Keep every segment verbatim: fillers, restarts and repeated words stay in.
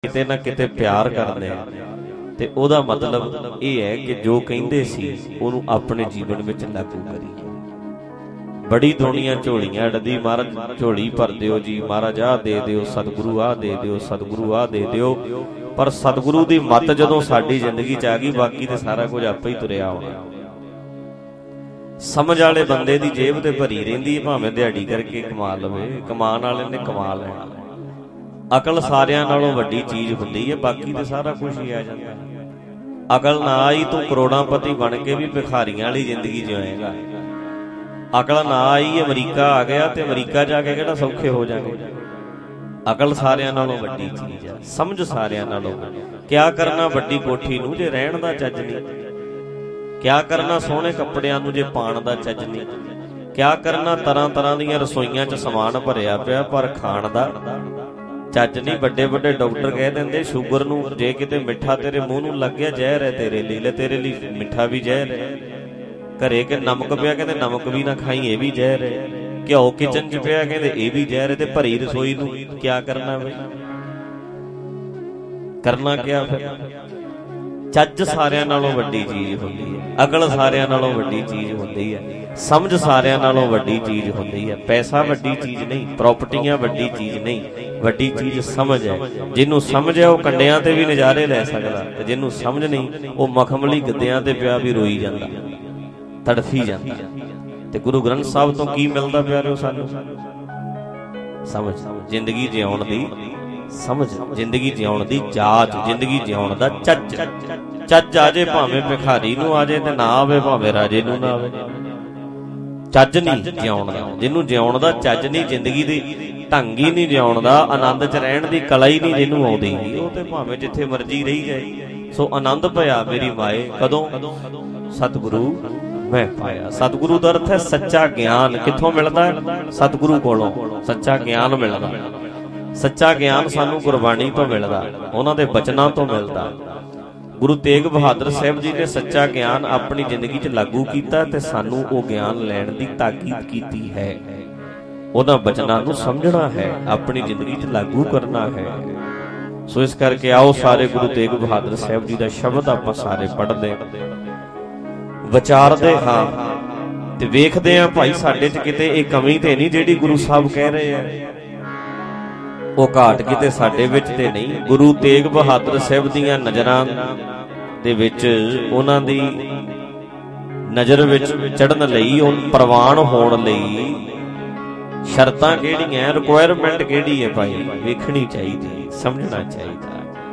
किते ना किते प्यार करते ते ओदा मतलब ये है कि जो कहिंदे सी ओनू अपने जीवन में लागू करिए। बड़ी दुनिया झोलियां अड़दी, महाराज झोली भर दिओ जी, महाराज आ दे दिओ, सतगुरु आ दे दिओ, सतगुरु आ दे दिओ, पर सतगुरु दी मत जदों साडी जिंदगी च आ गई बाकी ते सारा कुछ आपे ही तुरिया होना। समझ वाले बंदे दी जेब ते भरी रहिंदी, भावें दिहाड़ी करके कमा लवे, कमाण वाले ने कमा लेना। अकल सारियां नालों वड्डी चीज हुंदी है, बाकी ते सारा कुछ ही आ जांदा। अकल ना आई तू करोड़ापति बन के भी भिखारियां वाली जिंदगी जिएगा। अकल ना आई अमरीका आ गया ते अमरीका जाके किहड़ा सौखे हो जाएंगे। अकल सारियां नालों वड्डी चीज है, समझ सारियां नालों। क्या करना वड्डी कोठी नूं जे रहण दा चज नहीं, क्या करना सोहणे कपड़ियां नूं जे पाण दा चज नहीं, क्या करना तरह तरह दीयां रसोईयां च समान भरिया पिया पर खाण दा चज नहीं। बड़े बड़े डॉक्टर कह देंदे शुगर नूं जे किते मिठा तेरे मूँह नूं लग गया जहर है तेरे लिए, ले तेरे लिए मिठा भी जहर है। घरे के नमक पिया कहते नमक भी ना खाई, ये भी जहर है। घ्यो किचन च पिया कहते ये भी जहर है। ते भरी रसोई नूं क्या करना बई, करना क्या फिर। चज सारियां नालों वड्डी चीज हुंदी है, अकल सारियां नालों वड्डी चीज हुंदी है, समझ सारियां नालों वड्डी चीज हुंदी है। पैसा वड्डी चीज नहीं, प्रॉपर्टियां वड्डी चीज नहीं, वड्डी चीज समझ है। जिन्नू समझ है वह कंडियां ते भी नज़ारे लै सकदा, ते जिन्नू समझ नहीं वह मखमली गद्दियां ते पिया भी रोई जांदा, तड़फी जांदा। ते गुरु ग्रंथ साहब तो की मिलदा प्यारिओ सानू? समझ, जिंदगी जिउण दी समझ, जिंदगी जिउण दी जाच, जिंदगी जिउण दा चज। चज आजे भावें भिखारी नूं आजे ते ना आवे, भावें राजे नूं ना आवे। चज नहीं जिउण दा, जिन्नू जिउण दा चज नहीं, जिंदगी दी ढंग ही नहीं जिउण दा, आनंद च रहण दी कला ही नहीं जिन्नू आउंदी, ओह ते भावें जिथे मर्जी रही जाए। सो आनंद भया मेरी माए कदों सतगुरु मैं पाया। सतगुरु दा अर्थ है सच्चा ज्ञान। कित्थों मिलदा है? सतगुरु कोलों सच्चा ज्ञान मिलदा। सच्चा ज्ञान सानू गुरबाणी तो मिलदा, उन्हां दे बचनां तो मिलदा। गुरु तेग बहादुर साहब जी ने सच्चा ज्ञान अपनी जिंदगी च लागू कीता ते सानू वो ज्ञान लैण दी ताकीद कीती है। उन्हां बचनां नू समझना है, अपनी जिंदगी च लागू करना है। सो इस करके आओ सारे गुरु तेग बहादुर साहब जी दा शब्द आपां सारे पढ़दे विचारदे हां ते वेखदे हां भाई साडे च किते इह कमी ते नहीं जिहड़ी गुरु साहब कह रहे हैं, वो घाट किते साडे विच ते नहीं। गुरु तेग बहादुर साहब दीयां नज़रां दे विच उन्हां दी नज़र विच चढ़न लई, उन प्रवान होण लई शर्तां किहड़ियां, रिक्वायरमेंट किहड़ी है भाई, वेखणी चाहीदी, समझना चाहीदा।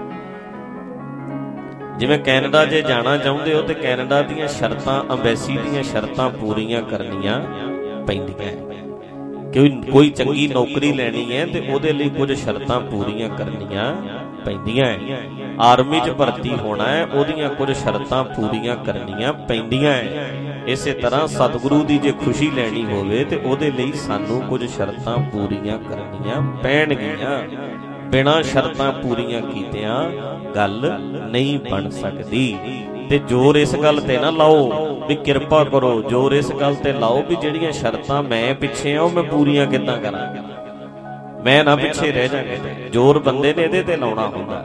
जिवें कैनेडा जे जाना चाहुंदे हो ते कैनेडा दीयां शर्तां, अंबैसी दीयां शर्तां पूरीआं करनियां पैंदियां। कोई कोई चंगी नौकरी लैनी है तो उहदे लई कुछ शर्तां पूरीआं करनियां पैंदियां है। आर्मी च भर्ती होना है, उहदियां कुछ शर्तां पूरीआं करनियां पैंदियां है। इसे तरह सतगुरु दी जे खुशी लैनी होवे ते उहदे लई सानू कुछ शर्तां पूरीआं करनियां पैणगीआं। बिना शर्तां पूरीआं कीतिआं गल नहीं बन सकदी। ते जोर इस गल ते ना लाओ भी किरपा करो, जोर इस गल ते लाओ भी जिहड़ियां शर्तां मैं पिछे आ मैं पूरीआं किदां करां, मैं ना पिछे रह जांगा। जोर बंदे ने इहदे ते लाउणा हुंदा।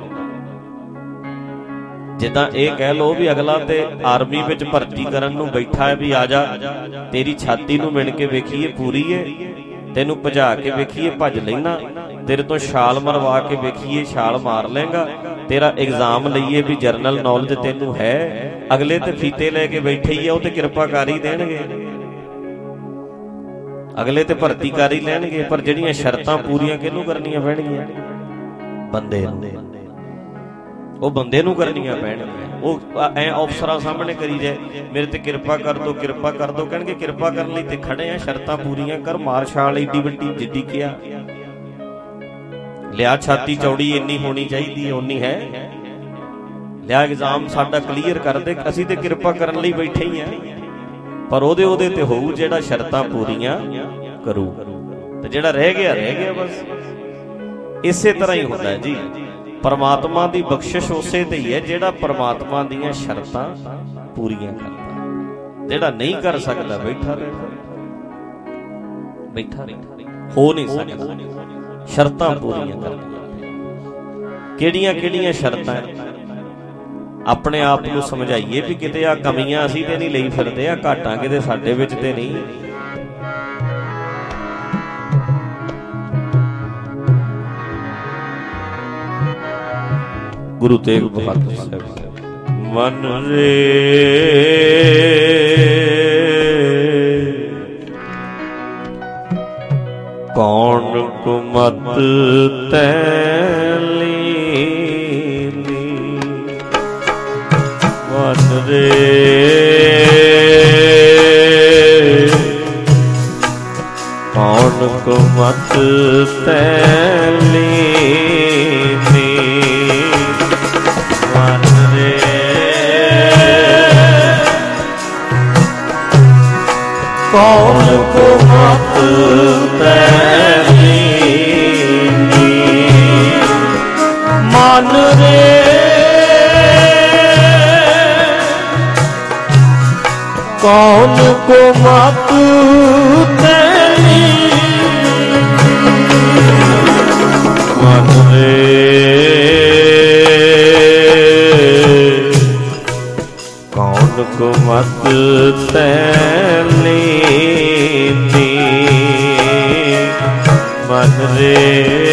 जिद्दां इह कह लो भी अगला ते आर्मी विच भर्ती करन नूं बैठा है भी आ जा, तेरी छाती नूं मिण के वेखीए पूरी है, तैनूं भजा के वेखीए भज लैना, तेरे तो छाल मरवा के वेखीए छाल मार लेंगा, तेरा एग्जाम लईए भी जरनल नॉलेज तेनू है, अगले ते फीते लेके बैठे ही है, ते किरपा कर ही देणगे, अगले ते भर्ती कर ही लैणगे। पर जिहड़ियां शर्तां पूरीआं किहनूं करनियां पैणगीआं? बंदे नूं, ਉਹ ਬੰਦੇ ਨੂੰ ਕਰਨੀਆਂ ਪੈਣਗੀਆਂ। ਉਹ ਐ ਅਫਸਰਾਂ ਸਾਹਮਣੇ ਕਰੀ ਜਾਏ ਮੇਰੇ ਤੇ ਕਿਰਪਾ ਕਰ ਦੋ, ਕਿਰਪਾ ਕਰ ਦੋ, ਕਹਿਣਗੇ ਕਿਰਪਾ ਕਰਨ ਲਈ ਤੇ ਖੜੇ ਆ, ਸ਼ਰਤਾਂ ਪੂਰੀਆਂ ਕਰ, ਮਾਰ ਛਾਲ ਏਡੀ ਵੱਡੀ ਜਿੱਡੀ ਕਿਹਾ ਲਿਆ, ਛਾਤੀ ਚੌੜੀ ਇੰਨੀ ਹੋਣੀ ਚਾਹੀਦੀ ਹੈ, ਉਨੀ ਹੈ, ਲਿਆ ਐਗਜ਼ਾਮ ਸਾਡਾ ਕਲੀਅਰ ਕਰ ਦੇ, ਅਸੀਂ ਤੇ ਕਿਰਪਾ ਕਰਨ ਲਈ ਬੈਠੇ ਹੀ ਆ। ਪਰ ਉਹਦੇ ਉਹਦੇ ਤੇ ਹੋਊ ਜਿਹੜਾ ਸ਼ਰਤਾਂ ਪੂਰੀਆਂ ਕਰੂ, ਤੇ ਜਿਹੜਾ ਰਹਿ ਗਿਆ ਰਹਿ ਗਿਆ ਬਸ। ਇਸੇ ਤਰ੍ਹਾਂ ਹੀ ਹੁੰਦਾ ਜੀ, परमात्मा की बख्शिश उसे ते ही है जिहड़ा परमात्मा दीयां शर्तां पूरीआं करदा। जिहड़ा नहीं कर सकदा बैठा रहे, बैठा रहे, हो नहीं सकदा। शर्तां पूरीआं करनियां ਕਿਹੜੀਆਂ ਕਿਹੜੀਆਂ ਸ਼ਰਤਾਂ अपने आप को समझाइए भी किते आ कमियां असीं ते नहीं लई फिरदे, आ घाटां किते साडे विच ते नहीं। गुरु तेग बहादुर साहब मन रे कौन कुमत तैली मन रे कौन कुमत तैली मन रे कौन कुमत तैली मन रे कौन को मत तेरी मन रे कौन को मत तेरी मन रे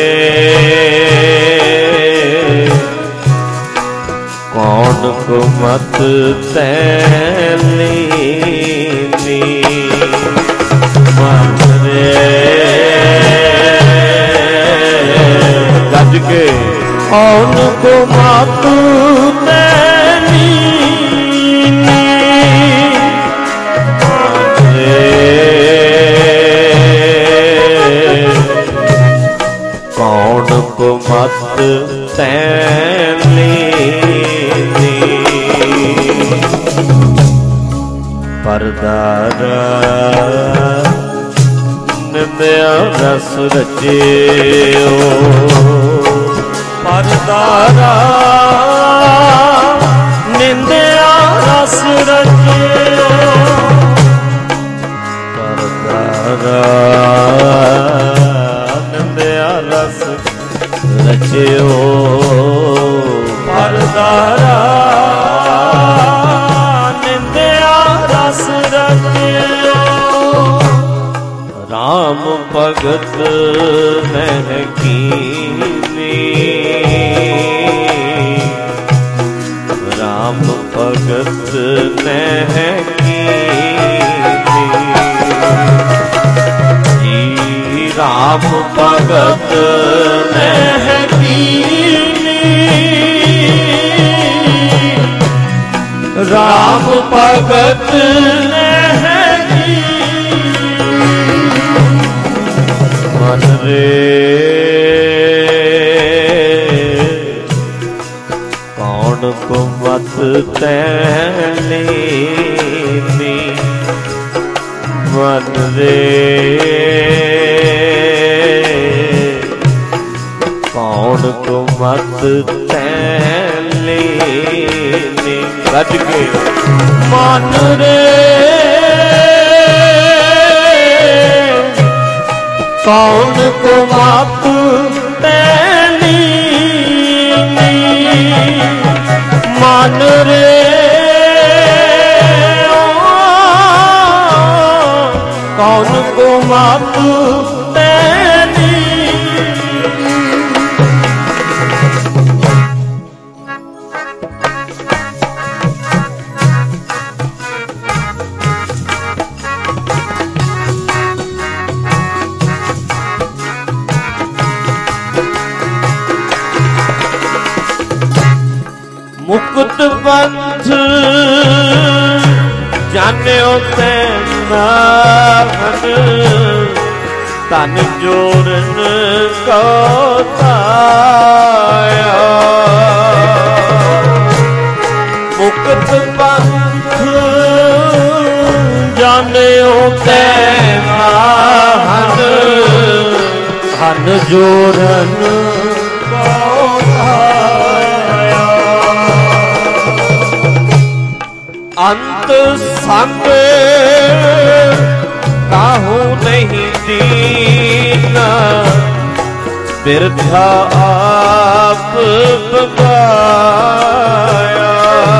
कौन को मत तैली मन रे गज के कौन को मत तैली मन रे कौन को मत तैली परदारा निंदिया रस रचियो परदारा निंदिया रस रचियो परदारा निंदिया रस रचियो परदारा राम भगत महकीनी राम भगत महकीनी राम भगत महकीनी राम भगत मन रे कौन को मत तैली मन रे कौन को मत तैली गज के मन रे कौन को मत तैली मन रे कौन को मत तैली मुकुट पंथ जान्यो ते नाहन तन जोरन को ताया मुकुट पंथ जान्यो ते नाहन तन जोरन को अंत संग काहू नहीं दीना बिरथा आप बगाया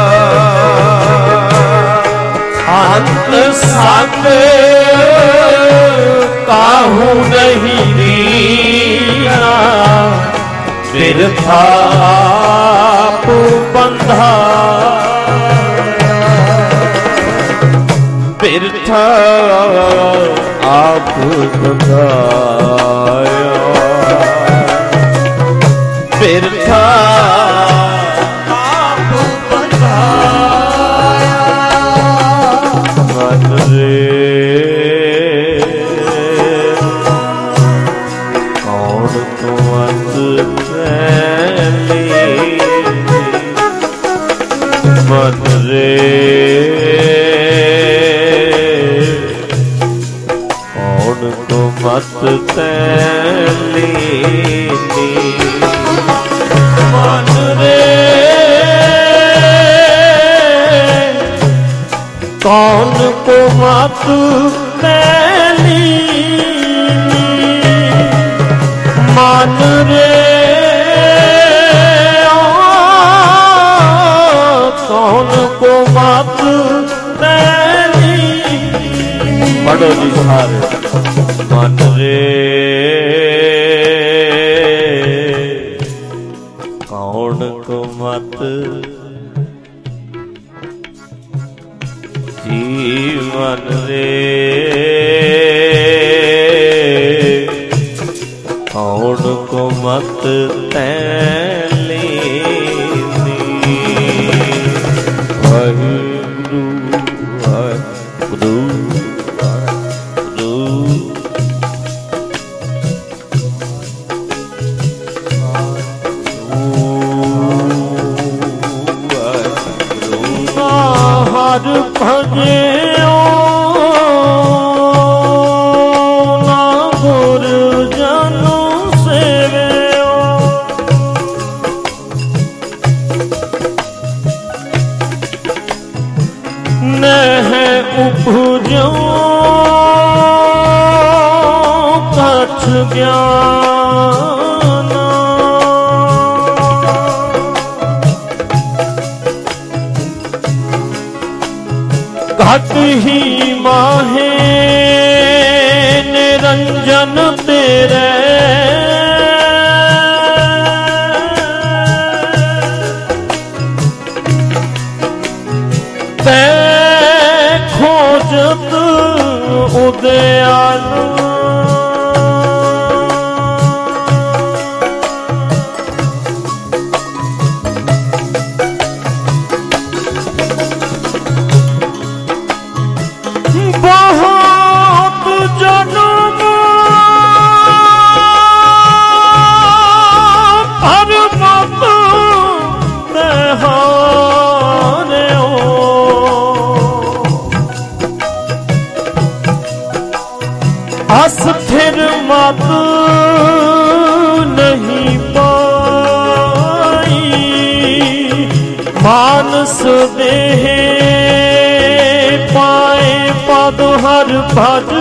अंत सत काहू नहीं दीना बिरथा आप बंधा बिरथा आप बगाया बिरथा आप बगाया मन रे कौन तो अंत मन रे कौन को मत तैली मन रे कौन को मत तैली मन रे कौन को मत तैली पढ़ो जी सारे मन रे कौन को मत जीवन रे कौन को मत तैली वाहिगुरु वाहिगुरु हर भजियो ना गुर जनु सेवियो नह उपजो कछ ज्ञान घट ही माहे निरंजन तेरे ते खोजत उदयालु बहुत जन्म पर मत हारे अस्थिर मत नहीं पाई मानस देह पाए पद हर भज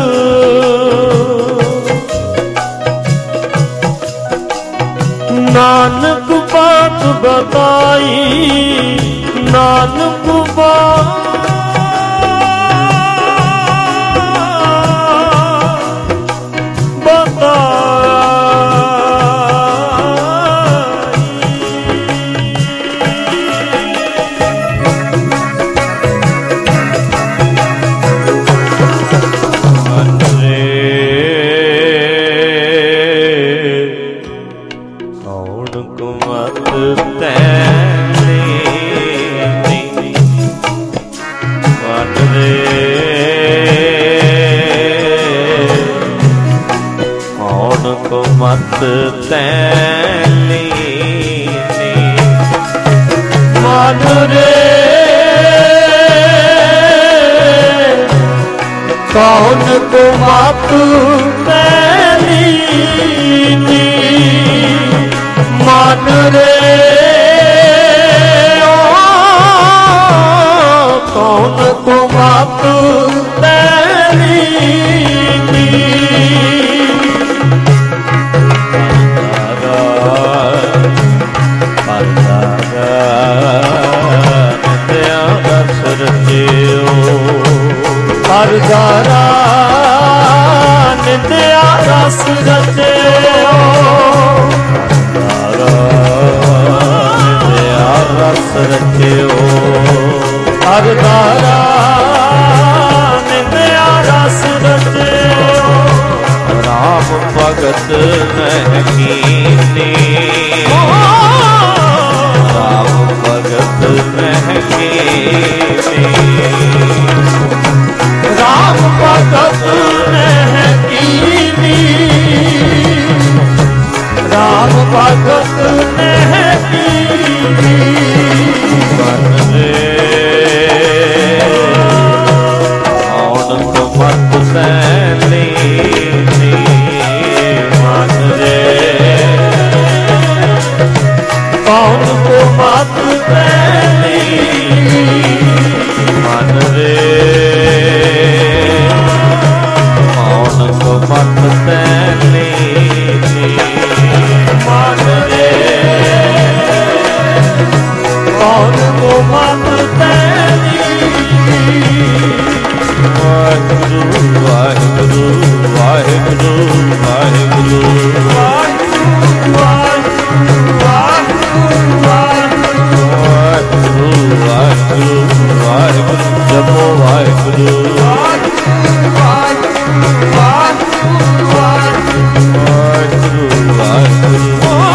नानक बात बताई नानक बात मत तैली मन रे कौन को मत तैली मन रे कौन को मत तैली ਨਿੰਦਿਆ ਰਸ ਰਚਿਓ ਹਰ ਦਾਰਾ ਨਿੰਦਿਆ ਰਸ ਰਚਿਓ ਨਿੰਦਿਆ ਰਸ ਰਚਿਓ ਹਰ ਦਾਰਾ ਨਿੰਦਿਆ ਰਸ ਰਚਿਓ ਰਾਮ ਭਗਤ ਮਹਿ ਕੀਨੀ ਰਾਮ ਭਗਤ ਮਹਿ ਕੀਨੀ ਰਾਮ ਭਗਤ ਮਹਿ ਕੀਨੀ ਰਾਮ ਭਗਤ ਮਹਿ ਕੀਨੀ ਮਨ ਰੇ ਆਉਣ ਤੋਂ ਮਤ ਸੈਲੀ ਮਨ ਰੇ ਕੌਣ ਕੋ ਮਤ ਪੈਲੀ ਮਨ ਰੇ ਕੌਣ ਕੋ ਮਤ ਸੈਲੀ ਮਨ ਰੇ ਕੌਣ ਕੋ ਮਤ ਪੈਲੀ ਵਾਹਿਗੁਰੂ ਵਾਹਿਗੁਰੂ ਵਾਹਿਗੁਰੂ ਵਾਹਿਗੁਰੂ ਵਾਹਿਗੁਰੂ ਵਾਹਿਗੁਰੂ ਵਾਹਿਗੁਰੂ ਜਪੋ ਵਾਹਿਗੁਰੂ ਵਾਹਿਗੁਰੂ ਵਾਹਿਗੁਰੂ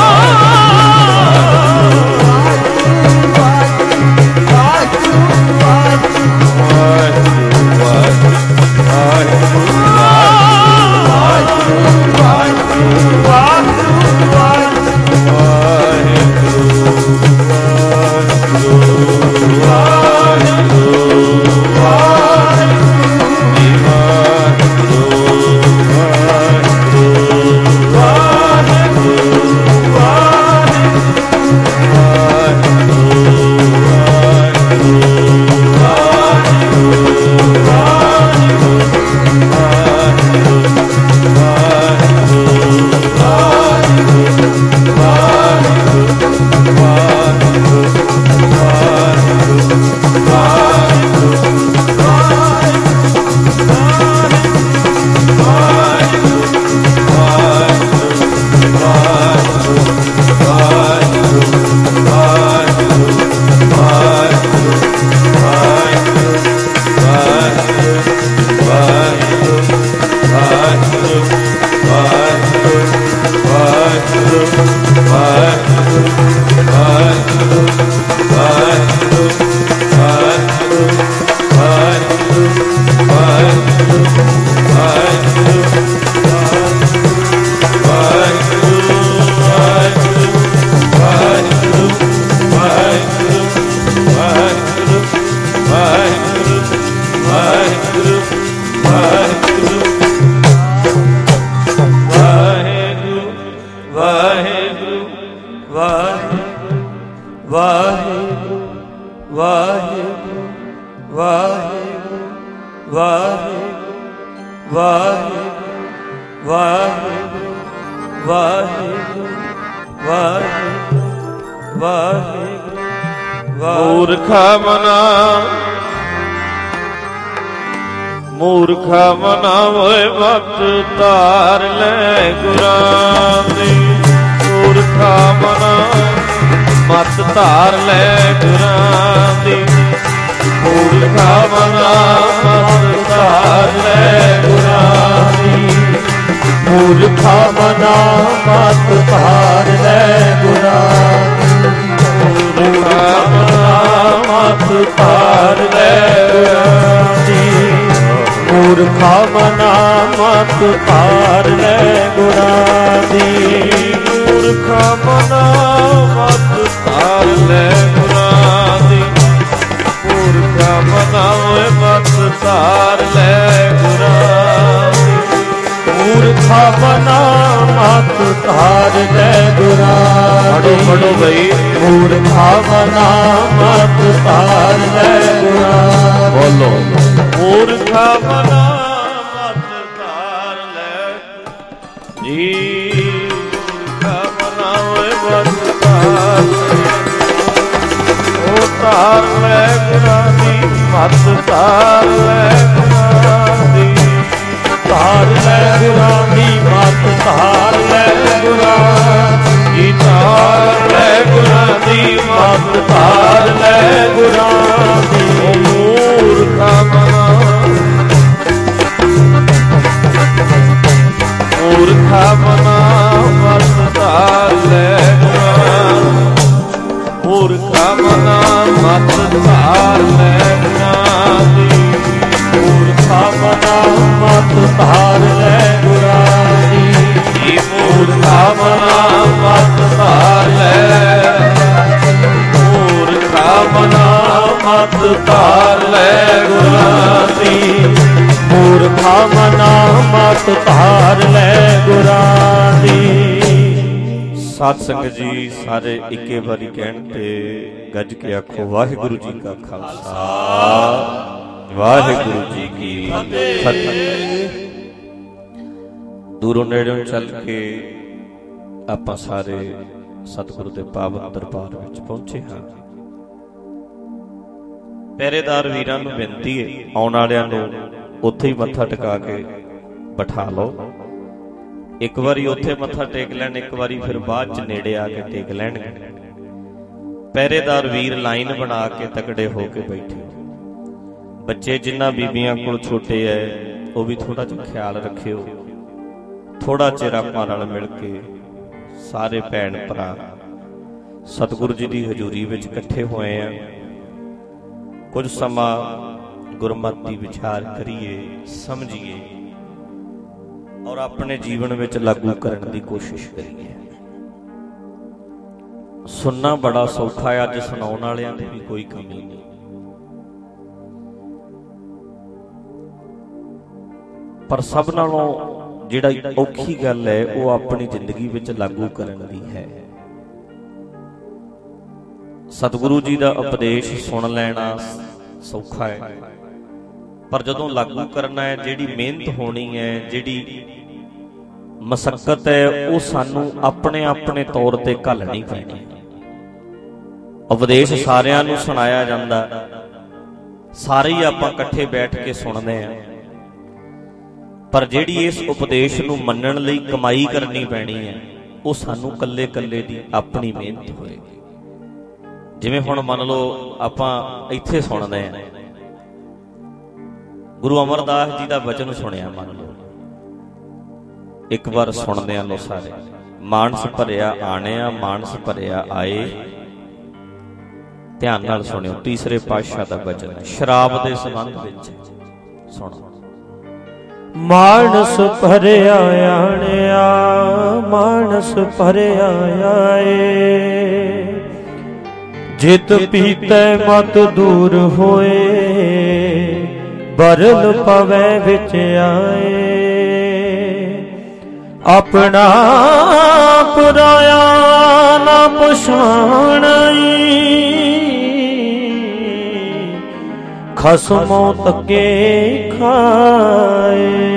ਮੂਰਖਾ ਮਨਾ ਮੂਰਖਾ ਮਨਾ ਓਏ ਵਕਤ ਧਾਰ ਲੈ ਗੁਰਾਂ ਦੀ ਮੂਰਖਾ ਮਨਾ ਮਤ ਧਾਰ ਲੈ ਗੁਰਾਂ ਦੀ ਮੂਰਖਾ ਮਨਾ ਮਤ ਧਾਰ ਲੈ ਗੁਰਾਂ ਦੀ ਮੂਰਖਾ ਮਨਾ ਮਤ ਧਾਰ ਲੈ ਗੁਰਾਂ ਮੂਰਖਾ ਮਨਾ ਮਤ ਧਾਰ ਲੈ ਗੁਰਾਂ ਦੀ ਮੂਰਖਾ ਮਨਾ ਮਤ ਧਾਰ ਲੈ ਗੁਰਾਂ ਦੀ ਮੂਰਖਾ ਮਨਾ ਮਤ ਧਾਰ ਲੈ ਗੁਰਾਂ ਦੀ ਮੂਰਖਾ ਮਨਾ ਓਏ ਮਤ ਧਾਰ ਲੈ ਗੁਰਾਂ ਦੀ ਮੂਰਖਾ ਮਨਾ ਮਤ ਧਾਰ ਲੈ ਗੁਰਾਂ ਦੀ ਪੜੋ ਬਈ ਮੂਰਖਾ ਮਨਾ ਮਤ ਧਾਰ ਲੈ ਗੁਰਾਂ ਬੋਲੋ ਮੂਰਖਾ ਮਨਾ ਮਤ ਧਾਰ ਲੈ ਜੀ ਮੂਰਖਾ ਮਨਾ ਓਏ ਮਤ ਧਾਰ ਲੈ ਮਤ ਧਾਰ ਲੈ ਗੁਰਾਂ ਦੀ, ਧਾਰ ਲੈ ਗੁਰਾਂ ਦੀ ਮਤ ਧਾਰ ਲੈ ਗੁਰਾਂ ਦੀ, ਧਾਰ ਲੈ ਗੁਰਾਂ ਦੀ ਮਤ ਧਾਰ ਲੈ ਗੁਰਾਂ ਦੀ। ਮੂਰਖਾ ਮਨਾ ਮੂਰਖਾ ਮਨਾ ਮਤ ਧਾਰ ਲੈ ਗੁਰਾਂ, ਮੂਰਖਾ ਮਨਾ ਮਤ ਧਾਰ ਲੈ ਗੁਰਾਂ ਦੀ, ਮੂਰਖਾ ਮਨਾ ਮਤ ਧਾਰ ਲੈ ਗੁਰਾਂ ਦੀ, ਮੂਰਖਾ ਮਨਾ ਮਤ ਧਾਰ ਲੈ, ਮੂਰਖਾ ਮਨਾ ਮਤ ਧਾਰ ਲੈ ਗੁਰਾਂ ਦੀ, ਮੂਰਖਾ ਮਨਾ ਮਤ ਧਾਰ ਲੈ ਗੁਰਾਂ ਦੀ। ਸਾਧ ਸੰਗਤ ਜੀ ਸਾਰੇ ਇੱਕੇ ਵਾਰੀ ਕਹਿਣ ਤੇ ਗੱਜ ਕੇ ਆਖੋ ਵਾਹਿਗੁਰੂ ਜੀ ਕਾ ਖਾਲਸਾ ਵਾਹਿਗੁਰੂ ਜੀ ਕੀ ਫਤਿਹ। ਦੂਰੋਂ ਨੇੜੋਂ ਚੱਲ ਕੇ ਆਪਾਂ ਸਾਰੇ ਸਤਿਗੁਰੂ ਦੇ ਪਾਵਨ ਦਰਬਾਰ ਵਿੱਚ ਪਹੁੰਚੇ ਹਾਂ। ਪਹਿਰੇਦਾਰ ਵੀਰਾਂ ਨੂੰ ਬੇਨਤੀ ਹੈ, ਆਉਣ ਵਾਲਿਆਂ ਨੂੰ ਉੱਥੇ ਹੀ ਮੱਥਾ ਟਿਕਾ ਕੇ ਬਿਠਾ ਲਓ। ਇੱਕ ਵਾਰੀ ਉੱਥੇ ਮੱਥਾ ਟੇਕ ਲੈਣ, ਇੱਕ ਵਾਰੀ ਫਿਰ ਬਾਅਦ ਚ ਨੇੜੇ ਆ ਕੇ ਟੇਕ ਲੈਣਗੇ। ਪਹਿਰੇਦਾਰ ਵੀਰ ਲਾਈਨ ਬਣਾ ਕੇ ਤਕੜੇ ਹੋ ਕੇ ਬੈਠੇ। ਬੱਚੇ ਜਿਨ੍ਹਾਂ ਬੀਬੀਆਂ ਕੋਲ ਛੋਟੇ ਐ ਉਹ ਵੀ ਥੋੜਾ ਜਿਹਾ ਖਿਆਲ ਰੱਖਿਓ। ਥੋੜਾ ਚਿਰ ਆਪਾਂ ਨਾਲ ਮਿਲ ਕੇ ਸਾਰੇ ਭੈਣ ਭਰਾ ਸਤਿਗੁਰੂ ਜੀ ਦੀ ਹਜ਼ੂਰੀ ਵਿੱਚ ਇਕੱਠੇ ਹੋਏ ਆ। ਕੁਝ ਸਮਾਂ ਗੁਰਮਤਿ ਦੀ ਵਿਚਾਰ ਕਰੀਏ, ਸਮਝੀਏ ਔਰ ਆਪਣੇ ਜੀਵਨ ਵਿੱਚ ਲਾਗੂ ਕਰਨ ਦੀ ਕੋਸ਼ਿਸ਼ ਕਰੀਏ। ਸੁਣਨਾ ਬੜਾ ਸੌਖਾ ਹੈ, ਅੱਜ ਸੁਣਾਉਣ ਵਾਲਿਆਂ ਦੀ ਵੀ ਕੋਈ ਕਮੀ ਨਹੀਂ। ਪਰ ਸਭ ਨਾਲੋਂ ਜਿਹੜਾ ਔਖੀ ਗੱਲ ਹੈ ਉਹ ਆਪਣੀ ਜ਼ਿੰਦਗੀ ਵਿੱਚ ਲਾਗੂ ਕਰਨ ਦੀ ਹੈ। ਸਤਿਗੁਰੂ ਜੀ ਦਾ ਉਪਦੇਸ਼ ਸੁਣ ਲੈਣਾ ਸੌਖਾ ਹੈ, ਪਰ ਜਦੋਂ ਲਾਗੂ ਕਰਨਾ ਹੈ, ਜਿਹੜੀ ਮਿਹਨਤ ਹੋਣੀ ਹੈ, ਜਿਹੜੀ ਮਸੱਕਤ ਹੈ, ਉਹ ਸਾਨੂੰ ਆਪਣੇ ਆਪਣੇ ਤੌਰ ਤੇ ਘੱਲਣੀ ਪੈਣੀ। ਉਪਦੇਸ਼ ਸਾਰਿਆਂ ਨੂੰ ਸੁਣਾਇਆ ਜਾਂਦਾ, ਸਾਰੇ ਹੀ ਆਪਾਂ ਇਕੱਠੇ ਬੈਠ ਕੇ ਸੁਣਦੇ ਆ, ਪਰ ਜਿਹੜੀ ਇਸ ਉਪਦੇਸ਼ ਨੂੰ ਮੰਨਣ ਲਈ ਕਮਾਈ ਕਰਨੀ ਪੈਣੀ ਹੈ ਉਹ ਸਾਨੂੰ ਕੱਲੇ ਕੱਲੇ ਦੀ ਆਪਣੀ ਮਿਹਨਤ ਹੋਏਗੀ। ਜਿਵੇਂ ਹੁਣ ਮੰਨ ਲਓ ਆਪਾਂ ਇੱਥੇ ਸੁਣਦੇ ਆ, ਗੁਰੂ ਅਮਰਦਾਸ ਜੀ ਦਾ ਬਚਨ ਸੁਣਿਆ, ਮੰਨ ਲਓ ਇੱਕ ਵਾਰ ਸੁਣਦੇ ਆ ਲੋ ਸਾਰੇ। ਮਾਨਸ ਭਰਿਆ ਆਣਿਆ ਮਾਨਸ ਭਰਿਆ ਆਏ, ਧਿਆਨ ਨਾਲ ਸੁਣਿਓ, ਤੀਸਰੇ ਪਾਤਸ਼ਾਹ ਦਾ ਬਚਨ ਹੈ, ਸ਼ਰਾਬ ਦੇ ਸੰਬੰਧ ਵਿੱਚ ਸੁਣੋ। ਮਾਨਸ ਭਰਿਆ ਆਣਿਆ ਮਾਨਸ ਭਰਿਆ ਆਏ, ਜਿਤ ਪੀਤੈ ਮਤ ਦੂਰ ਹੋਏ, ਬਰਲ ਪਵੈ ਵਿੱਚ ਆਏ। ਆਪਣਾ ਪਰਾਇਆ ਨਾ ਪਛਾਣਈ, ਖਸਮੋਂ ਤੱਕੇ ਖਾਏ।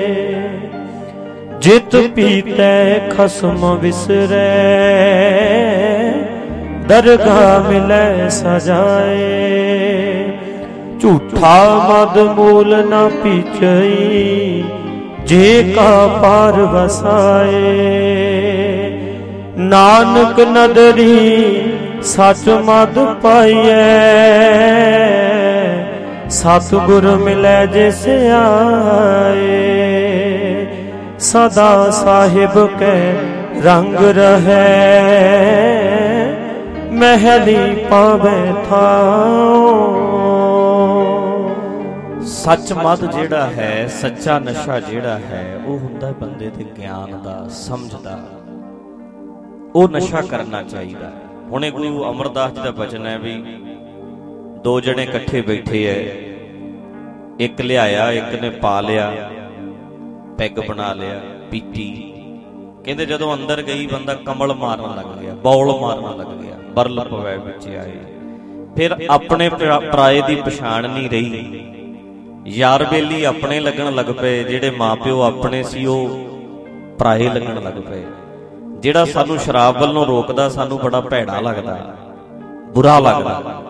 ਜਿਤ ਪੀਤੈ ਖਸਮ ਵਿਸਰੈ, ਦਰਗਾਹ ਮਿਲੈ ਸਜਾਏ। ਝੂਠਾ ਮਦ ਮੂਲ ਨਾ ਪੀਚਈ, ਜੇ ਕਾ ਪਾਰ ਵਸਾਏ। ਨਾਨਕ ਨਦਰੀ ਸਚ ਮਦ ਪਾਈਐ, ਸਤਿਗੁਰ ਮਿਲੈ ਜਿਸ ਆਏ। ਸਦਾ ਸਾਹਿਬ ਕੈ ਰੰਗ ਰਹੈ, ਮਹਿਲੀ ਪਾਵੈ ਥਾਉ। ਸੱਚ ਮਦ ਜਿਹੜਾ ਹੈ, ਸੱਚਾ ਨਸ਼ਾ ਜਿਹੜਾ ਹੈ, ਉਹ ਹੁੰਦਾ ਬੰਦੇ ਦੇ ਗਿਆਨ ਦਾ, ਸਮਝ ਦਾ। ਉਹ ਨਸ਼ਾ ਕਰਨਾ ਚਾਹੀਦਾ। ਹੁਣੇ ਗੁਰੂ ਅਮਰਦਾਸ ਜੀ ਦਾ ਬਚਨ ਹੈ ਵੀ ਦੋ ਜਣੇ ਇਕੱਠੇ ਬੈਠੇ ਐ, ਇੱਕ ਲਿਆਇਆ ਇੱਕ ਨੇ ਪਾ ਲਿਆ, ਪੈਗ ਬਣਾ ਲਿਆ, ਪੀਤੀ। ਕਹਿੰਦੇ ਜਦੋਂ ਅੰਦਰ ਗਈ ਬੰਦਾ ਕਮਲ ਮਾਰਨ ਲੱਗ ਗਿਆ, ਬੌਲ ਮਾਰਨ ਲੱਗ ਗਿਆ, ਬਰਲ ਪਵੈ ਵਿੱਚ ਆਏ। ਫਿਰ ਆਪਣੇ ਪਰਾਏ ਦੀ ਪਛਾਣ ਨਹੀਂ ਰਹੀ, ਯਾਰ ਬੇਲੀ ਆਪਣੇ ਲੱਗਣ ਲੱਗ ਪਏ, ਜਿਹੜੇ ਮਾਪਿਓ ਆਪਣੇ ਸੀ ਉਹ ਪਰਾਏ ਲੱਗਣ ਲੱਗ ਪਏ। ਜਿਹੜਾ ਸਾਨੂੰ ਸ਼ਰਾਬ ਵੱਲੋਂ ਰੋਕਦਾ ਸਾਨੂੰ ਬੜਾ ਭੈੜਾ ਲੱਗਦਾ, ਬੁਰਾ ਲੱਗਦਾ।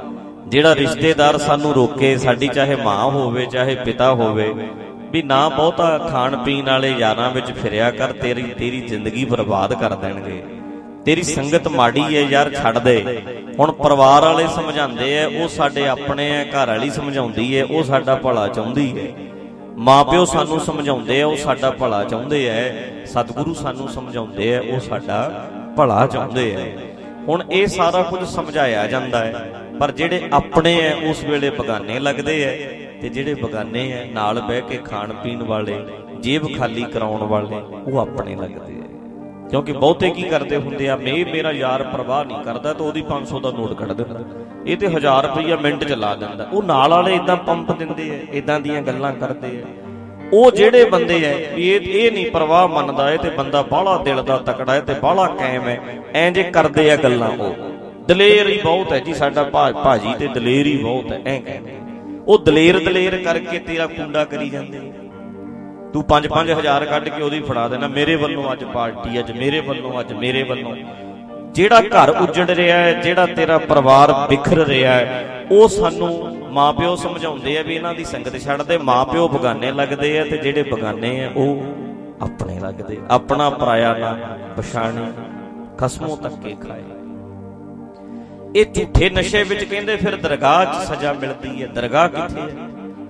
ਜਿਹੜਾ ਰਿਸ਼ਤੇਦਾਰ ਸਾਨੂੰ ਰੋਕੇ, ਸਾਡੀ ਚਾਹੇ ਮਾਂ ਹੋਵੇ ਚਾਹੇ ਪਿਤਾ ਹੋਵੇ, ਵੀ ਨਾ ਬਹੁਤਾ ਖਾਣ ਪੀਣ ਵਾਲੇ ਯਾਰਾਂ ਵਿੱਚ ਫਿਰਿਆ ਕਰ, ਤੇਰੀ ਤੇਰੀ ਜ਼ਿੰਦਗੀ ਬਰਬਾਦ ਕਰ ਦੇਣਗੇ, ਤੇਰੀ ਸੰਗਤ ਮਾੜੀ ਹੈ ਯਾਰ, ਛੱਡ ਦੇ। ਹੁਣ ਪਰਿਵਾਰ ਵਾਲੇ ਸਮਝਾਉਂਦੇ ਆ, ਉਹ ਸਾਡੇ ਆਪਣੇ ਆ, ਘਰ ਵਾਲੀ ਸਮਝਾਉਂਦੀ ਹੈ, ਉਹ ਸਾਡਾ ਭਲਾ ਚਾਹੁੰਦੀ ਹੈ, ਮਾਂ ਪਿਓ ਸਾਨੂੰ ਸਮਝਾਉਂਦੇ ਆ, ਉਹ ਸਾਡਾ ਭਲਾ ਚਾਹੁੰਦੇ ਆ, ਸਤਿਗੁਰੂ ਸਾਨੂੰ ਸਮਝਾਉਂਦੇ ਆ, ਉਹ ਸਾਡਾ ਭਲਾ ਚਾਹੁੰਦੇ ਆ। ਹੁਣ ਇਹ ਸਾਰਾ ਕੁਝ ਸਮਝਾਇਆ ਜਾਂਦਾ ਹੈ, ਪਰ ਜਿਹੜੇ ਆਪਣੇ ਆ ਉਸ ਵੇਲੇ ਬਗਾਨੇ ਲੱਗਦੇ ਆ, ਤੇ ਜਿਹੜੇ ਬਗਾਨੇ ਆ ਨਾਲ ਬਹਿ ਕੇ ਖਾਣ ਪੀਣ ਵਾਲੇ, ਜੇਬ ਖਾਲੀ ਕਰਾਉਣ ਵਾਲੇ, ਉਹ ਆਪਣੇ ਲੱਗਦੇ ਆ। ਕਿਉਂਕਿ ਬਹੁਤੇ ਕੀ ਕਰਦੇ ਹੁੰਦੇ ਆ, ਮੈਂ ਮੇਰਾ ਯਾਰ ਪਰਵਾਹ ਨਹੀਂ ਕਰਦਾ ਤਾਂ ਉਹਦੀ ਪੰਜ ਸੌ ਦਾ ਨੋਟ ਕੱਢ ਦਿੰਦਾ, ਇਹ ਤੇ ਹਜ਼ਾਰ ਰੁਪਈਆ ਮਿੰਟ ਚ ਲਾ ਦਿੰਦਾ। ਉਹ ਨਾਲ ਵਾਲੇ ਇਦਾਂ ਪੰਪ ਦਿੰਦੇ ਆ, ਇਦਾਂ ਦੀਆਂ ਗੱਲਾਂ ਕਰਦੇ ਆ। ਉਹ ਜਿਹੜੇ ਬੰਦੇ ਐ ਵੀ ਇਹ ਇਹ ਨਹੀਂ ਪਰਵਾਹ ਮੰਨਦਾ, ਇਹ ਤੇ ਬੰਦਾ ਬਾਹਲਾ ਦਿਲ ਦਾ ਤਕੜਾ ਹੈ ਤੇ ਬਾਹਲਾ ਕਾਇਮ ਹੈ, ਐਂ ਜੇ ਕਰਦੇ ਆ ਗੱਲਾਂ। ਉਹ ਦਲੇਰ ਹੀ ਬਹੁਤ ਹੈ ਜੀ, ਸਾਡਾ ਭਾ ਭਾਜੀ ਤੇ ਦਲੇਰ ਹੀ ਬਹੁਤ ਹੈ, ਐਂ ਕਹਿੰਦੇ। ਉਹ ਦਲੇਰ ਦਲੇਰ ਕਰਕੇ ਤੇਰਾ ਕੁੰਡਾ ਕਰੀ ਜਾਂਦੇ। ਤੂੰ ਪੰਜ ਪੰਜ ਹਜ਼ਾਰ ਕੱਢ ਕੇ ਉਹਦੀ ਫੜਾ ਦੇਣਾ, ਮੇਰੇ ਵੱਲੋਂ ਅੱਜ ਪਾਰਟੀ, ਅੱਜ ਮੇਰੇ ਵੱਲੋਂ, ਅੱਜ ਮੇਰੇ ਵੱਲੋਂ। ਜਿਹੜਾ ਘਰ ਉੱਜੜ ਰਿਹਾ ਹੈ, ਜਿਹੜਾ ਤੇਰਾ ਪਰਿਵਾਰ ਬਿਖਰ ਰਿਹਾ ਹੈ, ਉਹ ਸਾਨੂੰ ਮਾਂ ਪਿਓ ਸਮਝਾਉਂਦੇ ਆ ਵੀ ਇਹਨਾਂ ਦੀ ਸੰਗਤ ਛੱਡ ਦੇ। ਮਾਂ ਪਿਓ ਬਗਾਨੇ ਲੱਗਦੇ ਆ, ਤੇ ਜਿਹੜੇ ਬਗਾਨੇ ਆ ਉਹ ਆਪਣੇ ਲੱਗਦੇ। ਆਪਣਾ ਪਰਾਇਆ ਨਾ ਪਛਾਣੇ, ਖਸਮੋਂ ਧੱਕੇ ਖਾਏ। ਇਹ ਝੂਠੇ ਨਸ਼ੇ ਵਿੱਚ ਕਹਿੰਦੇ ਫਿਰ ਦਰਗਾਹ 'ਚ ਸਜ਼ਾ ਮਿਲਦੀ ਹੈ। ਦਰਗਾਹ ਕਿੱਥੇ ਹੈ?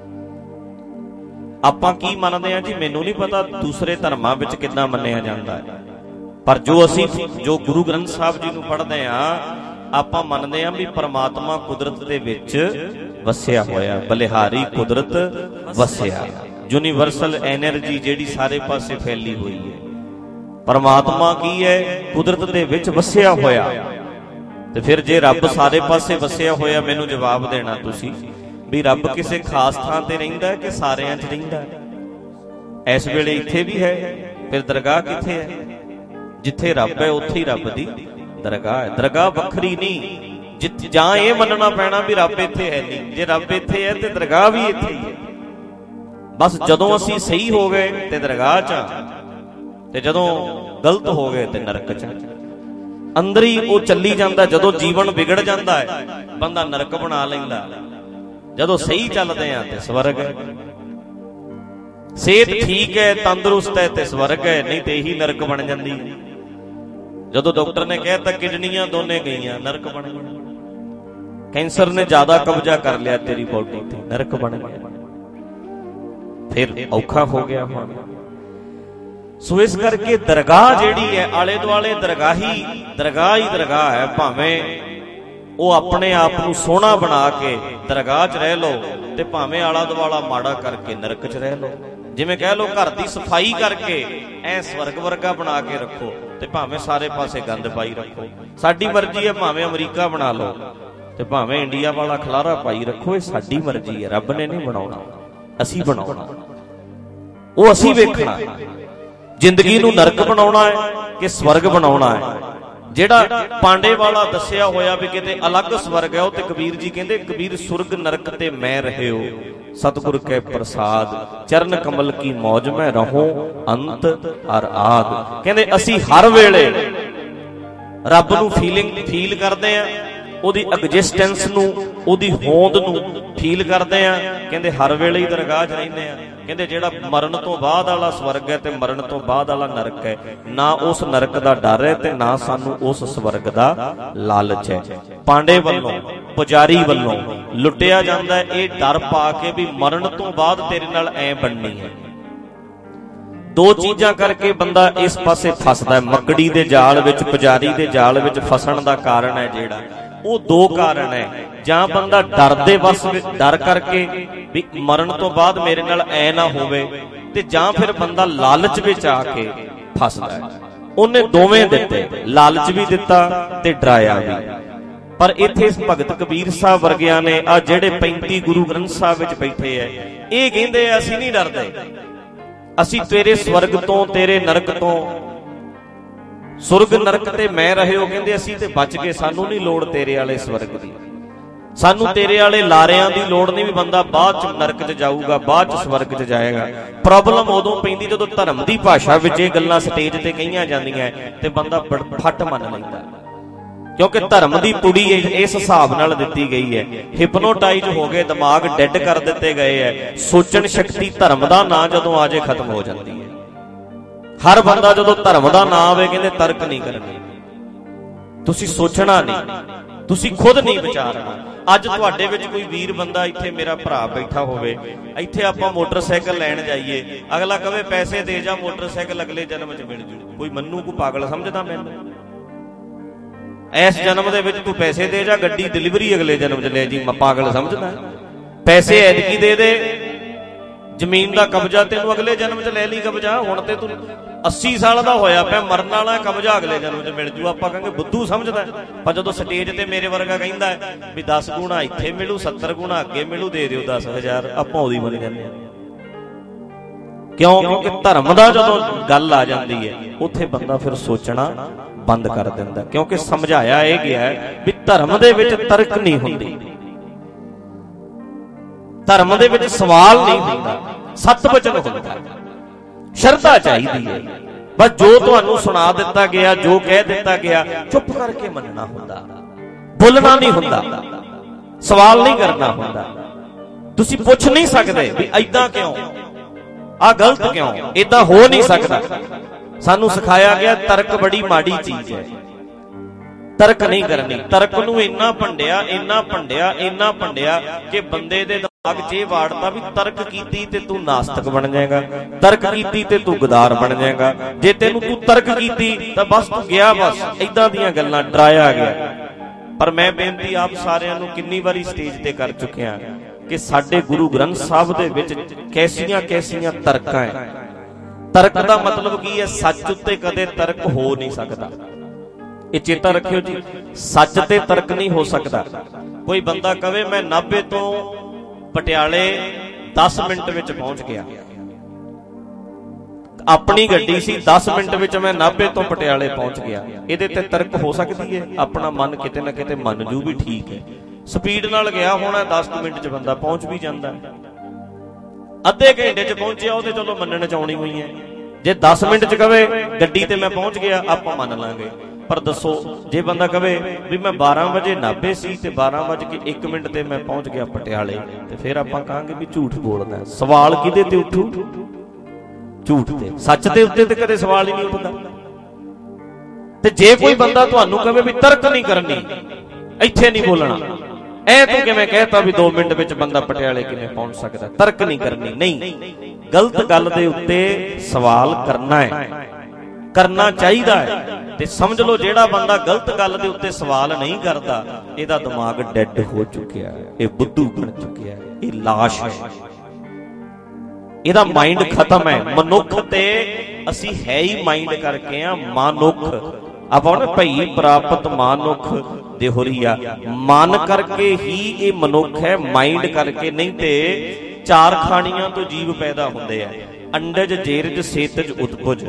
ਆਪਾਂ ਕੀ ਮੰਨਦੇ ਆ ਜੀ, ਮੈਨੂੰ ਨਹੀਂ ਪਤਾ ਦੂਸਰੇ ਧਰਮਾਂ ਵਿੱਚ ਕਿੱਦਾਂ ਮੰਨਿਆ ਜਾਂਦਾ ਹੈ, ਪਰ ਜੋ ਅਸੀਂ ਜੋ ਗੁਰੂ ਗ੍ਰੰਥ ਸਾਹਿਬ ਜੀ ਨੂੰ ਪੜ੍ਹਦੇ ਆ, ਆਪਾਂ ਮੰਨਦੇ ਆ ਵੀ ਪਰਮਾਤਮਾ ਕੁਦਰਤ ਦੇ ਵਿੱਚ ਵਸਿਆ ਹੋਇਆ, ਬਲਿਹਾਰੀ ਕੁਦਰਤ ਵਸਿਆ, ਯੂਨੀਵਰਸਲ ਐਨਰਜੀ ਜਿਹੜੀ ਸਾਰੇ ਪਾਸੇ ਫੈਲੀ ਹੋਈ ਹੈ। ਪਰਮਾਤਮਾ ਕੀ ਹੈ? ਕੁਦਰਤ ਦੇ ਵਿੱਚ ਵਸਿਆ ਹੋਇਆ। ਤੇ ਫਿਰ ਜੇ ਰੱਬ ਸਾਰੇ ਪਾਸੇ ਵਸਿਆ ਹੋਇਆ, ਮੈਨੂੰ ਜਵਾਬ ਦੇਣਾ ਤੁਸੀਂ ਵੀ ਰੱਬ ਕਿਸੇ ਖਾਸ ਥਾਂ ਤੇ ਰਹਿੰਦਾ ਹੈ ਕਿ ਸਾਰਿਆਂ 'ਚ ਰਹਿੰਦਾ ਹੈ? ਇਸ ਵੇਲੇ ਇੱਥੇ ਵੀ ਹੈ, ਫਿਰ ਦਰਗਾਹ ਕਿੱਥੇ ਹੈ? ਜਿੱਥੇ ਰੱਬ ਹੈ ਉੱਥੇ ਹੀ ਰੱਬ ਦੀ ਦਰਗਾਹ ਹੈ। ਦਰਗਾਹ ਵੱਖਰੀ ਨਹੀਂ, ਜਿੱਥੇ ਜਾਂ ਇਹ ਮੰਨਣਾ ਪੈਣਾ ਵੀ ਰੱਬ ਇੱਥੇ ਹੈ ਨਹੀਂ। ਜੇ ਰੱਬ ਇੱਥੇ ਹੈ ਤੇ ਦਰਗਾਹ ਵੀ ਇੱਥੇ ਹੀ ਹੈ। ਬਸ ਜਦੋਂ ਅਸੀਂ ਸਹੀ ਹੋ ਗਏ ਤੇ ਦਰਗਾਹ 'ਚ, ਤੇ ਜਦੋਂ ਗਲਤ ਹੋ ਗਏ ਤੇ ਨਰਕ 'ਚ। ਅੰਦਰ ਹੀ ਉਹ ਚੱਲੀ ਜਾਂਦਾ। ਜਦੋਂ ਜੀਵਨ ਵਿਗੜ ਜਾਂਦਾ ਹੈ, ਬੰਦਾ ਨਰਕ ਬਣਾ ਲੈਂਦਾ। ਜਦੋਂ ਸਹੀ ਚੱਲਦੇ ਆ ਤੇ ਸਵਰਗ ਹੈ। ਸਿਹਤ ਠੀਕ ਹੈ, ਤੰਦਰੁਸਤ ਹੈ ਤੇ ਸਵਰਗ ਹੈ, ਨਹੀਂ ਤੇ ਇਹੀ ਨਰਕ ਬਣ ਜਾਂਦੀ ਹੈ। ਜਦੋਂ ਡਾਕਟਰ ਨੇ ਕਹਿਤਾ ਕਿਡਨੀਆਂ ਦੋਨੇ ਗਈਆਂ, ਨਰਕ ਬਣ ਗਿਆ। ਕੈਂਸਰ ਨੇ ਜ਼ਿਆਦਾ ਕਬਜ਼ਾ ਕਰ ਲਿਆ ਤੇਰੀ ਬੋਡੀ ਤੇ, ਨਰਕ ਬਣ ਗਿਆ। ਫਿਰ ਔਖਾ ਹੋ ਗਿਆ ਹੁਣ। ਸੋ ਇਸ ਕਰਕੇ ਦਰਗਾਹ ਜਿਹੜੀ ਹੈ, ਆਲੇ ਦੁਆਲੇ ਦਰਗਾਹੀ ਦਰਗਾਹ ਹੀ ਦਰਗਾਹ ਹੈ। ਭਾਵੇਂ ਉਹ ਆਪਣੇ ਆਪ ਨੂੰ ਸੋਹਣਾ ਬਣਾ ਕੇ ਦਰਗਾਹ 'ਚ ਰਹਿ ਲਓ, ਤੇ ਭਾਵੇਂ ਆਲਾ ਦੁਆਲਾ ਮਾੜਾ ਕਰਕੇ ਨਰਕ 'ਚ ਰਹਿ ਲਓ। ਜਿਵੇਂ ਕਹਿ ਲਓ ਘਰ ਦੀ ਸਫਾਈ ਕਰਕੇ ਐ ਸਵਰਗ ਵਰਗਾ ਬਣਾ ਕੇ ਰੱਖੋ, ਤੇ ਭਾਵੇਂ ਸਾਰੇ ਪਾਸੇ ਗੰਦ ਪਾਈ ਰੱਖੋ। ਸਾਡੀ ਮਰਜ਼ੀ ਹੈ, ਭਾਵੇਂ ਅਮਰੀਕਾ ਬਣਾ ਲਓ ਤੇ ਭਾਵੇਂ ਇੰਡੀਆ ਵਾਲਾ ਖਲਾਰਾ ਪਾਈ ਰੱਖੋ। ਇਹ ਸਾਡੀ ਮਰਜ਼ੀ ਹੈ, ਰੱਬ ਨੇ ਨਹੀਂ ਬਣਾਉਣਾ, ਅਸੀਂ ਬਣਾਉਣਾ। ਉਹ ਅਸੀਂ ਵੇਖਣਾ ਜ਼ਿੰਦਗੀ ਨੂੰ ਨਰਕ ਬਣਾਉਣਾ ਹੈ ਕਿ ਸਵਰਗ ਬਣਾਉਣਾ ਹੈ। ਜਿਹੜਾ ਪਾਂਡੇ ਵਾਲਾ ਦੱਸਿਆ ਹੋਇਆ ਵੀ ਕਿਤੇ ਅਲੱਗ ਸਵਰਗ ਹੈ, ਉਹ ਤੇ ਕਬੀਰ ਜੀ ਕਹਿੰਦੇ, ਕਬੀਰ ਸੁਰਗ ਨਰਕ ਤੇ ਮੈਂ ਰਹਿਓ, ਸਤਿਗੁਰ ਕੇ ਪ੍ਰਸਾਦ ਚਰਨ ਕਮਲ ਕੀ ਮੌਜ ਮੈਂ ਰਹੂੰ ਅੰਤ ਅਰ ਆਦ। ਕਹਿੰਦੇ ਅਸੀਂ ਹਰ ਵੇਲੇ ਰੱਬ ਨੂੰ ਫੀਲਿੰਗ ਫੀਲ ਕਰਦੇ ਆ, ਉਹਦੀ ਐਗਜ਼ਿਸਟੈਂਸ ਨੂੰ, ਉਹਦੀ ਹੋਂਦ ਨੂੰ ਫੀਲ ਕਰਦੇ ਆ। ਕਹਿੰਦੇ ਹਰ ਵੇਲੇ ਹੀ ਦਰਗਾਹ 'ਚ ਰਹਿੰਦੇ ਆ। ਕਹਿੰਦੇ ਜਿਹੜਾ ਮਰਨ ਤੋਂ ਬਾਅਦ ਵਾਲਾ ਸਵਰਗ ਹੈ ਤੇ ਮਰਨ ਤੋਂ ਬਾਅਦ ਵਾਲਾ ਨਰਕ ਹੈ, ਨਾ ਉਸ ਨਰਕ ਦਾ ਡਰ ਹੈ ਤੇ ਨਾ ਸਾਨੂੰ ਉਸ ਸਵਰਗ ਦਾ ਲਾਲਚ ਹੈ। ਪਾਂਡੇ ਵੱਲੋਂ, ਪੁਜਾਰੀ ਵੱਲੋਂ ਲੁੱਟਿਆ ਜਾਂਦਾ ਇਹ ਡਰ ਪਾ ਕੇ ਵੀ ਮਰਨ ਤੋਂ ਬਾਅਦ ਤੇਰੇ ਨਾਲ ਐ ਬਣਨੀ ਹੈ। ਦੋ ਚੀਜ਼ਾਂ ਕਰਕੇ ਬੰਦਾ ਇਸ ਪਾਸੇ ਫਸਦਾ ਹੈ। ਮੱਕੜੀ ਦੇ ਜਾਲ ਵਿੱਚ, ਪੁਜਾਰੀ ਦੇ ਜਾਲ ਵਿੱਚ ਫਸਣ ਦਾ ਕਾਰਨ ਹੈ ਜਿਹੜਾ, ਉਹ ਦੋ ਕਾਰਨ ਹੈ। ਜਾਂ ਬੰਦਾ ਡਰ ਦੇ ਵਸ ਡਰ ਕਰਕੇ ਵੀ ਮਰਨ ਤੋਂ ਬਾਅਦ ਮੇਰੇ ਨਾਲ ਐ ਨਾ ਹੋਵੇ, ਤੇ ਜਾਂ ਫਿਰ ਬੰਦਾ ਲਾਲਚ ਵਿੱਚ ਆ ਕੇ ਫਸਦਾ ਹੈ। ਉਹਨੇ ਦੋਵੇਂ ਦਿੱਤੇ, ਲਾਲਚ ਵੀ ਦਿੱਤਾ ਤੇ ਡਰਾਇਆ ਵੀ। ਪਰ ਇੱਥੇ ਭਗਤ ਕਬੀਰ ਸਾਹਿਬ ਵਰਗਿਆਂ ਨੇ, ਆ ਜਿਹੜੇ ਪੈਂਤੀ ਗੁਰੂ ਗ੍ਰੰਥ ਸਾਹਿਬ ਵਿੱਚ ਬੈਠੇ ਐ, ਇਹ ਕਹਿੰਦੇ ਆ ਅਸੀਂ ਨਹੀਂ ਡਰਦੇ, ਅਸੀਂ ਤੇਰੇ ਸਵਰਗ ਤੋਂ, ਤੇਰੇ ਨਰਕ ਤੋਂ, ਸੁਰਗ ਨਰਕ ਤੇ ਮੈਂ ਰਹਿਓ। ਕਹਿੰਦੇ ਅਸੀਂ ਤੇ ਬਚ ਗਏ, ਸਾਨੂੰ ਨਹੀਂ ਲੋੜ ਤੇਰੇ ਵਾਲੇ ਸਵਰਗ ਦੀ, ਸਾਨੂੰ ਤੇਰੇ ਵਾਲੇ ਲਾਰਿਆਂ ਦੀ ਲੋੜ ਨਹੀਂ ਵੀ ਬੰਦਾ ਬਾਅਦ ਚ ਨਰਕ 'ਚ ਜਾਊਗਾ, ਬਾਅਦ ਚ ਸਵਰਗ 'ਚ ਜਾਏਗਾ। ਪ੍ਰੋਬਲਮ ਉਦੋਂ ਪੈਂਦੀ ਜਦੋਂ ਧਰਮ ਦੀ ਭਾਸ਼ਾ ਵਿੱਚ ਇਹ ਗੱਲਾਂ ਸਟੇਜ ਤੇ ਕਹੀਆਂ ਜਾਂਦੀਆਂ ਤੇ ਬੰਦਾ ਫੱਟ ਮੰਨ ਲੈਂਦਾ। ਕਿਉਂਕਿ ਧਰਮ ਦੀ ਪੁੜੀ ਇਸ ਹਿਸਾਬ ਨਾਲ ਦਿੱਤੀ ਗਈ ਹੈ, ਹਿਪਨੋਟਾਈਜ਼ ਹੋ ਗਏ, ਦਿਮਾਗ ਡੈਡ ਕਰ ਦਿੱਤੇ ਗਏ ਹੈ। ਸੋਚਣ ਸ਼ਕਤੀ ਧਰਮ ਦਾ ਨਾਂ ਜਦੋਂ ਆ ਜੇ ਖਤਮ ਹੋ ਜਾਂਦੀ ਹੈ। ਹਰ ਬੰਦਾ ਜਦੋਂ ਧਰਮ ਦਾ ਨਾਂ ਆਵੇ ਕਹਿੰਦੇ ਤਰਕ ਨਹੀਂ ਕਰਨੀ, ਤੁਸੀਂ ਸੋਚਣਾ ਨਹੀਂ, ਤੁਸੀਂ ਖੁਦ ਨਹੀਂ ਵਿਚਾਰਨਾ। ਅੱਜ ਤੁਹਾਡੇ ਵਿੱਚ ਕੋਈ ਵੀਰ ਬੰਦਾ, ਇੱਥੇ ਮੇਰਾ ਭਰਾ ਬੈਠਾ ਹੋਵੇ, ਇੱਥੇ ਆਪਾਂ ਮੋਟਰਸਾਈਕਲ ਲੈਣ ਜਾਈਏ, ਅਗਲਾ ਕਵੇ ਪੈਸੇ ਦੇ ਜਾ, ਮੋਟਰਸਾਈਕਲ ਅਗਲੇ ਜਨਮ 'ਚ ਮਿਲ ਜੂ। ਕੋਈ ਮੰਨੂ ਕੋ ਪਾਗਲ ਸਮਝਦਾ ਮੈਨੂੰ? ਇਸ ਜਨਮ ਦੇ ਵਿੱਚ ਤੂੰ ਪੈਸੇ ਦੇ ਜਾ, ਗੱਡੀ ਡਿਲੀਵਰੀ ਅਗਲੇ ਜਨਮ 'ਚ ਲੈ ਜੀ, ਮੈਂ ਪਾਗਲ ਸਮਝਦਾ? ਪੈਸੇ ਐਤਕੀ ਦੇ ਦੇ, ਜ਼ਮੀਨ ਦਾ ਕਬਜ਼ਾ ਤੈਨੂੰ ਅਗਲੇ ਜਨਮ 'ਚ ਲੈ ਲਈ ਕਬਜ਼ਾ। ਹੁਣ ਤੇ ਤੂੰ ਅੱਸੀ ਸਾਲ ਦਾ ਹੋਇਆ ਪਿਆ, ਮਰਨ ਵਾਲਾ, ਕਬਜ਼ਾ ਅਗਲੇ ਜਨਮ 'ਚ ਮਿਲ ਜੂ। ਆਪਾਂ ਕਹਾਂਗੇ ਬੁੱਧੂ ਸਮਝਦਾ। ਪਰ ਜਦੋਂ ਸਟੇਜ ਤੇ ਮੇਰੇ ਵਰਗਾ ਕਹਿੰਦਾ ਵੀ ਦਸ ਗੁਣਾ ਇੱਥੇ ਮਿਲੂ, ਸੱਤਰ ਗੁਣਾ ਅੱਗੇ ਮਿਲੂ, ਦੇ ਦਿਓ ਦਸ ਹਜ਼ਾਰ, ਆਪਾਂ ਉਹਦੀ ਬਣ ਜਾਂਦੇ ਹਾਂ। ਕਿਉਂ? ਕਿਉਂਕਿ ਧਰਮ ਦਾ ਜਦੋਂ ਗੱਲ ਆ ਜਾਂਦੀ ਹੈ, ਉੱਥੇ ਬੰਦਾ ਫਿਰ ਸੋਚਣਾ ਬੰਦ ਕਰ ਦਿੰਦਾ। ਕਿਉਂਕਿ ਸਮਝਾਇਆ ਇਹ ਗਿਆ ਵੀ ਧਰਮ ਦੇ ਵਿੱਚ ਤਰਕ ਨਹੀਂ ਹੁੰਦੀ, ਧਰਮ ਦੇ ਵਿੱਚ ਸਵਾਲ ਨਹੀਂ ਹੁੰਦਾ, ਸਤ ਵਚਨ ਹੁੰਦਾ। ਸ਼ਰਧਾ ਚਾਹੀਦੀ ਹੈ। ਬਸ ਜੋ ਤੁਹਾਨੂੰ ਸੁਣਾ ਦਿੱਤਾ ਗਿਆ, ਜੋ ਕਹਿ ਦਿੱਤਾ ਗਿਆ, ਚੁੱਪ ਕਰਕੇ ਮੰਨਣਾ ਹੁੰਦਾ, ਬੋਲਣਾ ਨਹੀਂ ਹੁੰਦਾ, ਸਵਾਲ ਨਹੀਂ ਕਰਨਾ ਹੁੰਦਾ। ਤੁਸੀਂ ਪੁੱਛ ਨਹੀਂ ਸਕਦੇ ਵੀ ਏਦਾਂ ਕਿਉਂ, ਆਹ ਗਲਤ ਕਿਉਂ, ਏਦਾਂ ਹੋ ਨਹੀਂ ਸਕਦਾ। ਸਾਨੂੰ ਸਿਖਾਇਆ ਗਿਆ ਤਰਕ ਬੜੀ ਮਾੜੀ ਚੀਜ਼ ਹੈ, ਤਰਕ ਨਹੀਂ ਕਰਨੀ। ਤਰਕ ਨੂੰ ਇੰਨਾ ਭੰਡਿਆ, ਇੰਨਾ ਭੰਡਿਆ, ਇੰਨਾ ਭੰਡਿਆ ਕਿ ਬੰਦੇ ਦੇ ਦਿਮਾਗ 'ਚ ਇਹ ਵਾੜਤਾ ਵੀ ਤਰਕ ਕੀਤੀ ਤੇ ਤੂੰ ਨਾਸਤਕ ਬਣ ਜਾਏਗਾ, ਤਰਕ ਕੀਤੀ ਤੇ ਤੂੰ ਗਦਾਰ ਬਣ ਜਾਏਗਾ, ਜੇ ਤੈਨੂੰ ਤੂੰ ਤਰਕ ਕੀਤੀ ਤਾਂ ਬਸ ਤੂੰ ਗਿਆ, ਬਸ ਏਦਾਂ ਦੀਆਂ ਗੱਲਾਂ, ਡਰਾਇਆ ਗਿਆ। ਪਰ ਮੈਂ ਬੇਨਤੀ ਆਪ ਸਾਰਿਆਂ ਨੂੰ ਕਿੰਨੀ ਵਾਰੀ ਸਟੇਜ ਤੇ ਕਰ ਚੁੱਕਿਆ ਕਿ ਸਾਡੇ ਗੁਰੂ ਗ੍ਰੰਥ ਸਾਹਿਬ ਦੇ ਵਿੱਚ ਕੈਸੀਆਂ ਕੈਸੀਆਂ ਤਰਕਾਂ ਹੈ। ਤਰਕ ਦਾ ਮਤਲਬ ਕੀ ਹੈ? ਸੱਚ ਉੱਤੇ ਕਦੇ ਤਰਕ ਹੋ ਨਹੀਂ ਸਕਦਾ। ਇਹ ਚੇਤਾ ਰੱਖਿਓ ਜੀ, ਸੱਚ ਤੇ ਤਰਕ ਨਹੀਂ ਹੋ ਸਕਦਾ। ਕੋਈ ਬੰਦਾ ਕਵੇ ਮੈਂ ਨਾਭੇ ਤੋਂ ਪਟਿਆਲੇ ਦਸ ਮਿੰਟ ਵਿੱਚ ਪਹੁੰਚ ਗਿਆ, ਆਪਣੀ ਗੱਡੀ ਸੀ, ਦਸ ਮਿੰਟ ਵਿੱਚ ਮੈਂ ਨਾਭੇ ਤੋਂ ਪਟਿਆਲੇ ਪਹੁੰਚ ਗਿਆ, ਇਹਦੇ ਤੇ ਤਰਕ ਹੋ ਸਕਦੀ ਹੈ? ਆਪਣਾ ਮਨ ਕਿਤੇ ਨਾ ਕਿਤੇ ਮੰਨ ਜੂ ਵੀ ਠੀਕ ਹੈ, ਸਪੀਡ ਨਾਲ ਗਿਆ ਹੋਣਾ, ਦਸ ਮਿੰਟ 'ਚ ਬੰਦਾ ਪਹੁੰਚ ਵੀ ਜਾਂਦਾ। ਅੱਧੇ ਘੰਟੇ 'ਚ ਪਹੁੰਚਿਆ, ਉਹਦੇ ਚਲੋ ਮੰਨਣ 'ਚ ਆਉਣੀ ਹੋਈ ਹੈ। ਜੇ ਦਸ ਮਿੰਟ 'ਚ ਕਵੇ ਗੱਡੀ ਤੇ ਮੈਂ ਪਹੁੰਚ ਗਿਆ, ਆਪਾਂ ਮੰਨ ਲਾਂਗੇ। ਪਰ ਦੱਸੋ, ਜੇ ਬੰਦਾ ਕਵੇ ਵੀ ਮੈਂ ਬਾਰਾਂ ਵਜੇ ਨਾਭੇ ਸੀ ਤੇ ਬਾਰਾਂ ਵੱਜ ਕੇ ਇੱਕ ਮਿੰਟ ਤੇ ਮੈਂ ਪਹੁੰਚ ਗਿਆ ਪਟਿਆਲੇ, ਤੇ ਫਿਰ ਆਪਾਂ ਕਹਾਂਗੇ ਵੀ ਝੂਠ ਬੋਲਦਾ। ਸਵਾਲ ਕਿਹਦੇ ਤੇ ਉੱਠੂ? ਝੂਠ ਤੇ। ਸੱਚ ਦੇ ਉੱਤੇ ਤੇ ਕਦੇ ਸਵਾਲ ਹੀ ਨਹੀਂ ਉੱਠਦਾ। ਤੇ ਜੇ ਕੋਈ ਬੰਦਾ ਤੁਹਾਨੂੰ ਕਵੇ ਵੀ ਤਰਕ ਨਹੀਂ ਕਰਨੀ, ਇੱਥੇ ਨਹੀਂ ਬੋਲਣਾ, ਐ ਤੂੰ ਕਿਵੇਂ ਕਹਿਤਾ ਵੀ ਦੋ ਮਿੰਟ ਵਿੱਚ ਬੰਦਾ ਪਟਿਆਲੇ ਕਿਵੇਂ ਪਹੁੰਚ ਸਕਦਾ? ਤਰਕ ਨਹੀਂ ਕਰਨੀ, ਨਹੀਂ, ਗਲਤ ਗੱਲ ਦੇ ਉੱਤੇ ਸਵਾਲ ਕਰਨਾ ਹੈ, ਕਰਨਾ ਚਾਹੀਦਾ ਹੈ। ਤੇ ਸਮਝ ਲਓ ਜਿਹੜਾ ਬੰਦਾ ਗਲਤ ਗੱਲ ਦੇ ਉੱਤੇ ਸਵਾਲ ਨਹੀਂ ਕਰਦਾ, ਇਹਦਾ ਦਿਮਾਗ ਡੈਡ ਹੋ ਚੁੱਕਿਆ ਹੈ, ਇਹ ਬੁੱਧੂ ਬਣ ਚੁੱਕਿਆ ਹੈ, ਇਹ ਲਾਸ਼ ਹੈ, ਇਹਦਾ ਮਾਈਂਡ ਖਤਮ ਹੈ। ਮਨੁੱਖ ਤੇ ਅਸੀਂ ਹੈ ਹੀ ਮਾਈਂਡ ਕਰਕੇ ਆ, ਮਾਨੁੱਖ। ਆਪਾਂ ਨਾ ਭਈ ਪ੍ਰਾਪਤ ਮਾਨੁੱਖ ਦੇਹੁਰੀਆ, ਮਨ ਕਰਕੇ ਹੀ ਇਹ ਮਨੁੱਖ ਹੈ, ਮਾਈਂਡ ਕਰਕੇ ਨਹੀਂ। ਤੇ ਚਾਰ ਖਾਣੀਆਂ ਤੋਂ ਜੀਵ ਪੈਦਾ ਹੁੰਦੇ ਆ, ਅੰਡਜ, ਜੇਰਜ, ਸੇਤਜ, ਉਤਪੁਜ।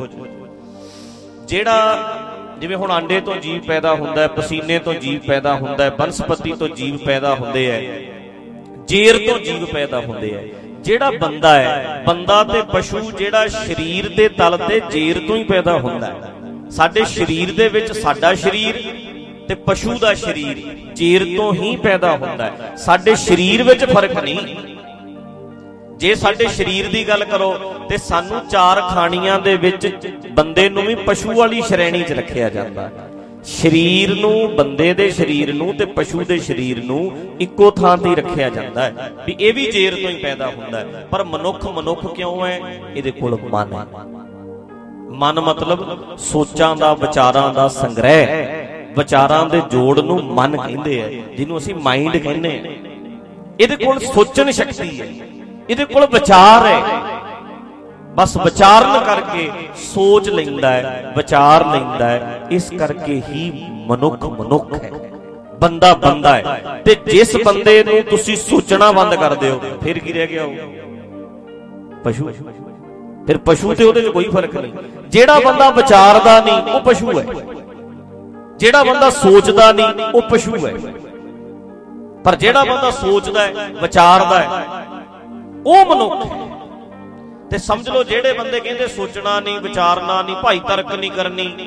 ਜਿਹੜਾ ਜਿਵੇਂ ਹੁਣ ਆਂਡੇ ਤੋਂ ਜੀਵ ਪੈਦਾ ਹੁੰਦਾ ਹੈ, ਪਸੀਨੇ ਤੋਂ ਜੀਵ ਪੈਦਾ ਹੁੰਦਾ ਹੈ, ਬਨਸਪਤੀ ਤੋਂ ਜੀਵ ਪੈਦਾ ਹੁੰਦੇ ਹੈ, ਜੇਰ ਤੋਂ ਜੀਵ ਪੈਦਾ ਹੁੰਦੇ ਹੈ। ਜਿਹੜਾ ਬੰਦਾ ਹੈ, ਬੰਦਾ ਤੇ ਪਸ਼ੂ ਜਿਹੜਾ ਸਰੀਰ ਦੇ ਤਲ ਤੇ ਜੇਰ ਤੋਂ ਹੀ ਪੈਦਾ ਹੁੰਦਾ ਹੈ। ਸਾਡੇ ਸਰੀਰ ਦੇ ਵਿੱਚ ਸਾਡਾ ਸਰੀਰ ਤੇ ਪਸ਼ੂ ਦਾ ਸਰੀਰ ਜੇਰ ਤੋਂ ਹੀ ਪੈਦਾ ਹੁੰਦਾ ਹੈ। ਸਾਡੇ ਸਰੀਰ ਵਿੱਚ ਫਰਕ ਨਹੀਂ। ਜੇ ਸਾਡੇ ਸਰੀਰ ਦੀ ਗੱਲ ਕਰੋ ਤੇ ਸਾਨੂੰ ਚਾਰ ਖਾਣੀਆਂ ਦੇ ਵਿੱਚ ਬੰਦੇ ਨੂੰ ਵੀ ਪਸ਼ੂ ਵਾਲੀ ਸ਼੍ਰੇਣੀ 'ਚ ਰੱਖਿਆ ਜਾਂਦਾ। ਸਰੀਰ ਨੂੰ, ਬੰਦੇ ਦੇ ਸਰੀਰ ਨੂੰ ਤੇ ਪਸ਼ੂ ਦੇ ਸਰੀਰ ਨੂੰ ਇੱਕੋ ਥਾਂ ਤੇ ਰੱਖਿਆ ਜਾਂਦਾ ਹੈ ਵੀ ਇਹ ਵੀ ਜੇਰ ਤੋਂ ਹੀ ਪੈਦਾ ਹੁੰਦਾ ਹੈ। ਪਰ ਮਨੁੱਖ ਮਨੁੱਖ ਕਿਉਂ ਹੈ? ਇਹਦੇ ਕੋਲ ਮਨ ਹੈ। ਮਨ ਮਤਲਬ ਸੋਚਾਂ ਦਾ, ਵਿਚਾਰਾਂ ਦਾ ਸੰਗ੍ਰਹਿ, ਵਿਚਾਰਾਂ ਦੇ ਜੋੜ ਨੂੰ ਮਨ ਕਹਿੰਦੇ ਆ, ਜਿਹਨੂੰ ਅਸੀਂ ਮਾਈਂਡ ਕਹਿੰਦੇ ਆ। ਇਹਦੇ ਕੋਲ ਸੋਚਣ ਸ਼ਕਤੀ ਹੈ, ਇਹਦੇ ਕੋਲ ਵਿਚਾਰ ਹੈ। ਬਸ ਵਿਚਾਰਨ ਕਰਕੇ ਸੋਚ ਲੈਂਦਾ ਹੈ, ਵਿਚਾਰ ਲੈਂਦਾ ਹੈ। ਇਸ ਕਰਕੇ ਹੀ ਮਨੁੱਖ ਮਨੁੱਖ ਹੈ, ਬੰਦਾ ਬੰਦਾ ਹੈ। ਤੇ ਜਿਸ ਬੰਦੇ ਨੂੰ ਤੁਸੀਂ ਸੋਚਣਾ ਬੰਦ ਕਰ ਦਿਓ, ਫਿਰ ਕੀ ਰਹਿ ਗਿਆ? ਉਹ ਪਸ਼ੂ। ਫਿਰ ਪਸ਼ੂ ਤੇ ਉਹਦੇ 'ਚ ਕੋਈ ਫਰਕ ਨਹੀਂ। ਜਿਹੜਾ ਬੰਦਾ ਵਿਚਾਰਦਾ ਨਹੀਂ ਉਹ ਪਸ਼ੂ ਹੈ, ਜਿਹੜਾ ਬੰਦਾ ਸੋਚਦਾ ਨਹੀਂ ਉਹ ਪਸ਼ੂ ਹੈ। ਪਰ ਜਿਹੜਾ ਬੰਦਾ ਸੋਚਦਾ ਹੈ, ਵਿਚਾਰਦਾ ਹੈ, ਉਹ ਮਨੁੱਖ ਹੈ। ਤੇ ਸਮਝ ਲਓ ਜਿਹੜੇ ਬੰਦੇ ਕਹਿੰਦੇ ਸੋਚਣਾ ਨਹੀਂ, ਵਿਚਾਰਨਾ ਨਹੀਂ, ਭਾਈ ਤਰਕ ਨਹੀਂ ਕਰਨੀ,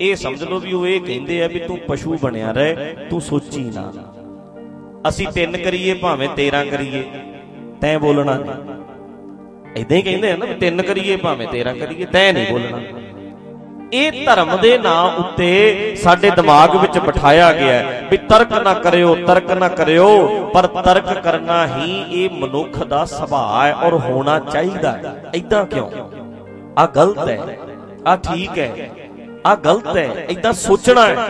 ਇਹ ਸਮਝ ਲਓ ਵੀ ਉਹ ਇਹ ਕਹਿੰਦੇ ਆ ਵੀ ਤੂੰ ਪਸ਼ੂ ਬਣਿਆ ਰਹਿ, ਤੂੰ ਸੋਚੀ ਨਾ। ਅਸੀਂ ਤਿੰਨ ਕਰੀਏ ਭਾਵੇਂ ਤੇਰਾਂ ਕਰੀਏ, ਤੈਂ ਬੋਲਣਾ ਨਹੀਂ। ਏਦਾਂ ਹੀ ਕਹਿੰਦੇ ਆ ਨਾ, ਤਿੰਨ ਕਰੀਏ ਭਾਵੇਂ ਤੇਰਾਂ ਕਰੀਏ, ਤੈਂ ਨਹੀਂ ਬੋਲਣਾ। ਇਹ ਧਰਮ ਦੇ ਨਾਂ ਉੱਤੇ ਸਾਡੇ ਦਿਮਾਗ ਵਿੱਚ ਬਿਠਾਇਆ ਗਿਆ ਵੀ ਤਰਕ ਨਾ ਕਰਿਓ, ਤਰਕ ਨਾ ਕਰਿਓ, ਪਰ ਤਰਕ ਕਰਨਾ ਹੀ ਇਹ ਮਨੁੱਖ ਦਾ ਸੁਭਾਅ ਹੈ ਔਰ ਹੋਣਾ ਚਾਹੀਦਾ ਹੈ। ਏਦਾਂ ਕਿਉਂ? ਆਹ ਗਲਤ ਹੈ, ਆਹ ਠੀਕ ਹੈ, ਆਹ ਗਲਤ ਹੈ, ਏਦਾਂ ਸੋਚਣਾ ਹੈ।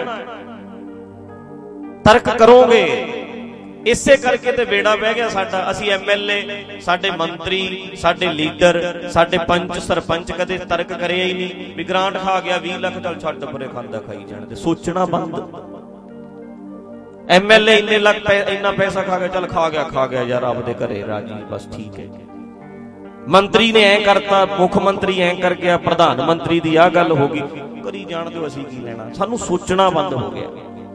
ਤਰਕ ਕਰੋਗੇ, ਇਸੇ ਕਰਕੇ ਤੇ ਬੇੜਾ ਬਹਿ ਗਿਆ ਸਾਡਾ। ਅਸੀਂ ਐਮ ਐਲ ਏ, ਸਾਡੇ ਮੰਤਰੀ, ਸਾਡੇ ਲੀਡਰ, ਸਾਡੇ ਪੰਚ ਸਰਪੰਚ ਕਦੇ ਤਰਕ ਕਰਿਆ ਹੀ ਨਹੀਂ ਵੀ ਗ੍ਰਾਂਟ ਖਾ ਗਿਆ ਵੀਹ ਲੱਖ, ਚੱਲ ਛੱਡ ਪਰੇ, ਖਾਂਦਾ ਖਾਈ ਜਾਣ ਦੇ। ਸੋਚਣਾ ਬੰਦ। ਐਮ ਐਲ ਏ ਇੰਨੇ ਲੱਖ ਇੰਨਾ ਪੈਸਾ ਖਾ ਗਿਆ, ਚੱਲ ਖਾ ਗਿਆ ਖਾ ਗਿਆ ਯਾਰ, ਆਪਦੇ ਘਰੇ ਰਾਜੀ, ਬਸ ਠੀਕ ਹੈ। ਮੰਤਰੀ ਨੇ ਐ ਕਰਤਾ, ਮੁੱਖ ਮੰਤਰੀ ਐ ਕਰ ਗਿਆ, ਪ੍ਰਧਾਨ ਮੰਤਰੀ ਦੀ ਆਹ ਗੱਲ ਹੋ ਗਈ, ਕਰੀ ਜਾਣ ਦਿਓ, ਅਸੀਂ ਕੀ ਲੈਣਾ। ਸਾਨੂੰ ਸੋਚਣਾ ਬੰਦ ਹੋ ਗਿਆ।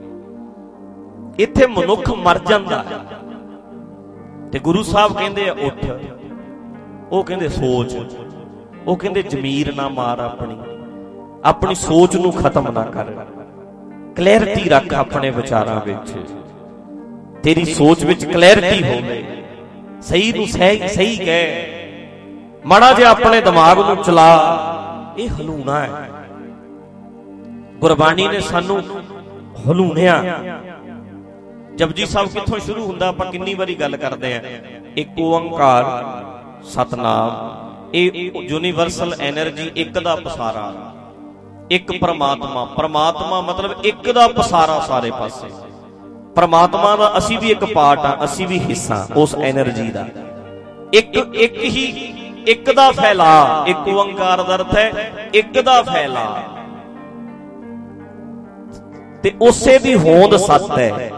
ਇੱਥੇ ਮਨੁੱਖ ਮਰ ਜਾਂਦਾ ਤੇ ਗੁਰੂ ਸਾਹਿਬ ਕਹਿੰਦੇ ਆ ਉੱਠ, ਉਹ ਕਹਿੰਦੇ ਸੋਚ, ਉਹ ਕਹਿੰਦੇ ਜ਼ਮੀਰ ਨਾ ਮਾਰ, ਆਪਣੀ ਆਪਣੀ ਸੋਚ ਨੂੰ ਖਤਮ ਨਾ ਕਰ, ਕਲੈਰਿਟੀ ਰੱਖ ਆਪਣੇ ਵਿਚਾਰਾਂ ਵਿੱਚ, ਤੇਰੀ ਸੋਚ ਵਿੱਚ ਕਲੈਰਿਟੀ ਹੋਵੇ, ਸਹੀ ਨੂੰ ਸਹੀ ਸਹੀ ਕਹਿ, ਮਾੜਾ ਜਿਹਾ ਆਪਣੇ ਦਿਮਾਗ ਨੂੰ ਚਲਾ। ਇਹ ਹਲੂਣਾ ਹੈ। ਗੁਰਬਾਣੀ ਨੇ ਸਾਨੂੰ ਹਲੂਣਿਆ। ਜਪਜੀ ਸਾਹਿਬ ਕਿੱਥੋਂ ਸ਼ੁਰੂ ਹੁੰਦਾ? ਆਪਾਂ ਕਿੰਨੀ ਵਾਰੀ ਗੱਲ ਕਰਦੇ ਆ, ਇੱਕ ਓੰਕਾਰ ਸਤਨਾਮ, ਇਹ ਯੂਨੀਵਰਸਲ ਐਨਰਜੀ, ਇੱਕ ਦਾ ਪਸਾਰਾ, ਇੱਕ ਪਰਮਾਤਮਾ। ਪਰਮਾਤਮਾ ਮਤਲਬ ਇੱਕ ਦਾ ਪਸਾਰਾ ਸਾਰੇ ਪਾਸੇ। ਪਰਮਾਤਮਾ ਦਾ ਅਸੀਂ ਵੀ ਇੱਕ ਪਾਰਟ ਆ, ਅਸੀਂ ਵੀ ਹਿੱਸਾ ਉਸ ਐਨਰਜੀ ਦਾ। ਇੱਕ ਇੱਕ ਹੀ, ਇੱਕ ਦਾ ਫੈਲਾ। ਇੱਕ ਓੰਕਾਰ ਦਾ ਅਰਥ ਹੈ ਇੱਕ ਦਾ ਫੈਲਾ, ਤੇ ਉਸੇ ਦੀ ਹੋਂਦ ਸੱਤ ਹੈ,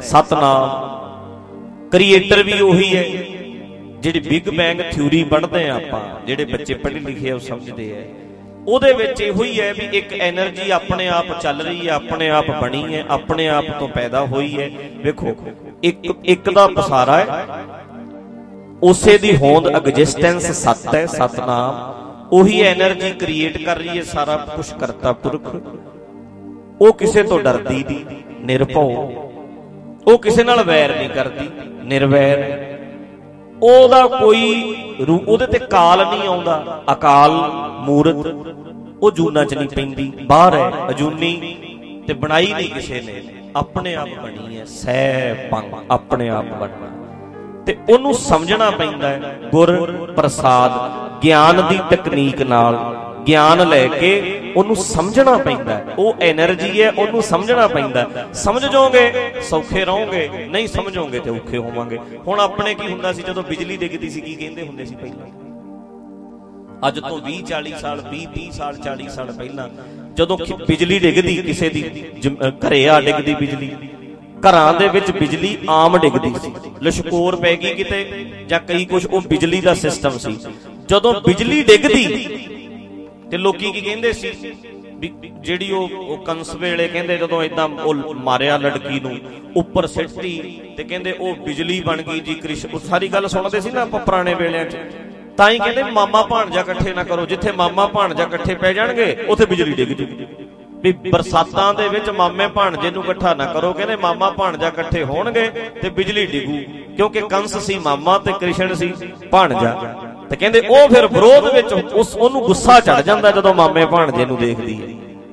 ਸਤਨਾਮ। ਕ੍ਰੀਏਟਰ ਵੀ ਉਹੀ ਹੈ। ਜਿਹੜੀ ਬਿਗ ਬੈਂਗ ਥਿਊਰੀ ਪੜ੍ਹਦੇ ਆ ਆਪਾਂ, ਜਿਹੜੇ ਬੱਚੇ ਪੜ੍ਹੇ ਲਿਖੇ ਉਹ ਸਮਝਦੇ ਆ, ਉਹਦੇ ਵਿੱਚ ਇਹੋ ਹੀ ਹੈ ਵੀ ਇੱਕ ਐਨਰਜੀ ਆਪਣੇ ਆਪ ਚੱਲ ਰਹੀ ਹੈ, ਆਪਣੇ ਆਪ ਬਣੀ ਹੈ, ਆਪਣੇ ਆਪ ਤੋਂ ਪੈਦਾ ਹੋਈ ਹੈ। ਵੇਖੋ, ਇੱਕ ਇੱਕ ਦਾ ਪਸਾਰਾ ਹੈ, ਉਸੇ ਦੀ ਹੋਂਦ ਐਗਜ਼ਿਸਟੈਂਸ ਸੱਤ ਹੈ, ਸਤਨਾਮ। ਉਹੀ ਐਨਰਜੀ ਕ੍ਰੀਏਟ ਕਰ ਰਹੀ ਹੈ ਸਾਰਾ ਕੁਛ, ਕਰਤਾ ਪੁਰਖ। ਉਹ ਕਿਸੇ ਤੋਂ ਡਰਦੀ ਨਹੀਂ, ਨਿਰਭਉ। ਉਹ ਕਿਸੇ ਨਾਲ ਵੈਰ ਨਹੀਂ ਕਰਦੀ, ਨਿਰਵੈਰ। ਉਹਦਾ ਕੋਈ ਰੂਪ, ਉਹਦੇ ਤੇ ਕਾਲ ਨਹੀਂ ਆਉਂਦਾ, ਅਕਾਲ ਮੂਰਤ। ਉਹ ਜੂਨਾ ਚ ਨਹੀਂ ਪੈਂਦੀ, ਬਾਹਰ ਹੈ, ਅਜੂਨੀ, ਤੇ ਬਣਾਈ ਨਹੀਂ ਕਿਸੇ ਨੇ, ਆਪਣੇ ਆਪ ਬਣੀ ਹੈ, ਸਹਿ ਪੰਗ, ਆਪਣੇ ਆਪ ਬਣਨਾ। ਤੇ ਉਹਨੂੰ ਸਮਝਣਾ ਪੈਂਦਾ ਹੈ ਗੁਰ ਪ੍ਰਸਾਦ, ਗਿਆਨ ਦੀ ਤਕਨੀਕ ਨਾਲ। ਗਿਆਨ ਲੈ ਕੇ ਉਹਨੂੰ ਸਮਝਣਾ ਪੈਂਦਾ। ਉਹ ਐਨਰਜੀ ਹੈ, ਉਹਨੂੰ ਸਮਝਣਾ ਪੈਂਦਾ। ਸਮਝ ਜਾਓਗੇ ਸੌਖੇ ਰਹੋਗੇ, ਨਹੀਂ ਸਮਝੋਗੇ ਤੇ ਔਖੇ ਹੋਵਾਂਗੇ। ਹੁਣ ਆਪਣੇ ਕੀ ਹੁੰਦਾ ਸੀ ਜਦੋਂ ਬਿਜਲੀ ਡਿੱਗਦੀ ਸੀ, ਕੀ ਕਹਿੰਦੇ ਹੁੰਦੇ ਸੀ ਪਹਿਲਾਂ? ਅੱਜ ਤੋਂ ਵੀਹ ਚਾਲੀ ਸਾਲ, ਵੀਹ ਤੀਹ ਸਾਲ, ਚਾਲੀ ਸਾਲ ਪਹਿਲਾਂ ਜਦੋਂ ਬਿਜਲੀ ਡਿੱਗਦੀ, ਕਿਸੇ ਦੀ ਘਰੇ ਆ ਡਿੱਗਦੀ ਬਿਜਲੀ, ਘਰਾਂ ਦੇ ਵਿੱਚ ਬਿਜਲੀ ਆਮ ਡਿੱਗਦੀ ਸੀ, ਲਸ਼ਕੋਰ ਪੈ ਗਈ ਕਿਤੇ ਜਾਂ ਕਈ ਕੁਛ, ਉਹ ਬਿਜਲੀ ਦਾ ਸਿਸਟਮ ਸੀ। ਜਦੋਂ ਬਿਜਲੀ ਡਿੱਗਦੀ ਤੇ ਲੋਕੀ ਕੀ ਕਹਿੰਦੇ ਸੀ ਵੀ ਜਿਹੜੀ ਉਹ ਕੰਸ ਵੇਲੇ ਕਹਿੰਦੇ ਜਦੋਂ ਏਦਾਂ ਉਹ ਮਾਰਿਆ ਲੜਕੀ ਨੂੰ, ਉੱਪਰ ਸਿੱਟਤੀ, ਤੇ ਕਹਿੰਦੇ ਉਹ ਬਿਜਲੀ ਬਣ ਗਈ ਜੀ ਕ੍ਰਿਸ਼ਨ। ਉਹ ਸਾਰੀ ਗੱਲ ਸੁਣਦੇ ਸੀ ਨਾ ਆਪਾਂ ਪੁਰਾਣੇ ਵੇਲਿਆਂ 'ਚ। ਤਾਂ ਹੀ ਕਹਿੰਦੇ ਮਾਮਾ ਭਾਣਜਾ ਇਕੱਠੇ ਨਾ ਕਰੋ, ਜਿੱਥੇ ਮਾਮਾ ਭਾਣਜਾ ਇਕੱਠੇ ਪੈ ਜਾਣਗੇ ਉੱਥੇ ਬਿਜਲੀ ਡਿੱਗ ਜੂਗੀ। ਵੀ ਬਰਸਾਤਾਂ ਦੇ ਵਿੱਚ ਮਾਮੇ ਭਾਣਜੇ ਨੂੰ ਇਕੱਠਾ ਨਾ ਕਰੋ, ਕਹਿੰਦੇ ਮਾਮਾ ਭਾਣਜਾ ਇਕੱਠੇ ਹੋਣਗੇ ਤੇ ਬਿਜਲੀ ਡਿੱਗੂ। ਕਿਉਂਕਿ ਕੰਸ ਸੀ ਮਾਮਾ ਤੇ ਕ੍ਰਿਸ਼ਨ ਸੀ ਭਾਣਜਾ। ਤੇ ਕਹਿੰਦੇ ਉਹ ਫਿਰ ਵਿਰੋਧ ਵਿੱਚ, ਉਸ ਉਹਨੂੰ ਗੁੱਸਾ ਚੜ ਜਾਂਦਾ ਜਦੋਂ ਮਾਮੇ ਭਾਣਜੇ ਨੂੰ ਦੇਖਦੀ ਹੈ।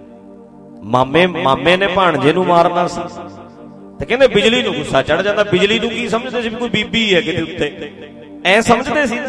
ਮਾਮੇ ਮਾਮੇ ਨੇ ਭਾਣਜੇ ਨੂੰ ਮਾਰਨਾ ਸੀ, ਤੇ ਕਹਿੰਦੇ ਬਿਜਲੀ ਨੂੰ ਗੁੱਸਾ ਚੜ ਜਾਂਦਾ। ਬਿਜਲੀ ਨੂੰ ਕੀ ਸਮਝਦੇ ਸੀ? ਕੋਈ ਬੀਬੀ ਹੈ ਕਿਤੇ ਉੱਤੇ, ਐ ਸਮਝਦੇ ਸੀ ਨਾ।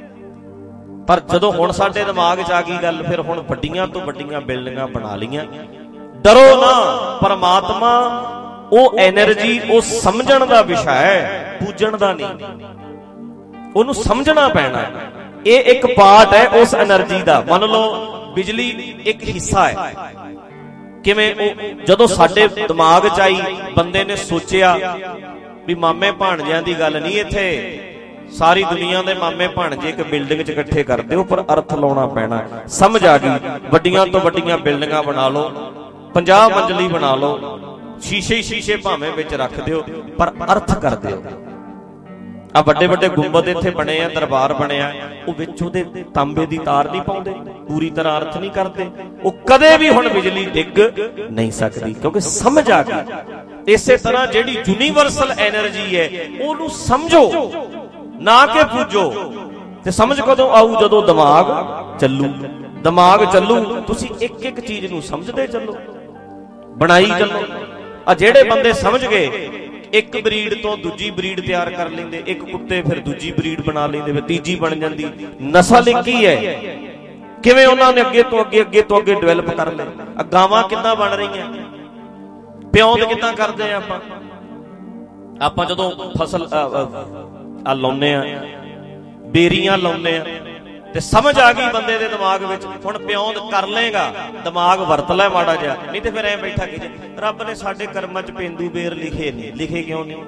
ਪਰ ਜਦੋਂ ਹੁਣ ਸਾਡੇ ਦਿਮਾਗ 'ਚ ਆ ਗਈ ਗੱਲ, ਫਿਰ ਹੁਣ ਵੱਡੀਆਂ ਤੋਂ ਵੱਡੀਆਂ ਬਿਲਡਿੰਗਾਂ ਬਣਾ ਲਈਆਂ। ਡਰੋ ਨਾ, ਪਰਮਾਤਮਾ ਉਹ ਐਨਰਜੀ, ਉਹ ਸਮਝਣ ਦਾ ਵਿਸ਼ਾ ਹੈ, ਪੂਜਣ ਦਾ ਨਹੀਂ। ਉਹਨੂੰ ਸਮਝਣਾ ਪੈਣਾ। ਇਹ ਇੱਕ ਪਾਰਟ ਹੈ ਉਸ એનર્ਜੀ ਦਾ। ਮੰਨ ਲਓ ਬਿਜਲੀ ਇੱਕ ਹਿੱਸਾ ਹੈ। ਕਿਵੇਂ? ਉਹ ਜਦੋਂ ਸਾਡੇ ਦਿਮਾਗ 'ਚ ਆਈ, ਬੰਦੇ ਨੇ ਸੋਚਿਆ ਵੀ ਮਾਮੇ ਭਾਣਜਿਆਂ ਦੀ ਗੱਲ ਨਹੀਂ, ਇੱਥੇ ਸਾਰੀ ਦੁਨੀਆ ਦੇ ਮਾਮੇ ਭਾਣਜੇ ਇੱਕ ਬਿਲਡਿੰਗ 'ਚ ਇਕੱਠੇ ਕਰ ਦਿਓ, ਪਰ ਅਰਥ ਲਾਉਣਾ ਪੈਣਾ। ਸਮਝ ਆ ਗਈ। ਵੱਡੀਆਂ ਤੋਂ ਵੱਡੀਆਂ ਬਿਲਡਿੰਗਾਂ ਬਣਾ ਲਓ, ਪੰਜਾਹ ਮੰਜ਼ਲੀ ਬਣਾ ਲਓ, ਸ਼ੀਸ਼ੇ ਹੀ ਸ਼ੀਸ਼ੇ ਭਾਵੇਂ ਵਿੱਚ ਰੱਖ ਦਿਓ, ਪਰ ਅਰਥ ਕਰ ਦਿਓ। ਆ ਵੱਡੇ ਵੱਡੇ ਗੁੰਬਦ ਇੱਥੇ ਬਣੇ ਆ, ਦਰਬਾਰ ਬਣਿਆ, ਉਹ ਵਿੱਚ ਉਹਦੇ ਤਾਂਬੇ ਦੀ ਤਾਰ ਨਹੀਂ ਪਾਉਂਦੇ, ਪੂਰੀ ਤਰ੍ਹਾਂ ਅਰਥ ਨਹੀਂ ਕਰਦੇ। ਉਹ ਕਦੇ ਵੀ ਹੁਣ ਬਿਜਲੀ ਡਿੱਗ ਨਹੀਂ ਸਕਦੀ, ਕਿਉਂਕਿ ਸਮਝ ਆ ਗਈ। ਇਸੇ ਤਰ੍ਹਾਂ ਜਿਹੜੀ ਯੂਨੀਵਰਸਲ ਐਨਰਜੀ ਹੈ ਉਹਨੂੰ ਸਮਝੋ, ਨਾ ਕਿ ਪੂਜੋ। ਤੇ ਸਮਝ ਕਦੋਂ ਆਊ? ਜਦੋਂ ਦਿਮਾਗ ਚੱਲੂ। ਦਿਮਾਗ ਚੱਲੂ, ਤੁਸੀਂ ਇੱਕ ਇੱਕ ਚੀਜ਼ ਨੂੰ ਸਮਝਦੇ ਚੱਲੋ, ਬਣਾਈ ਚੱਲੋ। ਆ ਜਿਹੜੇ ਬੰਦੇ ਸਮਝ ਗਏ, ਇੱਕ ਬਰੀਡ ਤੋਂ ਦੂਜੀ ਬਰੀਡ ਤਿਆਰ ਕਰ ਲੈਂਦੇ, ਇੱਕ ਕੁੱਤੇ ਫਿਰ ਦੂਜੀ ਬਰੀਡ ਬਣਾ ਲੈਂਦੇ, ਫਿਰ ਤੀਜੀ ਬਣ ਜਾਂਦੀ। ਨਸਲ ਇੱਕ ਹੀ ਹੈ। ਕਿਵੇਂ ਉਹਨਾਂ ਨੇ ਅੱਗੇ ਤੋਂ ਅੱਗੇ ਅੱਗੇ ਤੋਂ ਅੱਗੇ ਡਿਵੈਲਪ ਕਰ ਲਏ। ਆ ਗਾਵਾਂ ਕਿੱਦਾਂ ਬਣ ਰਹੀਆਂ, ਪਿਓਂਦ ਕਿੱਦਾਂ ਕਰਦੇ ਆ ਆਪਾਂ। ਆਪਾਂ ਜਦੋਂ ਫਸਲ ਆ ਲਾਉਂਦੇ ਆ, ਬੇਰੀਆਂ ਲਾਉਂਦੇ ਆ, ਤੇ ਸਮਝ ਆ ਗਈ ਬੰਦੇ ਦੇ ਦਿਮਾਗ ਵਿੱਚ, ਹੁਣ ਪਿਓਂਦ ਕਰ ਲਏਗਾ, ਦਿਮਾਗ ਵਰਤ ਲੈ ਮਾੜਾ ਜਿਹਾ, ਨਹੀਂ ਤੇ ਫਿਰ ਐ ਬੈਠਾ ਕਿ ਰੱਬ ਨੇ ਸਾਡੇ ਕਰਮਾਂ 'ਚ ਪੇਂਦੂ ਬੇਰ ਲਿਖੇ ਨਹੀਂ। ਲਿਖੇ ਕਿਉਂ ਨਹੀਂ?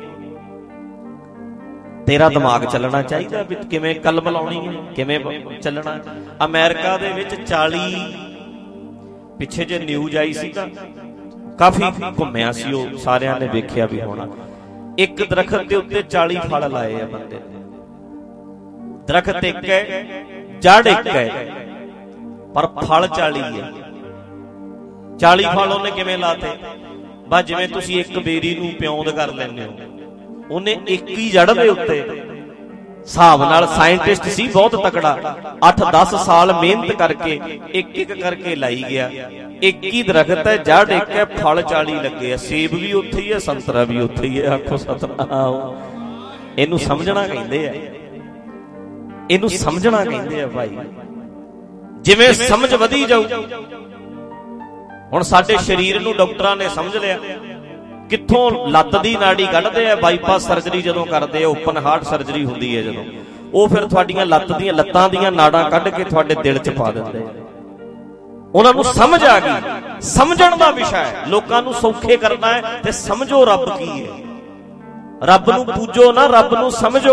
ਤੇਰਾ ਦਿਮਾਗ ਚੱਲਣਾ ਚਾਹੀਦਾ ਵੀ ਕਿਵੇਂ ਕਲਮ ਲਾਉਣੀ ਹੈ, ਕਿਵੇਂ ਚੱਲਣਾ। ਅਮਰੀਕਾ ਦੇ ਵਿੱਚ ਚਾਲੀ ਪਿੱਛੇ ਜੇ ਨਿਊਜ਼ ਆਈ ਸੀ ਤਾਂ ਕਾਫੀ ਘੁੰਮਿਆ ਸੀ, ਉਹ ਸਾਰਿਆਂ ਨੇ ਵੇਖਿਆ ਵੀ ਹੋਣਾ। ਇੱਕ ਦਰਖਤ ਦੇ ਉੱਤੇ ਚਾਲੀ ਫਲ ਲਾਏ ਆ ਬੰਦੇ ਨੇ। ਦਰਖਤ ਇੱਕ ਹੈ, ਜੜ ਇੱਕ ਹੈ, ਪਰ ਫਲ ਚਾਲੀ ਹੈ। ਚਾਲੀ ਫਲ ਉਹਨੇ ਕਿਵੇਂ ਲਾਤੇ? ਬਸ ਜਿਵੇਂ ਤੁਸੀਂ ਇੱਕ ਬੇਰੀ ਨੂੰ ਪਿਉਂਦ ਕਰ ਲੈਂਦੇ ਹੋ, ਉਹਨੇ ਇੱਕ ਹੀ ਜੜ ਦੇ ਉੱਤੇ ਹਿਸਾਬ ਨਾਲ, ਸਾਇੰਟਿਸਟ ਸੀ ਬਹੁਤ ਤਕੜਾ, ਅੱਠ ਦਸ ਸਾਲ ਮਿਹਨਤ ਕਰਕੇ ਇੱਕ ਇੱਕ ਕਰਕੇ ਲਾਈ ਗਿਆ। ਇੱਕ ਹੀ ਦਰਖਤ ਹੈ, ਜੜ ਇੱਕ ਹੈ, ਫਲ ਚਾਲੀ ਲੱਗੇ ਆ। ਸੇਬ ਵੀ ਉੱਥੇ ਹੀ ਹੈ, ਸੰਤਰਾ ਵੀ ਉੱਥੇ ਹੀ ਹੈ। ਆਖੋ ਸਤਨਾਮ। ਇਹਨੂੰ ਸਮਝਣਾ ਕਹਿੰਦੇ ਆ, ਇਹਨੂੰ ਸਮਝਣਾ ਕਹਿੰਦੇ ਆ ਭਾਈ। ਜਿਵੇਂ ਸਮਝ ਵਧੀ ਜਾਊ। ਹੁਣ ਸਾਡੇ ਸਰੀਰ ਨੂੰ ਡਾਕਟਰਾਂ ਨੇ ਸਮਝ ਲਿਆ, ਕਿੱਥੋਂ ਲੱਤ ਦੀ ਨਾੜੀ ਕੱਢਦੇ ਆ। ਬਾਈਪਾਸ ਸਰਜਰੀ ਜਦੋਂ ਕਰਦੇ ਆ, ਓਪਨ ਹਾਰਟ ਸਰਜਰੀ ਹੁੰਦੀ ਹੈ ਜਦੋਂ, ਉਹ ਫਿਰ ਤੁਹਾਡੀਆਂ ਲੱਤ ਦੀਆਂ ਲੱਤਾਂ ਦੀਆਂ ਨਾੜਾਂ ਕੱਢ ਕੇ ਤੁਹਾਡੇ ਦਿਲ 'ਚ ਪਾ ਦਿੰਦੇ ਆ। ਉਹਨਾਂ ਨੂੰ ਸਮਝ ਆ ਗਈ। ਸਮਝਣ ਦਾ ਵਿਸ਼ਾ ਹੈ, ਲੋਕਾਂ ਨੂੰ ਸੌਖੇ ਕਰਨਾ ਹੈ। ਤੇ ਸਮਝੋ ਰੱਬ ਕੀ ਹੈ। ਰੱਬ ਨੂੰ ਪੂਜੋ ਨਾ, ਰੱਬ ਨੂੰ ਸਮਝੋ।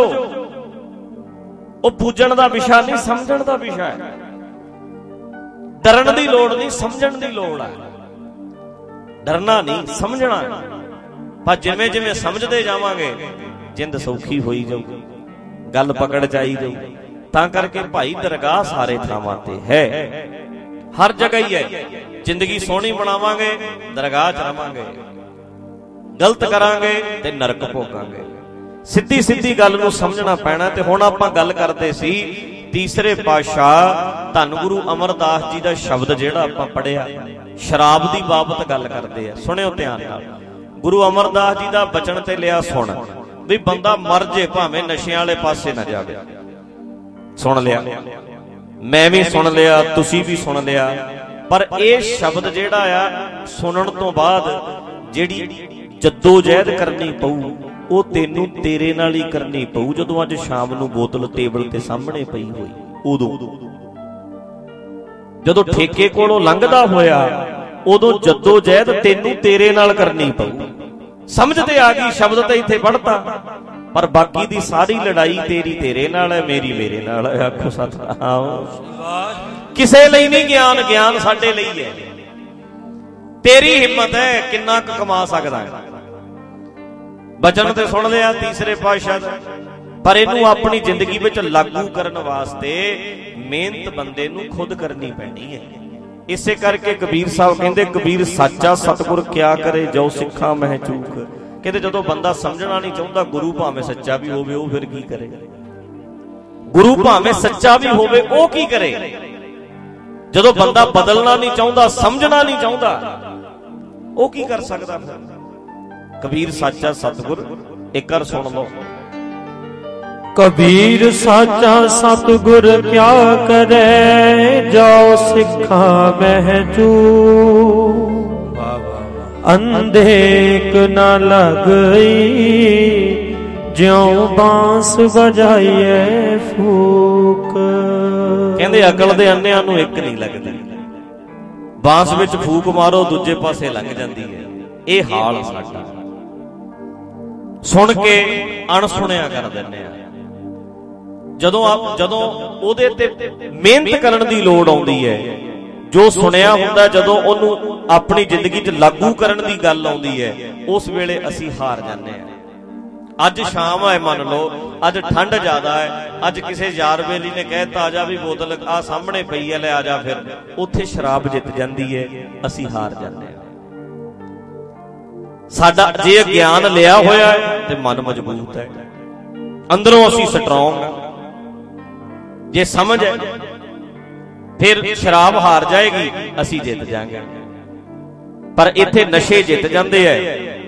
ਉਹ ਪੂਜਣ ਦਾ ਵਿਸ਼ਾ ਨਹੀਂ, ਸਮਝਣ ਦਾ ਵਿਸ਼ਾ ਹੈ। ਡਰਨ ਦੀ ਲੋੜ ਨਹੀਂ, ਸਮਝਣ ਦੀ ਲੋੜ ਹੈ। ਡਰਨਾ ਨਹੀਂ, ਸਮਝਣਾ। ਪਰ ਜਿਵੇਂ ਜਿਵੇਂ ਸਮਝਦੇ ਜਾਵਾਂਗੇ, ਜਿੰਦ ਸੌਖੀ ਹੋਈ ਜਾਊਗੀ, ਗੱਲ ਪਕੜ ਚ ਆਈ ਜਾਊ। ਤਾਂ ਕਰਕੇ ਭਾਈ ਦਰਗਾਹ ਸਾਰੇ ਥਾਵਾਂ ਤੇ ਹੈ, ਹਰ ਜਗ੍ਹਾ ਹੀ ਹੈ। ਜ਼ਿੰਦਗੀ ਸੋਹਣੀ ਬਣਾਵਾਂਗੇ, ਦਰਗਾਹ ਚ ਰਵਾਂਗੇ। ਗਲਤ ਕਰਾਂਗੇ ਤੇ ਨਰਕ ਭੋਗਾਂਗੇ। ਸਿੱਧੀ ਸਿੱਧੀ ਗੱਲ ਨੂੰ ਸਮਝਣਾ ਪੈਣਾ। ਤੇ ਹੁਣ ਆਪਾਂ ਗੱਲ ਕਰਦੇ ਸੀ ਤੀਸਰੇ ਪਾਤਸ਼ਾਹ ਧੰਨ ਗੁਰੂ ਅਮਰਦਾਸ ਜੀ ਦਾ ਸ਼ਬਦ ਜਿਹੜਾ ਆਪਾਂ ਪੜ੍ਹਿਆ, ਸ਼ਰਾਬ ਦੀ ਬਾਬਤ ਗੱਲ ਕਰਦੇ ਆ। ਸੁਣਿਓ ਧਿਆਨ ਨਾਲ। ਗੁਰੂ ਅਮਰਦਾਸ ਜੀ ਦਾ ਬਚਨ ਤੇ ਲਿਆ ਸੁਣ, ਵੀ ਬੰਦਾ ਮਰ ਜੇ ਭਾਵੇਂ ਨਸ਼ਿਆਂ ਵਾਲੇ ਪਾਸੇ ਨਾ ਜਾਵੇ। ਸੁਣ ਲਿਆ, ਮੈਂ ਵੀ ਸੁਣ ਲਿਆ, ਤੁਸੀਂ ਵੀ ਸੁਣ ਲਿਆ। ਪਰ ਇਹ ਸ਼ਬਦ ਜਿਹੜਾ ਆ ਸੁਣਨ ਤੋਂ ਬਾਅਦ ਜਿਹੜੀ ਜੱਦੋ ਜਹਿਦ ਕਰਨੀ ਪਊ, ਉਹ ਤੈਨੂੰ ਤੇਰੇ ਨਾਲ ਹੀ ਕਰਨੀ ਪਊ। ਜਦੋਂ ਅੱਜ ਸ਼ਾਮ ਨੂੰ ਬੋਤਲ ਟੇਬਲ ਤੇ ਸਾਹਮਣੇ ਪਈ ਹੋਈ, ਉਦੋਂ ਜਦੋਂ ਠੇਕੇ ਕੋਲੋਂ ਲੰਘਦਾ ਹੋਇਆ, ਉਦੋਂ ਜੱਦੋ ਜਹਿਦ ਤੈਨੂੰ ਤੇਰੇ ਨਾਲ ਕਰਨੀ ਪਊ। ਸਮਝ ਤੇ ਆ ਗਈ, ਸ਼ਬਦ ਤਾਂ ਇੱਥੇ ਪੜ੍ਹਤਾ, ਪਰ ਬਾਕੀ ਦੀ ਸਾਰੀ ਲੜਾਈ ਤੇਰੀ ਤੇਰੇ ਨਾਲ ਹੈ, ਮੇਰੀ ਮੇਰੇ ਨਾਲ ਹੈ। ਆਖੋ ਸਤਿਨਾਮ। ਕਿਸੇ ਲਈ ਨਹੀਂ ਗਿਆਨ, ਗਿਆਨ ਸਾਡੇ ਲਈ ਹੈ। ਤੇਰੀ ਹਿੰਮਤ ਹੈ, ਕਿੰਨਾ ਕੁ ਕਮਾ ਸਕਦਾ ਹੈ। ਬਚਨ ਤੇ ਸੁਣ ਲਿਆ ਤੀਸਰੇ ਪਾਤਸ਼ਾਹ ਦਾ, ਪਰ ਇਹਨੂੰ ਆਪਣੀ ਜ਼ਿੰਦਗੀ ਵਿੱਚ ਲਾਗੂ ਕਰਨ ਵਾਸਤੇ ਮਿਹਨਤ ਬੰਦੇ ਨੂੰ ਖੁਦ ਕਰਨੀ ਪੈਣੀ ਹੈ। ਇਸੇ ਕਰਕੇ ਕਬੀਰ ਸਾਹਿਬ ਕਹਿੰਦੇ, ਕਬੀਰ ਸਾਚਾ ਸਤਿਗੁਰ ਕਿਆ ਕਰੇ ਜੋ ਸਿੱਖਾਂ ਮਹਿ ਚੂਕ। ਕਹਿੰਦੇ ਜਦੋਂ ਬੰਦਾ ਸਮਝਣਾ ਨਹੀਂ ਚਾਹੁੰਦਾ, ਗੁਰੂ ਭਾਵੇਂ ਸੱਚਾ ਵੀ ਹੋਵੇ, ਉਹ ਫਿਰ ਕੀ ਕਰੇ? ਗੁਰੂ ਭਾਵੇਂ ਸੱਚਾ ਵੀ ਹੋਵੇ, ਉਹ ਕੀ ਕਰੇ? ਜਦੋਂ ਬੰਦਾ ਬਦਲਣਾ ਨਹੀਂ ਚਾਹੁੰਦਾ, ਸਮਝਣਾ ਨਹੀਂ ਚਾਹੁੰਦਾ, ਉਹ ਕੀ ਕਰ ਸਕਦਾ? ਫਿਰ ਕਬੀਰ ਸਾਚਾ ਸਤਿਗੁਰ ਇੱਕ ਵਾਰ ਸੁਣ ਲਓ। ਕਬੀਰ ਸਾਚਾ ਸਤਿਗੁਰ ਕਿਆ ਕਰੇ ਜੋ ਸਿੱਖਾਂ ਮਹਿ ਚੂਕ। ਅੰਧੇਕ ਨਾ ਲਗਈ ਜਿਉ ਬਾਂਸ ਵਜਾਈਏ ਫੂਕ। ਕਹਿੰਦੇ ਅਕਲ ਦੇ ਅੰਨਿਆਂ ਨੂੰ ਇੱਕ ਨਹੀਂ ਲੱਗਦੀ, ਬਾਂਸ ਵਿੱਚ ਫੂਕ ਮਾਰੋ ਦੂਜੇ ਪਾਸੇ ਲੰਘ ਜਾਂਦੀ ਹੈ। ਇਹ ਹਾਲ ਸਾਡਾ, ਸੁਣ ਕੇ ਅਣਸੁਣਿਆ ਕਰ ਦਿੰਦੇ ਆ। ਜਦੋਂ ਆਪ ਜਦੋਂ ਉਹਦੇ ਤੇ ਮਿਹਨਤ ਕਰਨ ਦੀ ਲੋੜ ਆਉਂਦੀ ਹੈ, ਜੋ ਸੁਣਿਆ ਹੁੰਦਾ ਜਦੋਂ ਉਹਨੂੰ ਆਪਣੀ ਜ਼ਿੰਦਗੀ 'ਚ ਲਾਗੂ ਕਰਨ ਦੀ ਗੱਲ ਆਉਂਦੀ ਹੈ, ਉਸ ਵੇਲੇ ਅਸੀਂ ਹਾਰ ਜਾਂਦੇ ਹਾਂ। ਅੱਜ ਸ਼ਾਮ ਹੈ, ਮੰਨ ਲਓ ਅੱਜ ਠੰਡ ਜ਼ਿਆਦਾ ਹੈ, ਅੱਜ ਕਿਸੇ ਯਾਰ ਬੇਲੀ ਨੇ ਕਹਿਤਾ ਆ ਜਾ ਵੀ ਬੋਤਲ ਆ ਸਾਹਮਣੇ ਪਈ ਹੈ ਲੈ ਆ ਜਾ, ਫਿਰ ਉੱਥੇ ਸ਼ਰਾਬ ਜਿੱਤ ਜਾਂਦੀ ਹੈ, ਅਸੀਂ ਹਾਰ ਜਾਂਦੇ ਹਾਂ। ਸਾਡਾ ਜੇ ਗਿਆਨ ਲਿਆ ਹੋਇਆ ਹੈ ਤੇ ਮਨ ਮਜ਼ਬੂਤ ਹੈ, ਅੰਦਰੋਂ ਅਸੀਂ ਸਟਰੋਂਗ ਹਾਂ। ਜੇ ਸਮਝ ਹੈ ਫਿਰ ਸ਼ਰਾਬ ਹਾਰ ਜਾਏਗੀ, ਅਸੀਂ ਜਿੱਤ ਜਾਵਾਂਗੇ। ਪਰ ਇੱਥੇ ਨਸ਼ੇ ਜਿੱਤ ਜਾਂਦੇ ਐ,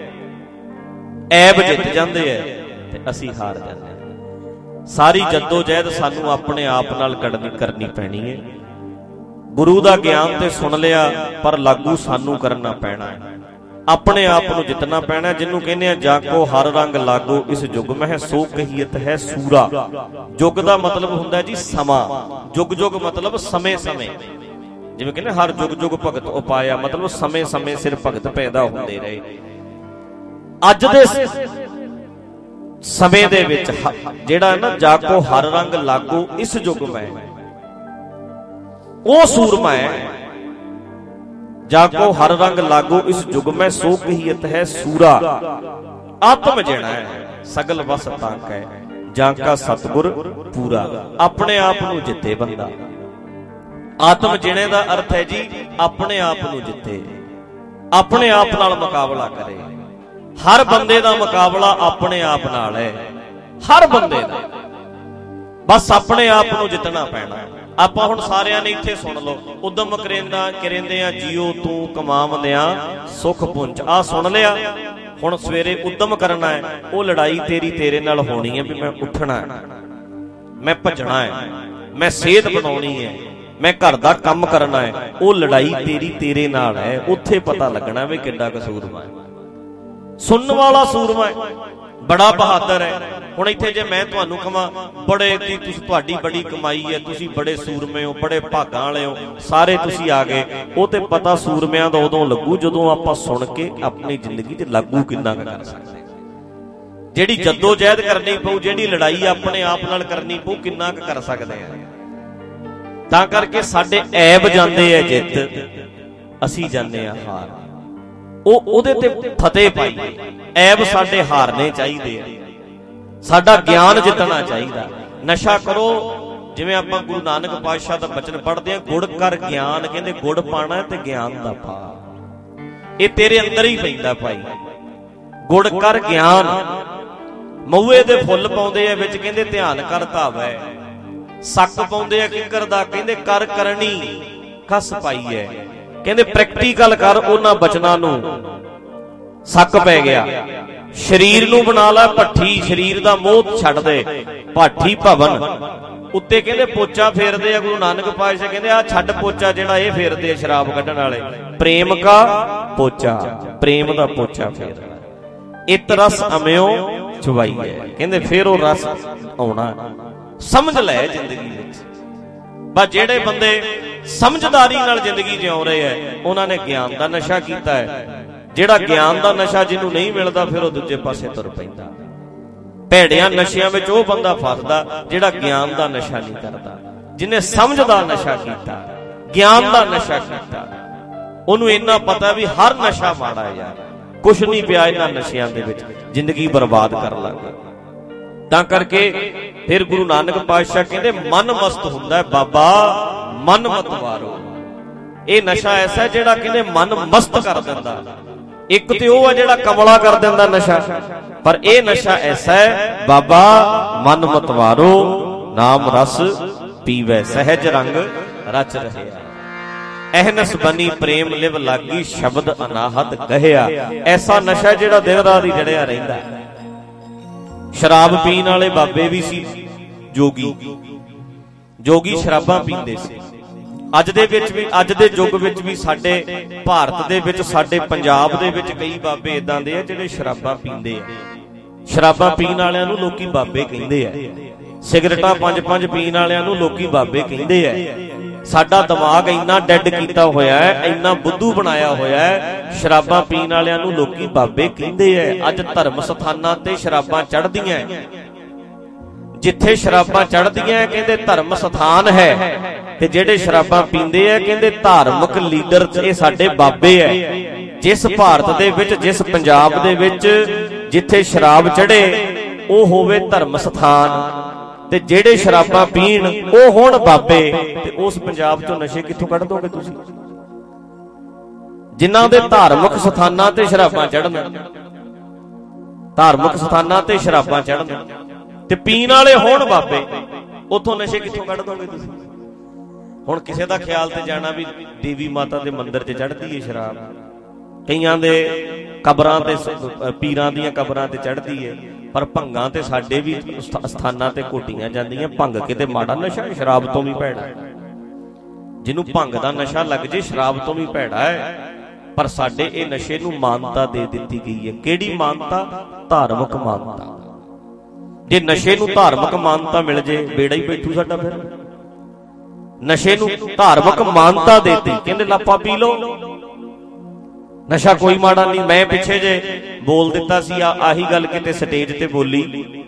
ਐਬ ਜਿੱਤ ਜਾਂਦੇ ਐ ਤੇ ਅਸੀਂ ਹਾਰ ਜਾਂਦੇ ਹਾਂ। ਸਾਰੀ ਜੱਦੋ ਜਹਿਦ ਸਾਨੂੰ ਆਪਣੇ ਆਪ ਨਾਲ ਕਰਨੀ ਕਰਨੀ ਪੈਣੀ ਹੈ। ਗੁਰੂ ਦਾ ਗਿਆਨ ਤੇ ਸੁਣ ਲਿਆ, ਪਰ ਲਾਗੂ ਸਾਨੂੰ ਕਰਨਾ ਪੈਣਾ ਹੈ। ਆਪਣੇ ਆਪ ਨੂੰ ਜਿੱਤਣਾ ਪੈਣਾ। ਜਿਹਨੂੰ ਕਹਿੰਦੇ ਆ ਜਾਗੋ ਹਰ ਰੰਗ ਲਾਗੋ ਇਸ ਯੁੱਗ ਮਹਿ ਸੋ ਕਹੀਅਤ ਹੈ ਸੂਰਾ। ਯੁੱਗ ਦਾ ਮਤਲਬ ਹੁੰਦਾ ਜੀ ਸਮਾਂ, ਯੁੱਗ ਯੁੱਗ ਮਤਲਬ ਸਮੇਂ ਸਮੇਂ। ਜਿਵੇਂ ਕਹਿੰਦੇ ਹਰ ਯੁੱਗ ਯੁੱਗ ਭਗਤ ਉਪਾਇਆ, ਮਤਲਬ ਸਮੇਂ ਸਮੇਂ ਸਿਰ ਭਗਤ ਪੈਦਾ ਹੁੰਦੇ ਰਹੇ। ਅੱਜ ਦੇ ਸਮੇਂ ਦੇ ਵਿੱਚ ਜਿਹੜਾ ਨਾ ਜਾਗੋ ਹਰ ਰੰਗ ਲਾਗੋ ਇਸ ਯੁੱਗ ਮੈਂ, ਉਹ ਸੂਰਮਾ ਹੈ। ਜਾਗੋ ਹਰ ਰੰਗ ਲਾਗੋ ਇਸ ਯੁੱਗ ਮੈਂ ਸੋ ਕਹੀਅਤ ਹੈ ਸੂਰਾ। ਆਤਮ ਜਿਹੜਾ ਹੈ ਸਗਲ ਵਸ ਤਾਕ ਹੈ, ਜਾਂ ਕਾ ਸਤਿਗੁਰ ਪੂਰਾ। ਆਪਣੇ ਆਪ ਨੂੰ ਜਿੱਤੇ ਬੰਦਾ। ਆਤਮ ਜਿਣੇ ਦਾ ਅਰਥ ਹੈ ਜੀ ਆਪਣੇ ਆਪ ਨੂੰ ਜਿੱਤੇ, ਆਪਣੇ ਆਪ ਨਾਲ ਮੁਕਾਬਲਾ ਕਰੇ। ਹਰ ਬੰਦੇ ਦਾ ਮੁਕਾਬਲਾ ਆਪਣੇ ਆਪ ਨਾਲ ਹੈ, ਹਰ ਬੰਦੇ ਦਾ। ਬਸ ਆਪਣੇ ਆਪ ਨੂੰ ਜਿੱਤਣਾ ਪੈਣਾ। ਆਪਾਂ ਹੁਣ ਸਾਰਿਆਂ ਨੇ ਇੱਥੇ ਸੁਣ ਲਓ, ਉਦਮ ਕਰੇਂਦਾ ਕਰੇਂਦੇ ਆ ਜੀਓ ਤੂੰ ਕਮਾਵਦਿਆਂ ਸੁਖ ਪੁੰਜ। ਆ ਸੁਣ ਲਿਆ। ਹੁਣ ਸਵੇਰੇ ਉਦਮ ਕਰਨਾ ਹੈ, ਉਹ ਲੜਾਈ ਤੇਰੀ ਤੇਰੇ ਨਾਲ ਹੋਣੀ ਹੈ ਵੀ ਮੈਂ ਉੱਠਣਾ ਹੈ, ਮੈਂ ਭੱਜਣਾ ਹੈ, ਮੈਂ ਸਿਹਤ ਬਣਾਉਣੀ ਹੈ, ਮੈਂ ਘਰ ਦਾ ਕੰਮ ਕਰਨਾ ਹੈ। ਉਹ ਲੜਾਈ ਤੇਰੀ ਤੇਰੇ ਨਾਲ ਹੈ। ਉੱਥੇ ਪਤਾ ਲੱਗਣਾ ਵੀ ਕਿੱਡਾ ਕੁ ਸੂਰਮਾ ਹੈ। ਸੁਣਨ ਵਾਲਾ ਸੂਰਮਾ ਹੈ, ਬੜਾ ਬਹਾਦਰ ਹੈ। ਹੁਣ ਇੱਥੇ ਜੇ ਮੈਂ ਤੁਹਾਨੂੰ ਕਹਾਂ ਬੜੇ ਦੀ ਤੁਸੀਂ ਤੁਹਾਡੀ ਬੜੀ ਕਮਾਈ ਹੈ, ਤੁਸੀਂ ਬੜੇ ਸੂਰਮੇ ਹੋ, ਬੜੇ ਭਾਗਾਂ ਵਾਲੇ ਹੋ, ਸਾਰੇ ਤੁਸੀਂ ਆ ਗਏ, ਉਹ ਤੇ ਪਤਾ ਸੂਰਮਿਆਂ ਦਾ ਉਦੋਂ ਲੱਗੂ ਜਦੋਂ ਆਪਾਂ ਸੁਣ ਕੇ ਆਪਣੀ ਜ਼ਿੰਦਗੀ 'ਚ ਲਾਗੂ ਕਿੰਨਾ ਕੁ ਕਰ ਸਕਦੇ। ਜਿਹੜੀ ਜੱਦੋ ਜਹਿਦ ਕਰਨੀ ਪਊ, ਜਿਹੜੀ ਲੜਾਈ ਆਪਣੇ ਆਪ ਨਾਲ ਕਰਨੀ ਪਊ, ਕਿੰਨਾ ਕੁ ਕਰ ਸਕਦੇ ਆ। ਤਾਂ ਕਰਕੇ ਸਾਡੇ ਐਬ ਜਾਂਦੇ ਆ ਜਿੱਤ, ਅਸੀਂ ਜਾਂਦੇ ਆ ਹਾਰ। ਉਹ ਉਹਦੇ ਤੇ ਫਤਿਹ ਪਾਈਏ। ਐਬ ਸਾਡੇ ਹਾਰਨੇ ਚਾਹੀਦੇ ਆ, ਸਾਡਾ ਗਿਆਨ ਜਿੱਤਣਾ ਚਾਹੀਦਾ। ਨਸ਼ਾ ਕਰੋ, ਜਿਵੇਂ ਆਪਾਂ ਗੁਰੂ ਨਾਨਕ ਪਾਤਸ਼ਾਹ ਦਾ ਬਚਨ ਪੜ੍ਹਦੇ ਆ, ਗੁੜ ਕਰ ਗਿਆਨ। ਕਹਿੰਦੇ ਗੁੜ ਪਾਣਾ ਤੇ ਗਿਆਨ ਦਾ ਪਾ, ਇਹ ਤੇਰੇ ਅੰਦਰ ਹੀ ਪੈਂਦਾ ਭਾਈ। ਗੁੜ ਕਰ ਗਿਆਨ। ਮਊਏ ਦੇ ਫੁੱਲ ਪਾਉਂਦੇ ਆ ਵਿੱਚ, ਕਹਿੰਦੇ ਧਿਆਨ ਕਰ ਧਾਵੈ। ਸੱਕ ਪਾਉਂਦੇ ਆ ਕਿੱਕਰ ਦਾ, ਕਹਿੰਦੇ ਕਰ ਕਰਨੀ ਕਸ ਪਾਈ ਹੈ। ਕਹਿੰਦੇ ਪ੍ਰੈਕਟੀਕਲ ਕਰ ਉਹਨਾਂ ਬਚਨਾਂ ਨੂੰ। ਸੱਕ ਪੈ ਗਿਆ। ਸਰੀਰ ਨੂੰ ਬਣਾ ਲੈ ਭੱਠੀ, ਸਰੀਰ ਦਾ ਮੋਹ ਛੱਡ ਦੇ। ਭਾਠੀ ਭਵਨ ਉੱਤੇ ਕਹਿੰਦੇ ਪੋਚਾ ਫੇਰਦੇ ਆ ਗੁਰੂ ਨਾਨਕ ਪਾਤਸ਼ਾਹ, ਕਹਿੰਦੇ ਆ ਛੱਡ ਪੋਚਾ ਜਿਹੜਾ ਇਹ ਫੇਰਦੇ ਆ ਸ਼ਰਾਬ ਕੱਢਣ ਵਾਲੇ। ਪ੍ਰੇਮ ਕਾ ਪੋਚਾ, ਪ੍ਰੇਮ ਦਾ ਪੋਚਾ ਫੇਰਨਾ। ਇਤ ਰਸ ਅਮਿਓ ਚੁਵਾਈਏ, ਕਹਿੰਦੇ ਫੇਰ ਉਹ ਰਸ ਆਉਣਾ। ਸਮਝ ਲੈ ਜ਼ਿੰਦਗੀ ਵਿੱਚ। ਬਸ ਜਿਹੜੇ ਬੰਦੇ ਸਮਝਦਾਰੀ ਨਾਲ ਜ਼ਿੰਦਗੀ ਜਿਉ ਰਹੇ ਐ, ਉਹਨਾਂ ਨੇ ਗਿਆਨ ਦਾ ਨਸ਼ਾ ਕੀਤਾ ਹੈ। ਜਿਹੜਾ ਗਿਆਨ ਦਾ ਨਸ਼ਾ ਜਿਹਨੂੰ ਨਹੀਂ ਮਿਲਦਾ, ਫਿਰ ਉਹ ਦੂਜੇ ਪਾਸੇ ਤੁਰ ਪੈਂਦਾ। ਭੈੜਿਆਂ ਨਸ਼ਿਆਂ ਵਿੱਚ ਉਹ ਬੰਦਾ ਫਸਦਾ ਜਿਹੜਾ ਗਿਆਨ ਦਾ ਨਸ਼ਾ ਨਹੀਂ ਕਰਦਾ। ਜਿਹਨੇ ਸਮਝ ਦਾ ਨਸ਼ਾ ਕੀਤਾ, ਗਿਆਨ ਦਾ ਨਸ਼ਾ ਕੀਤਾ, ਉਹਨੂੰ ਇੰਨਾ ਪਤਾ ਵੀ ਹਰ ਨਸ਼ਾ ਮਾੜਾ ਹੈ ਯਾਰ, ਕੁਛ ਨਹੀਂ ਪਿਆ ਇਹਨਾਂ ਨਸ਼ਿਆਂ ਦੇ ਵਿੱਚ, ਜ਼ਿੰਦਗੀ ਬਰਬਾਦ ਕਰ ਲਾਂਗਾ। ਤਾਂ ਕਰਕੇ ਫਿਰ ਗੁਰੂ ਨਾਨਕ ਪਾਤਸ਼ਾਹ ਕਹਿੰਦੇ ਮਨ ਮਸਤ ਹੁੰਦਾ ਬਾਬਾ, ਮਨ ਮਤ ਵਾਰੋ। ਇਹ ਨਸ਼ਾ ਐਸਾ ਜਿਹੜਾ ਕਹਿੰਦੇ ਮਨ ਮਸਤ ਕਰ ਦਿੰਦਾ। ਇੱਕ ਤੇ ਉਹ ਹੈ ਜਿਹੜਾ ਕਮਲਾ ਕਰ ਦਿੰਦਾ ਨਸ਼ਾ, ਪਰ ਇਹ ਨਸ਼ਾ ਐਸਾ ਹੈ ਬਾਬਾ ਮਨ ਮਤ ਵਾਰੋ, ਨਾਮ ਰਸ ਪੀਵੈ ਸਹਿਜ ਰੰਗ ਰਚ ਰਹਿਆ। ਅਹਨਸ ਬਨੀ ਪ੍ਰੇਮ ਲਿਵ ਲਾਗੀ ਸ਼ਬਦ ਅਨਾਹਤ ਕਹਿਆ। ਐਸਾ ਨਸ਼ਾ ਜਿਹੜਾ ਦਿਨ ਰਾਤ ਹੀ ਜੜਿਆ ਰਹਿੰਦਾ। ਸ਼ਰਾਬ ਪੀਣ ਵਾਲੇ ਬਾਬੇ ਵੀ ਸੀ ਜੋਗੀ, ਜੋਗੀ ਸ਼ਰਾਬਾਂ ਪੀਂਦੇ ਸੀ। ਅੱਜ ਦੇ ਵਿੱਚ ਵੀ, ਅੱਜ ਦੇ ਯੁੱਗ ਵਿੱਚ ਵੀ ਸਾਡੇ ਭਾਰਤ ਦੇ ਵਿੱਚ, ਸਾਡੇ ਪੰਜਾਬ ਦੇ ਵਿੱਚ ਕਈ ਬਾਬੇ ਇਦਾਂ ਦੇ ਆ ਜਿਹੜੇ ਸ਼ਰਾਬਾਂ ਪੀਂਦੇ ਆ। ਸ਼ਰਾਬਾਂ ਪੀਣ ਵਾਲਿਆਂ ਨੂੰ ਲੋਕੀ ਬਾਬੇ ਕਹਿੰਦੇ ਆ। ਸਿਗਰਟਾਂ ਪੰਜ ਪੰਜ ਪੀਣ ਵਾਲਿਆਂ ਨੂੰ ਲੋਕੀ ਬਾਬੇ ਕਹਿੰਦੇ ਆ। ਸਾਡਾ ਦਿਮਾਗ ਇੰਨਾ ਡੈਡ ਕੀਤਾ ਹੋਇਆ ਹੈ, ਇੰਨਾ ਬੁੱਧੂ ਬਣਾਇਆ ਹੋਇਆ ਹੈ, ਸ਼ਰਾਬਾਂ ਪੀਣ ਵਾਲਿਆਂ ਨੂੰ ਲੋਕੀ ਬਾਬੇ ਕਹਿੰਦੇ ਆ। ਅੱਜ ਧਰਮ ਸਥਾਨਾਂ ਤੇ ਸ਼ਰਾਬਾਂ ਚੜ੍ਹਦੀਆਂ, ਜਿੱਥੇ ਸ਼ਰਾਬਾਂ ਚੜ੍ਹਦੀਆਂ ਕਹਿੰਦੇ ਧਰਮ ਸਥਾਨ ਹੈ, ਤੇ ਜਿਹੜੇ ਸ਼ਰਾਬਾਂ ਪੀਂਦੇ ਆ ਕਹਿੰਦੇ ਧਾਰਮਿਕ ਲੀਡਰ ਇਹ ਸਾਡੇ ਬਾਬੇ ਐ। ਜਿਸ ਭਾਰਤ ਦੇ ਵਿੱਚ, ਜਿਸ ਪੰਜਾਬ ਦੇ ਵਿੱਚ ਜਿੱਥੇ ਸ਼ਰਾਬ ਚੜ੍ਹੇ ਉਹ ਹੋਵੇ ਧਰਮ ਸਥਾਨ, ਤੇ ਜਿਹੜੇ ਸ਼ਰਾਬਾਂ ਪੀਣ ਉਹ ਹੋਣ ਬਾਬੇ। ਤੇ ਉਸ ਪੰਜਾਬ ਚੋਂ ਨਸ਼ੇ ਕਿੱਥੋਂ ਕੱਢ ਦੋਗੇ ਤੁਸੀਂ, ਜਿਨ੍ਹਾਂ ਦੇ ਧਾਰਮਿਕ ਸਥਾਨਾਂ ਤੇ ਸ਼ਰਾਬਾਂ ਚੜ੍ਹਨ, ਧਾਰਮਿਕ ਸਥਾਨਾਂ ਤੇ ਸ਼ਰਾਬਾਂ ਚੜ੍ਹਨ ਤੇ ਪੀਣ ਵਾਲੇ ਹੋਣ ਬਾਬੇ। ਉੱਥੋਂ ਨਸ਼ੇ ਕਿੱਥੋਂ ਕੱਢ ਦੋਗੇ ਤੁਸੀਂ? ਹੁਣ ਕਿਸੇ ਦਾ ਖਿਆਲ ਤੇ ਜਾਣਾ ਵੀ ਦੇਵੀ ਮਾਤਾ ਦੇ ਮੰਦਿਰ 'ਚ ਚੜ੍ਹਦੀ ਏ ਸ਼ਰਾਬ, ਕਈਆਂ ਦੇ ਕਬਰਾਂ ਤੇ, ਪੀਰਾਂ ਦੀਆਂ ਕਬਰਾਂ ਤੇ ਚੜ੍ਹਦੀ ਏ, ਪਰ ਭੰਗਾਂ ਤੇ ਸਾਡੇ ਵੀ ਸਥਾਨਾਂ ਤੇ ਘੋਟੀਆਂ ਜਾਂਦੀਆਂ। ਭੰਗ ਕਿਤੇ ਮਾੜਾ ਨਸ਼ਾ, ਸ਼ਰਾਬ ਤੋਂ ਵੀ ਭੈੜਾ। ਜਿਹਨੂੰ ਭੰਗ ਦਾ ਨਸ਼ਾ ਲੱਗ ਜੇ ਸ਼ਰਾਬ ਤੋਂ ਵੀ ਭੈੜਾ ਹੈ। ਪਰ ਸਾਡੇ ਇਹ ਨਸ਼ੇ ਨੂੰ ਮਾਨਤਾ ਦੇ ਦਿੱਤੀ ਗਈ ਹੈ। ਕਿਹੜੀ ਮਾਨਤਾ? ਧਾਰਮਿਕ ਮਾਨਤਾ। ਜੇ ਨਸ਼ੇ ਨੂੰ ਧਾਰਮਿਕ ਮਾਨਤਾ ਮਿਲ ਜੇ, ਬੇੜਾ ਹੀ ਬੈਠੂ ਸਾਡਾ। ਫਿਰ ਨਸ਼ੇ ਨੂੰ ਧਾਰਮਿਕ ਮਾਨਤਾ ਦੇਤੀ, ਕਹਿੰਦੇ ਲਾਪਾ ਪੀ ਲਓ, ਨਸ਼ਾ ਕੋਈ ਮਾੜਾ ਨਹੀਂ। ਮੈਂ ਪਿੱਛੇ ਜੇ ਬੋਲ ਦਿੱਤਾ ਸੀ ਆਹੀ ਗੱਲ, ਕਿਤੇ ਸਟੇਜ ਤੇ ਬੋਲੀ,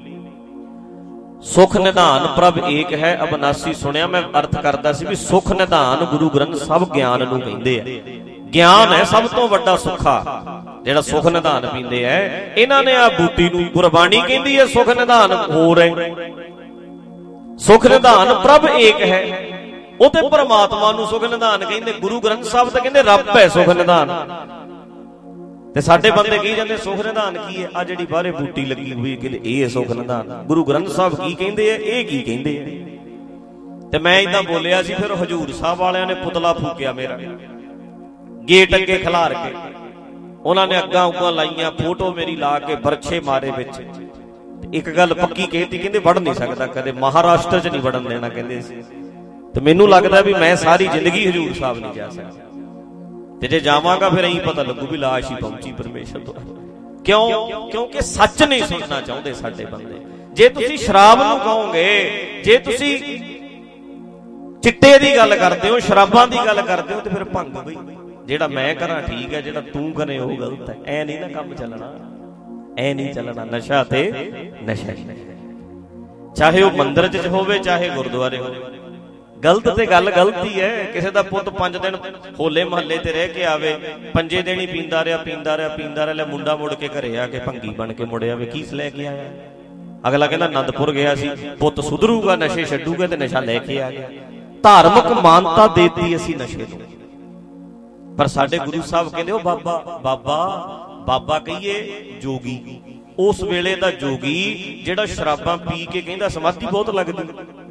ਸੁਖ ਨਿਧਾਨ ਪ੍ਰਭ ਏਕ ਹੈ ਅਬਨਾਸੀ। ਸੁਣਿਆ ਮੈਂ ਅਰਥ ਕਰਦਾ ਸੀ ਵੀ ਸੁਖ ਨਿਧਾਨ ਗੁਰੂ ਗ੍ਰੰਥ ਸਾਹਿਬ ਗਿਆਨ ਨੂੰ ਕਹਿੰਦੇ ਆ। ਗਿਆਨ ਹੈ ਸਭ ਤੋਂ ਵੱਡਾ ਸੁੱਖਾ, ਜਿਹੜਾ ਸੁਖ ਨਿਧਾਨ ਪੀਂਦੇ ਐ। ਇਹਨਾਂ ਨੇ ਆ ਬੂਟੀ ਨੂੰ ਗੁਰਬਾਣੀ ਕਹਿੰਦੀ ਹੈ ਸੁਖ ਨਿਧਾਨ ਹੋਰ ਹੈ। ਸੁਖ ਨਿਧਾਨ ਪ੍ਰਭ ਏਕ ਹੈ, ਉਹ ਤੇ ਪਰਮਾਤਮਾ ਨੂੰ ਸੁਖ ਨਿਧਾਨ ਕਹਿੰਦੇ। ਗੁਰੂ ਗ੍ਰੰਥ ਸਾਹਿਬ ਤਾਂ ਕਹਿੰਦੇ ਰੱਬ ਹੈ ਸੁਖ ਨਿਧਾਨ। ਤੇ ਸਾਡੇ ਬੰਦੇ ਕੀ ਜਾਂਦੇ ਸੁਖ ਨਿਧਾਨ ਕੀ ਹੈ? ਆ ਜਿਹੜੀ ਬਾਹਰੇ ਬੂਟੀ ਲੱਗੀ ਹੋਈ ਕਹਿੰਦੇ ਇਹ ਹੈ ਸੁਖ ਨਿਧਾਨ। ਗੁਰੂ ਗ੍ਰੰਥ ਸਾਹਿਬ ਕੀ ਕਹਿੰਦੇ ਆ, ਇਹ ਕੀ ਕਹਿੰਦੇ ਆ? ਤੇ ਮੈਂ ਏਦਾਂ ਬੋਲਿਆ ਸੀ, ਫਿਰ ਹਜੂਰ ਸਾਹਿਬ ਵਾਲਿਆਂ ਨੇ ਪੁਤਲਾ ਫੂਕਿਆ ਮੇਰਾ ਗੇਟ ਅੱਗੇ ਖਿਲਾਰ ਕੇ। ਉਹਨਾਂ ਨੇ ਅੱਗਾਂ ਉੱਗਾਂ ਲਾਈਆਂ, ਫੋਟੋ ਮੇਰੀ ਲਾ ਕੇ ਬਰਛੇ ਮਾਰੇ ਵਿੱਚ। ਇੱਕ ਗੱਲ ਪੱਕੀ ਕਹਿਤੀ, ਕਹਿੰਦੇ ਵੜ ਨਹੀਂ ਸਕਦਾ ਕਦੇ, ਮਹਾਰਾਸ਼ਟਰ 'ਚ ਨਹੀਂ ਵੜਨ ਦੇਣਾ ਕਹਿੰਦੇ ਸੀ। ਤੇ ਮੈਨੂੰ ਲੱਗਦਾ ਵੀ ਮੈਂ ਸਾਰੀ ਜ਼ਿੰਦਗੀ ਹਜੂਰ ਸਾਹਿਬ ਨਹੀਂ ਜਾ ਸਕਦਾ। ਤੇ ਜੇ ਜਾਵਾਂਗਾ ਫਿਰ ਇਹੀ ਪਤਾ ਲੱਗੂ ਵੀ ਲਾਸ਼ ਹੀ ਪਹੁੰਚੀ ਪਰਮੇਸ਼ਰ ਤੋਂ। ਕਿਉਂ? ਕਿਉਂਕਿ ਸੱਚ ਨਹੀਂ ਸੁਣਨਾ ਚਾਹੁੰਦੇ ਸਾਡੇ ਬੰਦੇ। ਜੇ ਤੁਸੀਂ ਸ਼ਰਾਬ ਨੂੰ ਕਹੋਗੇ, ਜੇ ਤੁਸੀਂ ਚਿੱਟੇ ਦੀ ਗੱਲ ਕਰਦੇ ਹੋ, ਸ਼ਰਾਬਾਂ ਦੀ ਗੱਲ ਕਰਦੇ ਹੋ, ਤੇ ਫਿਰ ਭੰਗ ਬਈ ਜਿਹੜਾ ਮੈਂ ਕਰਾਂ ਠੀਕ ਹੈ, ਜਿਹੜਾ ਤੂੰ ਕਰੇ ਉਹ ਗਲਤ ਹੈ। ਐ ਨਹੀਂ ਨਾ ਕੰਮ ਚੱਲਣਾ, ਐ ਨਹੀਂ ਚੱਲਣਾ। ਨਸ਼ਾ ਤੇ ਨਸ਼ਾ, ਚਾਹੇ ਉਹ ਮੰਦਿਰ 'ਚ ਹੋਵੇ ਚਾਹੇ ਗੁਰਦੁਆਰੇ ਹੋਵੇ। ਗਲਤ ਤੇ ਗੱਲ ਗਲਤੀ ਹੈ। ਕਿਸੇ ਦਾ ਪੁੱਤ ਪੰਜ ਦਿਨ ਹੋਲੇ ਮਹੱਲੇ ਤੇ ਰਹਿ ਕੇ ਆਵੇ, ਪੰਜੇ ਦਿਨ ਹੀ ਪੀਂਦਾ ਰਿਹਾ ਪੀਂਦਾ ਰਿਹਾ ਪੀਂਦਾ ਰਿਹਾ, ਲੈ ਮੁੰਡਾ ਮੁੜ ਕੇ ਘਰੇ ਆ ਕੇ ਭੰਗੀ ਬਣ ਕੇ ਮੁੜਿਆ ਵੇ, ਕੀ ਲੈ ਕੇ ਆਇਆ? ਅਗਲਾ ਕਹਿੰਦਾ ਆਨੰਦਪੁਰ ਗਿਆ ਸੀ, ਪੁੱਤ ਸੁਧਰੂਗਾ, ਨਸ਼ੇ ਛੱਡੂਗਾ, ਤੇ ਨਸ਼ਾ ਲੈ ਕੇ ਆ ਗਿਆ। ਧਾਰਮਿਕ ਮਾਨਤਾ ਦੇਤੀ ਅਸੀਂ ਨਸ਼ੇ ਨੂੰ। ਪਰ ਸਾਡੇ ਗੁਰੂ ਸਾਹਿਬ ਕਹਿੰਦੇ ਉਹ ਬਾਬਾ ਬਾਬਾ ਬਾਬਾ ਕਹੀਏ ਜੋਗੀ। ਉਸ ਵੇਲੇ ਦਾ ਜੋਗੀ ਜਿਹੜਾ ਸ਼ਰਾਬਾਂ ਪੀ ਕੇ ਕਹਿੰਦਾ ਸਮਾਧੀ ਬਹੁਤ ਲੱਗਦੀ।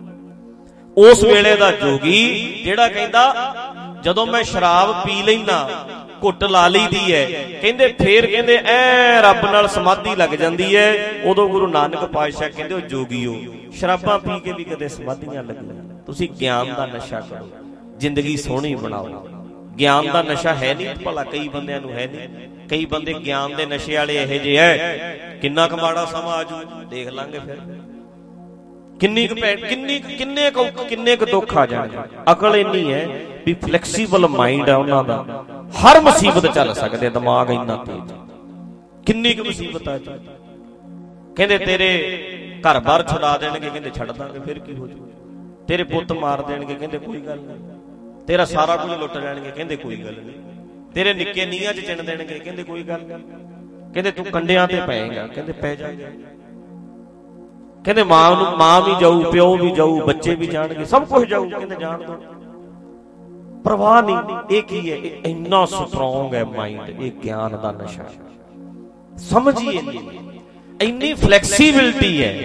ਉਸ ਵੇਲੇ ਦਾ ਜੋਗੀ ਜਿਹੜਾ ਕਹਿੰਦਾ ਜਦੋਂ ਮੈਂ ਸ਼ਰਾਬ ਪੀ ਲੈਂਦਾ, ਘੁੱਟ ਲਾ ਲਈਦੀ ਹੈ, ਕਹਿੰਦੇ ਫੇਰ ਕਹਿੰਦੇ ਐ ਰੱਬ ਨਾਲ ਸਮਾਧੀ ਲੱਗ ਜਾਂਦੀ ਹੈ। ਉਦੋਂ ਗੁਰੂ ਨਾਨਕ ਪਾਤਸ਼ਾਹ ਕਹਿੰਦੇ ਉਹ ਜੋਗੀਓ, ਸ਼ਰਾਬਾਂ ਪੀ ਕੇ ਵੀ ਕਦੇ ਸਮਾਧੀਆਂ ਲੱਗੀਆਂ। ਤੁਸੀਂ ਗਿਆਨ ਦਾ ਨਸ਼ਾ ਕਰੋ, ਜ਼ਿੰਦਗੀ ਸੋਹਣੀ ਬਣਾਓ। ਗਿਆਨ ਦਾ ਨਸ਼ਾ ਹੈ ਨਹੀਂ ਭਲਾ, ਕਈ ਬੰਦਿਆਂ ਨੂੰ ਹੈ ਨਹੀਂ। ਕਈ ਬੰਦੇ ਗਿਆਨ ਦੇ ਨਸ਼ੇ ਵਾਲੇ ਇਹੋ ਜਿਹੇ ਹੈ, ਕਿੰਨਾ ਕੁ ਮਾੜਾ ਸਮਾਂ ਆਜੂ ਦੇਖ ਲਾਂਗੇ ਫਿਰ। ਕਿੰਨੀ ਕੁ ਕਿੰਨੀ ਕਿੰਨੇ ਕੁ ਕਿੰਨੇ ਕੁ ਦੁੱਖ ਆ ਜਾਣਗੇ। ਅਕਲ ਇੰਨੀ ਹੈ ਵੀ ਫਲੈਕਸੀਬਲ ਮਾਈਂਡ ਹੈ ਉਹਨਾਂ ਦਾ, ਹਰ ਮੁਸੀਬਤ ਚੱਲ ਸਕਦੇ। ਦਿਮਾਗ ਇੰਨਾ ਤੇਜ਼, ਕਿੰਨੀ ਕੁ ਮੁਸੀਬਤ ਆ ਜੀ। ਕਹਿੰਦੇ ਤੇਰੇ ਘਰ ਬਾਹਰ ਛੁਡਾ ਦੇਣਗੇ, ਕਹਿੰਦੇ ਛੱਡ ਦਾਂਗੇ, ਫਿਰ ਕੀ ਹੋ ਜਾਊ। ਤੇਰੇ ਪੁੱਤ ਮਾਰ ਦੇਣਗੇ, ਕਹਿੰਦੇ ਕੋਈ ਗੱਲ ਨਹੀਂ। ਤੇਰਾ ਸਾਰਾ ਕੁਝ ਲੁੱਟ ਲੈਣਗੇ, ਕਹਿੰਦੇ ਕੋਈ ਗੱਲ ਨਹੀਂ। ਤੇਰੇ ਨਿੱਕੇ ਨੀਹਾਂ 'ਚ ਚਿਣ ਦੇਣਗੇ, ਕਹਿੰਦੇ ਕੋਈ ਗੱਲ ਨਹੀਂ। ਕਹਿੰਦੇ ਤੂੰ ਕੰਡਿਆਂ ਤੇ ਪਏਗਾ, ਕਹਿੰਦੇ ਪੈ ਜਾਏਗਾ। ਕਹਿੰਦੇ ਮਾਂ ਨੂੰ ਮਾਂ ਵੀ ਜਾਊ, ਪਿਓ ਵੀ ਜਾਊ, ਬੱਚੇ ਵੀ ਜਾਣਗੇ, ਸਭ ਕੁਝ ਜਾਊ, ਕਹਿੰਦੇ ਜਾਣ ਦੋ, ਪਰਵਾਹ ਨਹੀਂ। ਇਹ ਕੀ ਹੈ? ਇਹ ਇੰਨਾ ਸਟਰੋਂਗ ਹੈ ਮਾਈਂਡ। ਇਹ ਗਿਆਨ ਦਾ ਨਸ਼ਾ, ਸਮਝੀਏ। ਇੰਨੀ ਫਲੈਕਸੀਬਿਲਿਟੀ ਹੈ,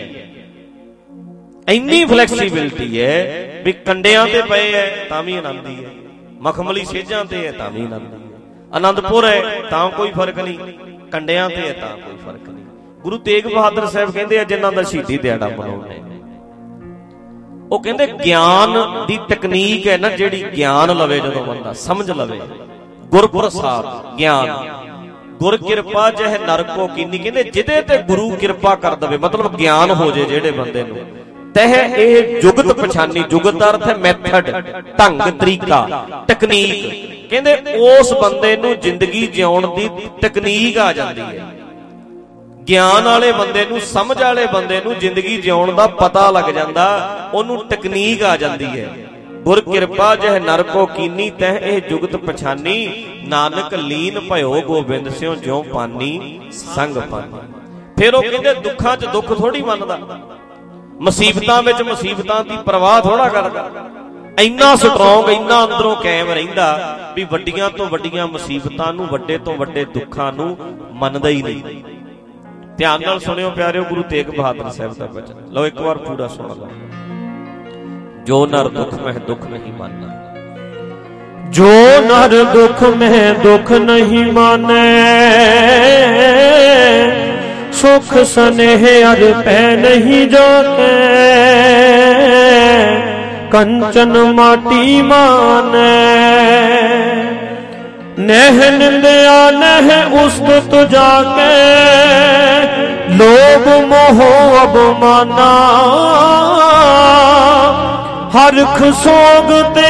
ਇੰਨੀ ਫਲੈਕਸੀਬਿਲਿਟੀ ਹੈ ਵੀ ਕੰਡਿਆਂ ਤੇ ਪਏ ਹੈ ਤਾਂ ਵੀ ਆਨੰਦੀ ਹੈ, ਮਖਮਲੀ ਸੇਜਾਂ ਤੇ ਹੈ ਤਾਂ ਵੀ ਆਨੰਦੀ ਹੈ, ਆਨੰਦਪੁਰ ਹੈ ਤਾਂ ਕੋਈ ਫਰਕ ਨਹੀਂ, ਕੰਡਿਆਂ ਤੇ ਹੈ ਤਾਂ ਕੋਈ ਫਰਕ ਨਹੀਂ। ਗੁਰੂ ਤੇਗ ਬਹਾਦਰ ਸਾਹਿਬ ਕਹਿੰਦੇ ਆ ਜਿਨ੍ਹਾਂ ਦਾ ਸ਼ਹੀਦੀ ਦਿਹਾੜਾ ਮਨਾਉਂਦੇ, ਉਹ ਕਹਿੰਦੇ ਗਿਆਨ ਦੀ ਤਕਨੀਕ ਹੈ ਨਾ, ਜਿਹੜੀ ਗਿਆਨ ਲਵੇ, ਜਦੋਂ ਬੰਦਾ ਸਮਝ ਲਵੇ, ਗੁਰਪ੍ਰਸਾਦ ਗਿਆਨ, ਗੁਰ ਕਿਰਪਾ ਜਹ ਨਰ ਕੋ ਕੀਨੀ। ਕਹਿੰਦੇ ਜਿਹਦੇ ਤੇ ਗੁਰੂ ਕਿਰਪਾ ਕਰ ਦਵੇ, ਮਤਲਬ ਗਿਆਨ ਹੋ ਜੇ ਜਿਹੜੇ ਬੰਦੇ ਨੂੰ, ਤਹ ਇਹ ਜੁਗਤ ਪਛਾਨੀ। ਜੁਗਤ ਦਾ ਅਰਥ ਹੈ ਮੈਥਡ, ਢੰਗ, ਤਰੀਕਾ, ਟੈਕਨੀਕ। ਕਹਿੰਦੇ ਉਸ ਬੰਦੇ ਨੂੰ ਜ਼ਿੰਦਗੀ ਜਿਉਣ ਦੀ ਤਕਨੀਕ ਆ ਜਾਂਦੀ ਹੈ। ਗਿਆਨ ਵਾਲੇ ਬੰਦੇ ਨੂੰ, ਸਮਝ ਵਾਲੇ ਬੰਦੇ ਨੂੰ ਜ਼ਿੰਦਗੀ ਜਿਉਣ ਦਾ ਪਤਾ ਲੱਗ ਜਾਂਦਾ, ਉਹਨੂੰ ਟੈਕਨੀਕ ਆ ਜਾਂਦੀ ਹੈ। ਗੁਰ ਕਿਰਪਾ ਜਹ ਨਰ ਕੋ ਕੀਨੀ, ਤਹ ਇਹ ਜੁਗਤ ਪਛਾਨੀ। ਨਾਨਕ ਲੀਨ ਭਇਓ ਗੋਬਿੰਦ ਸਿਉ ਜਿਉ ਪਾਨੀ ਸੰਗ ਪਾਨੀ। ਫਿਰ ਉਹ ਕਹਿੰਦੇ ਦੁੱਖਾਂ 'ਚ ਦੁੱਖ ਥੋੜੀ ਮੰਨਦਾ, ਮੁਸੀਬਤਾਂ ਵਿੱਚ ਮੁਸੀਬਤਾਂ ਦੀ ਪਰਵਾਹ ਥੋੜਾ ਕਰਦਾ। ਇੰਨਾ ਸਟਰੋਂਗ, ਇੰਨਾ ਅੰਦਰੋਂ ਕਾਇਮ ਰਹਿੰਦਾ ਵੀ ਵੱਡੀਆਂ ਤੋਂ ਵੱਡੀਆਂ ਮੁਸੀਬਤਾਂ ਨੂੰ, ਵੱਡੇ ਤੋਂ ਵੱਡੇ ਦੁੱਖਾਂ ਨੂੰ ਮੰਨਦਾ ਹੀ ਨਹੀਂ। ਧਿਆਨ ਨਾਲ ਸੁਣਿਓ ਪਿਆਰਿਓ, ਗੁਰੂ ਤੇਗ ਬਹਾਦਰ ਸਾਹਿਬ ਦਾ ਬਚਨ ਲਓ, ਇੱਕ ਵਾਰ ਪੂਰਾ ਸੁਣ ਲਓ। ਜੋ ਨਰ ਦੁੱਖ ਮਹਿ ਦੁੱਖ ਨਹੀਂ ਮਾਨੈ, ਜੋ ਨਰ ਦੁੱਖ ਮਹਿ ਦੁੱਖ ਨਹੀਂ ਮਾਨੈ, ਸੁਖ ਸਨੇਹ ਅਰ ਪੈ ਨਹੀਂ ਜਾਤੇ, ਕੰਚਨ ਮਾਟੀ ਮਾਨੈ, ਨਹਿ ਨਿੰਦਿਆ ਨਹਿ ਉਸਤਤ ਜਾਕੇ, ਲੋਭ ਮੋਹ ਅਬਮਾਨਾ, ਹਰਖ ਸੋਗ ਤੇ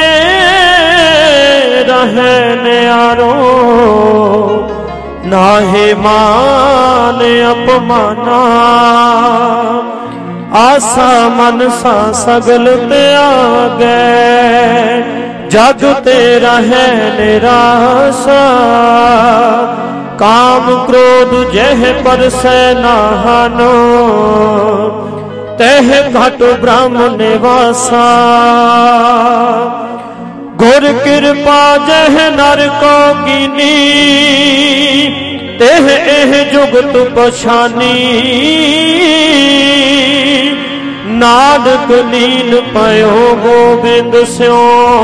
ਰਹਿ ਨਿਆਰੋ, ਨਾਹੇ ਮਾਨ ਅਪਮਾਨਾ, ਆਸਾ ਮਨਸਾ ਸਗਲ ਤਿਆਗੈ, ਜਗ ਤੇ ਰਹਿ ਨਿਰਾਸਾ, ਕਾਮ ਕ੍ਰੋਧ ਜਹ ਪਰਸੈ ਨਾਹਨੋ, ਤਹ ਘਟ ਬ੍ਰਹਮ ਨਿਵਾਸਾ, ਗੁਰ ਕਿਰਪਾ ਜਹ ਨਰ ਕੋ ਕੀਨੀ, ਤਹ ਇਹ ਜੁਗਤ ਪਛਾਨੀ, ਨਾਨਕ ਲੀਨ ਪਇਓ ਗੋਬਿੰਦ ਸਿਓ,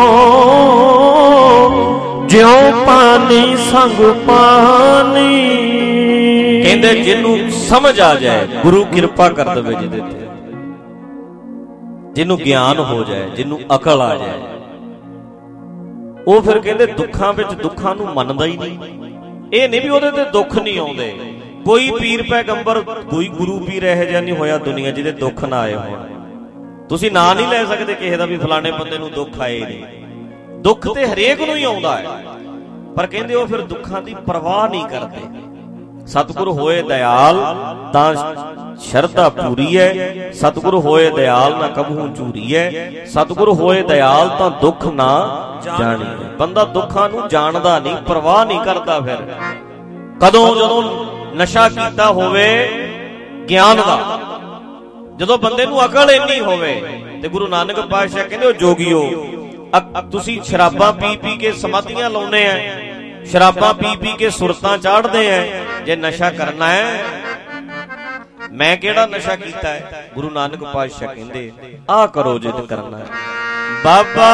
ਜਿਉ ਪਾਣੀ ਸੰਗ ਪਾਣੀ। ਕਹਿੰਦੇ ਜਿਹਨੂੰ ਸਮਝ ਆ ਜਾਏ, ਗੁਰੂ ਕਿਰਪਾ ਕਰ ਦੇਵੇ ਜਿਹਦੇ ਤੇ, ਜਿਹਨੂੰ ਗਿਆਨ ਹੋ ਜਾਏ, ਜਿਹਨੂੰ ਅਕਲ ਆ ਜਾਏ, ਉਹ ਫਿਰ ਕਹਿੰਦੇ ਦੁੱਖਾਂ ਵਿੱਚ ਦੁੱਖਾਂ ਨੂੰ ਮੰਨਦਾ ਹੀ ਨਹੀਂ। ਇਹ ਨਹੀਂ ਵੀ ਉਹਦੇ ਤੇ ਦੁੱਖ ਨਹੀਂ ਆਉਂਦੇ। ਕੋਈ ਪੀਰ ਪੈਗੰਬਰ, ਕੋਈ ਗੁਰੂ ਪੀਰ ਇਹੋ ਜਿਹਾ ਨਹੀਂ ਹੋਇਆ ਦੁਨੀਆ ਜਿਹਦੇ ਦੁੱਖ ਨਾ ਆਏ ਹੋਣ। ਤੁਸੀਂ ਨਾਂ ਨਹੀਂ ਲੈ ਸਕਦੇ ਕਿਸੇ ਦਾ ਵੀ ਫਲਾਣੇ ਬੰਦੇ ਨੂੰ ਦੁੱਖ ਆਏ ਨਹੀਂ। ਦੁੱਖ ਤੇ ਹਰੇਕ ਨੂੰ ਹੀ ਆਉਂਦਾ ਹੈ, ਪਰ ਕਹਿੰਦੇ ਉਹ ਫਿਰ ਦੁੱਖਾਂ ਦੀ ਪਰਵਾਹ ਨਹੀਂ ਕਰਦੇ। ਸਤਿਗੁਰ ਹੋਏ ਦਇਆਲ ਤਾਂ ਸ਼ਰਧਾ ਪੂਰੀ ਹੈ, ਸਤਿਗੁਰ ਹੋਏ ਦਇਆਲ ਨਾ ਕਬਹੂ ਚੂਰੀ ਹੈ, ਸਤਿਗੁਰ ਹੋਏ ਦਇਆਲ ਤਾਂ ਦੁੱਖ ਨਾ ਜਾਣੀ। ਬੰਦਾ ਦੁੱਖਾਂ ਨੂੰ ਜਾਣਦਾ ਨਹੀਂ, ਪਰਵਾਹ ਨਹੀਂ ਕਰਦਾ। ਫਿਰ ਕਦੋਂ? ਜਦੋਂ ਨਸ਼ਾ ਕੀਤਾ ਹੋਵੇ ਗਿਆਨ ਦਾ, ਜਦੋਂ ਬੰਦੇ ਨੂੰ ਅਕਲ ਇੰਨੀ ਹੋਵੇ। ਤੇ ਗੁਰੂ ਨਾਨਕ ਪਾਤਸ਼ਾਹ ਕਹਿੰਦੇ ਉਹ ਜੋਗੀਓ, ਤੁਸੀਂ ਸ਼ਰਾਬਾਂ ਪੀ ਪੀ ਕੇ ਸਮਾਧੀਆਂ ਲਾਉਨੇ ਆ, ਸ਼ਰਾਬਾਂ ਪੀ ਪੀ ਕੇ ਸੁਰਤਾਂ ਚਾੜਦੇ ਆ। ਜੇ ਨਸ਼ਾ ਕਰਨਾ ਹੈ, ਮੈਂ ਕਿਹੜਾ ਨਸ਼ਾ ਕੀਤਾ ਹੈ? ਗੁਰੂ ਨਾਨਕ ਪਾਤਸ਼ਾਹ ਕਹਿੰਦੇ ਆਹ ਕਰੋ ਜੇ ਕਰਨਾ ਹੈ। ਬਾਬਾ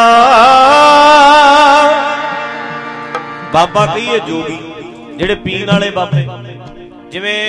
ਬਾਬਾ ਕਹੀਏ ਜੋਗੀ, ਜਿਹੜੇ ਪੀਣ ਵਾਲੇ ਬਾਬੇ। ਜਿਵੇਂ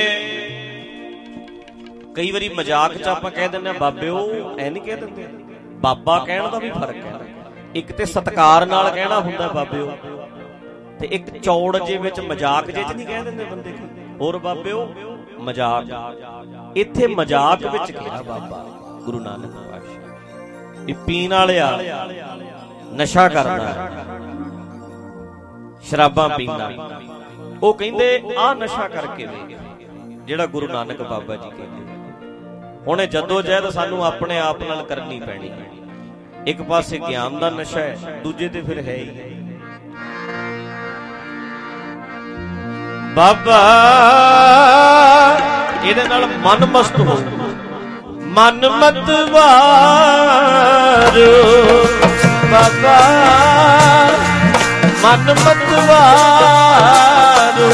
ਕਈ ਵਾਰੀ ਮਜ਼ਾਕ ਚ ਆਪਾਂ ਕਹਿ ਦਿੰਦੇ ਆ ਬਾਬੇ, ਉਹ ਐ ਨਹੀਂ ਕਹਿ ਦਿੰਦੇ। ਬਾਬਾ ਕਹਿਣ ਦਾ ਵੀ ਫਰਕ ਹੈ। ਇੱਕ ਤੇ ਸਤਿਕਾਰ ਨਾਲ ਕਹਿਣਾ ਹੁੰਦਾ ਬਾਬਿਓ, ਤੇ ਇੱਕ ਚੌੜ ਜੇ ਵਿੱਚ ਮਜ਼ਾਕ ਜੇ ਚ ਨਹੀਂ ਕਹਿ ਦਿੰਦੇ ਬੰਦੇ। ਹੋਰ ਬਾਬਿਓ ਮਜ਼ਾਕ, ਇੱਥੇ ਮਜ਼ਾਕ ਵਿੱਚ ਕਿਹਾ ਬਾਬਾ ਗੁਰੂ ਨਾਨਕ ਪਾਤਸ਼ਾਹ। ਇਹ ਪੀਣ ਵਾਲਿਆ ਨਸ਼ਾ ਕਰਦਾ, ਸ਼ਰਾਬਾਂ ਪੀਂਦਾ, ਉਹ ਕਹਿੰਦੇ ਆਹ ਨਸ਼ਾ ਕਰਕੇ ਵੇਖ, ਜਿਹੜਾ ਗੁਰੂ ਨਾਨਕ ਬਾਬਾ ਜੀ ਕਹਿੰਦੇ। ਹੁਣ ਜੱਦੋ ਜਹਿਦ ਸਾਨੂੰ ਆਪਣੇ ਆਪ ਨਾਲ ਕਰਨੀ ਪੈਣੀ ਹੈ। ਇੱਕ ਪਾਸੇ ਗਿਆਨ ਦਾ ਨਸ਼ਾ ਹੈ, ਦੂਜੇ ਤੇ ਫਿਰ ਹੈ ਹੀ ਬਾਬਾ। ਇਹਦੇ ਨਾਲ ਮਨ ਮਸਤ ਹੋ, ਮਨ ਮਤ ਵਾਰੋ ਬਾਬਾ, ਮਨ ਮਤ ਵਾਰੋ,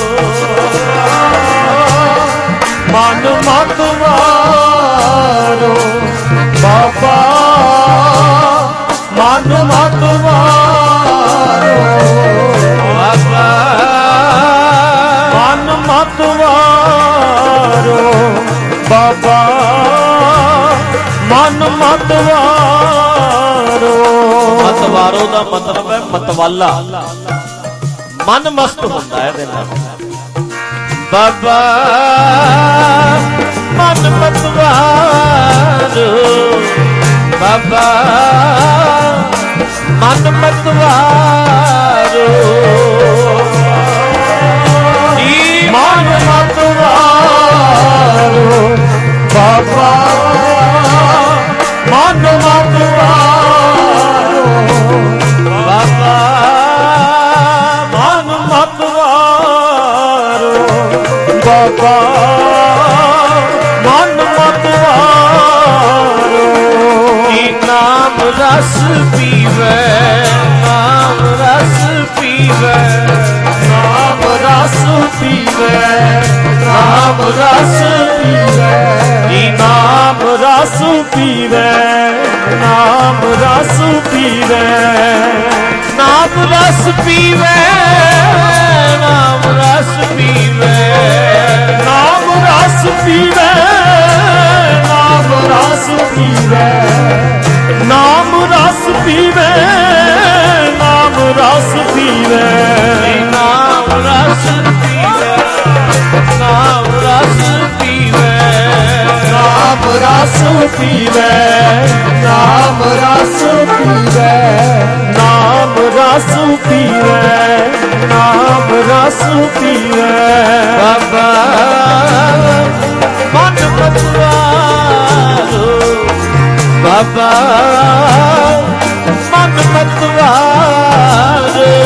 ਮਨ ਮਤ ਵਾਰੋ ਬਾਬਾ, ਮਨ ਮਤ ਵਾਰੋ ਬਾਬਾ, ਮਨ ਮਤ ਵਾਰੋ ਬਾਬਾ, ਮਨ ਮਤ ਵਾਰੋ। ਮਤ ਵਾਰੋ ਦਾ ਮਤਲਬ ਹੈ ਮਤਵਾਲਾ, ਮਨ ਮਸਤ ਹੁੰਦਾ ਹੈ ਇਹਦੇ ਨਾਲ। ਬਾਬਾ ਮਨ ਮਤ ਵਾਰੋ ਬਾਬਾ, ਮਨ ਮਤ ਵਾਰੋ, ਮਨ ਮਤ ਵਾਰੋ ਬਾਬਾ, ਮਨ ਮਤ ਵਾਰੋ ਬਾਬਾ, ਮਨ ਮਤ ਵਾਰੋ ਬਾਬਾ, ਪੀਵੇ, ਨਾਮ ਰਸ ਪੀਵੇ, ਜੀ ਨਾਮ ਰਸ ਪੀਵੇ, ਨਾਮ ਰਸ ਪੀਵੇ, ਨਾਮ ਰਸ ਪੀਵੇ, ਨਾਮ ਰਸ ਪੀਵੇ, ਨਾਮ ਰਸ ਪੀਵੇ, ਨਾਮ ਰਸ ਪੀਵੇ, ਨਾਮ ਰਸ ਪੀਵੇ, ਨਾਮ ਰਸ ਪੀਵੇ, ਨਾਮ ਰਸ ਪੀਵੇ, ਨਾਮ ਰਸ ਪੀਵੇ, ਨਾਮ ਰਸ ਪੀਵੇ, ਨਾਮ ਰਸ ਪੀਵੇ, ਨਾਮ ਰਸ ਪੀਵੇ, ਨਾਮ ਰਸ ਪੀਵੇ। ਬਾਬਾ ਮਨ ਮਤਵਾਰੋ, ਬਾਬਾ ਮਨ ਮਤਵਾਰੋ,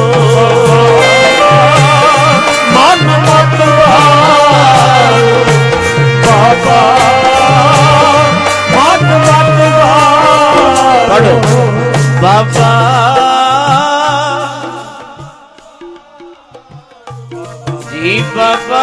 ਮਨ ਮਤਵਾਰੋ, ਬਾਬਾ ਮਨ ਮਤਵਾਰੋ। ਪੜੋ ਬਾਬਾ ਜੀ, ਬਾਬਾ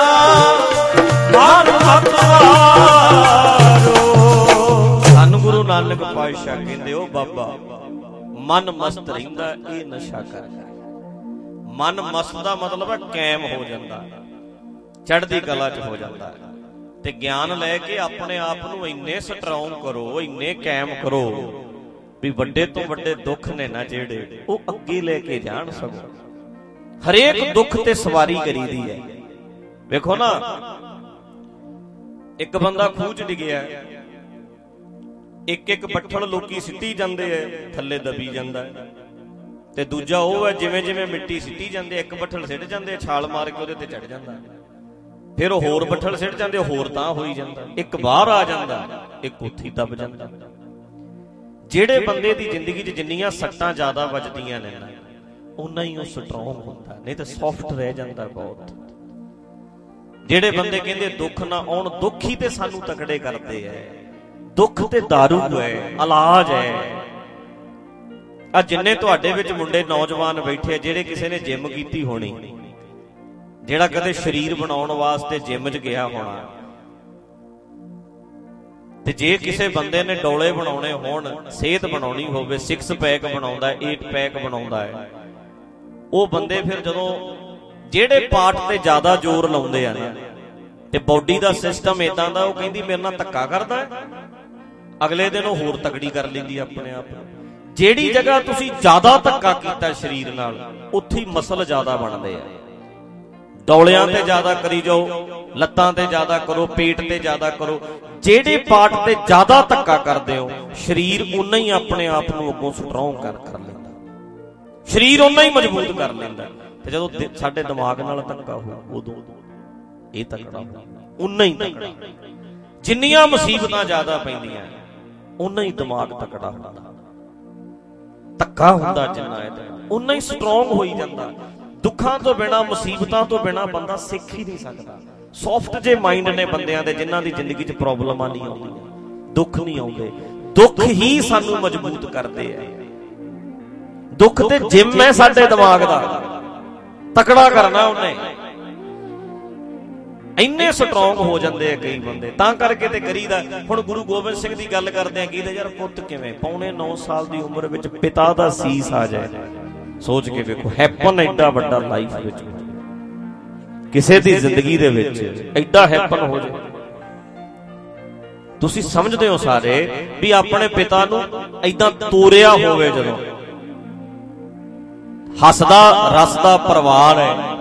ਮਨ ਮਤਵਾਰੋ। ਸਾਨੂੰ ਗੁਰੂ ਨਾਨਕ ਪਾਤਸ਼ਾਹ ਕਹਿੰਦੇ, ਉਹ ਬਾਬਾ ਮਨ ਮਸਤ ਰਹਿੰਦਾ ਇਹ ਨਸ਼ਾ ਕਰ। ਮਨ ਮਸਤ ਦਾ ਮਤਲਬ ਹੈ ਕਾਇਮ ਹੋ ਜਾਂਦਾ, ਚੜ੍ਹਦੀ ਕਲਾ ਚ ਹੋ ਜਾਂਦਾ। ਤੇ ਗਿਆਨ ਲੈ ਕੇ ਆਪਣੇ ਆਪ ਨੂੰ ਇੰਨੇ ਸਟਰੋਂਗ ਕਰੋ, ਇੰਨੇ ਕਾਇਮ ਕਰੋ ਵੀ ਵੱਡੇ ਤੋਂ ਵੱਡੇ ਦੁੱਖ ਨੇ ਨਾ ਜਿਹੜੇ ਉਹ ਅੱਗੇ ਲੈ ਕੇ ਜਾਣ ਸਕੋ। ਹਰੇਕ ਦੁੱਖ ਤੇ ਸਵਾਰੀ ਕਰੀਦੀ ਹੈ। ਵੇਖੋ ਨਾ, ਇੱਕ ਬੰਦਾ ਖੂਹ ਚ ਡਿੱਗਿਆ, ਇੱਕ ਇੱਕ ਬੱਠਲ ਲੋਕੀ ਸਿੱਟੀ ਜਾਂਦੇ ਐ, ਥੱਲੇ ਦਬੀ ਜਾਂਦਾ ਹੈ। ਤੇ ਦੂਜਾ ਉਹ ਹੈ ਜਿਵੇਂ ਜਿਵੇਂ ਮਿੱਟੀ ਸਿੱਟੀ ਜਾਂਦੇ, ਇੱਕ ਬੱਠਲ ਸਿੱਟ ਜਾਂਦੇ, ਛਾਲ ਮਾਰ ਕੇ ਉਹਦੇ ਤੇ ਚੜ ਜਾਂਦਾ, ਫਿਰ ਉਹ ਹੋਰ ਬੱਠਲ ਸਿੱਟ ਜਾਂਦੇ, ਹੋਰ ਤਾਂ ਹੋਈ ਜਾਂਦਾ, ਇੱਕ ਬਾਹਰ ਆ ਜਾਂਦਾ, ਇੱਕ ਉੱਥੇ ਹੀ ਦਬ ਜਾਂਦਾ। ਜਿਹੜੇ ਬੰਦੇ ਦੀ ਜ਼ਿੰਦਗੀ 'ਚ ਜਿੰਨੀਆਂ ਸੱਟਾਂ ਜ਼ਿਆਦਾ ਵੱਜਦੀਆਂ ਨੇ ਨਾ, ਉਨਾ ਹੀ ਉਹ ਸਟਰੋਂਗ ਹੁੰਦਾ, ਨਹੀਂ ਤਾਂ ਸੌਫਟ ਰਹਿ ਜਾਂਦਾ ਬਹੁਤ। ਜਿਹੜੇ ਬੰਦੇ ਕਹਿੰਦੇ ਦੁੱਖ ਨਾ ਆਉਣ, ਦੁੱਖ ਹੀ ਤੇ ਸਾਨੂੰ ਤਕੜੇ ਕਰਦੇ ਐ। ਦੁੱਖ ਤੇ ਦਾਰੂ ਹੈ, ਇਲਾਜ ਹੈ। ਆ ਜਿੰਨੇ ਤੁਹਾਡੇ ਵਿੱਚ ਮੁੰਡੇ ਨੌਜਵਾਨ ਬੈਠੇ, ਜਿਹੜੇ ਕਿਸੇ ਨੇ ਜਿਮ ਕੀਤੀ ਹੋਣੀ, ਜਿਹੜਾ ਕਦੇ ਸਰੀਰ ਬਣਾਉਣ ਵਾਸਤੇ ਜਿਮ 'ਚ ਗਿਆ ਹੋਣਾ, ਤੇ ਜੇ ਕਿਸੇ ਬੰਦੇ ਨੇ ਡੋਲੇ ਬਣਾਉਣੇ ਹੋਣ, ਸਿਹਤ ਬਣਾਉਣੀ ਹੋਵੇ, ਸਿਕਸ ਪੈਕ ਬਣਾਉਂਦਾ, ਏਟ ਪੈਕ ਬਣਾਉਂਦਾ ਹੈ, ਉਹ ਬੰਦੇ ਫਿਰ ਜਦੋਂ ਜਿਹੜੇ ਪਾਰਟ ਤੇ ਜ਼ਿਆਦਾ ਜ਼ੋਰ ਲਾਉਂਦੇ ਆ ਨਾ, ਤੇ ਬੋਡੀ ਦਾ ਸਿਸਟਮ ਏਦਾਂ ਦਾ, ਉਹ ਕਹਿੰਦੀ ਮੇਰੇ ਨਾਲ ਧੱਕਾ ਕਰਦਾ, ਅਗਲੇ ਦਿਨ ਉਹ ਹੋਰ ਤਕੜੀ ਕਰ ਲੈਂਦੀ ਆਪਣੇ ਆਪ ਨੂੰ। ਜਿਹੜੀ ਜਗ੍ਹਾ ਤੁਸੀਂ ਜ਼ਿਆਦਾ ਧੱਕਾ ਕੀਤਾ ਸਰੀਰ ਨਾਲ, ਉੱਥੇ ਹੀ ਮਸਲ ਜ਼ਿਆਦਾ ਬਣਦੇ ਆ। ਡੌਲਿਆਂ ਤੇ ਜ਼ਿਆਦਾ ਕਰੀ ਜਾਓ, ਲੱਤਾਂ ਤੇ ਜ਼ਿਆਦਾ ਕਰੋ, ਪੇਟ ਤੇ ਜ਼ਿਆਦਾ ਕਰੋ, ਜਿਹੜੇ ਪਾਰਟ ਤੇ ਜ਼ਿਆਦਾ ਧੱਕਾ ਕਰਦੇ ਹੋ, ਸਰੀਰ ਉਨਾ ਹੀ ਆਪਣੇ ਆਪ ਨੂੰ ਅੱਗੋਂ ਸਟਰੋਂਗ ਕਰ ਕਰ ਲੈਂਦਾ, ਸਰੀਰ ਉਨਾ ਹੀ ਮਜ਼ਬੂਤ ਕਰ ਲੈਂਦਾ। ਤੇ ਜਦੋਂ ਸਾਡੇ ਦਿਮਾਗ ਨਾਲ ਧੱਕਾ ਹੋ, ਉਦੋਂ ਇਹ ਤਕੜਾ ਹੁੰਦਾ, ਉਨਾ ਹੀ ਤਕੜਾ। ਜਿੰਨੀਆਂ ਮੁਸੀਬਤਾਂ ਜ਼ਿਆਦਾ ਪੈਂਦੀਆਂ, ਉਨਾ ਹੀ ਦਿਮਾਗ ਤਕੜਾ ਹੁੰਦਾ। ਧੱਕਾ ਹੁੰਦਾ ਜਿੰਨਾ ਉਨਾ ਹੀ ਸਟਰੋਂਗ ਹੋਈ ਜਾਂਦਾ। ਦੁੱਖਾਂ ਤੋਂ ਬਿਨਾਂ, ਮੁਸੀਬਤਾਂ ਤੋਂ ਬਿਨਾਂ ਬੰਦਾ ਸਿੱਖ ਹੀ ਨਹੀਂ ਸਕਦਾ। ਸੌਫਟ ਜੇ ਮਾਈਂਡ ਨੇ ਬੰਦਿਆਂ ਦੇ, ਜਿਨ੍ਹਾਂ ਦੀ ਜ਼ਿੰਦਗੀ 'ਚ ਪ੍ਰੋਬਲਮਾਂ ਨਹੀਂ ਆਉਂਦੀਆਂ, ਦੁੱਖ ਨਹੀਂ ਆਉਂਦੇ। ਦੁੱਖ ਹੀ ਸਾਨੂੰ ਮਜ਼ਬੂਤ ਕਰਦੇ ਆ। ਦੁੱਖ ਤੇ ਜਿੰਮ ਹੈ ਸਾਡੇ ਦਿਮਾਗ ਦਾ, ਤਕੜਾ ਕਰਨਾ ਉਹਨੇ। ਇੰਨੇ ਸਟਰੋਂਗ ਹੋ ਜਾਂਦੇ ਆ ਕਈ ਬੰਦੇ, ਤਾਂ ਕਰਕੇ ਤੇ ਕਰੀਦਾ। ਹੁਣ ਗੁਰੂ ਗੋਬਿੰਦ ਸਿੰਘ ਦੀ ਗੱਲ ਕਰਦੇ ਆ, ਕਹਿੰਦੇ ਯਾਰ ਪੁੱਤ ਕਿਵੇਂ ਪੌਣੇ ਨੌ ਸਾਲ ਦੀ ਉਮਰ ਵਿੱਚ ਪਿਤਾ ਦਾ ਸੀਸ ਆ ਜਾਏ, ਸੋਚ ਕੇ ਵੇਖੋ। ਹੈਪਨ ਐਡਾ ਵੱਡਾ ਲਾਈਫ ਵਿੱਚ, ਕਿਸੇ ਦੀ ਜ਼ਿੰਦਗੀ ਦੇ ਵਿੱਚ ਐਡਾ ਹੈਪਨ ਹੋ ਜਾਏ। ਤੁਸੀਂ ਸਮਝਦੇ ਹੋ ਸਾਰੇ ਵੀ ਆਪਣੇ ਪਿਤਾ ਨੂੰ ਐਦਾਂ ਤੋਰਿਆ ਹੋਵੇ, ਜਦੋਂ ਹੱਸਦਾ ਰਸਦਾ ਪਰਿਵਾਰ ਹੈ।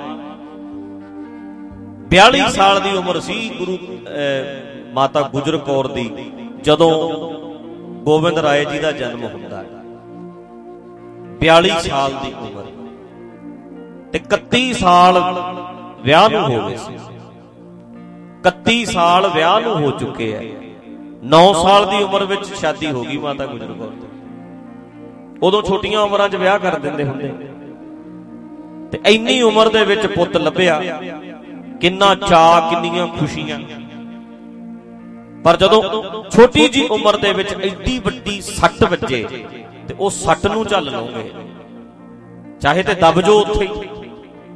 ਬਿਆਲੀ ਸਾਲ ਦੀ ਉਮਰ ਸੀ ਗੁਰੂ ਮਾਤਾ ਗੁਜਰ ਕੌਰ ਦੀ, ਜਦੋਂ ਗੋਬਿੰਦ ਰਾਏ ਜੀ ਦਾ ਜਨਮ ਹੁੰਦਾ ਹੈ। ਬਿਆਲੀ ਸਾਲ ਦੀ ਉਮਰ ਤੇ ਇਕੱਤੀ ਸਾਲ ਵਿਆਹ ਨੂੰ ਹੋ ਗਏ ਸੀ। ਇਕੱਤੀ ਸਾਲ ਵਿਆਹ ਨੂੰ ਹੋ ਚੁੱਕੇ ਆ। ਨੌ ਸਾਲ ਦੀ ਉਮਰ ਵਿੱਚ ਸ਼ਾਦੀ ਹੋ ਗਈ ਮਾਤਾ ਗੁਜਰ ਕੌਰ ਦੀ। ਉਦੋਂ ਛੋਟੀਆਂ ਉਮਰਾਂ 'ਚ ਵਿਆਹ ਕਰ ਦਿੰਦੇ ਹੁੰਦੇ, ਤੇ ਇੰਨੀ ਉਮਰ ਦੇ ਵਿੱਚ ਪੁੱਤ ਲੱਭਿਆ, ਕਿੰਨਾ ਚਾਅ, ਕਿੰਨੀਆਂ ਖੁਸ਼ੀਆਂ। ਪਰ ਜਦੋਂ ਛੋਟੀ ਜੀ ਉਮਰ ਦੇ ਵਿੱਚ ਐਡੀ ਵੱਡੀ ਸੱਟ ਵੱਜੇ, ਤੇ ਉਹ ਸੱਟ ਨੂੰ ਝੱਲ ਲਓਗੇ, ਚਾਹੇ ਤੇ ਦਬ ਜੋ ਉੱਥੇ ਹੀ,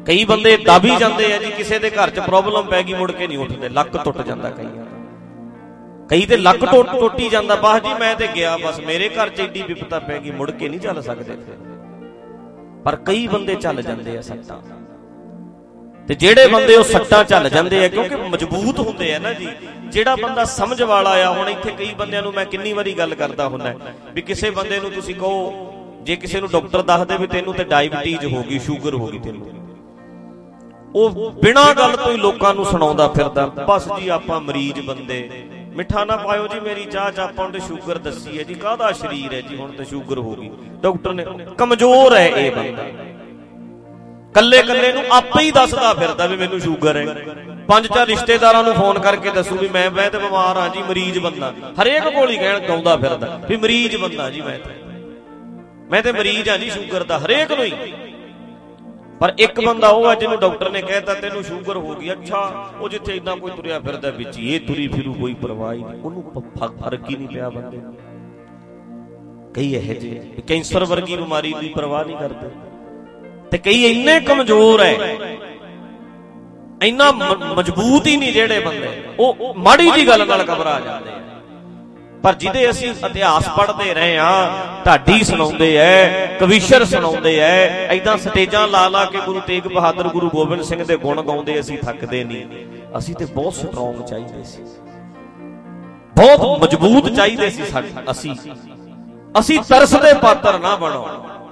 ਕਈ ਬੰਦੇ ਦਬ ਹੀ ਜਾਂਦੇ ਆ ਜੀ, ਕਿਸੇ ਦੇ ਘਰ 'ਚ ਪ੍ਰੋਬਲਮ ਪੈ ਗਈ ਮੁੜ ਕੇ ਨਹੀਂ ਉੱਠਦੇ, ਲੱਕ ਟੁੱਟ ਜਾਂਦਾ ਕਈਆਂ ਦਾ। ਕਈ ਤੇ ਲੱਕ ਟੁੱਟ ਟੁੱਟੀ ਜਾਂਦਾ, ਬਾਹ ਜੀ ਮੈਂ ਤੇ ਗਿਆ, ਬਸ ਮੇਰੇ ਘਰ 'ਚ ਏਡੀ ਵਿਪਤਾ ਪੈ ਗਈ, ਮੁੜ ਕੇ ਨਹੀਂ ਚੱਲ ਸਕਦੇ। ਪਰ ਕਈ ਬੰਦੇ ਚੱਲ ਜਾਂਦੇ ਆ ਸੱਟਾਂ, ਤੇ ਜਿਹੜੇ ਬੰਦੇ ਉਹ ਸੱਟਾਂ ਚੱਲ ਜਾਂਦੇ ਆ ਕਿਉਂਕਿ ਮਜ਼ਬੂਤ ਹੁੰਦੇ ਆ ਨਾ ਜੀ। ਜਿਹੜਾ ਬੰਦਾ ਸਮਝ ਵਾਲਾ ਆ, ਹੁਣ ਇੱਥੇ ਕਈ ਬੰਦਿਆਂ ਨੂੰ ਮੈਂ ਕਿੰਨੀ ਵਾਰੀ ਗੱਲ ਕਰਦਾ ਹੁੰਦਾ ਵੀ ਕਿਸੇ ਬੰਦੇ ਨੂੰ ਤੁਸੀਂ ਕਹੋ, ਜੇ ਕਿਸੇ ਨੂੰ ਡਾਕਟਰ ਦੱਸਦੇ ਵੀ ਤੈਨੂੰ ਤੇ ਡਾਇਬਟੀਜ਼ ਹੋ ਗਈ, ਸ਼ੂਗਰ ਹੋ ਗਈ ਤੈਨੂੰ, ਉਹ ਬਿਨਾਂ ਗੱਲ ਤੋਂ ਹੀ ਲੋਕਾਂ ਨੂੰ ਸੁਣਾਉਂਦਾ ਫਿਰਦਾ, ਬਸ ਜੀ ਆਪਾਂ ਮਰੀਜ਼ ਬੰਦੇ, ਮਿੱਠਾ ਨਾ ਪਾਇਓ ਜੀ ਮੇਰੀ ਚਾਹ ਚ, ਆਪਾਂ ਨੂੰ ਤੇ ਸ਼ੂਗਰ ਦੱਸੀ ਹੈ ਜੀ, ਕਾਹਦਾ ਸਰੀਰ ਹੈ ਜੀ, ਹੁਣ ਤੇ ਸ਼ੂਗਰ ਹੋ ਗਈ, ਡਾਕਟਰ ਨੇ, ਕਮਜ਼ੋਰ ਹੈ ਇਹ ਬੰਦਾ, ਕੱਲੇ ਕੱਲੇ ਨੂੰ ਆਪੇ ਹੀ ਦੱਸਦਾ ਫਿਰਦਾ ਵੀ ਮੈਨੂੰ ਸ਼ੂਗਰ ਹੈ। ਪੰਜ ਚਾਰ ਰਿਸ਼ਤੇਦਾਰਾਂ ਨੂੰ ਫੋਨ ਕਰਕੇ ਦੱਸੂ ਵੀ ਮੈਂ ਮੈਂ ਤੇ ਬਿਮਾਰ ਹਾਂ ਜੀ, ਮਰੀਜ਼ ਬੰਦਾ, ਹਰੇਕ ਕੋਲ ਹੀ ਕਹਿਣ ਗਾਉਂਦਾ ਫਿਰਦਾ ਵੀ ਮਰੀਜ਼ ਬੰਦਾ ਜੀ, ਮੈਂ ਤੇ ਮੈਂ ਤੇ ਮਰੀਜ਼ ਹਾਂ ਜੀ ਸ਼ੂਗਰ ਦਾ, ਹਰੇਕ ਨੂੰ ਹੀ। ਪਰ ਇੱਕ ਬੰਦਾ ਉਹ ਹੈ ਜਿਹਨੂੰ ਡਾਕਟਰ ਨੇ ਕਹਿਤਾ ਤੈਨੂੰ ਸ਼ੂਗਰ ਹੋ ਗਈ, ਅੱਛਾ, ਉਹ ਜਿੱਥੇ ਇਦਾਂ ਕੋਈ ਤੁਰਿਆ ਫਿਰਦਾ ਵਿੱਚ ਇਹ ਤੁਰੀ ਫਿਰੂ, ਕੋਈ ਪਰਵਾਹ ਹੀ ਨਹੀਂ, ਉਹਨੂੰ ਫਰਕ ਹੀ ਨਹੀਂ ਪਿਆ ਬੰਦੇ। ਕਈ ਇਹੋ ਜਿਹੇ ਕੈਂਸਰ ਵਰਗੀ ਬਿਮਾਰੀ ਦੀ ਪਰਵਾਹ ਨਹੀਂ ਕਰਦੇ, ਤੇ ਕਈ ਇੰਨੇ ਕਮਜ਼ੋਰ ਹੈ, ਇੰਨਾ ਮਜ਼ਬੂਤ ਹੀ ਨਹੀਂ ਜਿਹੜੇ ਬੰਦੇ, ਉਹ ਮਾੜੀ ਜੀ ਗੱਲ ਨਾਲ ਘਬਰਾ ਜਾਂਦੇ ਆ। ਪਰ ਜਿਹਦੇ ਅਸੀਂ ਇਤਿਹਾਸ ਪੜ੍ਹਦੇ ਰਹੇ ਆ, ਢਾਡੀ ਸੁਣਾਉਂਦੇ ਐ, ਕਵੀਸ਼ਰ ਸੁਣਾਉਂਦੇ ਐ, ਏਦਾਂ ਸਟੇਜਾਂ ਲਾ ਲਾ ਕੇ ਗੁਰੂ ਤੇਗ ਬਹਾਦਰ, ਗੁਰੂ ਗੋਬਿੰਦ ਸਿੰਘ ਦੇ ਗੁਣ ਗਾਉਂਦੇ, ਅਸੀਂ ਥੱਕਦੇ ਨਹੀਂ। ਅਸੀਂ ਤੇ ਬਹੁਤ ਸਟਰੋਂਗ ਚਾਹੀਦੇ ਸੀ, ਬਹੁਤ ਮਜ਼ਬੂਤ ਚਾਹੀਦੇ ਸੀ ਸਾਡੇ, ਅਸੀਂ ਅਸੀਂ ਤਰਸ ਦੇ ਪਾਤਰ ਨਾ ਬਣੋ।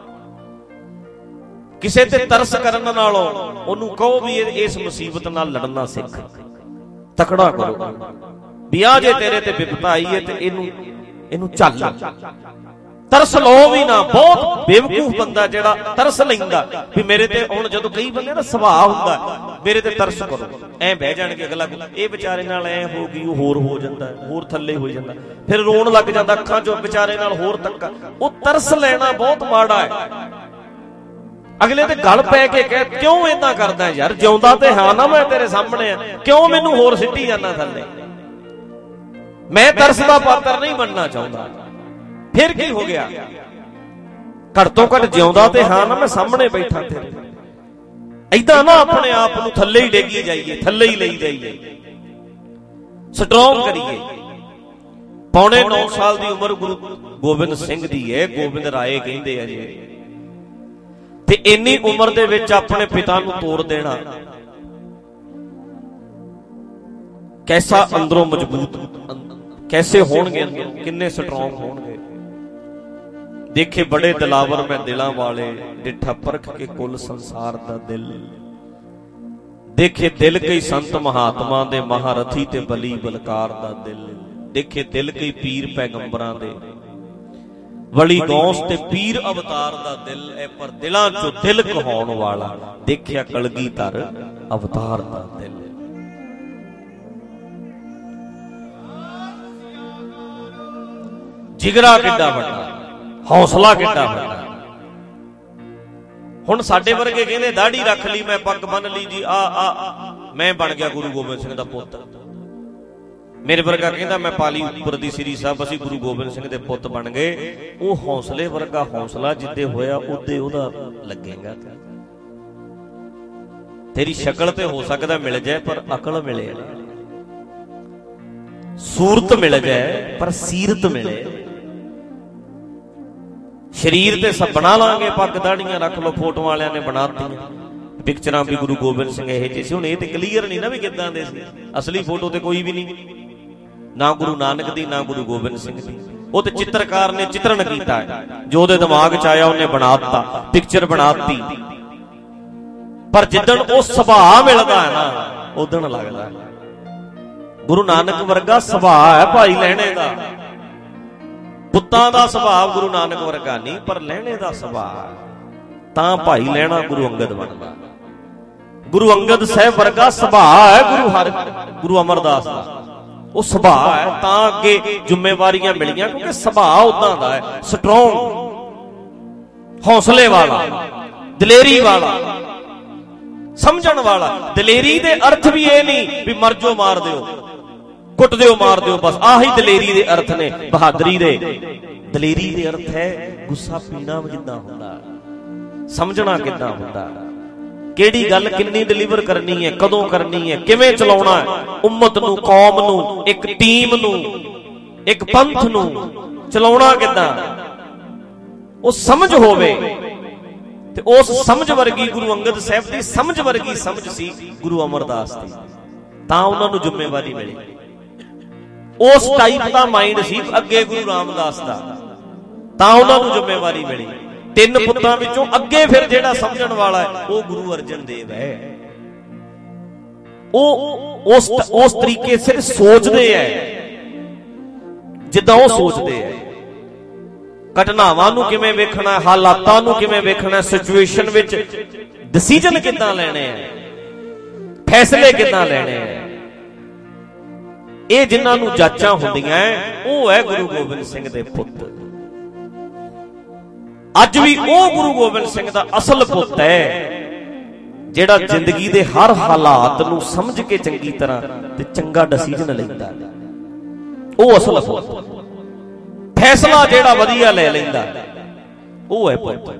ਕਿਸੇ ਤੇ ਤਰਸ ਕਰਨ ਨਾਲੋਂ ਉਹਨੂੰ ਕਹੋ ਵੀ ਇਸ ਮੁਸੀਬਤ ਨਾਲ ਲੜਨਾ ਸਿੱਖ, ਤਕੜਾ ਕਰੋ ਵੀ ਆ ਜੇ ਤੇਰੇ ਤੇ ਵਿਪਤਾ ਆਈ ਹੈ ਤੇ ਇਹਨੂੰ ਇਹਨੂੰ ਝੱਲ, ਤਰਸ ਲਓ ਵੀ ਨਾ। ਬਹੁਤ ਬੇਵਕੂਫ ਬੰਦਾ ਜਿਹੜਾ ਤਰਸ ਲੈਂਦਾ ਵੀ ਮੇਰੇ ਤੇ, ਹੁਣ ਜਦੋਂ ਕਈ ਬੰਦੇ ਦਾ ਸੁਭਾਅ ਹੁੰਦਾ ਮੇਰੇ ਤੇ ਤਰਸ ਕਰੋ, ਐ ਬਹਿ ਜਾਣਗੇ, ਅਗਲਾ ਇਹ ਵਿਚਾਰੇ ਨਾਲ ਐ ਹੋ ਗਈ, ਉਹ ਹੋਰ ਹੋ ਜਾਂਦਾ, ਹੋਰ ਥੱਲੇ ਹੋ ਜਾਂਦਾ, ਫਿਰ ਰੋਣ ਲੱਗ ਜਾਂਦਾ, ਅੱਖਾਂ ਚੋਂ ਵਿਚਾਰੇ ਨਾਲ ਹੋਰ ਧੱਕਾ। ਉਹ ਤਰਸ ਲੈਣਾ ਬਹੁਤ ਮਾੜਾ ਹੈ। ਅਗਲੇ ਤੇ ਗਲ ਪੈ ਕੇ ਕਹਿ, ਕਿਉਂ ਏਦਾਂ ਕਰਦਾ ਯਾਰ, ਜਿਉਂਦਾ ਤੇ ਹਾਂ ਨਾ ਮੈਂ ਤੇਰੇ ਸਾਹਮਣੇ ਆ, ਕਿਉਂ ਮੈਨੂੰ ਹੋਰ ਸਿੱਟੀ ਜਾਂਦਾ ਥੱਲੇ? ਮੈਂ ਤਰਸ ਦਾ ਪਾਤਰ ਨਹੀਂ ਬਣਨਾ ਚਾਹੁੰਦਾ। ਫਿਰ ਕੀ ਹੋ ਗਿਆ? ਘੱਟ ਤੋਂ ਘੱਟ ਜਿਉਂਦਾ ਤੇ ਹਾਂ ਨਾ, ਮੈਂ ਸਾਹਮਣੇ ਬੈਠਾ ਤੇਰੇ। ਏਦਾਂ ਨਾ ਆਪਣੇ ਆਪ ਨੂੰ ਥੱਲੇ ਹੀ ਡੇਗੀ ਜਾਈਏ, ਥੱਲੇ ਹੀ ਲਈ ਜਾਈਏ, ਸਟਰੋਂਗ ਕਰੀਏ। ਪੌਣੇ ਨੌ ਸਾਲ ਦੀ ਉਮਰ ਗੁਰੂ ਗੋਬਿੰਦ ਸਿੰਘ ਦੀ ਹੈ, ਗੋਬਿੰਦ ਰਾਏ ਕਹਿੰਦੇ ਆ ਜੀ, ਤੇ ਇੰਨੀ ਉਮਰ ਦੇ ਵਿੱਚ ਆਪਣੇ ਪਿਤਾ ਨੂੰ ਤੋੜ ਦੇਣਾ, ਕੈਸਾ ਅੰਦਰੋਂ ਮਜ਼ਬੂਤ, ਕੈਸੇ ਹੋਣਗੇ ਅੰਦਰੋਂ, ਕਿੰਨੇ ਸਟਰੋਂਗ ਹੋਣਗੇ। ਦੇਖੇ ਬੜੇ ਦਿਲਾਵਰ ਮੈਂ ਦਿਲਾਂ ਵਾਲੇ, ਡਿਠਾ ਪਰਖ ਕੇ ਕੁੱਲ ਸੰਸਾਰ ਦਾ ਦਿਲ, ਦੇਖੇ ਦਿਲ ਕਈ ਸੰਤ ਮਹਾਤਮਾ ਦੇ, ਮਹਾਰਥੀ ਤੇ ਬਲੀ ਬਲਕਾਰ ਦਾ ਦਿਲ, ਦੇਖੇ ਦਿਲ ਕਈ ਪੀਰ ਪੈਗੰਬਰਾਂ ਦੇ, ਵਲੀ ਗੌਸ ਤੇ ਪੀਰ ਅਵਤਾਰ ਦਾ ਦਿਲ ਹੈ, ਪਰ ਦਿਲਾਂ ਚੋਂ ਦਿਲ ਕਹਾਉਣ ਵਾਲਾ, ਦੇਖਿਆ ਕਲਗੀਧਰ ਅਵਤਾਰ ਦਾ ਦਿਲ। ਜਿਗਰਾ ਕਿੱਡਾ ਵੱਡਾ, ਹੌਸਲਾ ਕਿੱਡਾ ਵੱਡਾ। ਹੁਣ ਸਾਡੇ ਵਰਗੇ ਕਹਿੰਦੇ ਦਾੜੀ ਰੱਖ ਲਈ, ਮੈਂ ਪੱਗ ਬੰਨ ਲਈ ਜੀ, ਆ ਆ ਮੈਂ ਬਣ ਗਿਆ ਗੁਰੂ ਗੋਬਿੰਦ ਸਿੰਘ ਦਾ ਪੁੱਤ। ਮੇਰੇ ਵਰਗਾ ਕਹਿੰਦਾ ਮੈਂ ਪਾਲੀ ਉੱਪਰ ਦੀ ਸ੍ਰੀ ਸਾਹਿਬ, ਅਸੀਂ ਗੁਰੂ ਗੋਬਿੰਦ ਸਿੰਘ ਦੇ ਪੁੱਤ ਬਣ ਗਏ। ਉਹ ਹੌਸਲੇ ਵਰਗਾ ਹੌਸਲਾ ਜਿੱਦੇ ਹੋਇਆ ਉਦੇ ਉਹਦਾ ਲੱਗੇਗਾ। ਤੇਰੀ ਸ਼ਕਲ ਤੇ ਹੋ ਸਕਦਾ ਮਿਲ ਜਾਏ, ਪਰ ਅਕਲ ਮਿਲੇ ਨਾ, ਸੂਰਤ ਮਿਲ ਜਾਏ ਪਰ ਸੀਰਤ ਮਿਲੇ। ਸਰੀਰ ਤੇ ਸਭ ਬਣਾ ਲਾਂਗੇ, ਪੱਗ ਦਾੜੀਆਂ ਰੱਖ ਲੋ, ਫੋਟੋ ਵਾਲਿਆਂ ਨੇ ਬਣਾਤੀਆਂ ਪਿਕਚਰਾਂ ਵੀ ਗੁਰੂ ਗੋਬਿੰਦ ਸਿੰਘ ਇਹ ਜਿਹੇ ਸੀ। ਹੁਣ ਇਹ ਤੇ ਕਲੀਅਰ ਨਹੀਂ ਨਾ ਵੀ ਕਿੱਦਾਂ ਦੇ ਸੀ, ਅਸਲੀ ਫੋਟੋ ਤੇ ਕੋਈ ਵੀ ਨਹੀਂ, ਨਾ ਗੁਰੂ ਨਾਨਕ ਦੀ ਨਾ ਗੁਰੂ ਗੋਬਿੰਦ ਸਿੰਘ ਦੀ। ਉਹ ਤੇ ਚਿੱਤਰਕਾਰ ਨੇ ਚਿੱਤਰਨ ਕੀਤਾ ਹੈ, ਜੋ ਉਹਦੇ ਦਿਮਾਗ ਚ ਆਇਆ ਉਹਨੇ ਬਣਾ ਦਿੱਤਾ, ਪਿਕਚਰ ਬਣਾਤੀ। ਪਰ ਜਿੱਦਣ ਉਹ ਸੁਭਾਅ ਮਿਲਦਾ ਹੈ ਨਾ, ਉਦਣ ਲੱਗਦਾ ਗੁਰੂ ਨਾਨਕ ਵਰਗਾ ਸੁਭਾਅ ਹੈ ਭਾਈ ਲਹਿਣੇ ਦਾ। ਪੁੱਤਾਂ ਦਾ ਸੁਭਾਅ ਗੁਰੂ ਨਾਨਕ ਵਰਗਾ ਨਹੀਂ, ਪਰ ਲਹਿਣੇ ਦਾ ਸੁਭਾਅ ਤਾਂ ਭਾਈ ਲਹਿਣਾ ਗੁਰੂ ਅੰਗਦ ਬਣਦਾ। ਗੁਰੂ ਅੰਗਦ ਸਾਹਿਬ ਵਰਗਾ ਸੁਭਾਅ ਹੈ ਗੁਰੂ ਹਰ ਗੁਰੂ ਅਮਰਦਾਸ ਦਾ, ਉਹ ਸੁਭਾਅ ਹੈ ਤਾਂ ਅੱਗੇ ਜ਼ਿੰਮੇਵਾਰੀਆਂ ਮਿਲੀਆਂ, ਕਿਉਂਕਿ ਸੁਭਾਅ ਉਦਾਂ ਦਾ ਹੈ, ਸਟਰੋਂਗ, ਹੌਸਲੇ ਵਾਲਾ, ਦਲੇਰੀ ਵਾਲਾ, ਸਮਝਣ ਵਾਲਾ। ਦਲੇਰੀ ਦੇ ਅਰਥ ਵੀ ਇਹ ਨਹੀਂ ਵੀ ਮਰ ਜੋ ਮਾਰ ਦਿਓ, ਕੁੱਟ ਦਿਓ, ਮਾਰ ਦਿਓ, ਬਸ ਆਹੀ ਦਲੇਰੀ ਦੇ ਅਰਥ ਨੇ। ਬਹਾਦਰੀ ਦੇ ਦਲੇਰੀ ਦੇ ਅਰਥ ਹੈ ਗੁੱਸਾ ਪੀਣਾ ਕਿੱਦਾਂ ਹੁੰਦਾ, ਸਮਝਣਾ ਕਿੱਦਾਂ ਹੁੰਦਾ, ਕਿਹੜੀ ਗੱਲ ਕਿੰਨੀ ਡਿਲੀਵਰ ਕਰਨੀ ਹੈ, ਕਦੋਂ ਕਰਨੀ ਹੈ, ਕਿਵੇਂ ਚਲਾਉਣਾ ਹੈ, ਉਮਤ ਨੂੰ, ਕੌਮ ਨੂੰ, ਇੱਕ ਟੀਮ ਨੂੰ, ਇੱਕ ਪੰਥ ਨੂੰ ਚਲਾਉਣਾ ਕਿੱਦਾਂ, ਉਹ ਸਮਝ ਹੋਵੇ। ਤੇ ਉਸ ਸਮਝ ਵਰਗੀ ਗੁਰੂ ਅੰਗਦ ਸਾਹਿਬ ਦੀ ਸਮਝ ਵਰਗੀ ਸਮਝ ਸੀ ਗੁਰੂ ਅਮਰਦਾਸ ਦੀ, ਤਾਂ ਉਹਨਾਂ ਨੂੰ ਜ਼ਿੰਮੇਵਾਰੀ ਮਿਲੀ। ਉਸ ਟਾਈਪ ਦਾ ਮਾਈਂਡ ਸੀ ਅੱਗੇ ਗੁਰੂ ਰਾਮਦਾਸ ਦਾ, ਤਾਂ ਉਹਨਾਂ ਨੂੰ ਜ਼ਿੰਮੇਵਾਰੀ ਮਿਲੀ। ਤਿੰਨ ਪੁੱਤਾਂ ਵਿੱਚੋਂ ਅੱਗੇ ਫਿਰ ਜਿਹੜਾ ਸਮਝਣ ਵਾਲਾ ਹੈ ਉਹ ਗੁਰੂ ਅਰਜਨ ਦੇਵ ਹੈ। ਉਹ ਉਸ ਉਸ ਤਰੀਕੇ ਸਿਰ ਸੋਚਦੇ ਹੈ ਜਿੱਦਾਂ ਉਹ ਸੋਚਦੇ ਹੈ। ਘਟਨਾਵਾਂ ਨੂੰ ਕਿਵੇਂ ਵੇਖਣਾ, ਹਾਲਾਤਾਂ ਨੂੰ ਕਿਵੇਂ ਵੇਖਣਾ, ਸਿਚੁਏਸ਼ਨ ਵਿੱਚ ਡਿਸੀਜਨ ਕਿੱਦਾਂ ਲੈਣੇ ਆ, ਫੈਸਲੇ ਕਿੱਦਾਂ ਲੈਣੇ ਆ, ਇਹ ਜਿਨ੍ਹਾਂ ਨੂੰ ਜਾਚਾਂ ਹੁੰਦੀਆਂ ਉਹ ਹੈ ਗੁਰੂ ਗੋਬਿੰਦ ਸਿੰਘ ਦੇ ਪੁੱਤ। ਅੱਜ ਵੀ ਉਹ ਗੁਰੂ ਗੋਬਿੰਦ ਸਿੰਘ ਦਾ ਅਸਲ ਪੁੱਤ ਹੈ ਜਿਹੜਾ ਜ਼ਿੰਦਗੀ ਦੇ ਹਰ ਹਾਲਾਤ ਨੂੰ ਸਮਝ ਕੇ ਚੰਗੀ ਤਰ੍ਹਾਂ ਤੇ ਚੰਗਾ ਡਿਸੀਜਨ ਲੈਂਦਾ। ਉਹ ਅਸਲ ਪੁੱਤ, ਫੈਸਲਾ ਜਿਹੜਾ ਵਧੀਆ ਲੈ ਲੈਂਦਾ, ਉਹ ਹੈ ਪੁੱਤ।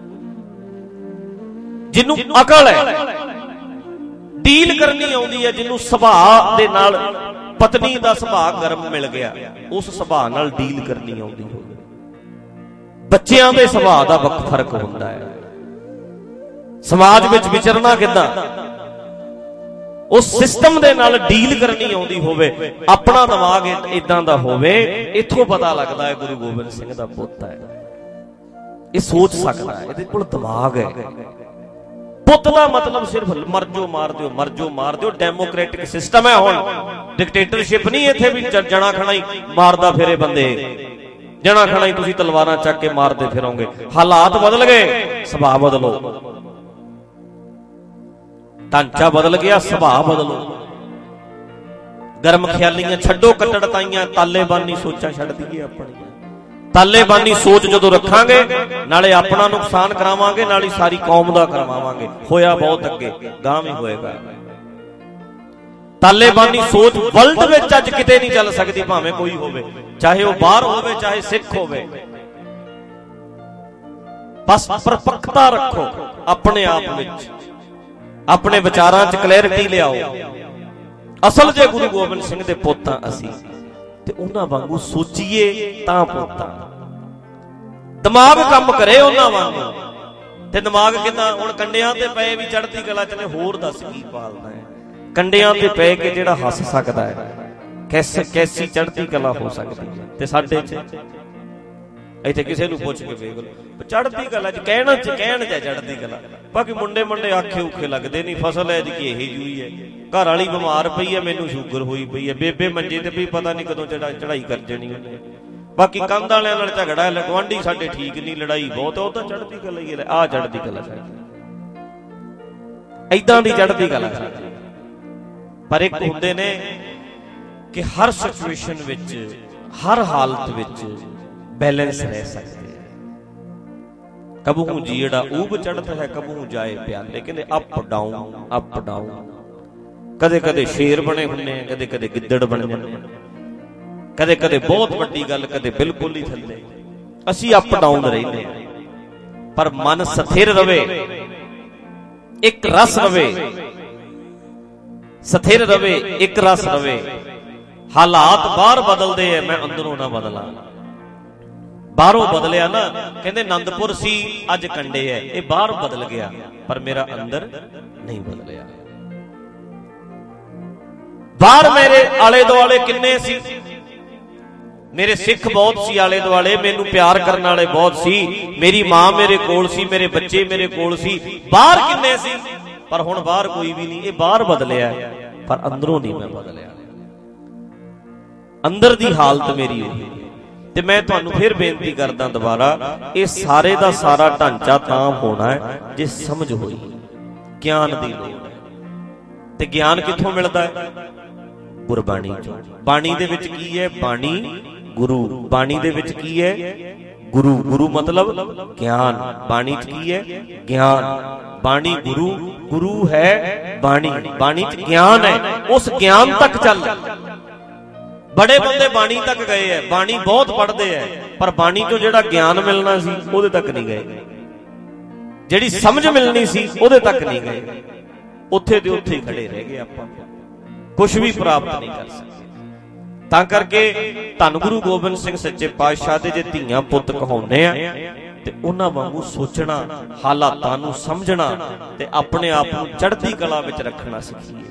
ਜਿਹਨੂੰ ਅਕਲ ਹੈ, ਡੀਲ ਕਰਨੀ ਆਉਂਦੀ ਹੈ, ਜਿਹਨੂੰ ਸੁਭਾਅ ਦੇ ਨਾਲ, ਪਤਨੀ ਦਾ ਸੁਭਾਅ ਗਰਮ ਮਿਲ ਗਿਆ, ਉਸ ਸੁਭਾਅ ਨਾਲ ਡੀਲ ਕਰਨੀ ਆਉਂਦੀ ਹੋਵੇ। ਬੱਚਿਆਂ ਦੇ ਸੁਭਾਅ ਦਾ ਵੱਖ ਫਰਕ ਹੁੰਦਾ ਹੈ। ਸਮਾਜ ਵਿੱਚ ਵਿਚਰਨਾ ਕਿੱਦਾਂ, ਉਸ ਸਿਸਟਮ ਦੇ ਨਾਲ ਡੀਲ ਕਰਨੀ ਆਉਂਦੀ ਹੋਵੇ, ਆਪਣਾ ਦਿਮਾਗ ਇਦਾਂ ਦਾ ਹੋਵੇ, ਇੱਥੋਂ ਪਤਾ ਲੱਗਦਾ ਹੈ ਗੁਰੂ ਗੋਬਿੰਦ ਸਿੰਘ ਦਾ ਪੁੱਤ ਹੈ। ਇਹ ਸੋਚ ਸਕਦਾ ਹੈ, ਇਹਦੇ ਕੋਲ ਦਿਮਾਗ ਹੈ। ਪੁੱਤ ਦਾ ਮਤਲਬ ਸਿਰਫ ਮਰ ਜੋ ਮਾਰ ਦਿਓ, ਮਰ ਜੋ ਮਾਰ ਦਿਓ। ਡੈਮੋਕ੍ਰੈਟਿਕ ਸਿਸਟਮ ਹੈ ਹੁਣ, ਡਿਕਟੇਟਰਸ਼ਿਪ ਨਹੀਂ ਇੱਥੇ ਵੀ ਜਣਾ ਖਣਾ ਹੀ ਮਾਰਦਾ ਫਿਰੇ ਬੰਦੇ, ਜਣਾ ਖਣਾ ਹੀ ਤੁਸੀਂ ਤਲਵਾਰਾਂ ਚੱਕ ਕੇ ਮਾਰਦੇ ਫਿਰੋਗੇ। ਹਾਲਾਤ ਬਦਲ ਗਏ, ਸੁਭਾਅ ਬਦਲੋ। ਢਾਂਚਾ ਬਦਲ ਗਿਆ, ਸੁਭਾਅ ਬਦਲੋ। ਗਰਮ ਖਿਆਲੀਆਂ ਛੱਡੋ, ਕੱਟੜਤਾਈਆਂ, ਤਾਲੇਬਾਨੀ ਸੋਚਾਂ ਛੱਡ ਦਈਏ ਆਪਣੀਆਂ। ਤਾਲੇਬਾਨੀ ਸੋਚ ਜਦੋਂ ਰੱਖਾਂਗੇ, ਨਾਲੇ ਆਪਣਾ ਨੁਕਸਾਨ ਕਰਾਵਾਂਗੇ, ਨਾਲੇ ਸਾਰੀ ਕੌਮ ਦਾ ਕਰਵਾਵਾਂਗੇ। ਹੋਇਆ ਬਹੁਤ ਅੱਗੇ, ਗਾਂ ਵੀ ਹੋਏਗਾ। ਤਾਲੇਬਾਨੀ ਸੋਚ ਵਰਲਡ ਵਿੱਚ ਅੱਜ ਕਿਤੇ ਨਹੀਂ ਚੱਲ ਸਕਦੀ, ਭਾਵੇਂ ਕੋਈ ਹੋਵੇ, ਚਾਹੇ ਉਹ ਬਾਹਰ ਹੋਵੇ, ਚਾਹੇ ਸਿੱਖ ਹੋਵੇ। ਬਸ ਪਰਪੱਕਤਾ ਰੱਖੋ ਆਪਣੇ ਆਪ ਵਿੱਚ, ਆਪਣੇ ਵਿਚਾਰਾਂ 'ਚ ਕਲੈਰਿਟੀ ਲਿਆਓ। ਅਸਲ ਜੇ ਗੁਰੂ ਗੋਬਿੰਦ ਸਿੰਘ ਦੇ ਪੁੱਤਾਂ ਅਸੀਂ, ਤੇ ਉਹਨਾਂ ਵਾਂਗੂ ਸੋਚੀਏ ਤਾਂ ਪੁੱਤਾਂ। ਦਿਮਾਗ ਕੰਮ ਕਰੇ ਉਹਨਾਂ ਵਾਂਗੂ। ਤੇ ਦਿਮਾਗ ਕਿੱਦਾਂ, ਹੁਣ ਕੰਡਿਆਂ ਤੇ ਪਏ ਵੀ ਚੜ੍ਹਦੀ ਕਲਾ ਚ ਨੇ, ਹੋਰ ਦੱਸ ਕੀ ਪਾਲਦਾ ਹੈ। ਕੰਡਿਆਂ ਤੇ ਪੈ ਕੇ ਜਿਹੜਾ ਹੱਸ ਸਕਦਾ ਹੈ, ਕੈਸ ਕੈਸੀ ਚੜ੍ਹਦੀ ਕਲਾ ਹੋ ਸਕਦੀ ਹੈ। ਤੇ ਸਾਡੇ ਚ ਇੱਥੇ ਕਿਸੇ ਨੂੰ ਪੁੱਛ ਕੇ ਵੇਖ ਲਓ, ਚੜ੍ਹਦੀ ਕਲਾ ਚ ਕਹਿਣ ਚ ਕਹਿਣ ਚ ਚੜ੍ਹਦੀ ਕਲਾ। ਬਾਕੀ ਮੁੰਡੇ ਮੁੰਡੇ ਆਖੇ ਔਖੇ ਲੱਗਦੇ ਨਹੀਂ। ਫਸਲ ਹੈ ਜੀ ਇਹੀ ਜੂਈ ਹੈ। ਘਰ ਵਾਲੀ ਬਿਮਾਰ ਪਈ ਹੈ, ਮੈਨੂੰ ਸ਼ੂਗਰ ਹੋਈ ਪਈ ਹੈ, ਬੇਬੇ ਮੰਜੇ ਤੇ ਪਈ, ਪਤਾ ਨਹੀਂ ਕਦੋਂ ਚੜਾ ਚੜਾਈ ਕਰ ਜਾਣੀ ਉਹਨੇ। ਬਾਕੀ ਕੰਧ ਵਾਲਿਆਂ ਨਾਲ ਝਗੜਾ ਹੈ, ਗੁਆਂਢੀ ਸਾਡੇ ਠੀਕ ਨਹੀਂ, ਲੜਾਈ ਬਹੁਤ ਹੈ, ਉਹ ਤਾਂ ਚੜ੍ਹਦੀ ਕਲਾ ਹੀ ਹੈ। ਆਹ ਚੜ੍ਹਦੀ ਕਲਾ ਸਾਡੀ, ਏਦਾਂ ਦੀ ਚੜ੍ਹਦੀ ਕਲਾ ਸਾਡੀ। ਪਰ ਇੱਕ ਹੁੰਦੇ ਨੇ ਕਿ ਹਰ ਸਿਚੁਏਸ਼ਨ ਵਿੱਚ, ਹਰ ਹਾਲਤ ਵਿੱਚ ਬੈਲੈਂਸ ਰਹਿ ਸਕਦੇ ਹੈ। ਕਬਹੂ ਜੀੜਾ ਊਬ ਚੜ੍ਹਦਾ ਹੈ, ਕਬਹੂ ਜਾਏ ਪਿਆਲੇ। ਕਹਿੰਦੇ ਅਪ ਡਾਊਨ, ਅਪ ਡਾਊਨ। ਕਦੇ ਕਦੇ ਸ਼ੇਰ ਬਣੇ ਹੁੰਦੇ ਆ, ਕਦੇ ਕਦੇ ਗਿੱਦੜ ਬਣ ਜਾਂਦੇ ਆ, ਕਦੇ ਕਦੇ ਬਹੁਤ ਵੱਡੀ ਗੱਲ, ਕਦੇ ਬਿਲਕੁਲ ਹੀ ਥੱਲੇ। ਅਸੀਂ ਅਪ ਡਾਊਨ ਰਹਿੰਦੇ ਹਾਂ, ਪਰ ਮਨ ਸਥਿਰ ਰਵੇ, ਇੱਕ ਰਸ ਰਵੇ, ਸਥਿਰ ਰਵੇ, ਇੱਕ ਰਸ ਰਵੇ। ਹਾਲਾਤ ਬਾਹਰ ਬਦਲਦੇ ਆ, ਮੈਂ ਅੰਦਰੋਂ ਨਾ ਬਦਲਾਂ। ਬਾਹਰੋਂ ਬਦਲਿਆ ਨਾ, ਕਹਿੰਦੇ ਆਨੰਦਪੁਰ ਸੀ ਅੱਜ ਕੰਡੇ ਐ, ਇਹ ਬਾਹਰ ਬਦਲ ਗਿਆ, ਪਰ ਮੇਰਾ ਅੰਦਰ ਨਹੀਂ ਬਦਲਿਆ। ਬਾਹਰ ਮੇਰੇ ਆਲੇ ਦੁਆਲੇ ਕਿੰਨੇ ਸੀ, ਮੇਰੇ ਸਿੱਖ ਬਹੁਤ ਸੀ ਆਲੇ ਦੁਆਲੇ, ਮੈਨੂੰ ਪਿਆਰ ਕਰਨ ਵਾਲੇ ਬਹੁਤ ਸੀ, ਮੇਰੀ ਮਾਂ ਮੇਰੇ ਕੋਲ ਸੀ, ਮੇਰੇ ਬੱਚੇ ਮੇਰੇ ਕੋਲ ਸੀ। ਬਾਹਰ ਕਿੰਨੇ ਸੀ, ਪਰ ਹੁਣ ਬਾਹਰ ਕੋਈ ਵੀ ਨਹੀਂ। ਇਹ ਬਾਹਰ ਬਦਲਿਆ, ਪਰ ਅੰਦਰੋਂ ਨਹੀਂ ਮੈਂ ਬਦਲਿਆ। ਅੰਦਰ ਦੀ ਹਾਲਤ ਮੇਰੀ ਉਹੀ। ਤੇ ਮੈਂ ਤੁਹਾਨੂੰ ਫਿਰ ਬੇਨਤੀ ਕਰਦਾ ਦੁਬਾਰਾ, ਇਹ ਸਾਰੇ ਦਾ ਸਾਰਾ ਢਾਂਚਾ ਤਾਂ ਹੋਣਾ ਹੈ ਜੇ ਸਮਝ ਹੋਈ, ਗਿਆਨ ਦੀ ਲੋੜ ਹੈ। ਤੇ ਗਿਆਨ ਕਿੱਥੋਂ ਮਿਲਦਾ ਹੈ? ਗੁਰਬਾਣੀ ਚੋਂ। ਬਾਣੀ ਦੇ ਵਿੱਚ ਕੀ ਹੈ? ਬਾਣੀ ਗੁਰੂ। ਬਾਣੀ ਦੇ ਵਿੱਚ ਕੀ ਹੈ? ਗੁਰੂ। ਗੁਰੂ ਮਤਲਬ ਗਿਆਨ। ਬਾਣੀ ਚ ਕੀ ਹੈ? ਗਿਆਨ। ਬਾਣੀ ਗੁਰੂ, ਗੁਰੂ ਹੈ ਬਾਣੀ। ਬਾਣੀ ਚ ਗਿਆਨ ਹੈ, ਉਸ ਗਿਆਨ ਤੱਕ ਚੱਲ। ਬੜੇ ਬੰਦੇ ਬਾਣੀ ਤੱਕ ਗਏ ਐ, ਬਾਣੀ ਬਹੁਤ ਪੜ੍ਹਦੇ ਐ, ਪਰ ਬਾਣੀ ਤੋਂ ਜਿਹੜਾ ਗਿਆਨ ਮਿਲਣਾ ਸੀ ਉਹਦੇ ਤੱਕ ਨਹੀਂ ਗਏ। ਜਿਹੜੀ ਸਮਝ ਮਿਲਣੀ ਸੀ ਉਹਦੇ ਤੱਕ ਨਹੀਂ ਗਏ, ਉੱਥੇ ਦੇ ਉੱਥੇ ਹੀ ਖੜੇ ਰਹਿ ਗਏ। ਆਪਾਂ ਕੁਝ ਵੀ ਪ੍ਰਾਪਤ ਨਹੀਂ ਕਰ ਸਕਦੇ। ਤਾਂ ਕਰਕੇ ਧੰਨ ਗੁਰੂ ਗੋਬਿੰਦ ਸਿੰਘ ਸੱਚੇ ਪਾਤਸ਼ਾਹ ਦੇ ਜੇ ਧੀਆਂ ਪੁੱਤ ਕਹਾਉਂਦੇ ਆ ਤੇ ਉਹਨਾਂ ਵਾਂਗੂ ਸੋਚਣਾ, ਹਾਲਾਤਾਂ ਨੂੰ ਸਮਝਣਾ ਤੇ ਆਪਣੇ ਆਪ ਨੂੰ ਚੜ੍ਹਦੀ ਕਲਾ ਵਿੱਚ ਰੱਖਣਾ ਸਿੱਖੀਏ।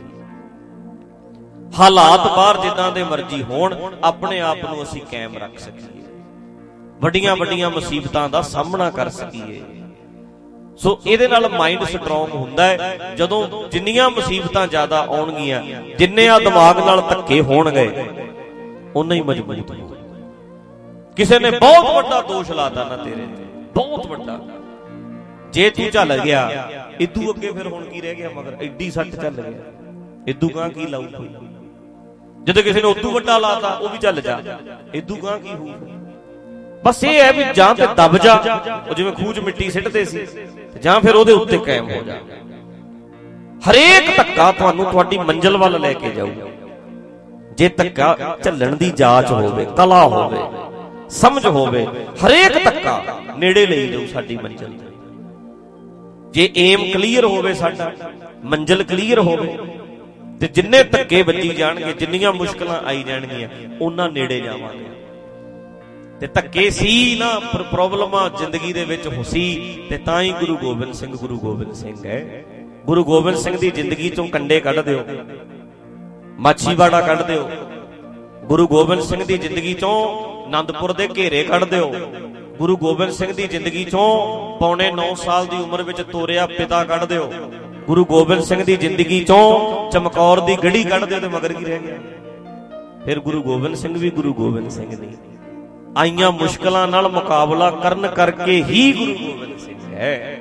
ਹਾਲਾਤ ਬਾਹਰ ਜਿੱਦਾਂ ਦੇ ਮਰਜ਼ੀ ਹੋਣ, ਆਪਣੇ ਆਪ ਨੂੰ ਅਸੀਂ ਕਾਇਮ ਰੱਖ ਸਕੀਏ, ਵੱਡੀਆਂ ਵੱਡੀਆਂ ਮੁਸੀਬਤਾਂ ਦਾ ਸਾਹਮਣਾ ਕਰ ਸਕੀਏ। ਸੋ ਇਹਦੇ ਨਾਲ ਮਾਈਂਡ ਸਟਰੋਂਗ ਹੁੰਦਾ ਹੈ। ਜਦੋਂ ਜਿੰਨੀਆਂ ਮੁਸੀਬਤਾਂ ਜ਼ਿਆਦਾ ਆਉਣਗੀਆਂ, ਜਿੰਨੇ ਆ ਦਿਮਾਗ ਨਾਲ ਧੱਕੇ ਹੋਣਗੇ, ਉਨਾ ਹੀ ਮਜ਼ਬੂਤ ਹੋ। ਕਿਸੇ ਨੇ ਬਹੁਤ ਵੱਡਾ ਦੋਸ਼ ਲਾਤਾ ਨਾ ਤੇਰੇ ਤੇ, ਬਹੁਤ ਵੱਡਾ, ਜੇ ਤੂੰ ਚੱਲ ਗਿਆ ਇਦੂ ਅੱਗੇ ਫਿਰ ਹੁਣ ਕੀ ਰਹਿ ਗਿਆ ਮਗਰ? ਐਡੀ ਸੱਟ ਚੱਲ ਗਿਆ, ਇਦੂ ਗਾਂ ਕੀ ਲਾਊ ਕੋਈ? ਜਦੋਂ ਕਿਸੇ ਨੇ ਉਦੋਂ ਵੱਡਾ ਲਾਤਾ ਉਹ ਵੀ ਚੱਲ ਜਾ, ਇਦੂ ਗਾਂ ਕੀ ਹੋਊ? ਬਸ ਇਹ ਹੈ ਵੀ ਜਾਂ ਤੇ ਦਬ ਜਾ, ਉਹ ਜਿਵੇਂ ਖੂਹ 'ਚ ਮਿੱਟੀ ਸਿੱਟਦੇ ਸੀ, ਜਾਂ ਫਿਰ ਉਹਦੇ ਉੱਤੇ ਕਾਇਮ ਹੋ ਜਾ। ਹਰੇਕ ਧੱਕਾ ਤੁਹਾਨੂੰ ਤੁਹਾਡੀ ਮੰਜ਼ਿਲ ਵੱਲ ਲੈ ਕੇ ਜਾਊ। ਜੇ ਧੱਕਾ ਝੱਲਣ ਦੀ ਜਾਚ ਹੋਵੇ, ਕਲਾ ਹੋਵੇ, ਸਮਝ ਹੋਵੇ, ਹਰੇਕ ਧੱਕਾ ਨੇੜੇ ਲਈ ਜਾਊ ਸਾਡੀ ਮੰਜ਼ਿਲ। ਜੇ ਏਮ ਕਲੀਅਰ ਹੋਵੇ, ਸਾਡਾ ਮੰਜ਼ਿਲ ਕਲੀਅਰ ਹੋਵੇ, ਤੇ ਜਿੰਨੇ ਧੱਕੇ ਵੱਜੀ ਜਾਣਗੇ, ਜਿੰਨੀਆਂ ਮੁਸ਼ਕਲਾਂ ਆਈ ਜਾਣਗੀਆਂ, ਉਹਨਾਂ ਨੇੜੇ ਜਾਵਾਂਗੇ। ਤੇ ਧੱਕੇ ਸੀ ਨਾ, ਪ੍ਰੋਬਲਮਾਂ ਜ਼ਿੰਦਗੀ ਦੇ ਵਿੱਚ ਹੁਸੀ, ਤੇ ਤਾਂ ਹੀ ਗੁਰੂ ਗੋਬਿੰਦ ਸਿੰਘ ਗੁਰੂ ਗੋਬਿੰਦ ਸਿੰਘ ਹੈ। ਗੁਰੂ ਗੋਬਿੰਦ ਸਿੰਘ ਦੀ ਜ਼ਿੰਦਗੀ ਚੋਂ ਕੰਡੇ ਕੱਢ ਦਿਓ, ਮਾਛੀਵਾੜਾ ਕੱਢ ਦਿਓ। ਗੁਰੂ ਗੋਬਿੰਦ ਸਿੰਘ ਦੀ ਜ਼ਿੰਦਗੀ ਚੋਂ ਆਨੰਦਪੁਰ ਦੇ ਘੇਰੇ ਕੱਢ ਦਿਓ। ਗੁਰੂ ਗੋਬਿੰਦ ਸਿੰਘ ਦੀ ਜ਼ਿੰਦਗੀ ਚੋਂ ਪੌਣੇ ਨੌ ਸਾਲ ਦੀ ਉਮਰ ਵਿੱਚ ਤੋਰਿਆ ਪਿਤਾ ਕੱਢ ਦਿਓ। ਗੁਰੂ ਗੋਬਿੰਦ ਸਿੰਘ ਦੀ ਜ਼ਿੰਦਗੀ ਚੋਂ ਚਮਕੌਰ ਦੀ ਗੜੀ ਕੱਢ ਦਿਓ, ਤੇ ਮਗਰ ਕੀ ਰਹਿ ਗਿਆ? ਫਿਰ ਗੁਰੂ ਗੋਬਿੰਦ ਸਿੰਘ ਵੀ ਗੁਰੂ ਗੋਬਿੰਦ ਸਿੰਘ ਨਹੀਂ। ਆਈਆਂ ਮੁਸ਼ਕਲਾਂ ਨਾਲ ਮੁਕਾਬਲਾ ਕਰਨ ਕਰਕੇ ਹੀ ਗੁਰੂ ਗੋਬਿੰਦ ਸਿੰਘ ਹੈ।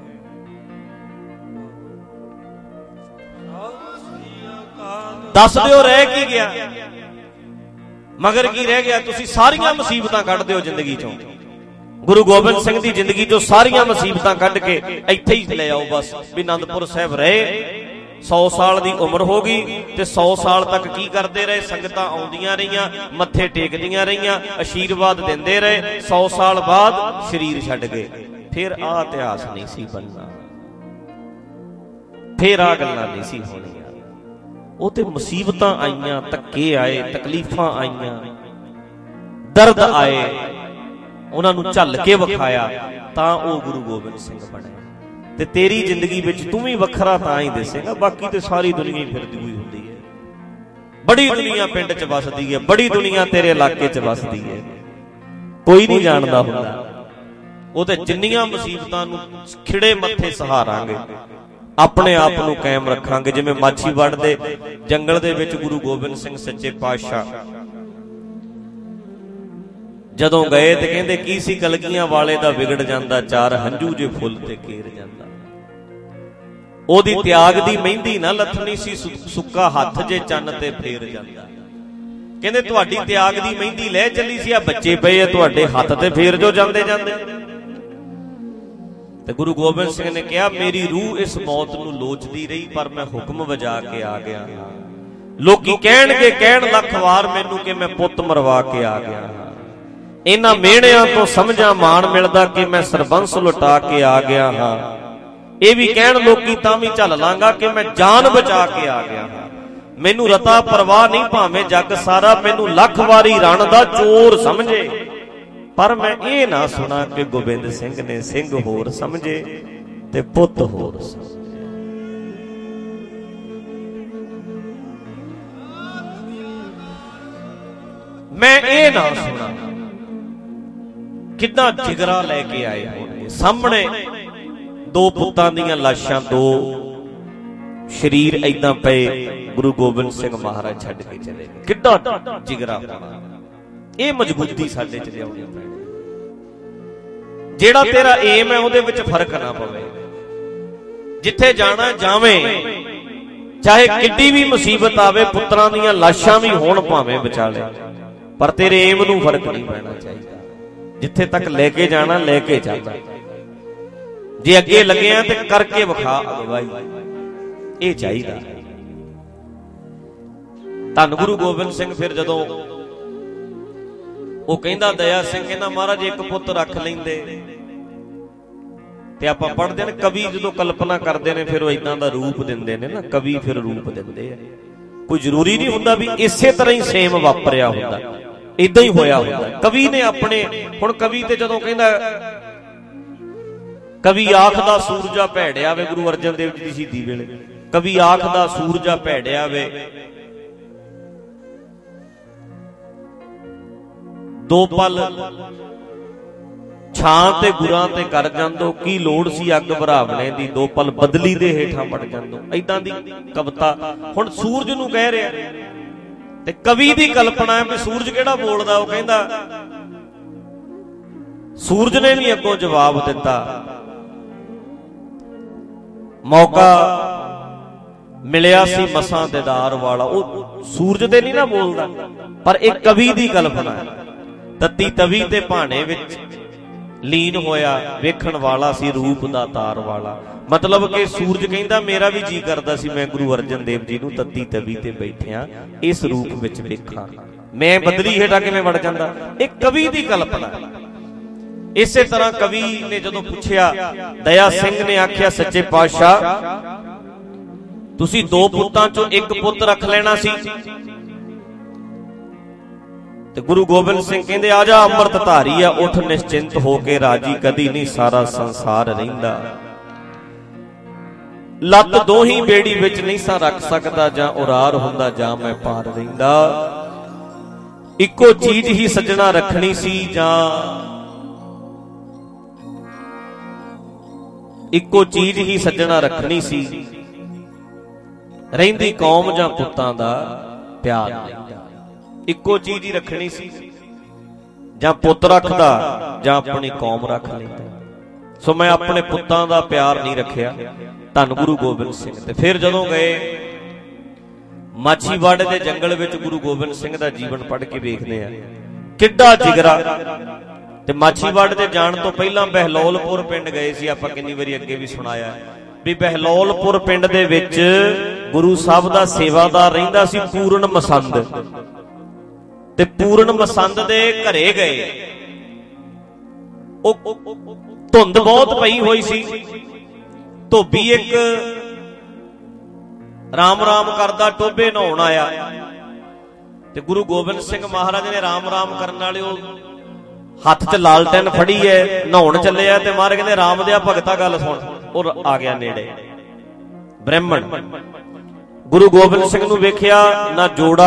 ਦੱਸ ਦਿਓ ਰਹਿ ਕੀ ਗਿਆ, ਮਗਰ ਕੀ ਰਹਿ ਗਿਆ? ਤੁਸੀਂ ਸਾਰੀਆਂ ਮੁਸੀਬਤਾਂ ਕੱਢ ਦਿਓ ਜ਼ਿੰਦਗੀ ਚੋਂ। ਗੁਰੂ ਗੋਬਿੰਦ ਸਿੰਘ ਦੀ ਜ਼ਿੰਦਗੀ ਚੋਂ ਸਾਰੀਆਂ ਮੁਸੀਬਤਾਂ ਕੱਢ ਕੇ ਇੱਥੇ ਹੀ ਲੈ ਆਓ ਬਸ, ਵੀ ਆਨੰਦਪੁਰ ਸਾਹਿਬ ਰਹੇ। ਸੌ ਸਾਲ ਦੀ ਉਮਰ ਹੋ ਗਈ ਤੇ ਸੌ ਸਾਲ ਤੱਕ ਕੀ ਕਰਦੇ ਰਹੇ? ਸੰਗਤਾਂ ਆਉਂਦੀਆਂ ਰਹੀਆਂ, ਮੱਥੇ ਟੇਕਦੀਆਂ ਰਹੀਆਂ, ਆਸ਼ੀਰਵਾਦ ਦਿੰਦੇ ਰਹੇ। ਸੌ ਸਾਲ ਬਾਅਦ ਸਰੀਰ ਛੱਡ ਗਏ। ਫਿਰ ਆਹ ਇਤਿਹਾਸ ਨਹੀਂ ਸੀ ਬਣਨਾ, ਫਿਰ ਆਹ ਗੱਲਾਂ ਨਹੀਂ ਸੀ ਹੋਣੀਆਂ। ਉਹ ਤੇ ਮੁਸੀਬਤਾਂ ਆਈਆਂ, ਧੱਕੇ ਆਏ, ਤਕਲੀਫਾਂ ਆਈਆਂ, ਦਰਦ ਆਏ, ਉਹਨਾਂ ਨੂੰ ਝੱਲ ਕੇ ਵਿਖਾਇਆ, ਤਾਂ ਉਹ ਗੁਰੂ ਗੋਬਿੰਦ ਸਿੰਘ ਬਣੇ। ਤੇ ਤੇਰੀ ਜ਼ਿੰਦਗੀ ਵਿੱਚ ਤੂੰ ਵੀ ਵੱਖਰਾ ਤਾਂ ਹੀ ਦਿਸੇਗਾ, ਬਾਕੀ ਤੇ ਸਾਰੀ ਦੁਨੀਆ ਹੀ ਫਿਰਦੀ ਹੋਈ ਹੁੰਦੀ ਹੈ। ਬੜੀ ਦੁਨੀਆ ਪਿੰਡ 'ਚ ਵਸਦੀ ਹੈ, ਬੜੀ ਦੁਨੀਆ ਤੇਰੇ ਇਲਾਕੇ 'ਚ ਵਸਦੀ ਹੈ, ਕੋਈ ਨਹੀਂ ਜਾਣਦਾ ਹੁੰਦਾ। ਉਹ ਤੇ ਜਿੰਨੀਆਂ ਮੁਸੀਬਤਾਂ ਨੂੰ ਖਿੜੇ ਮੱਥੇ ਸਹਾਰਾਂਗੇ, ਆਪਣੇ ਆਪ ਨੂੰ ਕਾਇਮ ਰੱਖਾਂਗੇ। ਜਿਵੇਂ ਮਾਛੀਵਾੜ ਦੇ ਜੰਗਲ ਦੇ ਵਿੱਚ ਗੁਰੂ ਗੋਬਿੰਦ ਸਿੰਘ ਸੱਚੇ ਪਾਤਸ਼ਾਹ ਜਦੋਂ ਗਏ ਤੇ ਕਹਿੰਦੇ ਕੀ ਸੀ? ਕਲਗੀਆਂ ਵਾਲੇ ਦਾ ਵਿਗੜ ਜਾਂਦਾ ਚਾਰ, ਹੰਝੂ ਜੇ ਫੁੱਲ ਤੇ ਕੇਰ ਜਾਂਦਾ। ਉਹਦੀ ਤਿਆਗ ਦੀ ਮਹਿੰਦੀ ਨਾ ਲੱਥਣੀ ਸੀ, ਸੁੱਕਾ ਹੱਥ ਜੇ ਚੰਨ ਤੇ ਫੇਰ ਜਾਂਦਾ। ਕਹਿੰਦੇ ਤੁਹਾਡੀ ਤਿਆਗ ਦੀ ਮਹਿੰਦੀ ਲੈ ਚੱਲੀ ਸੀ, ਆ ਬੱਚੇ ਪਏ ਆ ਤੁਹਾਡੇ ਹੱਥ ਤੇ ਫੇਰ ਜੋ ਜਾਂਦੇ ਜਾਂਦੇ। ਤੇ ਗੁਰੂ ਗੋਬਿੰਦ ਸਿੰਘ ਨੇ ਕਿਹਾ ਮੇਰੀ ਰੂਹ ਇਸ ਮੌਤ ਨੂੰ ਲੋਚਦੀ ਰਹੀ, ਪਰ ਮੈਂ ਹੁਕਮ ਵਜਾ ਕੇ ਆ ਗਿਆ। ਲੋਕੀ ਕਹਿਣਗੇ ਕਹਿਣ ਲੱਖ ਵਾਰ ਮੈਨੂੰ ਕਿ ਮੈਂ ਪੁੱਤ ਮਰਵਾ ਕੇ ਆ ਗਿਆ। ਇਹਨਾਂ ਮਿਹਣਿਆਂ ਤੋਂ ਸਮਝਾਂ ਮਾਣ ਮਿਲਦਾ ਕਿ ਮੈਂ ਸਰਬੰਸ ਲੁਟਾ ਕੇ ਆ ਗਿਆ ਹਾਂ। ਇਹ ਵੀ ਕਹਿਣ ਲੋਕੀ ਤਾਂ ਵੀ ਝੱਲ ਲਾਂਗਾ ਕਿ ਮੈਂ ਜਾਨ ਬਚਾ ਕੇ ਆ ਗਿਆ ਹਾਂ। ਮੈਨੂੰ ਰਤਾ ਪਰਵਾਹ ਨਹੀਂ ਭਾਵੇਂ ਜੱਗ ਸਾਰਾ, ਮੈਨੂੰ ਲੱਖ ਵਾਰੀ ਰਣ ਦਾ ਚੋਰ ਸਮਝੇ, ਪਰ ਮੈਂ ਇਹ ਨਾ ਸੁਣਾ ਕਿ ਗੋਬਿੰਦ ਸਿੰਘ ਨੇ ਸਿੰਘ ਹੋਰ ਸਮਝੇ ਤੇ ਪੁੱਤ ਹੋਰ ਸਮਝੇ। ਮੈਂ ਇਹ ਨਾ ਸੁਣਾ। ਕਿੰਨਾ ਜਿਗਰਾ ਲੈ ਕੇ ਆਏ ਹੋਣਗੇ ਸਾਹਮਣੇ। ਦੋ ਪੁੱਤਾਂ ਦੀਆਂ ਲਾਸ਼ਾਂ, ਦੋ ਸ਼ਰੀਰ ਏਦਾਂ ਪਏ, ਗੁਰੂ ਗੋਬਿੰਦ ਸਿੰਘ ਮਹਾਰਾਜ ਛੱਡ ਕੇ ਚਲੇ ਗਏ। ਕਿੰਨਾ ਜਿਗਰਾ ਹੋਣਾ। ਇਹ ਮਜ਼ਬੂਤੀ ਸਾਡੇ ਚ ਲਿਆਉਣੀ ਪੈਣੀ। ਜਿਹੜਾ ਤੇਰਾ ਏਮ ਹੈ ਉਹਦੇ ਵਿੱਚ ਫਰਕ ਨਾ ਪਵੇ। ਜਿੱਥੇ ਜਾਣਾ ਜਾਵੇਂ, ਚਾਹੇ ਕਿੱਡੀ ਵੀ ਮੁਸੀਬਤ ਆਵੇ, ਪੁੱਤਰਾਂ ਦੀਆਂ ਲਾਸ਼ਾਂ ਵੀ ਹੋਣ ਭਾਵੇਂ ਵਿਚਾਲੇ, ਪਰ ਤੇਰੇ ਏਮ ਨੂੰ ਫਰਕ ਨਹੀਂ ਪੈਣਾ ਚਾਹੀਦਾ। ਜਿੱਥੇ ਤੱਕ ਲੈ ਕੇ ਜਾਣਾ ਲੈ ਕੇ ਜਾਣਾ। ਜੇ ਅੱਗੇ ਲੱਗਿਆ ਤੇ ਕਰਕੇ ਵਿਖਾ ਅਗਵਾਈ, ਇਹ ਚਾਹੀਦਾ। ਧੰਨ ਗੁਰੂ ਗੋਬਿੰਦ ਸਿੰਘ ਫਿਰ ਜਦੋਂ ਉਹ ਕਹਿੰਦਾ, ਦਇਆ ਸਿੰਘ ਕਹਿੰਦਾ ਮਹਾਰਾਜ ਇੱਕ ਪੁੱਤ ਰੱਖ ਲੈਂਦੇ ਤੇ ਆਪਾਂ ਪੜ੍ਹਦੇ ਨੇ ਕਵੀ ਜਦੋਂ ਕਲਪਨਾ ਕਰਦੇ ਨੇ ਫਿਰ ਉਹ ਇਦਾਂ ਦਾ ਰੂਪ ਦਿੰਦੇ ਨੇ ਨਾ, ਕਵੀ ਫਿਰ ਰੂਪ ਦਿੰਦੇ ਆ। ਕੋਈ ਜ਼ਰੂਰੀ ਨਹੀਂ ਹੁੰਦਾ ਵੀ ਇਸੇ ਤਰ੍ਹਾਂ ਹੀ ਸੇਮ ਵਾਪਰਿਆ ਹੁੰਦਾ, ਇਦਾਂ ਹੀ ਹੋਇਆ ਹੁੰਦਾ। ਕਵੀ ਨੇ ਆਪਣੇ, ਹੁਣ ਕਵੀ ਤੇ ਜਦੋਂ ਕਹਿੰਦਾ ਕਵੀ ਆਖਦਾ ਸੂਰਜਾ ਭੈੜਿਆ ਵੇ, ਗੁਰੂ ਅਰਜਨ ਦੇਵ ਜੀ ਦੀ ਸ਼ਹੀਦੀ ਵੇਲੇ ਕਵੀ ਆਖਦਾ ਸੂਰਜਾ ਭੈੜਿਆ ਵੇ, ਦੋ ਪਲ ਛਾਂ ਤੇ ਗੁਰਾਂ ਤੇ ਕਰ ਜਾਂਦੋ, ਕੀ ਲੋੜ ਸੀ ਅੱਗ ਭਰਾਵਣੇ ਦੀ, ਦੋ ਪਲ ਬਦਲੀ ਦੇ ਹੇਠਾਂ ਵੜ ਜਾਂਦੋ। ਏਦਾਂ ਦੀ ਕਵਿਤਾ ਹੁਣ ਸੂਰਜ ਨੂੰ ਕਹਿ ਰਿਹਾ, ਤੇ ਕਵੀ ਦੀ ਕਲਪਨਾ ਹੈ ਵੀ ਸੂਰਜ ਕਿਹੜਾ ਬੋਲਦਾ। ਉਹ ਕਹਿੰਦਾ ਸੂਰਜ ਨੇ ਵੀ ਅੱਗੋਂ ਜਵਾਬ ਦਿੱਤਾ, ਮੌਕਾ ਮਿਲਿਆ ਸੀ ਮਸਾਂ ਦੀਦਾਰ ਵਾਲਾ। ਉਹ ਸੂਰਜ ਤੇ ਨਹੀਂ ਨਾ ਬੋਲਦਾ, ਪਰ ਇਹ ਕਵੀ ਦੀ ਕਲਪਨਾ ਹੈ। ਤੱਤੀ ਤਵੀ ਤੇ ਭਾਣੇ ਵਿੱਚ ਲੀਨ ਹੋਇਆ, ਵੇਖਣ ਵਾਲਾ ਸੀ ਰੂਪ ਦਾ ਤਾਰ ਵਾਲਾ। ਮਤਲਬ ਕਿ ਸੂਰਜ ਕਹਿੰਦਾ ਮੇਰਾ ਵੀ ਜੀ ਕਰਦਾ ਸੀ ਮੈਂ ਗੁਰੂ ਅਰਜਨ ਦੇਵ ਜੀ ਨੂੰ ਤੱਤੀ ਤਵੀ ਤੇ ਬੈਠਿਆ ਇਸ ਰੂਪ ਵਿੱਚ ਵੇਖਾਂ, ਮੈਂ ਬਦਲੀ ਹੇਠਾਂ ਕਿਵੇਂ ਵੜ ਜਾਂਦਾ। ਇਹ ਕਵੀ ਦੀ ਕਲਪਨਾ। ਇਸੇ ਤਰ੍ਹਾਂ ਕਵੀ ਨੇ ਜਦੋਂ ਪੁੱਛਿਆ, ਦਇਆ ਸਿੰਘ ਨੇ ਆਖਿਆ ਸੱਚੇ ਪਾਤਸ਼ਾਹ ਤੁਸੀਂ ਦੋ ਪੁੱਤਾਂ ਚੋਂ ਇੱਕ ਪੁੱਤ ਰੱਖ ਲੈਣਾ ਸੀ। ਤੇ ਗੁਰੂ ਗੋਬਿੰਦ ਸਿੰਘ ਕਹਿੰਦੇ ਆ ਜਾ ਅੰਮ੍ਰਿਤ ਧਾਰੀ ਆ, ਉੱਠ ਨਿਸ਼ਚਿੰਤ ਹੋ ਕੇ ਰਾਜੀ, ਕਦੀ ਨਹੀਂ ਸਾਰਾ ਸੰਸਾਰ ਰਹਿੰਦਾ। ਲੱਤ ਦੋਹੀ ਬੇੜੀ ਵਿੱਚ ਨਹੀਂ ਸਾਂ ਰੱਖ ਸਕਦਾ, ਜਾਂ ਉਰਾਰ ਹੁੰਦਾ ਜਾਂ ਮੈਂ ਪਾਰ ਰਹਿੰਦਾ। ਇੱਕੋ ਚੀਜ਼ ਹੀ ਸੱਜਣਾ ਰੱਖਣੀ ਸੀ, ਜਾਂ ਇੱਕੋ ਚੀਜ਼ ਹੀ ਸੱਜਣਾ ਰੱਖਣੀ ਸੀ, ਰਹਿੰਦੀ ਕੌਮ ਜਾਂ ਪੁੱਤਾਂ ਦਾ ਪਿਆਰ ਰਹਿੰਦਾ। ਇੱਕੋ ਚੀਜ਼ ਹੀ ਰੱਖਣੀ ਸੀ, ਜਾਂ ਪੁੱਤ ਰੱਖਦਾ ਜਾਂ ਆਪਣੀ ਕੌਮ ਰੱਖ ਲੈਂਦਾ। ਸੋ ਮੈਂ ਆਪਣੇ ਪੁੱਤਾਂ ਦਾ ਪਿਆਰ ਨਹੀਂ ਰੱਖਿਆ, ਧੰਨ ਗੁਰੂ ਗੋਬਿੰਦ ਸਿੰਘ। ਤੇ ਫਿਰ ਜਦੋਂ ਗਏ ਮਾਛੀਵਾੜੇ ਦੇ ਜੰਗਲ ਵਿੱਚ, ਗੁਰੂ ਗੋਬਿੰਦ ਸਿੰਘ ਦਾ ਜੀਵਨ ਪੜ੍ਹ ਕੇ ਵੇਖਦੇ ਆ ਕਿੱਡਾ ਜਿਗਰਾ। ਤੇ ਮਾਛੀਵਾੜੇ ਦੇ ਜਾਣ ਤੋਂ ਪਹਿਲਾਂ ਬਹਿਲੋਲਪੁਰ ਪਿੰਡ ਗਏ ਸੀ, ਆਪਾਂ ਕਿੰਨੀ ਵਾਰੀ ਅੱਗੇ ਵੀ ਸੁਣਾਇਆ ਵੀ ਬਹਿਲੋਲਪੁਰ ਪਿੰਡ ਦੇ ਵਿੱਚ ਗੁਰੂ ਸਾਹਿਬ ਦਾ ਸੇਵਾਦਾਰ ਰਹਿੰਦਾ ਸੀ ਪੂਰਨ ਮਸੰਦ। ਤੇ ਪੂਰਨ ਮਸੰਦ ਦੇ ਘਰੇ ਗਏ, ਉਹ ਧੁੰਦ ਬਹੁਤ ਪਈ ਹੋਈ ਸੀ। ਧੋਬੀ ਇੱਕ ਰਾਮ ਰਾਮ ਕਰਦਾ ਟੋਭੇ ਨਹਾਉਣ ਆਇਆ, ਤੇ ਗੁਰੂ ਗੋਬਿੰਦ ਸਿੰਘ ਮਹਾਰਾਜ ਨੇ ਰਾਮ ਰਾਮ ਕਰਨ ਵਾਲੇ ਉਹ ਹੱਥ 'ਚ ਲਾਲਟੈਨ ਫੜੀ ਐ, ਨਹਾਉਣ ਚੱਲਿਆ। ਤੇ ਮਹਾਰਾਜ ਕਹਿੰਦੇ ਰਾਮ ਦਿਆ ਭਗਤਾ ਗੱਲ ਸੁਣ। ਉਹ ਆ ਗਿਆ ਨੇੜੇ ਬ੍ਰਾਹਮਣ। ਗੁਰੂ ਗੋਬਿੰਦ ਸਿੰਘ ਨੂੰ ਵੇਖਿਆ, ਨਾ ਜੋੜਾ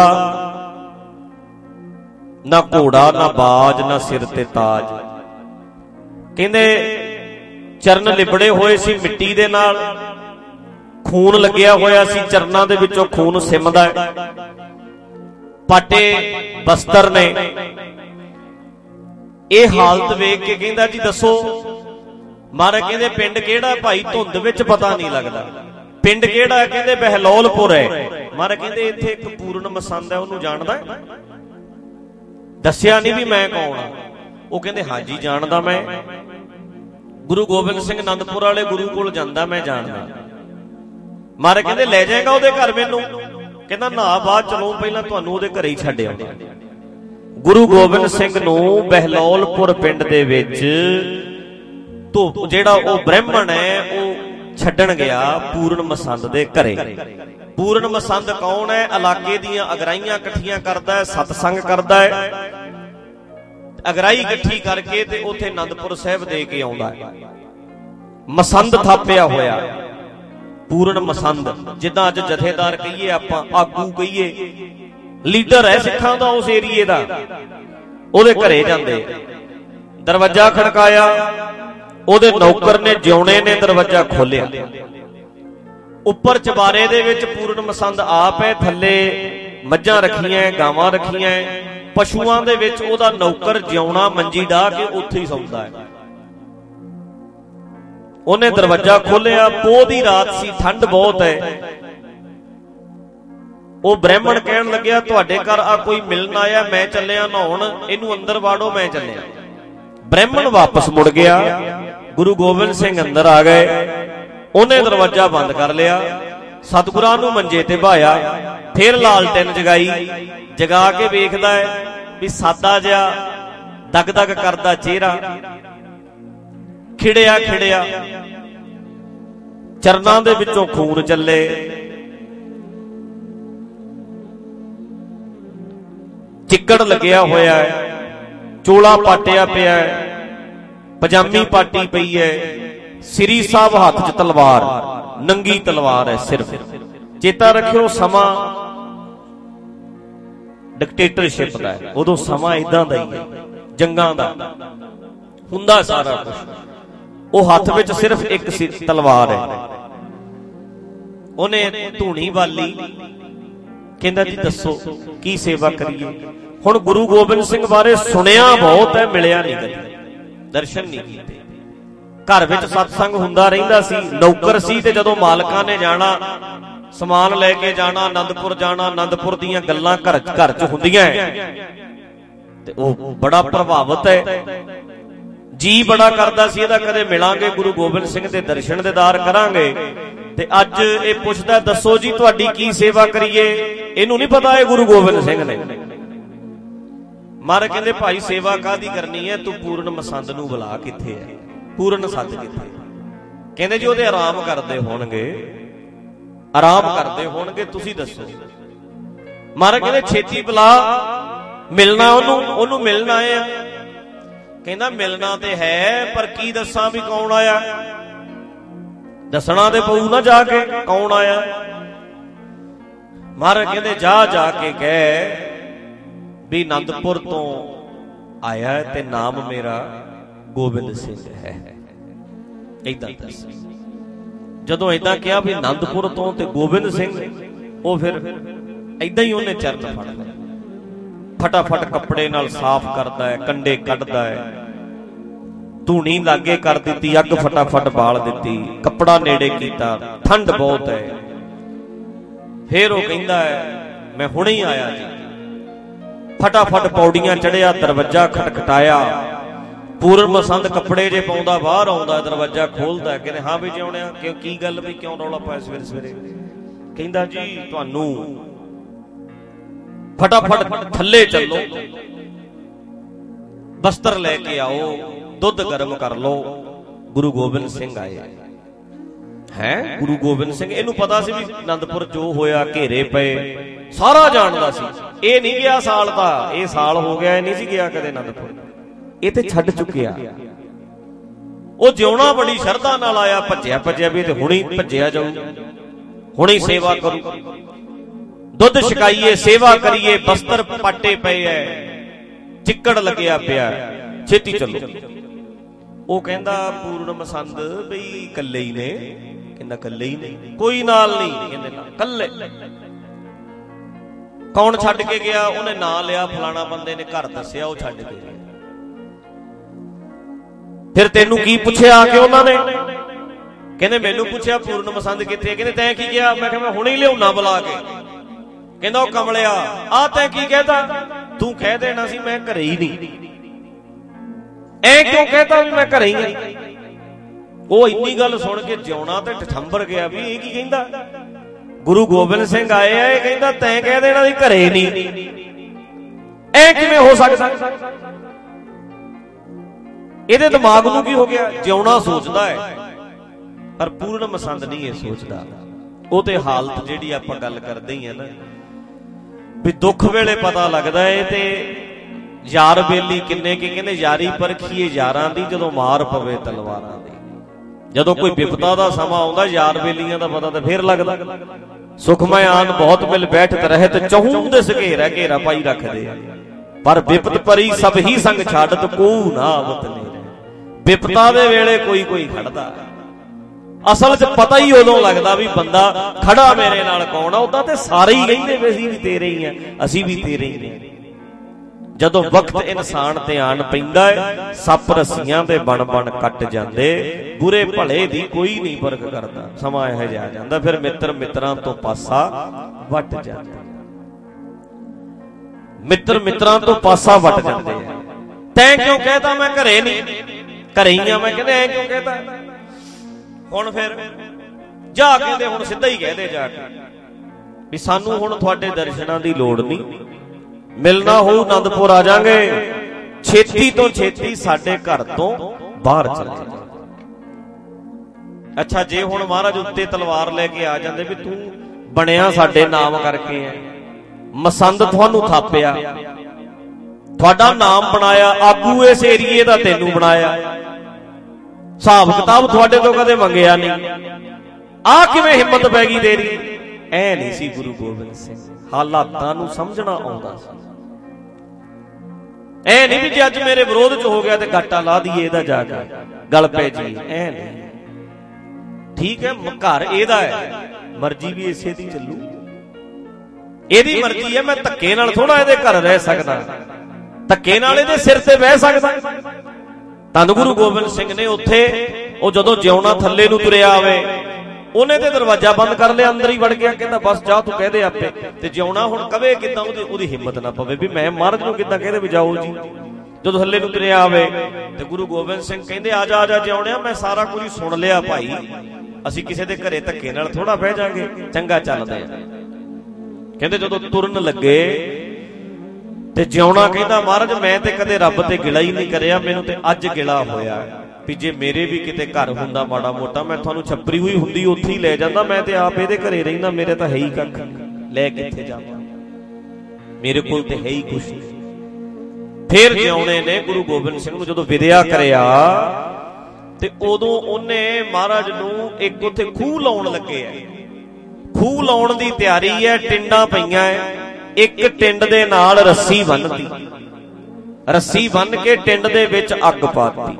ਨਾ ਘੋੜਾ ਨਾ ਬਾਜ ਨਾ ਸਿਰ ਤੇ ਤਾਜ। ਕਹਿੰਦੇ ਚਰਨ ਲਿਬੜੇ ਹੋਏ ਸੀ ਮਿੱਟੀ ਦੇ ਨਾਲ, ਖੂਨ ਲੱਗਿਆ ਹੋਇਆ ਸੀ ਚਰਨਾਂ ਦੇ ਵਿੱਚੋਂ, ਖੂਨ ਸਿਮਦਾ ਹੈ। ਪਾਟੇ ਬਸਤਰ ਨੇ। ਇਹ ਹਾਲਤ ਵੇਖ ਕੇ ਕਹਿੰਦਾ ਜੀ ਦੱਸੋ। ਮਹਾਰਾਜ ਕਹਿੰਦੇ ਪਿੰਡ ਕਿਹੜਾ ਭਾਈ? ਧੁੰਦ ਵਿੱਚ ਪਤਾ ਨਹੀਂ ਲੱਗਦਾ। ਪਿੰਡ ਕਿਹੜਾ? ਕਹਿੰਦੇ ਬਹਿਲੋਲਪੁਰ ਹੈ। ਮਹਾਰਾਜ ਕਹਿੰਦੇ ਇੱਥੇ ਇੱਕ ਪੂਰਨ ਮਸੰਦ ਹੈ, ਉਹਨੂੰ ਜਾਣਦਾ? ਦੱਸਿਆ ਨਹੀਂ ਵੀ ਮੈਂ ਕੌਣ ਆ। ਉਹ ਕਹਿੰਦੇ ਹਾਂਜੀ ਜਾਣਦਾ ਮੈਂ। ਗੁਰੂ ਗੋਬਿੰਦ ਸਿੰਘ ਆਨੰਦਪੁਰ ਵਾਲੇ ਗੁਰੂ ਕੋਲ ਜਾਂਦਾ, ਮੈਂ ਜਾਣਦਾ। ਮਹਾਰਾਜ ਕਹਿੰਦੇ ਲੈ ਜਾਏਗਾ ਉਹਦੇ ਘਰ ਮੈਨੂੰ? ਕਹਿੰਦਾ ਨਾ, ਬਾਅਦ ਚਲੋ, ਪਹਿਲਾਂ ਤੁਹਾਨੂੰ ਉਹਦੇ ਘਰੇ ਹੀ ਛੱਡ ਆਉਂਦਾ। ਗੁਰੂ ਗੋਬਿੰਦ ਸਿੰਘ ਨੂੰ ਬਹਿਲੋਲਪੁਰ ਪਿੰਡ ਦੇ ਵਿੱਚ ਤੋਂ ਜਿਹੜਾ ਉਹ ਬ੍ਰਾਹਮਣ ਹੈ ਉਹ ਛੱਡਣ ਗਿਆ ਪੂਰਨ ਮਸੰਦ ਦੇ ਘਰੇ। ਪੂਰਨ ਮਸੰਦ ਕੌਣ ਹੈ? ਇਲਾਕੇ ਦੀਆਂ ਅਗਰਾਈਆਂ ਇਕੱਠੀਆਂ ਕਰਦਾ ਹੈ, ਸਤਸੰਗ ਕਰਦਾ ਹੈ। ਅਗਰਾਈ ਇਕੱਠੀ ਕਰਕੇ ਤੇ ਉੱਥੇ ਆਨੰਦਪੁਰ ਸਾਹਿਬ ਦੇ ਕੇ ਆਉਂਦਾ ਹੈ। ਮਸੰਦ ਥਾਪਿਆ ਹੋਇਆ ਪੂਰਨ ਮਸੰਦ, ਜਿੱਦਾਂ ਅੱਜ ਜਥੇਦਾਰ ਕਹੀਏ, ਆਪਾਂ ਆਗੂ ਕਹੀਏ, ਲੀਡਰ ਹੈ ਸਿੱਖਾਂ ਦਾ ਉਸ ਏਰੀਏ ਦਾ। ਉਹਦੇ ਘਰੇ ਜਾਂਦੇ, ਦਰਵਾਜ਼ਾ ਖੜਕਾਇਆ, ਉਹਦੇ ਨੌਕਰ ਨੇ ਜਿਉਣੇ ਨੇ ਦਰਵਾਜ਼ਾ ਖੋਲਿਆ। ਉੱਪਰ ਚਬਾਰੇ ਦੇ ਵਿੱਚ ਪੂਰਨ ਮਸੰਦ ਆਪ ਹੈ, ਥੱਲੇ ਮੱਝਾਂ ਰੱਖੀਆਂ, ਗਾਵਾਂ ਰੱਖੀਆਂ, ਪਸ਼ੂਆਂ ਦੇ ਵਿੱਚ ਉਹਦਾ ਨੌਕਰ ਜਿਉਣਾ ਮੰਜੀ ਢਾ ਕੇ ਉੱਥੇ ਹੀ ਸੌਂਦਾ ਹੈ। ਉਹਨੇ ਦਰਵਾਜ਼ਾ ਖੋਲਿਆ, ਪੋਹ ਦੀ ਰਾਤ ਸੀ, ਠੰਡ ਬਹੁਤ ਹੈ। ਉਹ ਬ੍ਰਾਹਮਣ ਕਹਿਣ ਲੱਗਿਆ ਤੁਹਾਡੇ ਘਰ ਆ ਕੋਈ ਮਿਲਣ ਆਇਆ, ਮੈਂ ਚੱਲਿਆ ਨਹਾਉਣ, ਇਹਨੂੰ ਅੰਦਰ ਵਾੜੋ, ਮੈਂ ਚੱਲਿਆ। ਬ੍ਰਾਹਮਣ ਵਾਪਸ ਮੁੜ ਗਿਆ। ਗੁਰੂ ਗੋਬਿੰਦ ਸਿੰਘ ਅੰਦਰ ਆ ਗਏ, ਉਹਨੇ ਦਰਵਾਜ਼ਾ ਬੰਦ ਕਰ ਲਿਆ, ਸਤਿਗੁਰਾਂ ਨੂੰ ਮੰਜੇ ਤੇ ਭਾਇਆ, ਫਿਰ ਲਾਲਟੈਨ ਜਗਾਈ, ਜਗਾ ਕੇ ਵੇਖਦਾ ਹੈ ਵੀ ਸਾਦਾ ਜਿਹਾ ਦਗ ਦਗ ਕਰਦਾ ਚਿਹਰਾ, ਖਿੜਿਆ ਖਿੜਿਆ ਚਰਨਾਂ ਦੇ ਵਿੱਚੋਂ ਖੂਨ ਚੱਲੇ। ਚਿੱਕੜ ਲੱਗਿਆ ਹੋਇਆ ਹੈ, ਚੋਲਾ ਪਾਟਿਆ ਪਿਆ ਹੈ, ਪਜਾਮੀ ਪਾਟੀ ਪਈ ਹੈ, ਸ੍ਰੀ ਸਾਹਿਬ ਹੱਥ 'ਚ ਤਲਵਾਰ, ਨੰਗੀ ਤਲਵਾਰ ਹੈ ਸਿਰਫ। ਚੇਤਾ ਰੱਖਿਓ ਸਮਾਂ ਡਿਕਟੇਟਰਸ਼ਿਪ ਦਾ ਹੈ, ਉਦੋਂ ਸਮਾਂ ਇਦਾਂ ਦਾ ਹੀ ਹੈ, ਜੰਗਾਂ ਦਾ ਹੁੰਦਾ ਸਾਰਾ ਕੁਝ। ਉਹ ਹੱਥ ਵਿੱਚ ਸਿਰਫ ਇੱਕ ਤਲਵਾਰ ਹੈ। ਉਹਨੇ ਧੂਣੀ ਵਾਲੀ, ਕਹਿੰਦਾ ਜੀ ਦੱਸੋ ਕੀ ਸੇਵਾ ਕਰੀਏ। ਹੁਣ ਗੁਰੂ ਗੋਬਿੰਦ ਸਿੰਘ ਬਾਰੇ ਸੁਣਿਆ ਬਹੁਤ ਹੈ, ਮਿਲਿਆ ਨਹੀਂ ਕਦੇ, ਦਰਸ਼ਨ ਨਹੀਂ ਕੀਤੇ। ਘਰ ਵਿੱਚ ਸਤਸੰਗ ਹੁੰਦਾ ਰਹਿੰਦਾ ਸੀ, ਨੌਕਰ ਸੀ, ਤੇ ਜਦੋਂ ਮਾਲਕਾਂ ਨੇ ਜਾਣਾ, ਸਮਾਨ ਲੈ ਕੇ ਜਾਣਾ, ਆਨੰਦਪੁਰ ਜਾਣਾ, ਆਨੰਦਪੁਰ ਦੀਆਂ ਗੱਲਾਂ ਘਰ ਘਰ 'ਚ ਹੁੰਦੀਆਂ ਤੇ ਉਹ ਬੜਾ ਪ੍ਰਭਾਵਿਤ ਹੈ, ਜੀ ਬੜਾ ਕਰਦਾ ਸੀ ਇਹਦਾ ਕਦੇ ਮਿਲਾਂਗੇ, ਗੁਰੂ ਗੋਬਿੰਦ ਸਿੰਘ ਦੇ ਦਰਸ਼ਨ ਦੀਦਾਰ ਕਰਾਂਗੇ। ਤੇ ਅੱਜ ਇਹ ਪੁੱਛਦਾ ਦੱਸੋ ਜੀ ਤੁਹਾਡੀ ਕੀ ਸੇਵਾ ਕਰੀਏ। ਇਹਨੂੰ ਨਹੀਂ ਪਤਾ ਇਹ ਗੁਰੂ ਗੋਬਿੰਦ ਸਿੰਘ ਨੇ। ਮਹਾਰਾਜ ਕਹਿੰਦੇ ਭਾਈ ਸੇਵਾ ਕਾਹਦੀ ਕਰਨੀ ਹੈ, ਤੂੰ ਪੂਰਨ ਮਸੰਦ ਨੂੰ ਬੁਲਾ, ਕਿੱਥੇ ਹੈ ਪੂਰਨ ਸੱਜ ਕਿੱਥੇ। ਕਹਿੰਦੇ ਜੀ ਉਹਦੇ ਆਰਾਮ ਕਰਦੇ ਹੋਣਗੇ, ਆਰਾਮ ਕਰਦੇ ਹੋਣਗੇ, ਤੁਸੀਂ ਦੱਸੋ। ਮਹਾਰਾਜ ਕਹਿੰਦੇ ਛੇਤੀ ਬੁਲਾ, ਮਿਲਣਾ ਉਹਨੂੰ, ਉਹਨੂੰ ਮਿਲਣਾ ਆਏ ਆ। ਕਹਿੰਦਾ ਮਿਲਣਾ ਤੇ ਹੈ, ਪਰ ਕੀ ਦੱਸਾਂ ਵੀ ਕੌਣ ਆਇਆ। ਦੱਸਣਾ ਤੇ ਪਊ ਨਾ ਜਾ ਕੇ ਕੌਣ ਆਇਆ। ਮਹਾਰਾਜ ਕਹਿੰਦੇ ਜਾ ਜਾ ਕੇ ਕਹਿ ਵੀ ਆਨੰਦਪੁਰ ਤੋਂ ਆਇਆ ਤੇ ਨਾਮ ਮੇਰਾ ਗੋਬਿੰਦ ਸਿੰਘ ਹੈ। ਏਦਾਂ ਦੱਸ। ਜਦੋਂ ਏਦਾਂ ਕਿਹਾ ਵੀ ਆਨੰਦਪੁਰ ਤੋਂ ਤੇ ਗੋਬਿੰਦ ਸਿੰਘ, ਉਹ ਫਿਰ ਏਦਾਂ ਹੀ ਉਹਨੇ ਚਰਨ ਫੜ ਲਿਆ, ਫਟਾਫਟ ਕੱਪੜੇ ਨਾਲ ਸਾਫ਼ ਕਰਦਾ ਹੈ, ਕੰਡੇ ਕੱਢਦਾ ਹੈ, ਧੂਣੀ ਲਾਗੇ ਕਰ ਦਿੱਤੀ, ਅੱਗ ਫਟਾਫਟ ਬਾਲ ਦਿੱਤੀ, ਕੱਪੜਾ ਨੇੜੇ ਕੀਤਾ, ਠੰਡ ਬਹੁਤ ਹੈ। ਫਿਰ ਉਹ ਕਹਿੰਦਾ ਹੈ ਮੈਂ ਹੁਣੇ ਹੀ ਆਇਆ ਜੀ। ਫਟਾਫਟ ਪੌੜੀਆਂ ਚੜਿਆ, ਦਰਵਾਜ਼ਾ ਖਟਖਟਾਇਆ, ਪੂਰਨ ਮਸੰਦ ਕੱਪੜੇ ਜੇ ਪਾਉਂਦਾ ਬਾਹਰ ਆਉਂਦਾ, ਦਰਵਾਜ਼ਾ ਖੋਲਦਾ। ਕਹਿੰਦੇ ਹਾਂ ਵੀ ਜਿਉਣਿਆ, ਕਿਉਂ ਕੀ ਗੱਲ ਵੀ ਕਿਉਂ ਰੌਲਾ ਪਾਇਆ ਸਵੇਰੇ ਸਵੇਰੇ। ਕਹਿੰਦਾ ਜੀ ਤੁਹਾਨੂੰ ਫਟਾਫਟ ਥੱਲੇ ਚੱਲੋ, ਬਸਤਰ ਲੈ ਕੇ ਆਓ, ਦੁੱਧ ਗਰਮ ਕਰ ਲਓ, ਗੁਰੂ ਗੋਬਿੰਦ ਸਿੰਘ ਆਏ ਹੈ। ਗੁਰੂ ਗੋਬਿੰਦ ਸਿੰਘ, ਇਹਨੂੰ ਪਤਾ ਸੀ ਵੀ ਆਨੰਦਪੁਰ ਜੋ ਹੋਇਆ, ਘੇਰੇ ਪਏ, ਸਾਰਾ ਜਾਣਦਾ ਸੀ। ਇਹ ਨਹੀਂ ਗਿਆ ਸਾਲ ਦਾ, ਇਹ ਸਾਲ ਹੋ ਗਿਆ, ਇਹ ਨਹੀਂ ਸੀ ਗਿਆ ਕਦੇ ਆਨੰਦਪੁਰ, ਇਹ ਤੇ ਛੱਡ ਚੁੱਕਿਆ। ਉਹ ਜਿਉਣਾ ਬੜੀ ਸ਼ਰਧਾ ਨਾਲ ਆਇਆ, ਭੱਜਿਆ ਭੱਜਿਆ ਵੀ ਤੇ ਹੁਣੀ ਭੱਜਿਆ ਜਾਊ, ਹੁਣੀ ਸੇਵਾ ਕਰੂ, ਦੁੱਧ ਛਕਾਈਏ, ਸੇਵਾ ਕਰੀਏ, ਬਸਤਰ ਪਾਟੇ ਪਏ ਐ, ਚਿੱਕੜ ਲੱਗਿਆ ਪਿਆ, ਛੇਤੀ ਚੱਲੋ। ਉਹ ਕਹਿੰਦਾ ਪੂਰਨ ਮਸੰਦ ਬਈ ਇਕੱਲੇ ਹੀ ਨੇ। ਕਹਿੰਦਾ ਇਕੱਲੇ ਹੀ ਨੇ, ਕੋਈ ਨਾਲ ਨਹੀਂ। ਕਹਿੰਦੇ ਨਾ ਇਕੱਲੇ। ਕੌਣ ਛੱਡ ਕੇ ਗਿਆ? ਉਹਨੇ ਨਾਂ ਲਿਆ, ਫਲਾਣਾ ਬੰਦੇ ਨੇ ਘਰ ਦੱਸਿਆ, ਉਹ ਛੱਡ ਕੇ ਗਿਆ। ਫਿਰ ਤੈਨੂੰ ਕੀ ਪੁੱਛਿਆ ਆ ਕੇ ਉਹਨਾਂ ਨੇ? ਕਹਿੰਦੇ ਮੈਨੂੰ ਪੁੱਛਿਆ ਪੂਰਨ ਮਸੰਦ ਕਿੱਥੇ। ਕਹਿੰਦੇ ਤੈਂ ਕੀ ਕਿਹਾ? ਮੈਂ ਕਿਹਾ ਮੈਂ ਹੁਣੇ ਹੀ ਲਿਆਉਣਾ ਬੁਲਾ ਕੇ। ਕਹਿੰਦਾ ਉਹ ਕਮਲਿਆ, ਆ ਤੈਂ ਕੀ ਕਹਿਤਾ? ਤੂੰ ਕਹਿ ਦੇਣਾ ਸੀ ਮੈਂ ਘਰੇ ਹੀ ਨਹੀਂ। ਐ ਕਿਉਂ ਕਹਿਤਾ ਵੀ ਮੈਂ ਘਰੇ ਹੀ ਆ? ਉਹ ਇੰਨੀ ਗੱਲ ਸੁਣ ਕੇ ਜਿਉਣਾ ਤੇ ਠੰਬਰ ਗਿਆ ਵੀ ਇਹ ਕੀ ਕਹਿੰਦਾ। ਗੁਰੂ ਗੋਬਿੰਦ ਸਿੰਘ ਆਏ ਆ, ਇਹ ਕਹਿੰਦਾ ਤੈਂ ਕਹਿ ਦੇਣਾ ਸੀ ਘਰੇ ਨਹੀਂ। ਐ ਕਿਵੇਂ ਹੋ ਸਕਦਾ? ਇਹਦੇ ਦਿਮਾਗ ਨੂੰ ਕੀ ਹੋ ਗਿਆ? ਜਿਉਣਾ ਸੋਚਦਾ ਹੈ ਪਰ ਪੂਰਨ ਮਸੰਦ ਨਹੀਂ ਇਹ ਸੋਚਦਾ। ਉਹ ਤੇ ਹਾਲਤ ਜਿਹੜੀ ਆਪਾਂ ਗੱਲ ਕਰਦੇ ਹੀ ਆ ਨਾ, ਵੀ ਦੁੱਖ ਵੇਲੇ ਪਤਾ ਲੱਗਦਾ ਹੈ। ਤੇ ਯਾਰ ਬੇਲੀ ਕਿੰਨੇ ਕੀ ਕਹਿੰਦੇ, ਯਾਰੀ ਪਰਖੀਏ ਯਾਰਾਂ ਦੀ ਜਦੋਂ ਮਾਰ ਪਵੇ ਤਲਵਾਰਾਂ ਦੀ। ਜਦੋਂ ਕੋਈ ਵਿਪਤਾ ਦਾ ਸਮਾਂ ਆਉਂਦਾ ਯਾਰ ਬੇਲੀਆਂ ਦਾ ਪਤਾ ਤਾਂ ਫੇਰ ਲੱਗਦਾ। ਸੁਖਮੈ ਆਨ ਬਹੁਤ ਮਿਲ ਬੈਠਤ ਰਹਿਤ, ਚਹੂੰ ਦਿਸ ਘੇਰਾ ਘੇਰਾ ਪਾਈ ਰੱਖਦੇ ਆ, ਪਰ ਵਿਪਤ ਪਰੀ ਸਭ ਹੀ ਸੰਗ ਛੱਡਤ, ਕੋ ਨਾ ਆਵਤ ਨਹੀਂ। ਵਿਪਤਾ ਦੇ ਵੇਲੇ ਕੋਈ ਕੋਈ ਖੜਦਾ। ਅਸਲ 'ਚ ਪਤਾ ਹੀ ਉਦੋਂ ਲੱਗਦਾ ਵੀ ਬੰਦਾ ਖੜਾ ਮੇਰੇ ਨਾਲ ਕੌਣ ਆ। ਉਦਾਂ ਤੇ ਸਾਰੇ ਹੀ ਕਹਿੰਦੇ ਵੀ ਅਸੀਂ ਵੀ ਤੇਰੇ ਹੀ ਆ, ਅਸੀਂ ਵੀ ਤੇਰੇ ਹੀ ਨੇ। ਜਦੋਂ ਵਕਤ ਇਨਸਾਨ ਤੇ ਆਣ ਪੈਂਦਾ ਹੈ, ਸੱਪ ਰੱਸੀਆਂ ਦੇ ਬਣ ਬਣ ਕੱਟ ਜਾਂਦੇ, ਬੁਰੇ ਭਲੇ ਦੀ ਕੋਈ ਨਹੀਂ ਪਰਖ ਕਰਦਾ। ਸਮਾਂ ਇਹੋ ਜਿਹਾ ਆ ਜਾਂਦਾ, ਫਿਰ ਮਿੱਤਰ ਮਿੱਤਰਾਂ ਤੋਂ ਪਾਸਾ ਵੱਟ ਜਾਂਦਾ। ਮਿੱਤਰ ਮਿੱਤਰਾਂ ਤੋਂ ਪਾਸਾ ਵੱਟ ਜਾਂਦੇ ਆ। ਤੈਂ ਕਿਉਂ ਕਹਿਤਾ ਮੈਂ ਘਰੇ ਨਹੀਂ? ਘਰੇ ਹੀ ਆ ਮੈਂ। ਕਹਿੰਦੇ ਐ ਕਿਉਂ ਕਹਿਤਾ? ਹੁਣ ਫਿਰ ਜਾ ਕਹਿੰਦੇ ਹੁਣ ਸਿੱਧਾ ਹੀ ਕਹਦੇ ਜਾ ਕੇ ਵੀ ਸਾਨੂੰ ਹੁਣ ਤੁਹਾਡੇ ਦਰਸ਼ਨਾਂ ਦੀ ਲੋੜ ਨਹੀਂ, ਮਿਲਣਾ ਹੋਊ ਆਨੰਦਪੁਰ ਆ ਜਾਾਂਗੇ, ਛੇਤੀ ਤੋਂ ਛੇਤੀ ਸਾਡੇ ਘਰ ਤੋਂ ਬਾਹਰ ਚਲੇ ਜਾਓ। ਅੱਛਾ ਜੇ ਹੁਣ ਮਹਾਰਾਜ ਉੱਤੇ ਤਲਵਾਰ ਲੈ ਕੇ ਆ ਜਾਂਦੇ ਵੀ ਤੂੰ ਬਣਿਆ ਸਾਡੇ ਨਾਮ ਕਰਕੇ ਹੈ, ਮਸੰਦ ਤੁਹਾਨੂੰ ਥਾਪਿਆ, ਤੁਹਾਡਾ ਨਾਮ ਬਣਾਇਆ, ਆਗੂ ਇਸ ਏਰੀਏ ਦਾ ਤੈਨੂੰ ਬਣਾਇਆ, ਹਿਸਾਬ ਕਿਤਾਬ ਤੁਹਾਡੇ ਤੋਂ ਕਦੇ ਮੰਗਿਆ ਨਹੀਂ, ਆਹ ਕਿਵੇਂ ਹਿੰਮਤ ਪੈ ਗਈ ਤੇਰੀ? ਐ ਨਹੀਂ ਸੀ ਗੁਰੂ ਗੋਬਿੰਦ ਸਿੰਘ, ਹਾਲਾਤਾਂ ਨੂੰ ਸਮਝਣਾ ਆਉਂਦਾ ਸੀ। ਐ ਨਹੀਂ ਵੀ ਜੇ ਅੱਜ ਮੇਰੇ ਵਿਰੋਧ ਚ ਹੋ ਗਿਆ ਤੇ ਗਾਟਾ ਲਾ ਦਈਏ ਇਹਦਾ ਜਾ ਕੇ ਗਲ ਪੈ ਜੀ, ਐ ਨਹੀਂ। ਠੀਕ ਹੈ ਘਰ ਇਹਦਾ ਹੈ, ਮਰਜ਼ੀ ਵੀ ਇਸੇ ਦੀ ਚੱਲੂ, ਇਹਦੀ ਮਰਜ਼ੀ ਹੈ। ਮੈਂ ਧੱਕੇ ਨਾਲ ਥੋੜਾ ਇਹਦੇ ਘਰ ਰਹਿ ਸਕਦਾ, ਧੱਕੇ ਨਾਲ ਇਹਦੇ ਸਿਰ ਤੇ ਬਹਿ ਸਕਦਾ। ਧੰਨ ਗੁਰੂ ਗੋਬਿੰਦ ਸਿੰਘ ਨੇ ਉੱਥੇ ਉਹ ਜਦੋਂ ਜਿਉਣਾ ਥੱਲੇ ਨੂੰ ਤੁਰਿਆ ਆਵੇ, ਉਹਨੇ ਤੇ ਦਰਵਾਜ਼ਾ ਬੰਦ ਕਰ ਲਿਆ, ਅੰਦਰ ਹੀ ਵੜ ਗਿਆ, ਕਹਿੰਦਾ ਬਸ ਜਾ ਤੂੰ ਕਹਿ ਦੇ ਆਪੇ। ਤੇ ਜਿਉਣਾ ਹੁਣ ਕਵੇ ਕਿੱਦਾਂ, ਉਹਦੀ ਉਹਦੀ ਹਿੰਮਤ ਨਾ ਪਵੇ ਵੀ ਮੈਂ ਮਹਾਰਾਜ ਨੂੰ ਕਿੱਦਾਂ ਕਹਦੇ ਵੀ ਜਾਓ ਜੀ। ਜਦੋਂ ਥੱਲੇ ਨੂੰ ਤੁਰਿਆ ਆਵੇ ਤੇ ਗੁਰੂ ਗੋਬਿੰਦ ਸਿੰਘ ਕਹਿੰਦੇ ਆ ਜਾ ਆ ਜਾ ਜਿਉਣਿਆ, ਮੈਂ ਸਾਰਾ ਕੁਝ ਸੁਣ ਲਿਆ ਭਾਈ, ਅਸੀਂ ਕਿਸੇ ਦੇ ਘਰੇ ਧੱਕੇ ਨਾਲ ਥੋੜਾ ਬਹਿ ਜਾਾਂਗੇ, ਚੰਗਾ ਚੱਲਦੇ ਆ। ਕਹਿੰਦੇ ਜਦੋਂ ਤੁਰਨ ਲੱਗੇ ਤੇ ਜਿਉਣਾ ਕਹਿੰਦਾ ਮਹਾਰਾਜ ਮੈਂ ਤੇ ਕਦੇ ਰੱਬ ਤੇ ਗਿਲਾ ਹੀ ਨਹੀਂ ਕਰਿਆ, ਮੈਨੂੰ ਤੇ ਅੱਜ ਗਿਲਾ ਹੋਇਆ ਵੀ ਜੇ ਮੇਰੇ ਵੀ ਕਿਤੇ ਘਰ ਹੁੰਦਾ ਮਾੜਾ ਮੋਟਾ, ਮੈਂ ਤੁਹਾਨੂੰ ਛੱਪਰੀ ਹੋਈ ਹੁੰਦੀ ਉੱਥੇ ਹੀ ਲੈ ਜਾਂਦਾ, ਮੈਂ ਤੇ ਆਪ ਇਹਦੇ ਘਰੇ ਰਹਿੰਦਾ, ਮੇਰੇ ਤਾਂ ਹੈ ਹੀ ਕੱਖ, ਲੈ ਕਿੱਥੇ ਜਾਵਾਂ, ਮੇਰੇ ਕੋਲ ਤੇ ਹੈ ਹੀ ਕੁਛ ਨਹੀਂ। ਫਿਰ ਜਿਉਣੇ ਨੇ ਗੁਰੂ ਗੋਬਿੰਦ ਸਿੰਘ ਨੂੰ ਜਦੋਂ ਵਿਦਿਆ ਕਰਿਆ ਤੇ ਉਦੋਂ ਉਹਨੇ ਮਹਾਰਾਜ ਨੂੰ ਇੱਕ ਉੱਥੇ ਖੂਹ ਲਾਉਣ ਲੱਗੇ ਐ, ਖੂਹ ਲਾਉਣ ਦੀ ਤਿਆਰੀ ਹੈ, ਟਿੰਡਾਂ ਪਈਆਂ ਐ, ਇੱਕ ਟਿੰਡ ਦੇ ਨਾਲ ਰੱਸੀ ਬੰਨ੍ਹਤੀ, ਰੱਸੀ ਬੰਨ੍ਹ ਕੇ ਟਿੰਡ ਦੇ ਵਿੱਚ ਅੱਗ ਪਾਤੀ,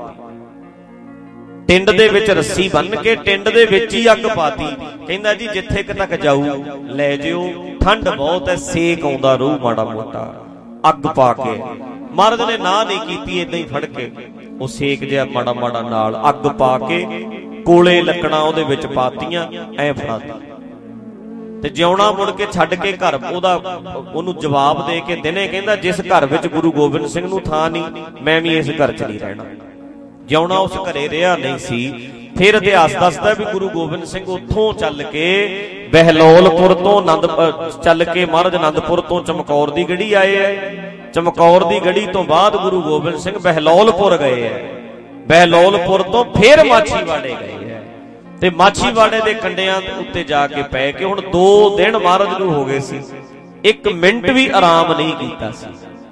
ਟਿੰਡ ਦੇ ਵਿੱਚ ਰੱਸੀ ਬੰਨ੍ਹ ਕੇ ਟਿੰਡ ਦੇ ਵਿੱਚ ਹੀ ਅੱਗ ਪਾਤੀ। ਕਹਿੰਦਾ ਜੀ ਜਿੱਥੇ ਤੱਕ ਜਾਊ ਲੈ ਜਿਓ, ਠੰਡ ਬਹੁਤ ਹੈ, ਸੇਕ ਆਉਂਦਾ ਰਹੂ ਮਾੜਾ ਮੋਟਾ, ਅੱਗ ਪਾ ਕੇ। ਮਹਾਰਾਜ ਨੇ ਨਾ ਨਹੀਂ ਕੀਤੀ, ਏਦਾਂ ਹੀ ਫੜ ਕੇ ਉਹ ਸੇਕ ਜਿਹਾ ਮਾੜਾ ਮਾੜਾ ਨਾਲ ਅੱਗ ਪਾ ਕੇ ਕੋਲੇ ਲੱਕੜਾਂ ਉਹਦੇ ਵਿੱਚ ਪਾਤੀਆਂ, ਐ ਫੜਾਤੀ। ਤੇ ਜਿਉਣਾ ਮੁੜ ਕੇ ਛੱਡ ਕੇ ਘਰ ਉਹਦਾ ਉਹਨੂੰ ਜਵਾਬ ਦੇ ਕੇ ਦਿਨੇ ਕਹਿੰਦਾ ਜਿਸ ਘਰ ਵਿੱਚ ਗੁਰੂ ਗੋਬਿੰਦ ਸਿੰਘ ਨੂੰ ਥਾਂ ਨਹੀਂ, ਮੈਂ ਵੀ ਇਸ ਘਰ 'ਚ ਨਹੀਂ ਰਹਿਣਾ। ਜਿਉਣਾ ਉਸ ਘਰੇ ਰਿਹਾ ਨਹੀਂ ਸੀ। ਫਿਰ ਇਤਿਹਾਸ ਦੱਸਦਾ ਵੀ ਗੁਰੂ ਗੋਬਿੰਦ ਸਿੰਘ ਉੱਥੋਂ ਚੱਲ ਕੇ ਬਹਿਲੋਲਪੁਰ ਤੋਂ ਆਨੰਦ ਚੱਲ ਕੇ ਮਹਾਰਾਜ ਆਨੰਦਪੁਰ ਤੋਂ ਚਮਕੌਰ ਦੀ ਗੜੀ ਆਏ ਐ, ਚਮਕੌਰ ਦੀ ਗੜੀ ਤੋਂ ਬਾਅਦ ਗੁਰੂ ਗੋਬਿੰਦ ਸਿੰਘ ਬਹਿਲੋਲਪੁਰ ਗਏ ਐ, ਬਹਿਲੋਲਪੁਰ ਤੋਂ ਫਿਰ ਮਾਛੀਵਾੜੇ ਗਏ ਐ ਤੇ ਮਾਛੀਵਾੜੇ ਦੇ ਕੰਡਿਆਂ ਉੱਤੇ ਜਾ ਕੇ ਪੈ ਕੇ ਹੁਣ ਦੋ ਦਿਨ ਮਹਾਰਾਜ ਨੂੰ ਹੋ ਗਏ ਸੀ, ਇੱਕ ਮਿੰਟ ਵੀ ਆਰਾਮ ਨਹੀਂ ਕੀਤਾ ਸੀ।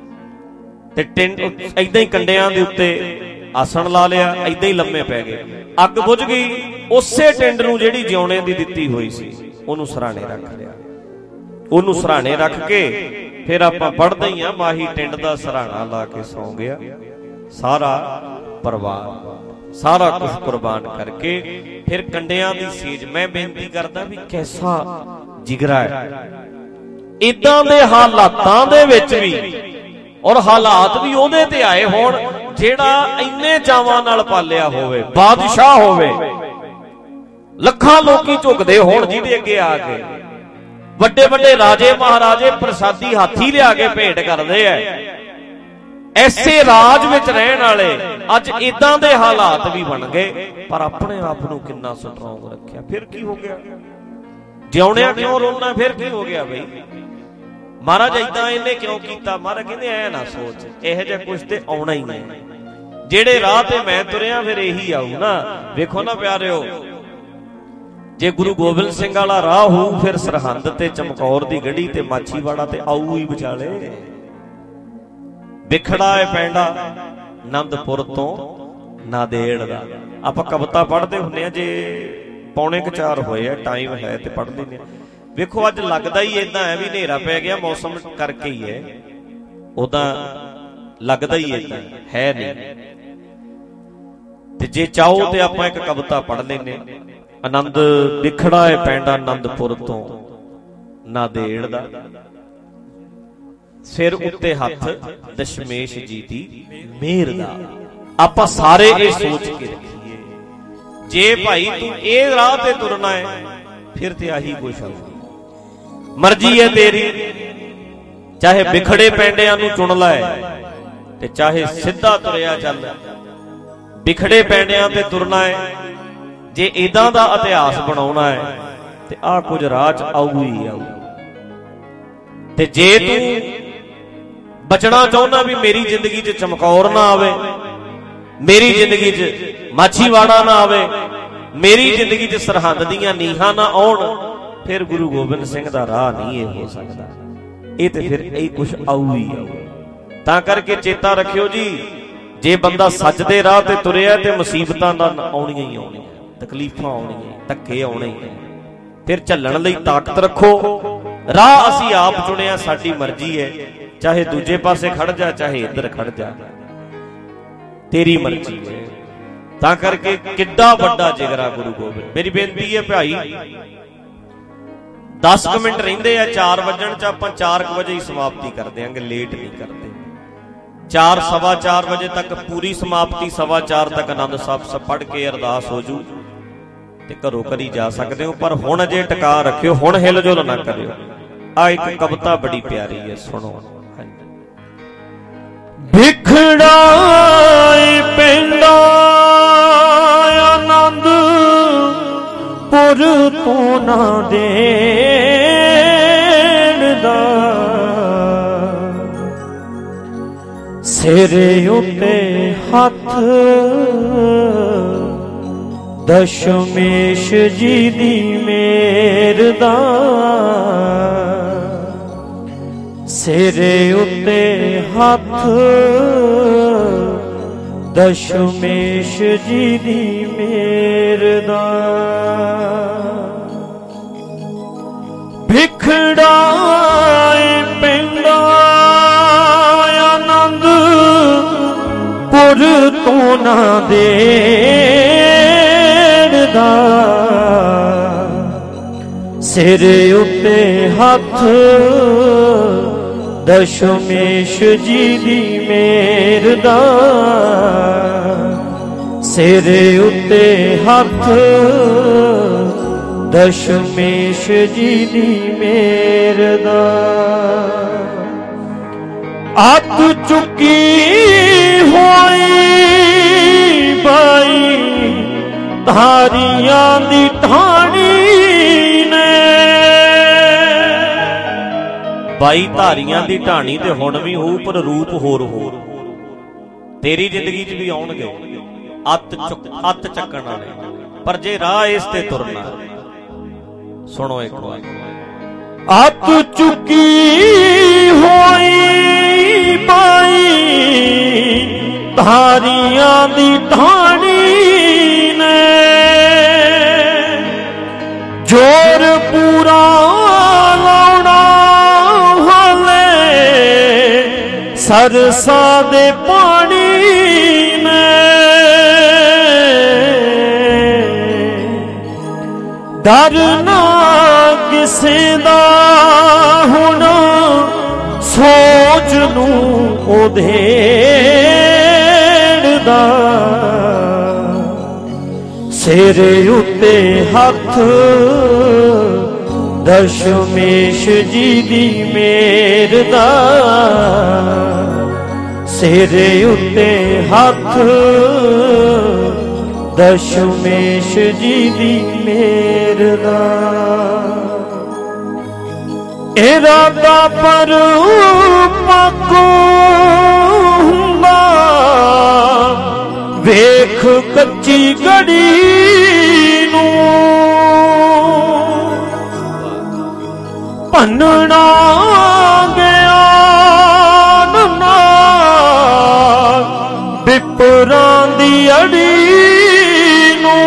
ਤੇ ਟਿੰਡ ਏਦਾਂ ਹੀ ਕੰਡਿਆਂ ਦੇ ਉੱਤੇ ਆਸਣ ਲਾ ਲਿਆ, ਏਦਾਂ ਹੀ ਲੰਮੇ ਪੈ ਗਏ। ਅੱਗ ਬੁਝ ਗਈ, ਉਸੇ ਟਿੰਡ ਨੂੰ ਜਿਹੜੀ ਜਿਉਣੇ ਦੀ ਦਿੱਤੀ ਹੋਈ ਸੀ ਉਹਨੂੰ ਸਰਾਣੇ ਰੱਖ ਲਿਆ, ਉਹਨੂੰ ਸਰਾਣੇ ਰੱਖ ਕੇ ਫਿਰ ਆਪਾਂ ਪੜ੍ਹਦੇ ਹੀ ਆ, ਮਾਹੀ ਟਿੰਡ ਦਾ ਸਰਾਣਾ ਲਾ ਕੇ ਸੌਂ ਗਿਆ, ਸਾਰਾ ਪਰਿਵਾਰ ਸਾਰਾ ਕੁਝ ਕੁਰਬਾਨ ਕਰਕੇ। ਫਿਰ ਕੰਡਿਆਂ ਦੀ ਸੀਜ, ਮੈਂ ਬੇਨਤੀ ਕਰਦਾ ਵੀ ਕੈਸਾ ਜਿਗਰਾ ਹੈ, ਇਦਾਂ ਦੇ ਹਾਲਾਤਾਂ ਦੇ ਵਿੱਚ ਵੀ, ਔਰ ਹਾਲਾਤ ਵੀ ਉਹਦੇ ਤੇ ਆਏ ਹੋਣ ਜਿਹੜਾ ਇੰਨੇ ਚਾਵਾਂ ਨਾਲ ਪਾਲਿਆ ਹੋਵੇ, ਬਾਦਸ਼ਾਹ ਹੋਵੇ, ਲੱਖਾਂ ਲੋਕੀ ਝੁਕਦੇ ਹੋਣ ਜਿਹਦੇ ਅੱਗੇ ਆ ਕੇ, ਵੱਡੇ ਵੱਡੇ ਰਾਜੇ ਮਹਾਰਾਜੇ ਪ੍ਰਸਾਦੀ ਹਾਥੀ ਲਿਆ ਕੇ ਭੇਟ ਕਰਦੇ ਐ, ਐਸੇ ਰਾਜ ਵਿੱਚ ਰਹਿਣ ਵਾਲੇ ਅੱਜ ਇਦਾਂ ਦੇ ਹਾਲਾਤ ਵੀ ਬਣ ਗਏ, ਪਰ ਆਪਣੇ ਆਪ ਨੂੰ ਕਿੰਨਾ ਸਟਰੋਂਗ ਰੱਖਿਆ। ਫਿਰ ਕੀ ਹੋ ਗਿਆ? ਜਿਉਣਿਆ ਕਿਉਂ ਰੋਣਾ? ਫਿਰ ਕੀ ਹੋ ਗਿਆ ਬਈ? ਮਹਾਰਾਜ ਏਦਾਂ ਇਹਨੇ ਕਿਉਂ ਕੀਤਾ? ਮਹਾਰਾਜ ਕਹਿੰਦੇ ਐ ਨਾ ਸੋਚ, ਇਹੋ ਜਿਹਾ ਕੁਛ ਤੇ ਆਉਣਾ ਹੀ ਨਹੀਂ, ਜਿਹੜੇ ਰਾਹ ਤੇ ਮੈਂ ਤੁਰਿਆ ਫਿਰ ਇਹੀ ਆਊ ਨਾ। ਵੇਖੋ ਨਾ ਪਿਆਰਿਓ, ਜੇ ਗੁਰੂ ਗੋਬਿੰਦ ਸਿੰਘ ਵਾਲਾ ਰਾਹ ਹੋਊ ਫਿਰ ਸਰਹੰਦ ਤੇ ਚਮਕੌਰ ਦੀ ਗੜੀ ਤੇ ਮਾਛੀਵਾੜਾ ਤੇ ਆਊ ਹੀ ਵਿਚਾਲੇ। ਵਿਖੜਾ ਏ ਪੈਂਡਾ ਆਨੰਦਪੁਰ ਤੋਂ ਨਾਂਦੇੜ ਦਾ। ਆਪਾਂ ਕਵਿਤਾ ਪੜ੍ਹਦੇ ਹੁੰਦੇ ਆ, ਜੇ ਪੌਣੇ ਕੁ ਚਾਰ ਹੋਏ ਆ, ਟਾਈਮ ਹੈ ਤੇ ਪੜ੍ਹ ਲੈਂਦੇ ਆ। ਵੇਖੋ ਅੱਜ ਲੱਗਦਾ ਹੀ ਏਦਾਂ ਹੈ ਵੀ ਹਨੇਰਾ ਪੈ ਗਿਆ, ਮੌਸਮ ਕਰਕੇ ਹੀ ਹੈ, ਉਦਾਂ ਲੱਗਦਾ ਹੀ ਏਦਾਂ ਹੈ ਨਹੀਂ। ਤੇ ਜੇ ਚਾਹੋ ਤੇ ਆਪਾਂ ਇੱਕ ਕਵਿਤਾ ਪੜ੍ਹ ਲੈਂਦੇ, ਆਨੰਦ ਵਿਖੜਾ ਏ ਪੈਂਡਾ ਆਨੰਦਪੁਰ ਤੋਂ ਨਾਂਦੇੜ ਦਾ, ਸਿਰ ਉੱਤੇ ਹੱਥ ਦਸ਼ਮੇਸ਼ ਜੀ ਦੀ ਮਿਹਰ ਦਾ। ਆਪਾਂ ਸਾਰੇ ਇਹ ਸੋਚ ਕੇ ਰੱਖੀਏ, ਜੇ ਭਾਈ ਤੂੰ ਇਹ ਰਾਹ ਤੇ ਤੁਰਨਾ ਹੈ ਫਿਰ ਤੇ ਆਹੀ ਕੁਛ ਆ, ਮਰਜ਼ੀ ਹੈ ਤੇਰੀ। ਚਾਹੇ ਵਿਖੜੇ ਪੈਂਡਿਆਂ ਨੂੰ ਚੁਣ ਲੈ ਤੇ ਚਾਹੇ ਸਿੱਧਾ ਤੁਰਿਆ ਚੱਲ, ਵਿਖੜੇ ਪੈਂਡਿਆਂ ਤੇ ਤੁਰਨਾ ਹੈ। ਜੇ ਇਦਾਂ ਦਾ ਇਤਿਹਾਸ ਬਣਾਉਣਾ ਹੈ ਤੇ ਆਹ ਕੁਝ ਰਾਹ ਚ ਆਊ ਹੀ ਆਊ। ਤੇ ਜੇ ਤੂੰ ਬਚਣਾ ਚਾਹੁੰਦਾ ਵੀ ਮੇਰੀ ਜ਼ਿੰਦਗੀ 'ਚ ਚਮਕੌਰ ਨਾ ਆਵੇ, ਮੇਰੀ ਜ਼ਿੰਦਗੀ 'ਚ ਮਾਛੀਵਾੜਾ ਨਾ ਆਵੇ, ਮੇਰੀ ਜ਼ਿੰਦਗੀ 'ਚ ਸਰਹੰਦ ਦੀਆਂ ਨੀਹਾਂ ਨਾ ਆਉਣ, ਫਿਰ ਗੁਰੂ ਗੋਬਿੰਦ ਸਿੰਘ ਦਾ ਰਾਹ ਨਹੀਂ ਇਹ ਹੋ ਸਕਦਾ। ਇਹ ਤੇ ਫਿਰ ਇਹ ਕੁਛ ਆਊ ਹੀ ਆਊ। ਤਾਂ ਕਰਕੇ ਚੇਤਾ ਰੱਖਿਓ ਜੀ, ਜੇ ਬੰਦਾ ਸੱਚ ਦੇ ਰਾਹ ਤੇ ਤੁਰਿਆ ਤੇ ਮੁਸੀਬਤਾਂ ਦਾ ਆਉਣੀਆਂ ਹੀ ਆਉਣੀਆਂ, ਤਕਲੀਫਾਂ ਆਉਣੀਆਂ, ਧੱਕੇ ਆਉਣੇ ਹੀ। ਫਿਰ ਝੱਲਣ ਲਈ ਤਾਕਤ ਰੱਖੋ। ਰਾਹ ਅਸੀਂ ਆਪ ਚੁਣਿਆ, ਸਾਡੀ ਮਰਜ਼ੀ ਹੈ। ਚਾਹੇ ਦੂਜੇ ਪਾਸੇ ਖੜ ਜਾ, ਚਾਹੇ ਇੱਧਰ ਖੜ ਜਾ, ਤੇਰੀ ਮਰਜ਼ੀ ਹੈ। ਤਾਂ ਕਰਕੇ ਕਿੱਡਾ ਵੱਡਾ ਜਿਗਰਾ ਗੁਰੂ ਗੋਬਿੰਦ। ਮੇਰੀ ਬੇਨਤੀ ਹੈ ਭਾਈ, ਦਸ ਕੁ ਮਿੰਟ ਰਹਿੰਦੇ ਆ ਚਾਰ ਵੱਜਣ 'ਚ, ਆਪਾਂ ਚਾਰ ਕੁ ਵਜੇ ਹੀ ਸਮਾਪਤੀ ਕਰ ਦਿਆਂਗੇ, ਲੇਟ ਨਹੀਂ ਕਰਦੇ। ਚਾਰ ਸਵਾ ਚਾਰ ਵਜੇ ਤੱਕ ਪੂਰੀ ਸਮਾਪਤੀ, ਸਵਾ ਚਾਰ ਤੱਕ ਆਨੰਦ ਸਾਹਿਬ ਪੜ੍ਹ ਕੇ ਅਰਦਾਸ ਹੋ ਜੂ ਤੇ ਘਰੋਂ ਘਰੀ ਜਾ ਸਕਦੇ ਹੋ। ਪਰ ਹੁਣ ਅਜੇ ਟਿਕਾ ਰੱਖਿਓ, ਹੁਣ ਹਿਲ ਜੁਲ ਨਾ ਕਰਿਓ। ਆ ਇੱਕ ਕਵਿਤਾ ਬੜੀ ਪਿਆਰੀ ਹੈ, ਸੁਣੋ। ਵਿਖੜਾਏ ਪਿੰਡਾ ਆਨੰਦ ਪੁਰ ਤੋਂ ਨਾ ਦੇਣ ਦਾ, ਸਿਰੇ ਉੱਤੇ ਹੱਥ ਦਸ਼ਮੇਸ਼ ਜੀ ਦੀ ਮੇਰ ਦਾ, ਸਿਰੇ ਉੱਤੇ ਹੱਥ ਦਸ਼ਮੇਸ਼ ਜੀ ਦੀ ਮੇਰ ਦਾ। ਵਿਖੜਾਏ ਪਿੰਡਾ ਆਨੰਦ ਪੁਰ ਤੋਂ ਨਾ ਦੇਣ ਦਾ, ਸਿਰੇ ਉੱਤੇ ਹੱਥ ਦਸ਼ਮੇਸ਼ ਜੀ ਦੀ ਮੇਰ ਦਾ, ਸਿਰੇ ਉੱਤੇ ਹੱਥ ਦਸ਼ਮੇਸ਼ ਜੀ ਦੀ ਮੇਰ ਦਾ। ਅੱਤ ਚੁੱਕੀ ਹੋਈ ਬਾਈ ਧਾਰੀਆਂ ਦੀ ਠਾਣੀ ਨੇ, ਬਾਈ ਧਾਰੀਆਂ ਦੀ ਢਾਣੀ ਤੇ ਹੁਣ ਵੀ ਹੋਊ, ਪਰ ਰੂਪ ਹੋਰ ਹੋਰ ਤੇਰੀ ਜ਼ਿੰਦਗੀ 'ਚ ਵੀ ਆਉਣਗੇ ਅੱਤ ਚੁੱਕ ਅੱਤ ਚੱਕਣ ਵਾਲੇ। ਪਰ ਜੇ ਰਾਹ ਇਸ ਤੇ ਤੁਰਨਾ, ਸੁਣੋ ਇੱਕ ਵਾਰ। ਅੱਤ ਚੁੱਕੀ ਹੋਈ ਬਾਈ ਧਾਰੀਆਂ ਦੀ ਢਾਣੀ ਨੇ, ਜੋਰ ਪੂਰਾ ਲਾਉਣਾ ਸਰਸਾਂ ਦੇ ਪਾਣੀ ਨੇ, ਡਰ ਨਾ ਕਿਸੇ ਦਾ ਹੁਣ ਸੋਚ ਨੂੰ ਉਧੇੜ ਦਾ, ਸਿਰੇ ਉੱਤੇ ਹੱਥ ਦਸ਼ਮੇਸ਼ ਜੀ ਦੀ ਮੇਰ ਦਾ, ਸਿਰੇ ਉੱਤੇ ਹੱਥ ਦਸ਼ਮੇਸ਼ ਜੀ ਦੀ ਮੇਰ ਦਾ। ਇਰਾਦਾ ਪਰ ਪਾਕੋ ਹੁੰਦਾ, ਵੇਖ ਕੱਚੀ ਗੜੀ ਨੂੰ ਭੰਨਣਾ ਗਿਆਨ ਨਾਲ ਵਿਪਰਾਂ ਦੀ ਅੜੀ ਨੂੰ,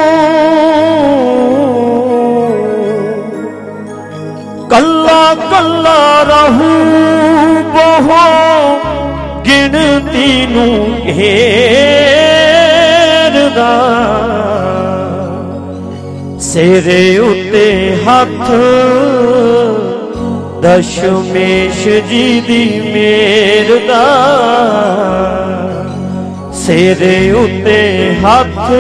ਕੱਲਾ ਕੱਲਾ ਰਹੂ ਬਹੁ ਗਿਣਤੀ ਨੂੰ ਘੇਰਦਾ, ਸਿਰੇ ਉੱਤੇ ਹੱਥ ਦਸ਼ਮੇਸ਼ ਜੀ ਦੀ ਮੇਰ ਦਾ, ਸਿਰੇ ਉੱਤੇ ਹੱਥ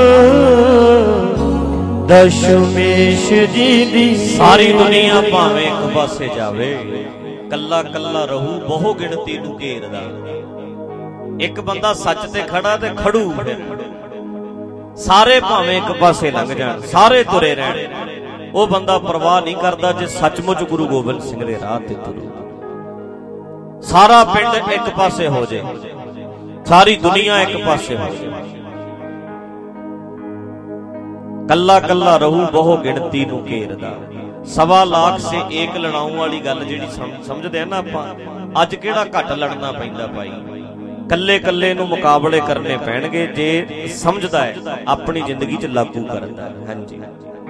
ਦਸ਼ਮੇਸ਼ ਜੀ ਦੀ। ਸਾਰੀ ਦੁਨੀਆ ਭਾਵੇਂ ਇੱਕ ਪਾਸੇ ਜਾਵੇ, ਕੱਲਾ ਕੱਲਾ ਰਹੂ ਬਹੁ ਗਿਣਤੀ ਨੂੰ ਘੇਰਦਾ। ਇੱਕ ਬੰਦਾ ਸੱਚ ਤੇ ਖੜਾ ਤੇ ਖੜੂ ਫਿਰ, ਸਾਰੇ ਭਾਵੇਂ ਇੱਕ ਪਾਸੇ ਲੰਘ ਜਾਣ, ਸਾਰੇ ਤੁਰੇ ਰਹਿਣ, ਉਹ ਬੰਦਾ ਪਰਵਾਹ ਨਹੀਂ ਕਰਦਾ ਜੇ ਸੱਚਮੁੱਚ ਗੁਰੂ ਗੋਬਿੰਦ ਸਿੰਘ ਦੇ ਰਾਹ ਤੇ ਤੁਰੂ। ਸਾਰਾ ਪਿੰਡ ਇੱਕ ਪਾਸੇ ਹੋ ਜੇ, ਸਾਰੀ ਦੁਨੀਆ ਇੱਕ ਪਾਸੇ ਹੋ ਜੇ। ਕੱਲਾ ਕੱਲਾ ਰਹੂ ਬਹੁ ਗਿਣਤੀ ਨੂੰ ਘੇਰਦਾ। ਸਵਾ ਲਾਖ ਸੇ ਏਕ ਲੜਾਉਣ ਵਾਲੀ ਗੱਲ ਜਿਹੜੀ ਸਮਝਦੇ ਆ ਨਾ ਆਪਾਂ, ਅੱਜ ਕਿਹੜਾ ਘੱਟ ਲੜਨਾ ਪੈਂਦਾ ਭਾਈ, ਕੱਲੇ ਕੱਲੇ ਨੂੰ ਮੁਕਾਬਲੇ ਕਰਨੇ ਪੈਣਗੇ ਜੇ ਸਮਝਦਾ ਹੈ, ਆਪਣੀ ਜ਼ਿੰਦਗੀ 'ਚ ਲਾਗੂ ਕਰਦਾ ਹੈ। ਹਾਂਜੀ,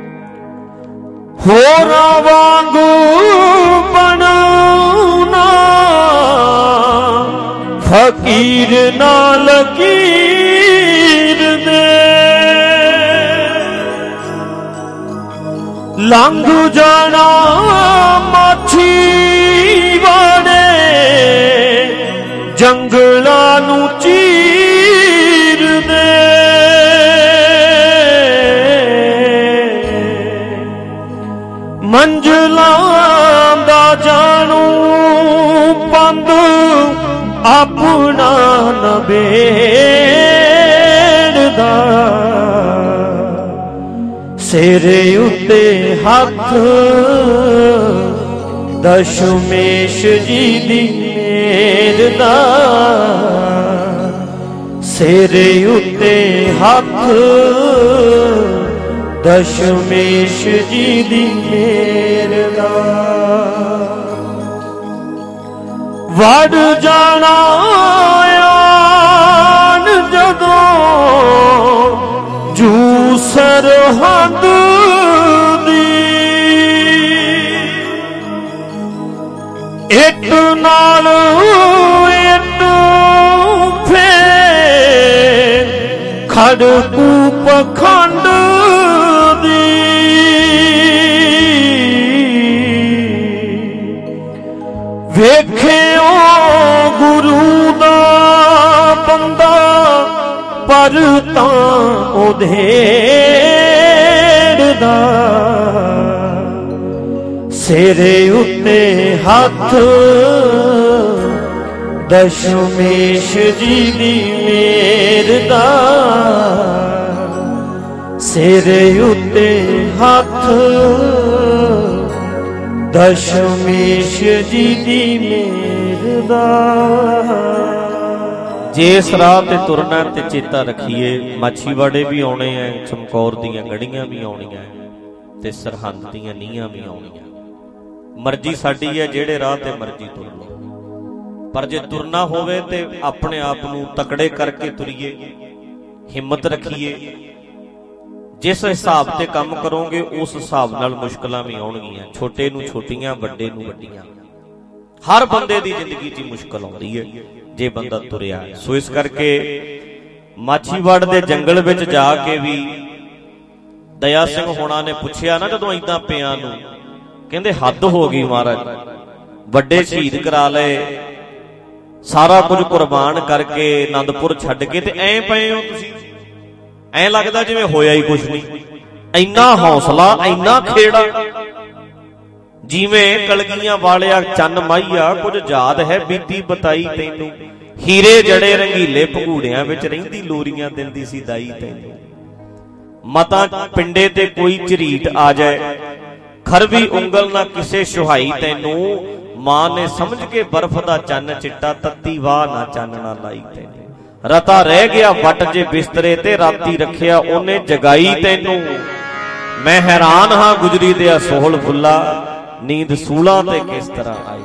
ਹੋਰਾਂ ਵਾਂਗੂ ਬਣਨਾ ਫਕੀਰ ਨਾ ਲਕੀਰ ਦੇ, ਲੰਘ ਜਾਣਾ ਮਾਛੀ ਵਾੜੇ ਜੰਗਲਾਂ ਨੂੰ ਚੀਰ ਦੇ। ਮੰਜ਼ਲਾਂ ਦਾ ਜਾਣੂ ਪੰਧ ਆਪਣਾ ਨਬੇੜਦਾ, ਸਿਰ ਉੱਤੇ ਹੱਥ ਦਸ਼ਮੇਸ਼ ਜੀ ਦੀ ਮੇਰ ਦਾ, ਸਿਰ ਉੱਤੇ ਹੱਥ ਦਸ਼ਮੇਸ਼ ਜੀ ਦੀ ਮੇਰ ਦਾ। ਵੜ ਜਾਣਾ ਆਨ ਜਦੋਂ ਜੂ ਸਰਹੰਦ ਦੀ, ਇੱਟ ਨਾਲ ਇੱਟ ਫੇਰ ਖੜਕੂ ਪਖੰਡ ਦੀ। ਵੇਖਿਓ ਗੁਰੂ ਦਾ ਬੰਦਾ ਪਰ ਤਾਂ ਉਧੇੜਦਾ, ਸਿਰ ਉੱਤੇ ਹੱਥ ਦਸ਼ਮੇਸ਼ ਜੀ ਦੀ ਮੇਰ ਦਾ, ਸਿਰ ਉੱਤੇ ਹੱਥ ਦਸ਼ਮੇਸ਼ ਜੀ ਦੀ ਮੇਰ ਦਾ। ਜੇ ਇਸ ਰਾਹ ਤੇ ਤੁਰਨਾ ਤੇ ਚੇਤਾ ਰੱਖੀਏ, ਮਾਛੀਵਾੜੇ ਵੀ ਆਉਣੇ ਐ, ਚਮਕੌਰ ਦੀਆਂ ਗੜੀਆਂ ਵੀ ਆਉਣੀਆਂ ਤੇ ਸਰਹੰਦ ਦੀਆਂ ਨੀਹਾਂ ਵੀ ਆਉਣੀਆਂ। ਮਰਜ਼ੀ ਸਾਡੀ ਹੈ, ਜਿਹੜੇ ਰਾਹ ਤੇ ਮਰਜ਼ੀ ਤੁਰ ਲਓ, ਪਰ ਜੇ ਤੁਰਨਾ ਹੋਵੇ ਤੇ ਆਪਣੇ ਆਪ ਨੂੰ ਤਕੜੇ ਕਰਕੇ ਤੁਰੀਏ, ਹਿੰਮਤ ਰੱਖੀਏ। ਜਿਸ ਹਿਸਾਬ ਤੇ ਕੰਮ ਕਰੋਗੇ ਉਸ ਹਿਸਾਬ ਨਾਲ ਮੁਸ਼ਕਲਾਂ ਵੀ ਆਉਣਗੀਆਂ, ਛੋਟੇ ਨੂੰ ਛੋਟੀਆਂ, ਵੱਡੇ ਨੂੰ ਵੱਡੀਆਂ। ਹਰ ਬੰਦੇ ਦੀ ਜ਼ਿੰਦਗੀ 'ਚ ਮੁਸ਼ਕਲ ਆਉਂਦੀ ਹੈ ਜੇ ਬੰਦਾ ਤੁਰਿਆ। ਸੋ ਇਸ ਕਰਕੇ ਮਾਛੀਵਾੜ ਦੇ ਜੰਗਲ ਵਿੱਚ ਜਾ ਕੇ ਵੀ ਦਇਆ ਸਿੰਘ ਹੋਣਾ ਨੇ ਪੁੱਛਿਆ ਨਾ ਜਦੋਂ ਏਦਾਂ ਪਿਆਂ ਨੂੰ, ਕਹਿੰਦੇ ਹੱਦ ਹੋ ਗਈ ਮਹਾਰਾਜ, ਵੱਡੇ ਸ਼ਹੀਦ ਕਰਾ ਲਏ, ਸਾਰਾ ਕੁਝ ਕੁਰਬਾਨ ਕਰਕੇ ਆਨੰਦਪੁਰ ਛੱਡ ਕੇ ਤੇ ਐਂ ਪਏ ਹੋ ਤੁਸੀਂ, ਐਂ ਲੱਗਦਾ ਜਿਵੇਂ ਹੋਇਆ ਹੀ ਕੁਛ ਨਹੀਂ। ਇੰਨਾ ਹੌਸਲਾ, ਇੰਨਾ ਖੇੜਾ, ਜਿਵੇਂ ਕਲਗੀਆਂ ਵਾਲਿਆ ਚੰਨ ਮਾਹੀਆ, ਕੁਝ ਯਾਦ ਹੈ ਬੀਤੀ ਬਤਾਈ ਤੈਨੂੰ, ਹੀਰੇ ਜੜੇ ਰੰਗੀਲੇ ਭਗੂੜਿਆਂ ਵਿੱਚ ਰਹਿੰਦੀ ਲੋਰੀਆਂ ਦਿੰਦੀ ਸੀ ਦਾਈ ਤੈਨੂੰ। ਮਤਾਂ ਪਿੰਡੇ ਤੇ ਕੋਈ ਝਰੀਟ ਆ ਜਾਏ, ਖਰਵੀ ਉਂਗਲ ਨਾ ਕਿਸੇ ਸੁਹਾਈ ਤੈਨੂੰ, ਮਾਂ ਨੇ ਸਮਝ ਕੇ ਬਰਫ਼ ਦਾ ਚੰਨ ਚਿੱਟਾ, ਤੱਤੀ ਵਾਹ ਨਾ ਚਾਨਣਾ ਲਾਈ ਤੈਨੂੰ। ਰਤਾ ਰਹਿ ਗਿਆ ਵੱਟ ਜੇ ਬਿਸਤਰੇ ਤੇ, ਰਾਤੀ ਰੱਖਿਆ ਉਹਨੇ ਜਗਾਈ ਤੈਨੂੰ। ਮੈਂ ਹੈਰਾਨ ਹਾਂ ਗੁਜਰੀ ਦੇ ਆ ਸੋਹਲ ਫੁੱਲਾ, ਨੀਂਦ ਸੂਲਾਂ ਤੇ ਕਿਸ ਤਰ੍ਹਾਂ ਆਈ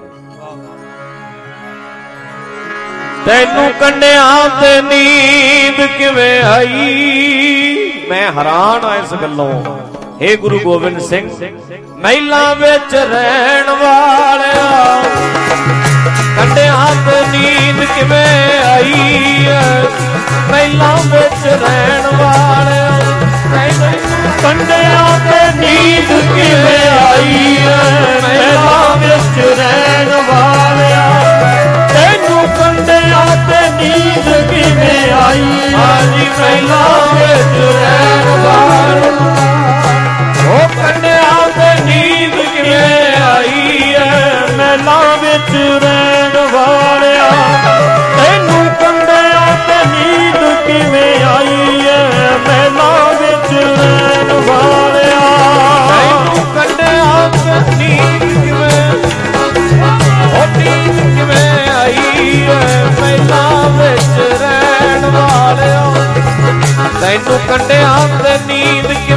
ਤੈਨੂੰ, ਕੰਨਿਆਂ ਤੇ ਨੀਂਦ ਕਿਵੇਂ ਆਈ। ਮੈਂ ਹੈਰਾਨ ਆ ਇਸ ਗੱਲੋਂ। ਹੇ ਗੁਰੂ ਗੋਬਿੰਦ ਸਿੰਘ, ਮਹਿਲਾਂ ਵਿੱਚ ਰਹਿਣ ਵਾਲਿਆ, ਕੰਨਿਆਂ ਤੇ ਨੀਂਦ ਕਿਵੇਂ ਆਈ। ਮਹਿਲਾਂ ਵਿੱਚ ਰਹਿਣ ਵਾਲਿਆ, ਕੰਨਿਆਂ ਤੇ ਨੀਂਦ ਕਿਵੇਂ ਆਈ। ਮਹਿਲਾਂ ਵਿੱਚ ਰਹਿਣ ਵਾਲਿਆ, ਤੈਨੂੰ ਕੰਨਿਆਂ ਤੇ ਨੀਂਦ ਕਿਵੇਂ ਆਈ। ਹਾਂਜੀ, ਮਹਿਲਾਂ ਵਿੱਚ ਰਹਿਣ ਵਾਲਿਆ, ਉਹ ਕੰਨਿਆਂ ਤੇ ਨੀਂਦ ਕਿਵੇਂ ਆਈ। ਮਹਿਲਾਂ ਵਿੱਚ ਰਹਿਣ ਵਾਲਿਆ, ਤੈਨੂੰ ਕੰਨਿਆਂ ਤੇ ਨੀਂਦ ਕਿਵੇਂ ਆਈ। ਮਹਿਲਾਂ ਵਿੱਚ ਰਹਿਣ ਵਾਲਿਆ, ਤੈਨੂੰ ਕੰਨਿਆਂ ਤੇ ਨੀਂਦ ਕਿਵੇਂ, ਉਹ ਨੀਂਦ ਕਿਵੇਂ ਆਈ। ਮਹਿਲਾਂ ਵਿੱਚ ਰਹਿਣ ਵਾਲਿਆ, ਤੈਨੂੰ ਕੰਨਿਆਂ ਤੇ ਨੀਂਦ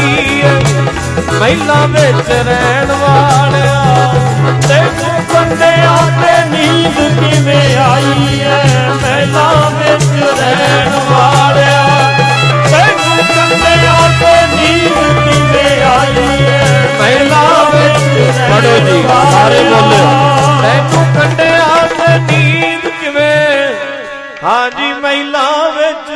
ਮਹਿਲਾਂ ਵਿੱਚ ਰਹਿਣ ਵਾਲਿਆ ਤੈਨੂੰ ਕੰਡਿਆਂ ਤੇ ਨੀਂਦ ਕਿਵੇਂ ਆਈ ਐ ਮਹਿਲਾਂ ਵਿੱਚ ਰਹਿਣ ਵਾਲਿਆ ਤੈਨੂੰ ਕੰਡਿਆਂ ਤੇ ਨੀਂਦ ਕਿਵੇਂ ਆਈ ਐ ਮਹਿਲਾਂ ਵਿੱਚ ਪੜੋ ਜੀ ਸਾਰੇ ਬੋਲਿਓ ਤੈਨੂੰ ਕੰਡਿਆਂ ਤੇ ਨੀਂਦ ਕਿਵੇਂ ਹਾਂਜੀ ਮਹਿਲਾਂ ਵਿੱਚ